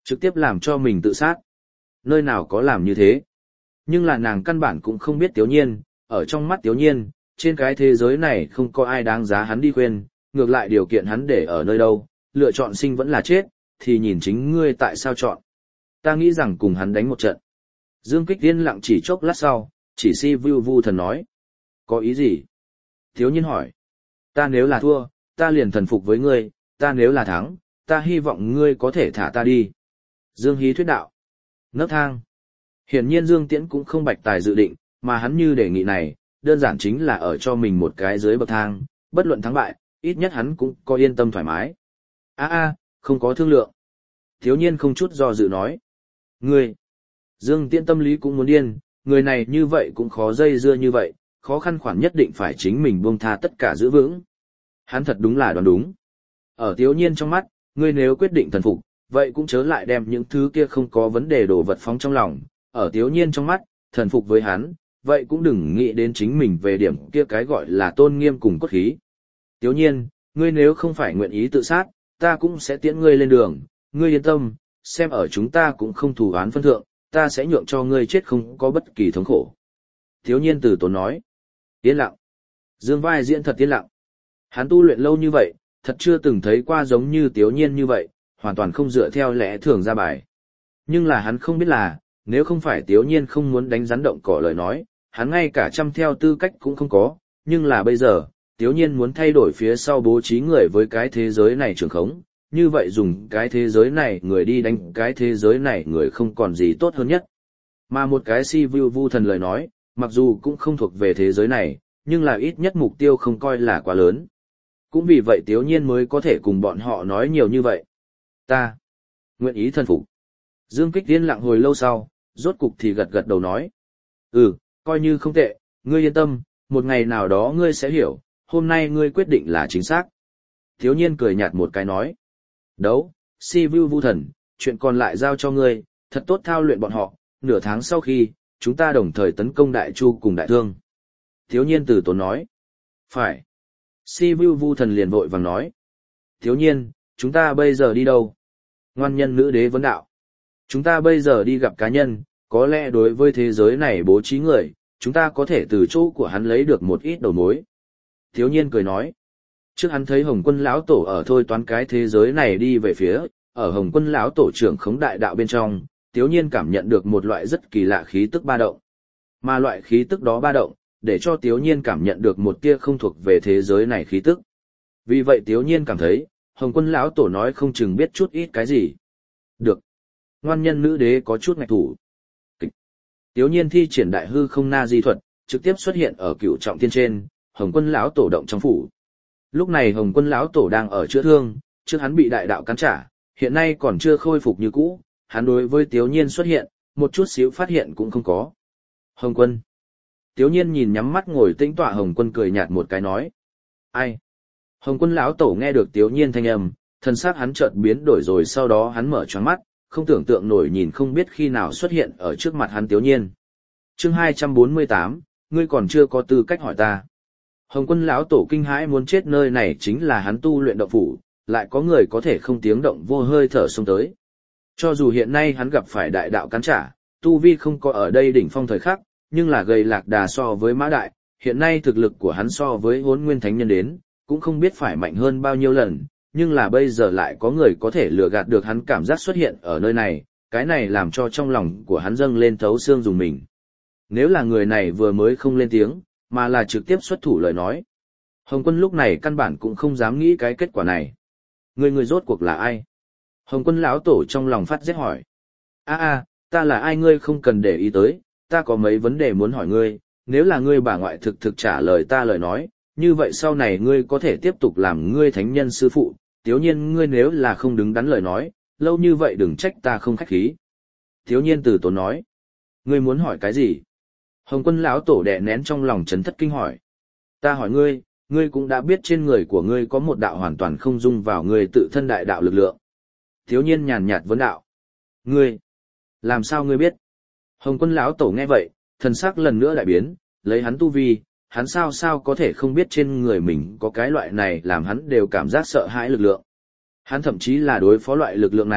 Trực tiếp làm cho mình tự sát. Nơi nào có làm như thế. Nhưng là nàng căn bản cũng không biết Tiếu Nhiên, ở trong mắt Tiếu Nhiên, trên cái thế giới này không có ai đáng giá hắn đi khuyên, ngược lại điều kiện hắn để ở nơi đâu, lựa chọn sinh vẫn là chết, thì nhìn chính ngươi tại sao chọn. Ta nghĩ rằng cùng hắn đánh một trận. Dương Kích Tiên lặng chỉ chốc lát sau, chỉ si vu vu thần nói. Có ý gì? Tiếu Nhiên hỏi. Ta nếu là thua, ta liền thần phục với ngươi, ta nếu là thắng, ta hy vọng ngươi có thể thả ta đi. Dương Hí thuyết đạo. Nấc thang. Hiển nhiên Dương Tiễn cũng không bạch tài dự định, mà hắn như đề nghị này, đơn giản chính là ở cho mình một cái dưới bậc thang, bất luận thắng bại, ít nhất hắn cũng có yên tâm thoải mái. A a, không có thương lượng. Thiếu nhiên không chút do dự nói. Ngươi. Dương Tiễn tâm lý cũng muốn điên, người này như vậy cũng khó dây dưa như vậy, khó khăn khoản nhất định phải chính mình buông tha tất cả giữ vững. Hắn thật đúng là đoán đúng. Ở thiếu nhiên trong mắt, ngươi nếu quyết định thần phục, vậy cũng chớ lại đem những thứ kia không có vấn đề đồ vật phóng trong lòng, ở thiếu nhiên trong mắt, thần phục với hắn, vậy cũng đừng nghĩ đến chính mình về điểm kia cái gọi là tôn nghiêm cùng cốt khí. Thiếu nhiên, ngươi nếu không phải nguyện ý tự sát, ta cũng sẽ tiễn ngươi lên đường, ngươi yên tâm, xem ở chúng ta cũng không thù oán phân thượng, ta sẽ nhượng cho ngươi chết không có bất kỳ thống khổ. Thiếu nhiên từ tốn nói. Yên lặng. Dương vai diễn thật yên lặng. Hắn tu luyện lâu như vậy, thật chưa từng thấy qua giống như Tiếu Nhiên như vậy, hoàn toàn không dựa theo lẽ thường ra bài. Nhưng là hắn không biết là, nếu không phải Tiếu Nhiên không muốn đánh rắn động cỏ lời nói, hắn ngay cả trăm theo tư cách cũng không có, nhưng là bây giờ, Tiếu Nhiên muốn thay đổi phía sau bố trí người với cái thế giới này trường khống, như vậy dùng cái thế giới này người đi đánh cái thế giới này người không còn gì tốt hơn nhất. Mà một cái si vu vu thần lời nói, mặc dù cũng không thuộc về thế giới này, nhưng là ít nhất mục tiêu không coi là quá lớn. Cũng vì vậy Tiếu Nhiên mới có thể cùng bọn họ nói nhiều như vậy. Ta nguyện ý thần phục. Dương Kích Tiên lặng hồi lâu sau, rốt cục thì gật gật đầu nói. Ừ, coi như không tệ, ngươi yên tâm, một ngày nào đó ngươi sẽ hiểu, hôm nay ngươi quyết định là chính xác. Tiếu Nhiên cười nhạt một cái nói. Đấu, si vu vu thần, chuyện còn lại giao cho ngươi, thật tốt thao luyện bọn họ, nửa tháng sau khi, chúng ta đồng thời tấn công Đại Chu cùng Đại Thương. Tiếu Nhiên từ tốn nói. Phải. Si vu vu thần liền vội vàng nói. Tiếu Nhiên, chúng ta bây giờ đi đâu? Ngoan nhân nữ đế vấn đạo. Chúng ta bây giờ đi gặp cá nhân, có lẽ đối với thế giới này bố trí người, chúng ta có thể từ chỗ của hắn lấy được một ít đầu mối. Tiếu Nhiên cười nói. Trước hắn thấy Hồng Quân lão tổ ở thôi toán cái thế giới này đi về phía, ở Hồng Quân lão tổ trưởng khống đại đạo bên trong, Tiếu Nhiên cảm nhận được một loại rất kỳ lạ khí tức ba động. Mà loại khí tức đó ba động, để cho Tiếu Nhiên cảm nhận được một tia không thuộc về thế giới này khí tức. Vì vậy Tiếu Nhiên cảm thấy, Hồng Quân lão tổ nói không chừng biết chút ít cái gì. Được. Ngoan nhân nữ đế có chút ngạch thủ. Kịch. Tiếu Nhiên thi triển đại hư không na di thuật, trực tiếp xuất hiện ở cựu trọng thiên trên, Hồng Quân lão tổ động trong phủ. Lúc này Hồng Quân lão tổ đang ở chữa thương, trước hắn bị đại đạo cắn trả, hiện nay còn chưa khôi phục như cũ, hắn đối với Tiếu Nhiên xuất hiện, một chút xíu phát hiện cũng không có. Hồng Quân. Tiếu Nhiên nhìn nhắm mắt ngồi tĩnh tọa Hồng Quân cười nhạt một cái nói. Ai? Hồng Quân lão tổ nghe được Tiếu Nhiên thanh âm, thân xác hắn chợt biến đổi rồi sau đó hắn mở choáng mắt, không tưởng tượng nổi nhìn không biết khi nào xuất hiện ở trước mặt hắn Tiếu Nhiên. Chương hai trăm bốn mươi tám, ngươi còn chưa có tư cách hỏi ta. Hồng Quân lão tổ kinh hãi muốn chết, nơi này chính là hắn tu luyện động phủ, lại có người có thể không tiếng động vô hơi thở xông tới. Cho dù hiện nay hắn gặp phải đại đạo cắn trả, tu vi không có ở đây đỉnh phong thời khắc, nhưng là gầy lạc đà so với mã đại, hiện nay thực lực của hắn so với Hỗn Nguyên Thánh Nhân đến, cũng không biết phải mạnh hơn bao nhiêu lần, nhưng là bây giờ lại có người có thể lừa gạt được hắn cảm giác xuất hiện ở nơi này, cái này làm cho trong lòng của hắn dâng lên thấu xương dùng mình. Nếu là người này vừa mới không lên tiếng, mà là trực tiếp xuất thủ lời nói. Hồng Quân lúc này căn bản cũng không dám nghĩ cái kết quả này. Người người rốt cuộc là ai? Hồng Quân lão tổ trong lòng phát rét hỏi. A a, ta là ai ngươi không cần để ý tới, ta có mấy vấn đề muốn hỏi ngươi, nếu là ngươi bà ngoại thực thực trả lời ta lời nói, như vậy sau này ngươi có thể tiếp tục làm ngươi thánh nhân sư phụ, Tiếu Nhiên ngươi nếu là không đứng đắn lời nói, lâu như vậy đừng trách ta không khách khí. Tiếu Nhiên từ tốn nói. Ngươi muốn hỏi cái gì? Hồng Quân lão tổ đè nén trong lòng chấn thất kinh hỏi. Ta hỏi ngươi, ngươi cũng đã biết trên người của ngươi có một đạo hoàn toàn không dung vào ngươi tự thân đại đạo lực lượng. Tiếu Nhiên nhàn nhạt vấn đạo. Ngươi, làm sao ngươi biết? Hồng Quân lão tổ nghe vậy, thần sắc lần nữa đại biến, lấy hắn tu vi, hắn sao sao có thể không biết trên người mình có cái loại này làm hắn đều cảm giác sợ hãi lực lượng. Hắn thậm chí là đối phó loại lực lượng này,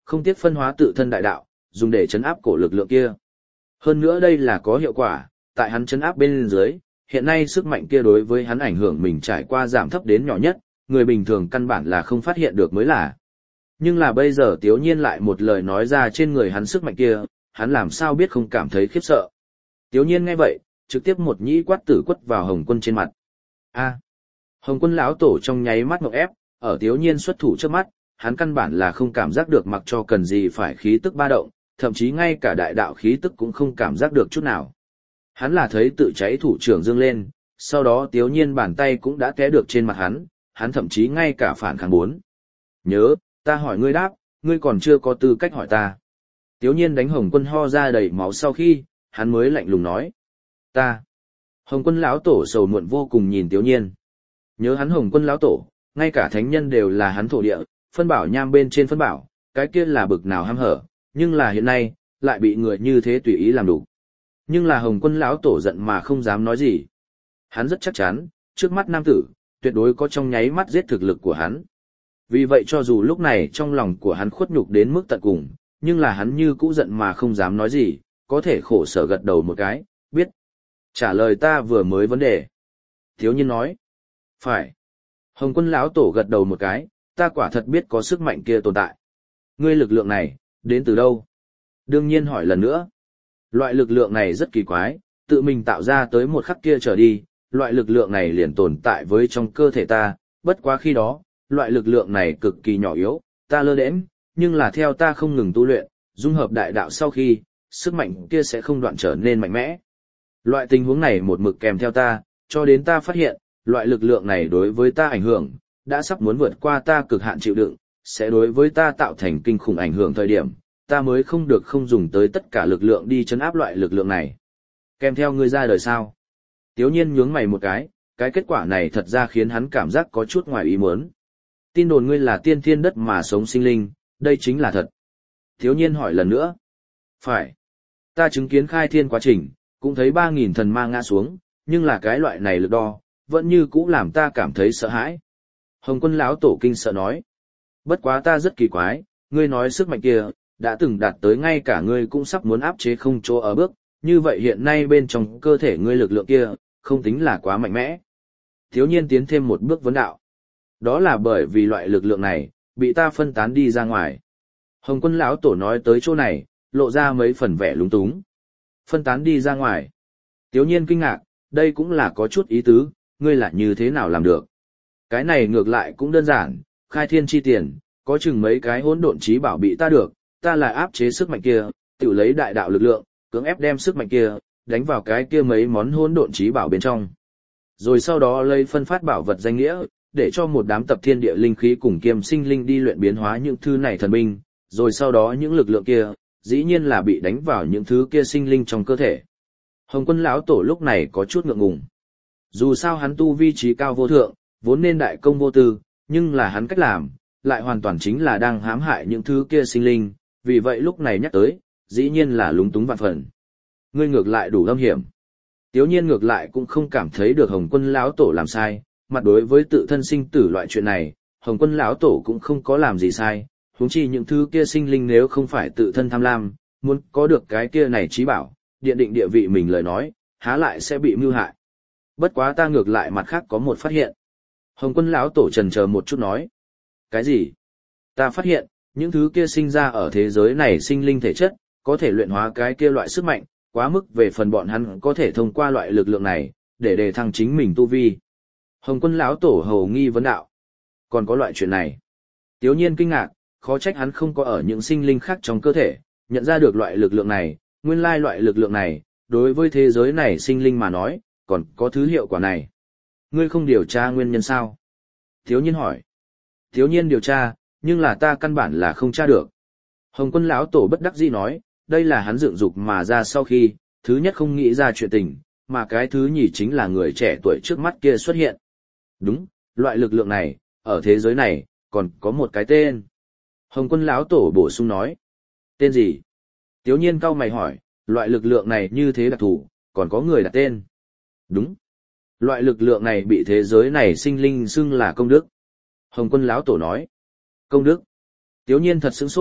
không tiếc phân hóa tự thân đại đạo, dùng để chấn áp cổ lực lượng kia. Hơn nữa đây là có hiệu quả, tại hắn chấn áp bên dưới, hiện nay sức mạnh kia đối với hắn ảnh hưởng mình trải qua giảm thấp đến nhỏ nhất, người bình thường căn bản là không phát hiện được mới là. Nhưng là bây giờ Tiếu Nhiên lại một lời nói ra trên người hắn sức mạnh kia, hắn làm sao biết không cảm thấy khiếp sợ. Tiếu Nhiên nghe vậy, trực tiếp một nhĩ quát tử quất vào Hồng Quân trên mặt. A. Hồng Quân lão tổ trong nháy mắt ngộp ép, ở Tiếu Nhiên xuất thủ trước mắt, hắn căn bản là không cảm giác được mặc cho cần gì phải khí tức ba động, thậm chí ngay cả đại đạo khí tức cũng không cảm giác được chút nào. Hắn là thấy tự cháy thủ trưởng dương lên, sau đó Tiếu Nhiên bàn tay cũng đã té được trên mặt hắn, hắn thậm chí ngay cả phản kháng bốn. Nhớ, ta hỏi ngươi đáp, ngươi còn chưa có tư cách hỏi ta. Tiếu Nhiên đánh Hồng Quân ho ra đầy máu sau khi, hắn mới lạnh lùng nói. Ta. Hồng Quân lão tổ sầu muộn vô cùng nhìn Tiếu Nhiên. Nhớ hắn Hồng Quân lão tổ, ngay cả thánh nhân đều là hắn thổ địa, phân bảo nham bên trên phân bảo, cái kia là bực nào ham hở, nhưng là hiện nay, lại bị người như thế tùy ý làm đủ. Nhưng là Hồng Quân lão tổ giận mà không dám nói gì. Hắn rất chắc chắn, trước mắt nam tử, tuyệt đối có trong nháy mắt giết thực lực của hắn. Vì vậy cho dù lúc này trong lòng của hắn khuất nhục đến mức tận cùng, nhưng là hắn như cũ giận mà không dám nói gì, có thể khổ sở gật đầu một cái, biết. Trả lời ta vừa mới vấn đề. Thiếu Nhiên nói. Phải. Hồng Quân lão tổ gật đầu một cái, ta quả thật biết có sức mạnh kia tồn tại. Ngươi lực lượng này, đến từ đâu? Đương nhiên hỏi lần nữa. Loại lực lượng này rất kỳ quái, tự mình tạo ra tới một khắc kia trở đi, loại lực lượng này liền tồn tại với trong cơ thể ta, bất quá khi đó, loại lực lượng này cực kỳ nhỏ yếu, ta lơ đễnh, nhưng là theo ta không ngừng tu luyện, dung hợp đại đạo sau khi, sức mạnh kia sẽ không đoạn trở nên mạnh mẽ. Loại tình huống này một mực kèm theo ta, cho đến ta phát hiện, loại lực lượng này đối với ta ảnh hưởng, đã sắp muốn vượt qua ta cực hạn chịu đựng, sẽ đối với ta tạo thành kinh khủng ảnh hưởng thời điểm, ta mới không được không dùng tới tất cả lực lượng đi chấn áp loại lực lượng này. Kèm theo ngươi ra đời sao? Tiếu Nhiên nhướng mày một cái, cái kết quả này thật ra khiến hắn cảm giác có chút ngoài ý muốn. Tin đồn ngươi là tiên thiên đất mà sống sinh linh, đây chính là thật. Tiếu Nhiên hỏi lần nữa. Phải. Ta chứng kiến khai thiên quá trình, cũng thấy ba nghìn thần ma ngã xuống, nhưng là cái loại này lực đo, vẫn như cũ làm ta cảm thấy sợ hãi. Hồng Quân lão tổ kinh sợ nói. Bất quá ta rất kỳ quái, ngươi nói sức mạnh kia, đã từng đạt tới ngay cả ngươi cũng sắp muốn áp chế không chỗ ở bước, như vậy hiện nay bên trong cơ thể ngươi lực lượng kia, không tính là quá mạnh mẽ. Thiếu Nhiên tiến thêm một bước vấn đạo. Đó là bởi vì loại lực lượng này, bị ta phân tán đi ra ngoài. Hồng Quân lão tổ nói tới chỗ này, lộ ra mấy phần vẻ lúng túng. Phân tán đi ra ngoài. Thiếu Nhiên kinh ngạc, đây cũng là có chút ý tứ, ngươi là như thế nào làm được. Cái này ngược lại cũng đơn giản, khai thiên chi tiền, có chừng mấy cái hỗn độn chí bảo bị ta được, ta lại áp chế sức mạnh kia, tự lấy đại đạo lực lượng, cưỡng ép đem sức mạnh kia, đánh vào cái kia mấy món hỗn độn chí bảo bên trong. Rồi sau đó lấy phân phát bảo vật danh nghĩa, để cho một đám tập thiên địa linh khí cùng kiêm sinh linh đi luyện biến hóa những thứ này thần binh, rồi sau đó những lực lượng kia, dĩ nhiên là bị đánh vào những thứ kia sinh linh trong cơ thể. Hồng Quân lão tổ lúc này có chút ngượng ngùng. Dù sao hắn tu vi trí cao vô thượng, vốn nên đại công vô tư, nhưng là hắn cách làm, lại hoàn toàn chính là đang hãm hại những thứ kia sinh linh, vì vậy lúc này nhắc tới, dĩ nhiên là lúng túng vạn phần. Ngươi ngược lại đủ âm hiểm. Tiếu Nhiên ngược lại cũng không cảm thấy được Hồng Quân lão tổ làm sai, mặt đối với tự thân sinh tử loại chuyện này, Hồng Quân lão tổ cũng không có làm gì sai, huống chi những thứ kia sinh linh nếu không phải tự thân tham lam, muốn có được cái kia này trí bảo, điện định địa vị mình lời nói, há lại sẽ bị mưu hại. Bất quá ta ngược lại mặt khác có một phát hiện. Hồng Quân lão tổ chần chờ một chút nói. Cái gì? Ta phát hiện, những thứ kia sinh ra ở thế giới này sinh linh thể chất, có thể luyện hóa cái kia loại sức mạnh, quá mức về phần bọn hắn có thể thông qua loại lực lượng này, để đề thăng chính mình tu vi. Hồng Quân lão tổ hầu nghi vấn đạo. Còn có loại chuyện này. Tiếu Nhiên kinh ngạc, khó trách hắn không có ở những sinh linh khác trong cơ thể, nhận ra được loại lực lượng này, nguyên lai loại lực lượng này, đối với thế giới này sinh linh mà nói, còn có thứ hiệu quả này. Ngươi không điều tra nguyên nhân sao? Tiếu Nhiên hỏi. Tiếu Nhiên điều tra, nhưng là ta căn bản là không tra được. Hồng Quân lão tổ bất đắc dĩ nói, đây là hắn dựng dục mà ra sau khi, thứ nhất không nghĩ ra chuyện tình, mà cái thứ nhì chính là người trẻ tuổi trước mắt kia xuất hiện. Đúng, loại lực lượng này, ở thế giới này, còn có một cái tên. Hồng Quân lão tổ bổ sung nói. Tên gì? Tiếu Nhiên cau mày hỏi, loại lực lượng này như thế đặc thù, còn có người đặt tên. Đúng. Loại lực lượng này bị thế giới này sinh linh xưng là công đức. Hồng Quân lão tổ nói. Công đức. Tiếu Nhiên thật sửng sốt,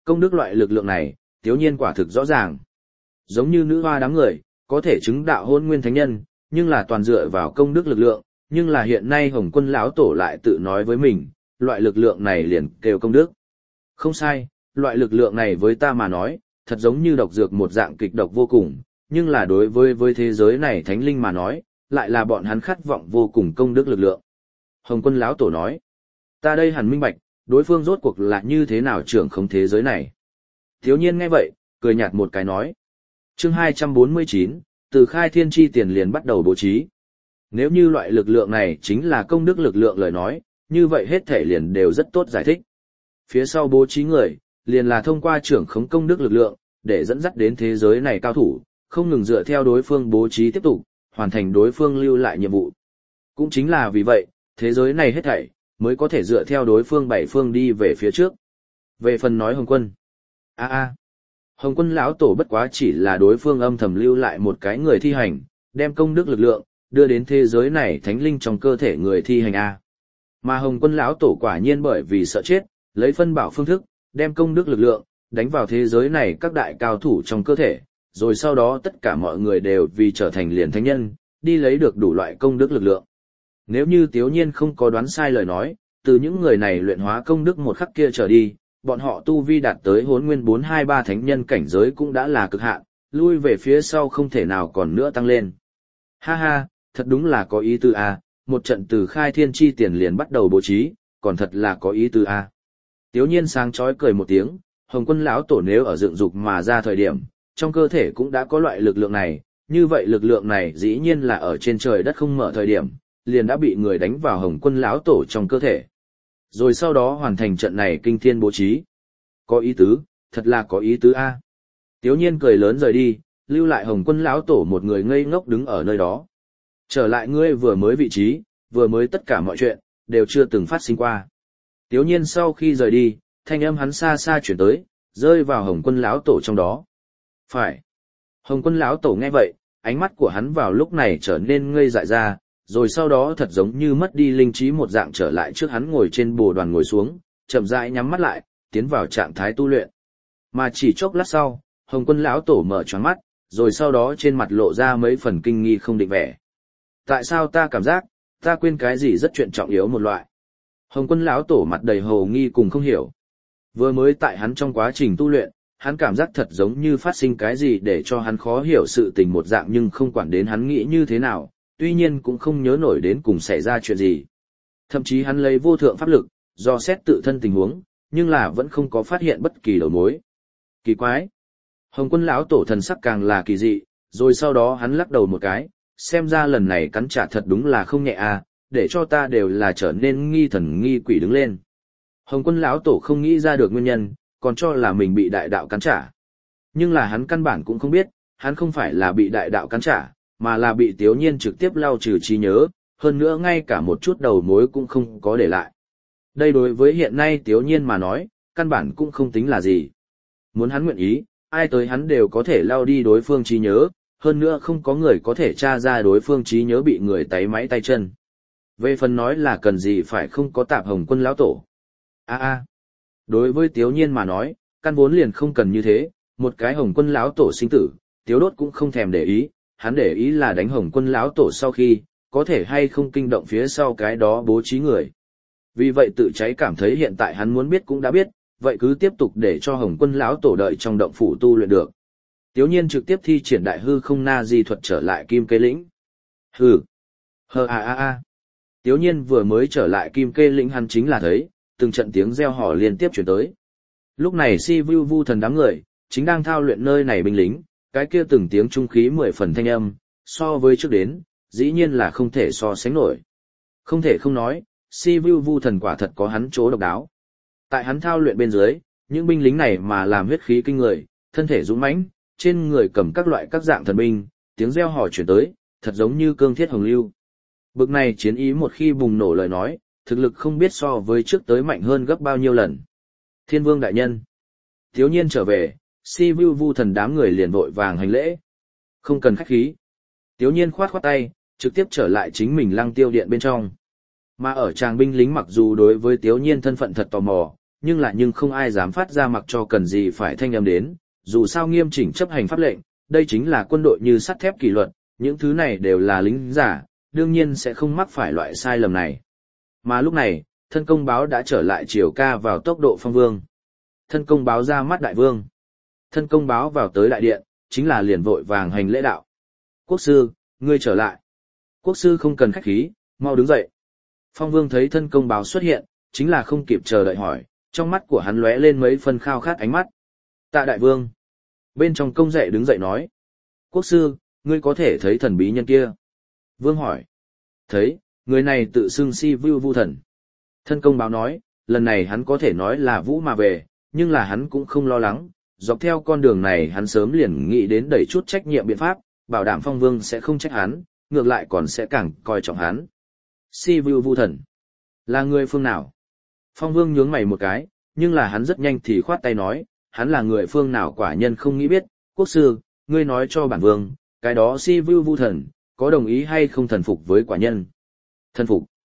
Công đức loại lực lượng này, Tiếu Nhiên quả thực rõ ràng. Giống như nữ hoa đám người, có thể chứng đạo hôn nguyên thánh nhân, nhưng là toàn dựa vào công đức lực lượng, nhưng là hiện nay Hồng Quân lão tổ lại tự nói với mình, loại lực lượng này liền kêu công đức. Không sai, loại lực lượng này với ta mà nói, thật giống như độc dược một dạng kịch độc vô cùng, nhưng là đối với với thế giới này thánh linh mà nói, lại là bọn hắn khát vọng vô cùng công đức lực lượng. Hồng Quân lão tổ nói, ta đây hẳn minh bạch, đối phương rốt cuộc là như thế nào trưởng khống thế giới này. Thiếu nhiên nghe vậy, cười nhạt một cái nói. Chương hai trăm bốn mươi chín, từ khai thiên chi tiền liền bắt đầu bố trí. Nếu như loại lực lượng này chính là công đức lực lượng lời nói, như vậy hết thể liền đều rất tốt giải thích. Phía sau bố trí người, liền là thông qua trưởng khống công đức lực lượng, để dẫn dắt đến thế giới này cao thủ, không ngừng dựa theo đối phương bố trí tiếp tục, hoàn thành đối phương lưu lại nhiệm vụ. Cũng chính là vì vậy, thế giới này hết thảy, mới có thể dựa theo đối phương bảy phương đi về phía trước. Về phần nói Hồng Quân. a a Hồng Quân lão tổ bất quá chỉ là đối phương âm thầm lưu lại một cái người thi hành, đem công đức lực lượng, đưa đến thế giới này thánh linh trong cơ thể người thi hành A. Mà Hồng Quân lão tổ quả nhiên bởi vì sợ chết, lấy phân bảo phương thức, đem công đức lực lượng, đánh vào thế giới này các đại cao thủ trong cơ thể, rồi sau đó tất cả mọi người đều vì trở thành liền thánh nhân, đi lấy được đủ loại công đức lực lượng. Nếu như Tiếu Nhiên không có đoán sai lời nói, từ những người này luyện hóa công đức một khắc kia trở đi, bọn họ tu vi đạt tới Hỗn Nguyên bốn hai ba thánh nhân cảnh giới cũng đã là cực hạn, lui về phía sau không thể nào còn nữa tăng lên. Ha ha, thật đúng là có ý tư a, một trận từ khai thiên chi tiền liền bắt đầu bố trí, còn thật là có ý tư a. Tiếu Nhiên sáng chói cười một tiếng, Hồng Quân lão tổ nếu ở dựng dục mà ra thời điểm, trong cơ thể cũng đã có loại lực lượng này, như vậy lực lượng này dĩ nhiên là ở trên trời đất không mở thời điểm, liền đã bị người đánh vào Hồng Quân lão tổ trong cơ thể. Rồi sau đó hoàn thành trận này kinh thiên bố trí. Có ý tứ, thật là có ý tứ a. Tiếu Nhiên cười lớn rời đi, lưu lại Hồng Quân lão tổ một người ngây ngốc đứng ở nơi đó. Trở lại ngươi vừa mới vị trí, vừa mới tất cả mọi chuyện, đều chưa từng phát sinh qua. Tiếu Nhiên sau khi rời đi, thanh âm hắn xa xa chuyển tới, rơi vào Hồng Quân lão tổ trong đó. Phải. Hồng Quân lão tổ nghe vậy, ánh mắt của hắn vào lúc này trở nên ngây dại ra, rồi sau đó thật giống như mất đi linh trí một dạng trở lại trước hắn ngồi trên bồ đoàn ngồi xuống, chậm rãi nhắm mắt lại, tiến vào trạng thái tu luyện. Mà chỉ chốc lát sau, Hồng Quân lão tổ mở choáng mắt, rồi sau đó trên mặt lộ ra mấy phần kinh nghi không định vẻ. Tại sao ta cảm giác, ta quên cái gì rất chuyện trọng yếu một loại? Hồng Quân lão tổ mặt đầy hồ nghi cùng không hiểu. Vừa mới tại hắn trong quá trình tu luyện, hắn cảm giác thật giống như phát sinh cái gì để cho hắn khó hiểu sự tình một dạng nhưng không quản đến hắn nghĩ như thế nào, tuy nhiên cũng không nhớ nổi đến cùng xảy ra chuyện gì. Thậm chí hắn lấy vô thượng pháp lực, do xét tự thân tình huống, nhưng là vẫn không có phát hiện bất kỳ đầu mối. Kỳ quái! Hồng Quân lão tổ thần sắc càng là kỳ dị, rồi sau đó hắn lắc đầu một cái, xem ra lần này cắn trả thật đúng là không nhẹ à, để cho ta đều là trở nên nghi thần nghi quỷ đứng lên. Hồng Quân lão tổ không nghĩ ra được nguyên nhân, còn cho là mình bị đại đạo cắn trả. Nhưng là hắn căn bản cũng không biết, hắn không phải là bị đại đạo cắn trả, mà là bị Tiếu Nhiên trực tiếp lau trừ trí nhớ, hơn nữa ngay cả một chút đầu mối cũng không có để lại. Đây đối với hiện nay Tiếu Nhiên mà nói, căn bản cũng không tính là gì. Muốn hắn nguyện ý, ai tới hắn đều có thể lau đi đối phương trí nhớ, hơn nữa không có người có thể tra ra đối phương trí nhớ bị người tấy máy tay chân. Về phần nói là cần gì phải không có tạp Hồng Quân lão tổ. A a, đối với Tiếu Nhiên mà nói, căn vốn liền không cần như thế, một cái Hồng Quân lão tổ sinh tử, Tiếu Đốt cũng không thèm để ý, hắn để ý là đánh Hồng Quân lão tổ sau khi, có thể hay không kinh động phía sau cái đó bố trí người. Vì vậy tự cháy cảm thấy hiện tại hắn muốn biết cũng đã biết, vậy cứ tiếp tục để cho Hồng Quân lão tổ đợi trong động phủ tu luyện được. Tiếu Nhiên trực tiếp thi triển đại hư không na di thuật trở lại Kim Kê Lĩnh. Hừ. Hờ a a a. Tiếu Nhiên vừa mới trở lại Kim Kê Lĩnh hắn chính là thấy, từng trận tiếng reo hò liên tiếp chuyển tới. Lúc này Si Vu Vu thần đám người, chính đang thao luyện nơi này binh lính, cái kia từng tiếng trung khí mười phần thanh âm, so với trước đến, dĩ nhiên là không thể so sánh nổi. Không thể không nói, Si Vu Vu thần quả thật có hắn chỗ độc đáo. Tại hắn thao luyện bên dưới, những binh lính này mà làm huyết khí kinh người, thân thể dũng mãnh, trên người cầm các loại các dạng thần binh, tiếng reo hò chuyển tới, thật giống như cương thiết hồng lưu. Bực này chiến ý một khi bùng nổ lời nói, thực lực không biết so với trước tới mạnh hơn gấp bao nhiêu lần. Thiên Vương đại nhân. Tiếu Nhiên trở về, Si Vu Vu thần đám người liền vội vàng hành lễ. Không cần khách khí. Tiếu Nhiên khoát khoát tay, trực tiếp trở lại chính mình Lăng Tiêu điện bên trong. Mà ở tràng binh lính mặc dù đối với Tiếu Nhiên thân phận thật tò mò, nhưng lại nhưng không ai dám phát ra mặc cho cần gì phải thanh âm đến, dù sao nghiêm chỉnh chấp hành pháp lệnh, đây chính là quân đội như sắt thép kỷ luật, những thứ này đều là lính giả, đương nhiên sẽ không mắc phải loại sai lầm này. Mà lúc này, thân công báo đã trở lại chiều ca vào tốc độ phong vương. Thân công báo ra mắt đại vương. Thân công báo vào tới đại điện, chính là liền vội vàng hành lễ đạo. Quốc sư, ngươi trở lại. Quốc sư không cần khách khí, mau đứng dậy. Phong vương thấy thân công báo xuất hiện, chính là không kịp chờ đợi hỏi, trong mắt của hắn lóe lên mấy phân khao khát ánh mắt. Tạ đại vương. Bên trong công dậy đứng dậy nói. Quốc sư, ngươi có thể thấy thần bí nhân kia. Vương hỏi. Thấy, người này tự xưng si vưu vu thần. Thân công báo nói, lần này hắn có thể nói là vũ mà về, nhưng là hắn cũng không lo lắng, dọc theo con đường này hắn sớm liền nghĩ đến đẩy chút trách nhiệm biện pháp, bảo đảm phong vương sẽ không trách hắn, ngược lại còn sẽ càng coi trọng hắn. Si vưu vu thần. Là người phương nào? Phong vương nhướng mày một cái, nhưng là hắn rất nhanh thì khoát tay nói, hắn là người phương nào quả nhân không nghĩ biết, quốc sư, ngươi nói cho bản vương, cái đó si vưu vu thần, có đồng ý hay không thần phục với quả nhân? Thần phục.